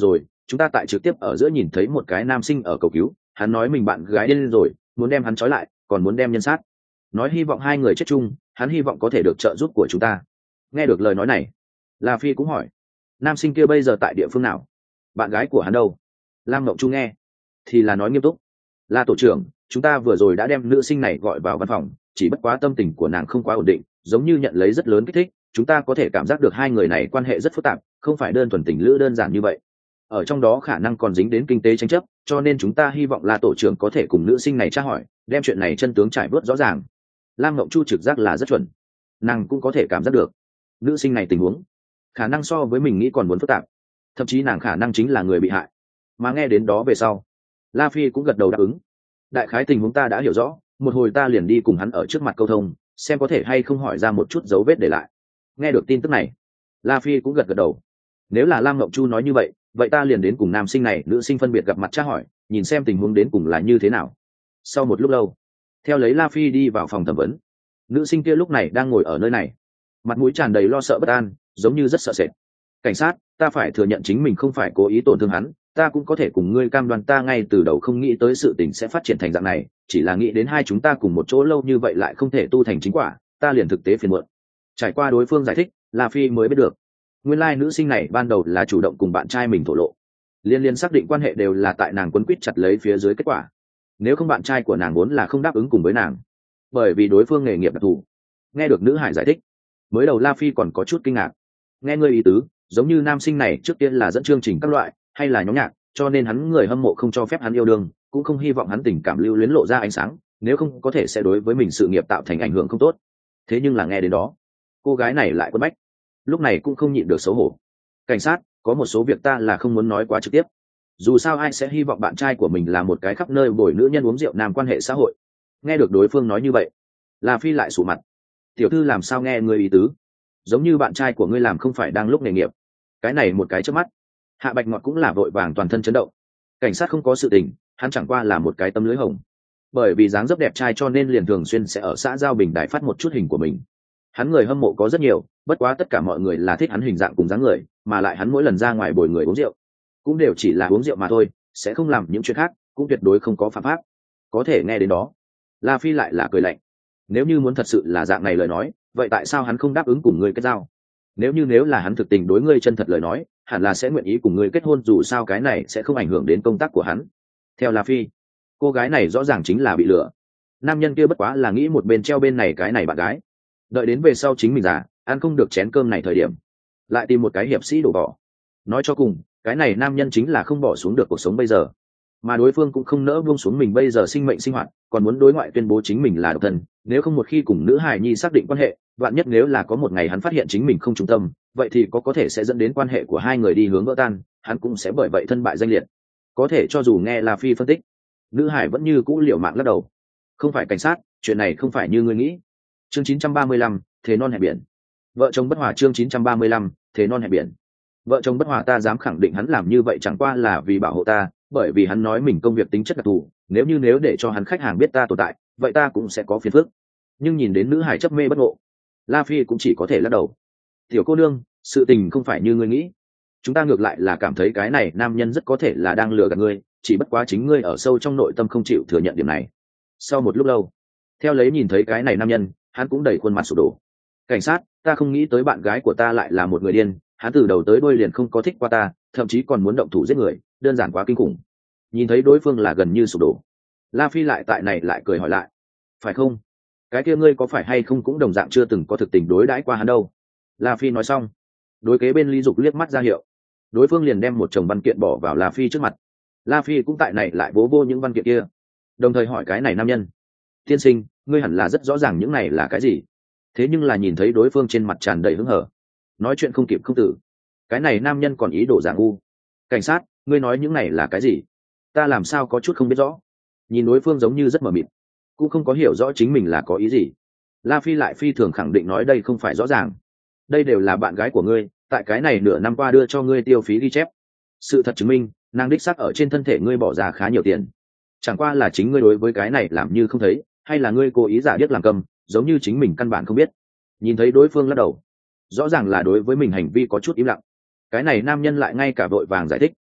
A: chúng ta tại trực tiếp ở giữa nhìn thấy một cái nam sinh ở cầu cứu, hắn nói mình bạn gái điên rồi, muốn đem hắn trói lại, còn muốn đem nhân sát, nói hy vọng hai người chết chung, hắn hy vọng có thể được trợ giúp của chúng ta. Nghe được lời nói này, La Phi cũng hỏi, nam sinh kia bây giờ tại địa phương nào, bạn gái của hắn đâu? Lam Ngộng Chu nghe thì là nói nghiêm túc, La tổ trưởng, chúng ta vừa rồi đã đem nữ sinh này gọi vào văn phòng, chỉ bất quá tâm tình của nàng không quá ổn định, giống như nhận lấy rất lớn kích thích, chúng ta có thể cảm giác được hai người này quan hệ rất phức tạp, không phải đơn thuần tình lữ đơn giản như vậy, ở trong đó khả năng còn dính đến kinh tế tranh chấp, cho nên chúng ta hy vọng La tổ trưởng có thể cùng nữ sinh này tra hỏi, đem chuyện này chân tướng trải bớt rõ ràng. Lam Ngộng Chu trực giác là rất chuẩn, nàng cũng có thể cảm giác được nữ sinh này tình huống khả năng so với mình nghĩ còn muốn phức tạp, thậm chí nàng khả năng chính là người bị hại. Mà nghe đến đó về sau, La Phi cũng gật đầu đáp ứng, đại khái tình huống ta đã hiểu rõ, một hồi ta liền đi cùng hắn ở trước mặt câu thông, xem có thể hay không hỏi ra một chút dấu vết để lại. Nghe được tin tức này, La Phi cũng gật gật đầu, nếu là Lam Ngộng Chu nói như vậy, vậy ta liền đến cùng nam sinh này nữ sinh phân biệt gặp mặt tra hỏi, nhìn xem tình huống đến cùng là như thế nào. Sau một lúc lâu, theo lấy La Phi đi vào phòng thẩm vấn, nữ sinh kia lúc này đang ngồi ở nơi này, mặt mũi tràn đầy lo sợ bất an, giống như rất sợ sệt. Cảnh sát, ta phải thừa nhận chính mình không phải cố ý tổn thương hắn, ta cũng có thể cùng ngươi cam đoan ta ngay từ đầu không nghĩ tới sự tình sẽ phát triển thành dạng này, chỉ là nghĩ đến hai chúng ta cùng một chỗ lâu như vậy lại không thể tu thành chính quả, ta liền thực tế phiền muộn. Trải qua đối phương giải thích, La Phi mới biết được, nguyên lai nữ sinh này ban đầu là chủ động cùng bạn trai mình thổ lộ, liên liên xác định quan hệ đều là tại nàng quấn quýt chặt lấy phía dưới kết quả. Nếu không bạn trai của nàng vốn là không đáp ứng cùng với nàng, bởi vì đối phương nghề nghiệp đặc thù. Nghe được nữ hải giải thích, mới đầu La Phi còn có chút kinh ngạc, nghe ngươi ý tứ giống như nam sinh này trước tiên là dẫn chương trình các loại hay là nhóm nhạc, cho nên hắn người hâm mộ không cho phép hắn yêu đương, cũng không hy vọng hắn tình cảm lưu luyến lộ ra ánh sáng, nếu không có thể sẽ đối với mình sự nghiệp tạo thành ảnh hưởng không tốt. Thế nhưng là nghe đến đó, cô gái này lại quấn bách, lúc này cũng không nhịn được xấu hổ. Cảnh sát, có một số việc ta là không muốn nói quá trực tiếp, dù sao ai sẽ hy vọng bạn trai của mình là một cái khắp nơi bồi nữ nhân uống rượu nam quan hệ xã hội. Nghe được đối phương nói như vậy, La Phi lại sụ mặt, tiểu thư làm sao nghe người ý tứ, giống như bạn trai của ngươi làm không phải đang lúc nghề nghiệp. Cái này một cái chớp mắt, Hạ Bạch Ngọt cũng là vội vàng toàn thân chấn động. Cảnh sát không có sự tình, hắn chẳng qua là một cái tấm lưới hồng, bởi vì dáng dấp đẹp trai cho nên liền thường xuyên sẽ ở xã Giao Bình Đại phát một chút hình của mình. Hắn người hâm mộ có rất nhiều, bất quá tất cả mọi người là thích hắn hình dạng cùng dáng người, mà lại hắn mỗi lần ra ngoài bồi người uống rượu cũng đều chỉ là uống rượu mà thôi, sẽ không làm những chuyện khác, cũng tuyệt đối không có phạm pháp. Có thể nghe đến đó, La Phi lại là cười lạnh, nếu như muốn thật sự là dạng này lời nói, vậy tại sao hắn không đáp ứng cùng ngươi kết giao? Nếu như nếu là hắn thực tình đối ngươi chân thật lời nói, hẳn là sẽ nguyện ý cùng ngươi kết hôn, dù sao cái này sẽ không ảnh hưởng đến công tác của hắn. Theo La Phi, cô gái này rõ ràng chính là bị lừa, nam nhân kia bất quá là nghĩ một bên treo bên này cái này bạn gái, đợi đến về sau chính mình già ăn không được chén cơm này thời điểm lại tìm một cái hiệp sĩ đổ vỏ. Nói cho cùng, cái này nam nhân chính là không bỏ xuống được cuộc sống bây giờ, mà đối phương cũng không nỡ buông xuống mình bây giờ sinh mệnh sinh hoạt, còn muốn đối ngoại tuyên bố chính mình là độc thân. Nếu không một khi cùng nữ hài nhi xác định quan hệ, vạn nhất nếu là có một ngày hắn phát hiện chính mình không trung tâm, vậy thì có có thể sẽ dẫn đến quan hệ của hai người đi hướng vỡ tan, hắn cũng sẽ bởi vậy thân bại danh liệt. Có thể cho dù nghe La Phi phân tích, nữ hải vẫn như cũ liều mạng lắc đầu, không phải cảnh sát, chuyện này không phải như ngươi nghĩ. Chương chín trăm ba mươi lăm, thế non hẹn biển. Vợ chồng bất hòa. Chương chín trăm ba mươi lăm, thế non hẹn biển. Vợ chồng bất hòa. Ta dám khẳng định hắn làm như vậy chẳng qua là vì bảo hộ ta, bởi vì hắn nói mình công việc tính chất đặc thù, nếu như nếu để cho hắn khách hàng biết ta tồn tại, vậy ta cũng sẽ có phiền phức. Nhưng nhìn đến nữ hải chấp mê bất ngộ, La Phi cũng chỉ có thể lắc đầu. Tiểu cô nương, sự tình không phải như ngươi nghĩ, chúng ta ngược lại là cảm thấy cái này nam nhân rất có thể là đang lừa gạt ngươi, chỉ bất quá chính ngươi ở sâu trong nội tâm không chịu thừa nhận điểm này. Sau một lúc lâu, theo lấy nhìn thấy cái này nam nhân, hắn cũng đầy khuôn mặt sụp đổ. Cảnh sát, ta không nghĩ tới bạn gái của ta lại là một người điên, hắn từ đầu tới đuôi liền không có thích qua ta, thậm chí còn muốn động thủ giết người, đơn giản quá kinh khủng. Nhìn thấy đối phương là gần như sụp đổ, La Phi lại tại này lại cười hỏi lại, phải không? Cái kia ngươi có phải hay không cũng đồng dạng chưa từng có thực tình đối đãi qua hắn đâu? La Phi nói xong, đối kế bên Lý Dục liếc mắt ra hiệu, đối phương liền đem một chồng văn kiện bỏ vào La Phi trước mặt. La Phi cũng tại này lại vỗ vô những văn kiện kia, đồng thời hỏi cái này nam nhân, tiên sinh, ngươi hẳn là rất rõ ràng những này là cái gì. Thế nhưng là nhìn thấy đối phương trên mặt tràn đầy hứng hở, nói chuyện không kịp không tử, cái này nam nhân còn ý đồ giảng u. Cảnh sát, ngươi nói những này là cái gì? Ta làm sao có chút không biết rõ. Nhìn đối phương giống như rất mờ mịt, cũng không có hiểu rõ chính mình là có ý gì. La Phi lại phi thường khẳng định nói đây không phải rõ ràng, đây đều là bạn gái của ngươi, tại cái này nửa năm qua đưa cho ngươi tiêu phí ghi chép. Sự thật chứng minh, nàng đích xác ở trên thân thể ngươi bỏ ra khá nhiều tiền, chẳng qua là chính ngươi đối với cái này làm như không thấy, hay là ngươi cố ý giả điếc làm câm, giống như chính mình căn bản không biết. Nhìn thấy đối phương lắc đầu, rõ ràng là đối với mình hành vi có chút im lặng, cái này nam nhân lại ngay cả vội vàng giải thích,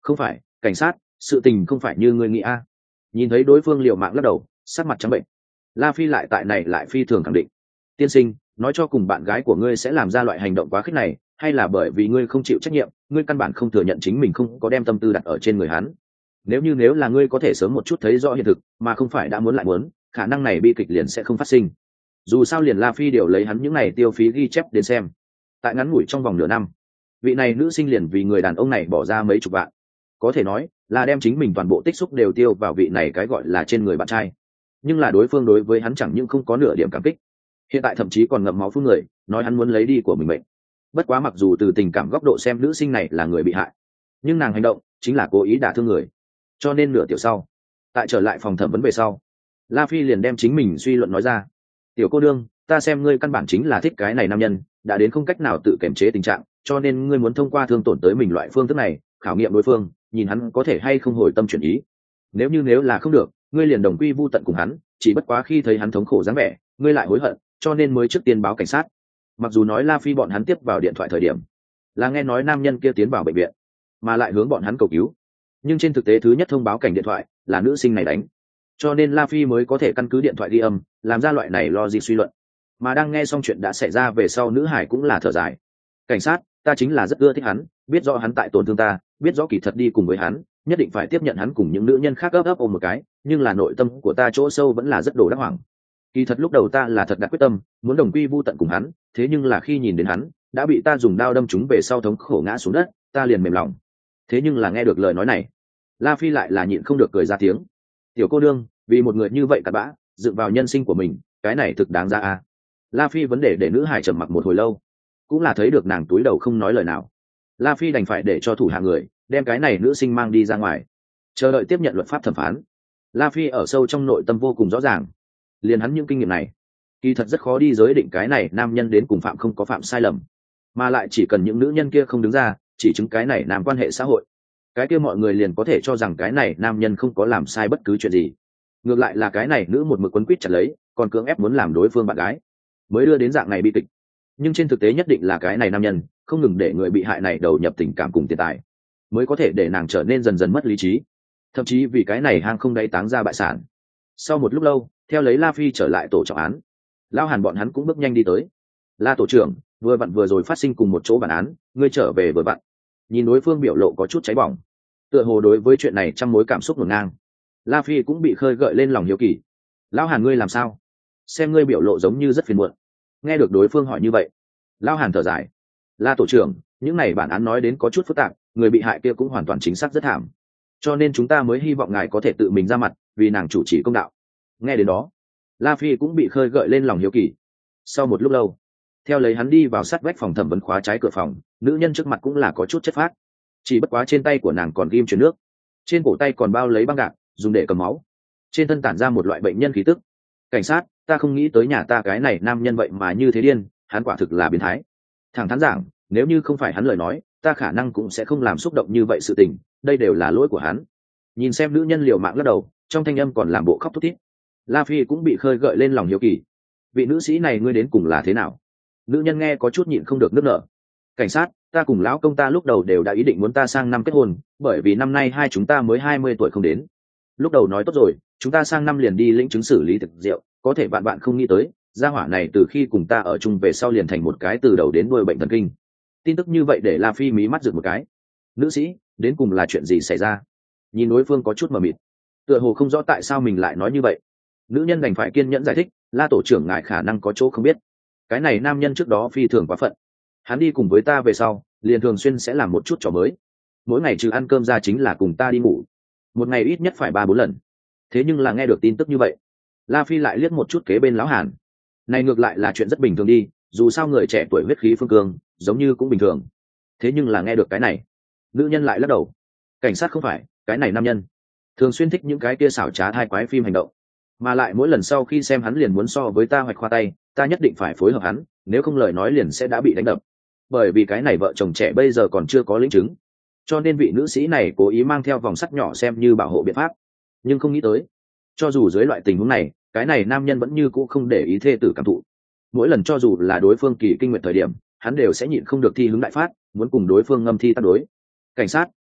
A: không phải cảnh sát, sự tình không phải như ngươi nghĩ a. Nhìn thấy đối phương liều mạng lắc đầu, sắc mặt trắng bệnh, La Phi lại tại này lại phi thường khẳng định. Tiên sinh, nói cho cùng bạn gái của ngươi sẽ làm ra loại hành động quá khích này, hay là bởi vì ngươi không chịu trách nhiệm, ngươi căn bản không thừa nhận chính mình không có đem tâm tư đặt ở trên người hắn. Nếu như nếu là ngươi có thể sớm một chút thấy rõ hiện thực, mà không phải đã muốn lại muốn, khả năng này bi kịch liền sẽ không phát sinh. Dù sao liền La Phi điều lấy hắn những này tiêu phí ghi chép đến xem. Tại ngắn ngủi trong vòng nửa năm, vị này nữ sinh liền vì người đàn ông này bỏ ra mấy chục vạn. Có thể nói là đem chính mình toàn bộ tích xúc đều tiêu vào vị này cái gọi là trên người bạn trai. Nhưng là đối phương đối với hắn chẳng những không có nửa điểm cảm kích, hiện tại thậm chí còn ngậm máu phun người, nói hắn muốn lấy đi của mình mệnh. Bất quá mặc dù từ tình cảm góc độ xem nữ sinh này là người bị hại, nhưng nàng hành động chính là cố ý đả thương người. Cho nên nửa tiểu sau, tại trở lại phòng thẩm vấn về sau, La Phi liền đem chính mình suy luận nói ra. Tiểu cô đương, ta xem ngươi căn bản chính là thích cái này nam nhân, đã đến không cách nào tự kiềm chế tình trạng, cho nên ngươi muốn thông qua thương tổn tới mình loại phương thức này khảo nghiệm đối phương, nhìn hắn có thể hay không hồi tâm chuyển ý. Nếu như nếu là không được, ngươi liền đồng quy vu tận cùng hắn, chỉ bất quá khi thấy hắn thống khổ dáng vẻ, ngươi lại hối hận, cho nên mới trước tiên báo cảnh sát. Mặc dù nói La Phi bọn hắn tiếp vào điện thoại thời điểm là nghe nói nam nhân kia tiến vào bệnh viện, mà lại hướng bọn hắn cầu cứu, nhưng trên thực tế thứ nhất thông báo cảnh điện thoại là nữ sinh này đánh, cho nên La Phi mới có thể căn cứ điện thoại ghi âm làm ra loại này lo gì suy luận. Mà đang nghe xong chuyện đã xảy ra về sau, nữ hải cũng là thở dài. Cảnh sát, ta chính là rất ưa thích hắn, biết rõ hắn tại tổn thương ta, biết rõ kỳ thật đi cùng với hắn nhất định phải tiếp nhận hắn cùng những nữ nhân khác ấp ấp ôm một cái, nhưng là nội tâm của ta chỗ sâu vẫn là rất đồ đắc hoảng. Kỳ thật lúc đầu ta là thật đặt quyết tâm muốn đồng quy vu tận cùng hắn, thế nhưng là khi nhìn đến hắn đã bị ta dùng đao đâm trúng về sau thống khổ ngã xuống đất, ta liền mềm lòng. Thế nhưng là nghe được lời nói này, La Phi lại là nhịn không được cười ra tiếng. Tiểu cô đương, vì một người như vậy cặn bã dựng vào nhân sinh của mình, cái này thực đáng ra à? La Phi vấn đề để nữ hải trầm mặc một hồi lâu, cũng là thấy được nàng túi đầu không nói lời nào. La Phi đành phải để cho thủ hạ người đem cái này nữ sinh mang đi ra ngoài, chờ đợi tiếp nhận luật pháp thẩm phán. La Phi ở sâu trong nội tâm vô cùng rõ ràng, liền hắn những kinh nghiệm này kỳ thật rất khó đi giới định cái này nam nhân đến cùng phạm không có phạm sai lầm, mà lại chỉ cần những nữ nhân kia không đứng ra chỉ chứng cái này nam quan hệ xã hội, cái kia mọi người liền có thể cho rằng cái này nam nhân không có làm sai bất cứ chuyện gì. Ngược lại là cái này nữ một mực quấn quýt chặt lấy, còn cưỡng ép muốn làm đối phương bạn gái, mới đưa đến dạng này bi kịch. Nhưng trên thực tế nhất định là cái này nam nhân không ngừng để người bị hại này đầu nhập tình cảm cùng tiền tài, mới có thể để nàng trở nên dần dần mất lý trí, thậm chí vì cái này hang không đáy táng ra bại sản. Sau một lúc lâu, theo lấy La Phi trở lại tổ trọng án, Lão Hàn bọn hắn cũng bước nhanh đi tới. La tổ trưởng, vừa vặn vừa rồi phát sinh cùng một chỗ bản án, ngươi trở về vừa vặn. Nhìn đối phương biểu lộ có chút cháy bỏng, tựa hồ đối với chuyện này trăm mối cảm xúc ngổn ngang, La Phi cũng bị khơi gợi lên lòng hiếu kỳ. Lão Hàn, ngươi làm sao? Xem ngươi biểu lộ giống như rất phiền muộn. Nghe được đối phương hỏi như vậy, Lão Hàn thở dài. La tổ trưởng, những này bản án nói đến có chút phức tạp, người bị hại kia cũng hoàn toàn chính xác rất thảm, cho nên chúng ta mới hy vọng ngài có thể tự mình ra mặt vì nàng chủ trì công đạo. Nghe đến đó, La Phi cũng bị khơi gợi lên lòng hiếu kỳ. Sau một lúc lâu, theo lấy hắn đi vào sát vách phòng thẩm vấn, khóa trái cửa phòng, nữ nhân trước mặt cũng là có chút chất phát, chỉ bất quá trên tay của nàng còn ghim chuyền nước, trên cổ tay còn bao lấy băng gạc dùng để cầm máu, trên thân tản ra một loại bệnh nhân khí tức. Cảnh sát, ta không nghĩ tới nhà ta cái này nam nhân vậy mà như thế điên, hắn quả thực là biến thái. Thẳng thắn giảng, nếu như không phải hắn lời nói, ta khả năng cũng sẽ không làm xúc động như vậy sự tình, đây đều là lỗi của hắn. Nhìn xem nữ nhân liều mạng lắc đầu, trong thanh âm còn làm bộ khóc thút thít, La Phi cũng bị khơi gợi lên lòng hiếu kỳ. Vị nữ sĩ này ngươi đến cùng là thế nào? Nữ nhân nghe có chút nhịn không được nức nở. Cảnh sát, ta cùng lão công ta lúc đầu đều đã ý định muốn ta sang năm kết hôn, bởi vì năm nay hai chúng ta mới hai mươi tuổi không đến. Lúc đầu nói tốt rồi, chúng ta sang năm liền đi lĩnh chứng xử lý thực rượu, có thể bạn bạn không nghĩ tới, gia hỏa này từ khi cùng ta ở chung về sau liền thành một cái từ đầu đến đuôi bệnh thần kinh. Tin tức như vậy để La Phi mí mắt rực một cái. Nữ sĩ, đến cùng là chuyện gì xảy ra? Nhìn đối phương có chút mờ mịt, tựa hồ không rõ tại sao mình lại nói như vậy. Nữ nhân đành phải kiên nhẫn giải thích, La tổ trưởng ngài khả năng có chỗ không biết, cái này nam nhân trước đó phi thường quá phận, hắn đi cùng với ta về sau liền thường xuyên sẽ làm một chút trò mới, mỗi ngày trừ ăn cơm ra chính là cùng ta đi ngủ, một ngày ít nhất phải ba bốn lần. Thế nhưng là nghe được tin tức như vậy, La Phi lại liếc một chút kế bên Lão Hàn. Này ngược lại là chuyện rất bình thường đi, dù sao người trẻ tuổi huyết khí phương cương giống như cũng bình thường. Thế nhưng là nghe được cái này, nữ nhân lại lắc đầu. Cảnh sát, không phải, cái này nam nhân thường xuyên thích những cái kia xảo trá thai quái phim hành động, mà lại mỗi lần sau khi xem hắn liền muốn so với ta hoạch khoa tay, ta nhất định phải phối hợp hắn, nếu không lời nói liền sẽ đã bị đánh đập. Bởi vì cái này vợ chồng trẻ bây giờ còn chưa có lĩnh chứng, cho nên vị nữ sĩ này cố ý mang theo vòng sắt nhỏ xem như bảo hộ biện pháp. Nhưng không nghĩ tới, cho dù dưới loại tình huống này, cái này nam nhân vẫn như cũ không để ý thê tử cảm thụ. Mỗi lần cho dù là đối phương kỳ kinh nguyệt thời điểm, hắn đều sẽ nhịn không được thi hướng đại phát, muốn cùng đối phương ngâm thi tác đối. Cảnh sát,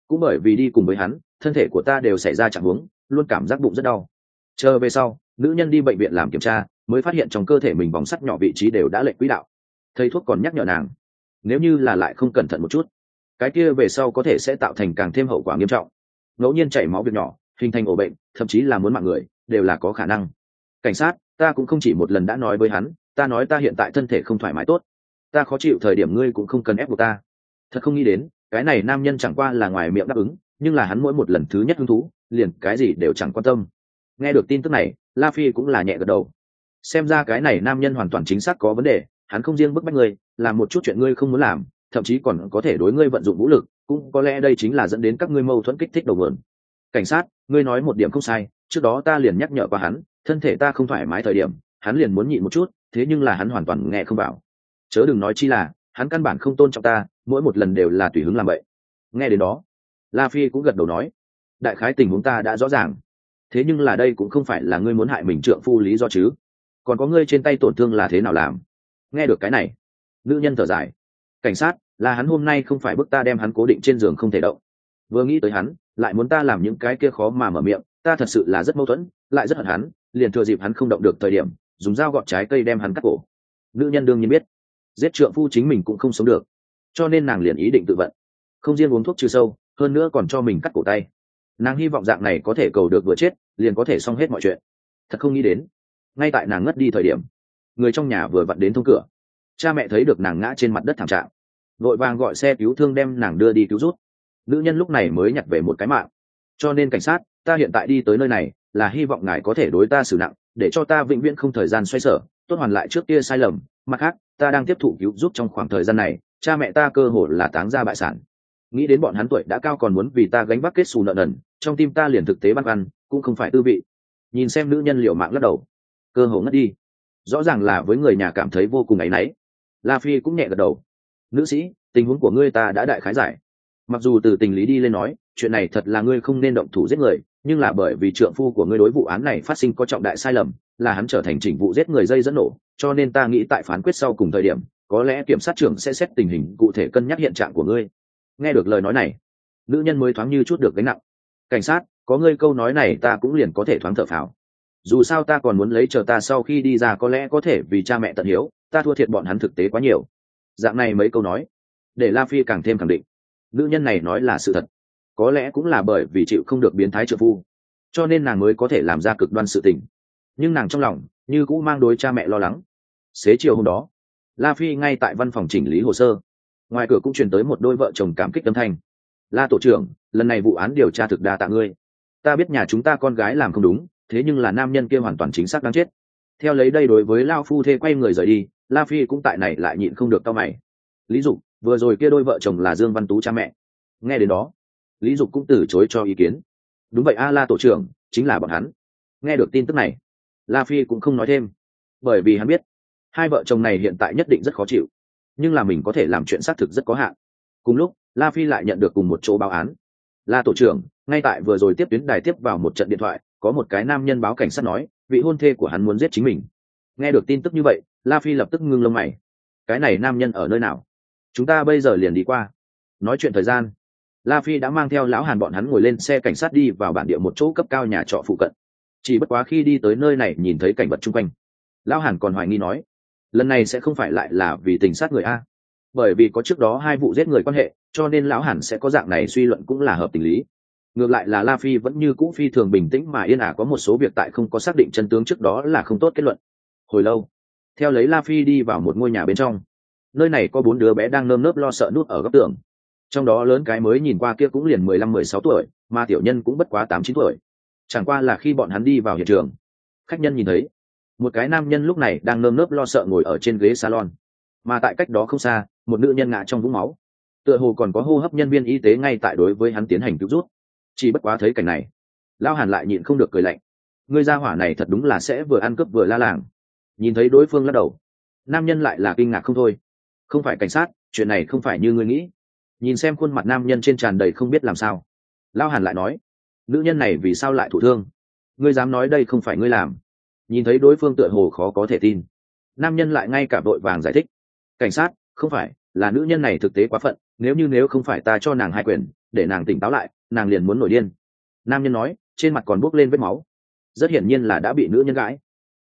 A: cũng bởi vì đi cùng với hắn thân thể của ta đều xảy ra trạng huống, luôn cảm giác bụng rất đau. Chờ về sau nữ nhân đi bệnh viện làm kiểm tra mới phát hiện trong cơ thể mình vòng sắt nhỏ vị trí đều đã lệch quỹ đạo. Thầy thuốc còn nhắc nhở nàng nếu như là lại không cẩn thận một chút cái kia về sau có thể sẽ tạo thành càng thêm hậu quả nghiêm trọng, ngẫu nhiên chảy máu việc nhỏ hình thành ổ bệnh thậm chí là muốn mạng người đều là có khả năng. Cảnh sát, ta cũng không chỉ một lần đã nói với hắn, ta nói ta hiện tại thân thể không thoải mái tốt, ta khó chịu thời điểm ngươi cũng không cần ép buộc ta. Thật không nghĩ đến cái này nam nhân chẳng qua là ngoài miệng đáp ứng, nhưng là hắn mỗi một lần thứ nhất hứng thú liền cái gì đều chẳng quan tâm. Nghe được tin tức này La Phi cũng là nhẹ gật đầu, xem ra cái này nam nhân hoàn toàn chính xác có vấn đề, hắn không riêng bức bách ngươi làm một chút chuyện ngươi không muốn làm, thậm chí còn có thể đối ngươi vận dụng vũ lực, cũng có lẽ đây chính là dẫn đến các ngươi mâu thuẫn kích thích đầu nguồn. Cảnh sát, ngươi nói một điểm không sai, trước đó ta liền nhắc nhở qua hắn, thân thể ta không thoải mái thời điểm hắn liền muốn nhịn một chút, thế nhưng là hắn hoàn toàn nghe không vào, chớ đừng nói chi là hắn căn bản không tôn trọng ta, mỗi một lần đều là tùy hứng làm vậy. Nghe đến đó La Phi cũng gật đầu nói, đại khái tình huống ta đã rõ ràng, thế nhưng là đây cũng không phải là ngươi muốn hại mình trượng phu lý do chứ, còn có ngươi trên tay tổn thương là thế nào làm. Nghe được cái này nữ nhân thở dài, cảnh sát, là hắn hôm nay không phải bức ta đem hắn cố định trên giường không thể động, vừa nghĩ tới hắn lại muốn ta làm những cái kia khó mà mở miệng, ta thật sự là rất mâu thuẫn, lại rất hận hắn, liền thừa dịp hắn không động được thời điểm dùng dao gọt trái cây đem hắn cắt cổ. Nữ nhân đương nhiên biết giết trượng phu chính mình cũng không sống được, cho nên nàng liền ý định tự vận, không riêng uống thuốc trừ sâu, hơn nữa còn cho mình cắt cổ tay. Nàng hy vọng dạng này có thể cầu được vừa chết liền có thể xong hết mọi chuyện. Thật không nghĩ đến ngay tại nàng ngất đi thời điểm người trong nhà vừa vặn đến thông cửa. Cha mẹ thấy được nàng ngã trên mặt đất thảm trạng, vội vàng gọi xe cứu thương đem nàng đưa đi cứu rút. Nữ nhân lúc này mới nhặt về một cái mạng. Cho nên cảnh sát, ta hiện tại đi tới nơi này là hy vọng ngài có thể đối ta xử nặng, để cho ta vĩnh viễn không thời gian xoay sở, tốt hoàn lại trước kia sai lầm. Mặt khác, ta đang tiếp thụ cứu giúp trong khoảng thời gian này, cha mẹ ta cơ hồ là táng ra bại sản. Nghĩ đến bọn hắn tuổi đã cao còn muốn vì ta gánh vác kết xù nợ nần, trong tim ta liền thực tế băn khoăn, cũng không phải tư vị. Nhìn xem nữ nhân liều mạng lắc đầu, cơ hồ ngất đi, rõ ràng là với người nhà cảm thấy vô cùng áy náy. La Phi cũng nhẹ gật đầu, nữ sĩ, tình huống của ngươi ta đã đại khái giải. Mặc dù từ tình lý đi lên nói chuyện này thật là ngươi không nên động thủ giết người, nhưng là bởi vì trượng phu của ngươi đối vụ án này phát sinh có trọng đại sai lầm, là hắn trở thành chỉnh vụ giết người dây dẫn nổ, cho nên ta nghĩ tại phán quyết sau cùng thời điểm có lẽ kiểm sát trưởng sẽ xét tình hình cụ thể cân nhắc hiện trạng của ngươi. Nghe được lời nói này nữ nhân mới thoáng như chút được gánh nặng. Cảnh sát, có ngươi câu nói này ta cũng liền có thể thoáng thở phào, dù sao ta còn muốn lấy chờ ta sau khi đi ra có lẽ có thể vì cha mẹ tận hiếu, ta thua thiệt bọn hắn thực tế quá nhiều. Dạng này mấy câu nói để La Phi càng thêm khẳng định nữ nhân này nói là sự thật, có lẽ cũng là bởi vì chịu không được biến thái trợ phu cho nên nàng mới có thể làm ra cực đoan sự tình, nhưng nàng trong lòng như cũng mang đối cha mẹ lo lắng. Xế chiều hôm đó La Phi ngay tại văn phòng chỉnh lý hồ sơ, ngoài cửa cũng truyền tới một đôi vợ chồng cảm kích âm thanh. La tổ trưởng, lần này vụ án điều tra thực đa tạ ngươi, ta biết nhà chúng ta con gái làm không đúng, thế nhưng là nam nhân kia hoàn toàn chính xác đáng chết. Theo lấy đây đối với Lao phu thê quay người rời đi, La Phi cũng tại này lại nhịn không được cau mày. Lý Dục, vừa rồi kia đôi vợ chồng là Dương Văn Tú cha mẹ. Nghe đến đó Lý Dục cũng từ chối cho ý kiến. Đúng vậy a La tổ trưởng, chính là bọn hắn. Nghe được tin tức này La Phi cũng không nói thêm, bởi vì hắn biết hai vợ chồng này hiện tại nhất định rất khó chịu, nhưng là mình có thể làm chuyện xác thực rất có hạn. Cùng lúc La Phi lại nhận được cùng một chỗ báo án. La tổ trưởng, ngay tại vừa rồi tiếp tuyến đài tiếp vào một trận điện thoại, có một cái nam nhân báo cảnh sát nói vị hôn thê của hắn muốn giết chính mình. Nghe được tin tức như vậy La Phi lập tức ngưng lông mày, cái này nam nhân ở nơi nào, chúng ta bây giờ liền đi qua. Nói chuyện thời gian La Phi đã mang theo lão Hàn bọn hắn ngồi lên xe cảnh sát đi vào bản địa một chỗ cấp cao nhà trọ phụ cận. Chỉ bất quá khi đi tới nơi này nhìn thấy cảnh vật chung quanh, lão Hàn còn hoài nghi nói lần này sẽ không phải lại là vì tình sát người a, bởi vì có trước đó hai vụ giết người quan hệ, cho nên lão Hàn sẽ có dạng này suy luận cũng là hợp tình lý. Ngược lại là La Phi vẫn như cũ phi thường bình tĩnh mà yên ả, có một số việc tại không có xác định chân tướng trước đó là không tốt kết luận. Hồi lâu theo lấy La Phi đi vào một ngôi nhà bên trong, nơi này có bốn đứa bé đang nơm nớp lo sợ nút ở góc tường, trong đó lớn cái mới nhìn qua kia cũng liền mười lăm mười sáu tuổi, mà tiểu nhân cũng bất quá tám chín tuổi. Chẳng qua là khi bọn hắn đi vào hiện trường, khách nhân nhìn thấy một cái nam nhân lúc này đang nơm nớp lo sợ ngồi ở trên ghế salon, mà tại cách đó không xa một nữ nhân ngã trong vũng máu, tựa hồ còn có hô hấp nhân viên y tế ngay tại đối với hắn tiến hành cứu rút. Chỉ bất quá thấy cảnh này Lão Hàn lại nhịn không được cười lạnh, ngươi gia hỏa này thật đúng là sẽ vừa ăn cướp vừa la làng. Nhìn thấy đối phương lắc đầu, nam nhân lại là kinh ngạc không thôi. Không phải cảnh sát, chuyện này không phải như ngươi nghĩ. Nhìn xem khuôn mặt nam nhân trên tràn đầy không biết làm sao, Lão Hàn lại nói, nữ nhân này vì sao lại thụ thương, ngươi dám nói đây không phải ngươi làm. Nhìn thấy đối phương tựa hồ khó có thể tin, nam nhân lại ngay cả vội vàng giải thích, cảnh sát, không phải, là nữ nhân này thực tế quá phận, nếu như nếu không phải ta cho nàng hai quyền, để nàng tỉnh táo lại nàng liền muốn nổi điên. Nam nhân nói trên mặt còn bốc lên vết máu, rất hiển nhiên là đã bị nữ nhân gãi.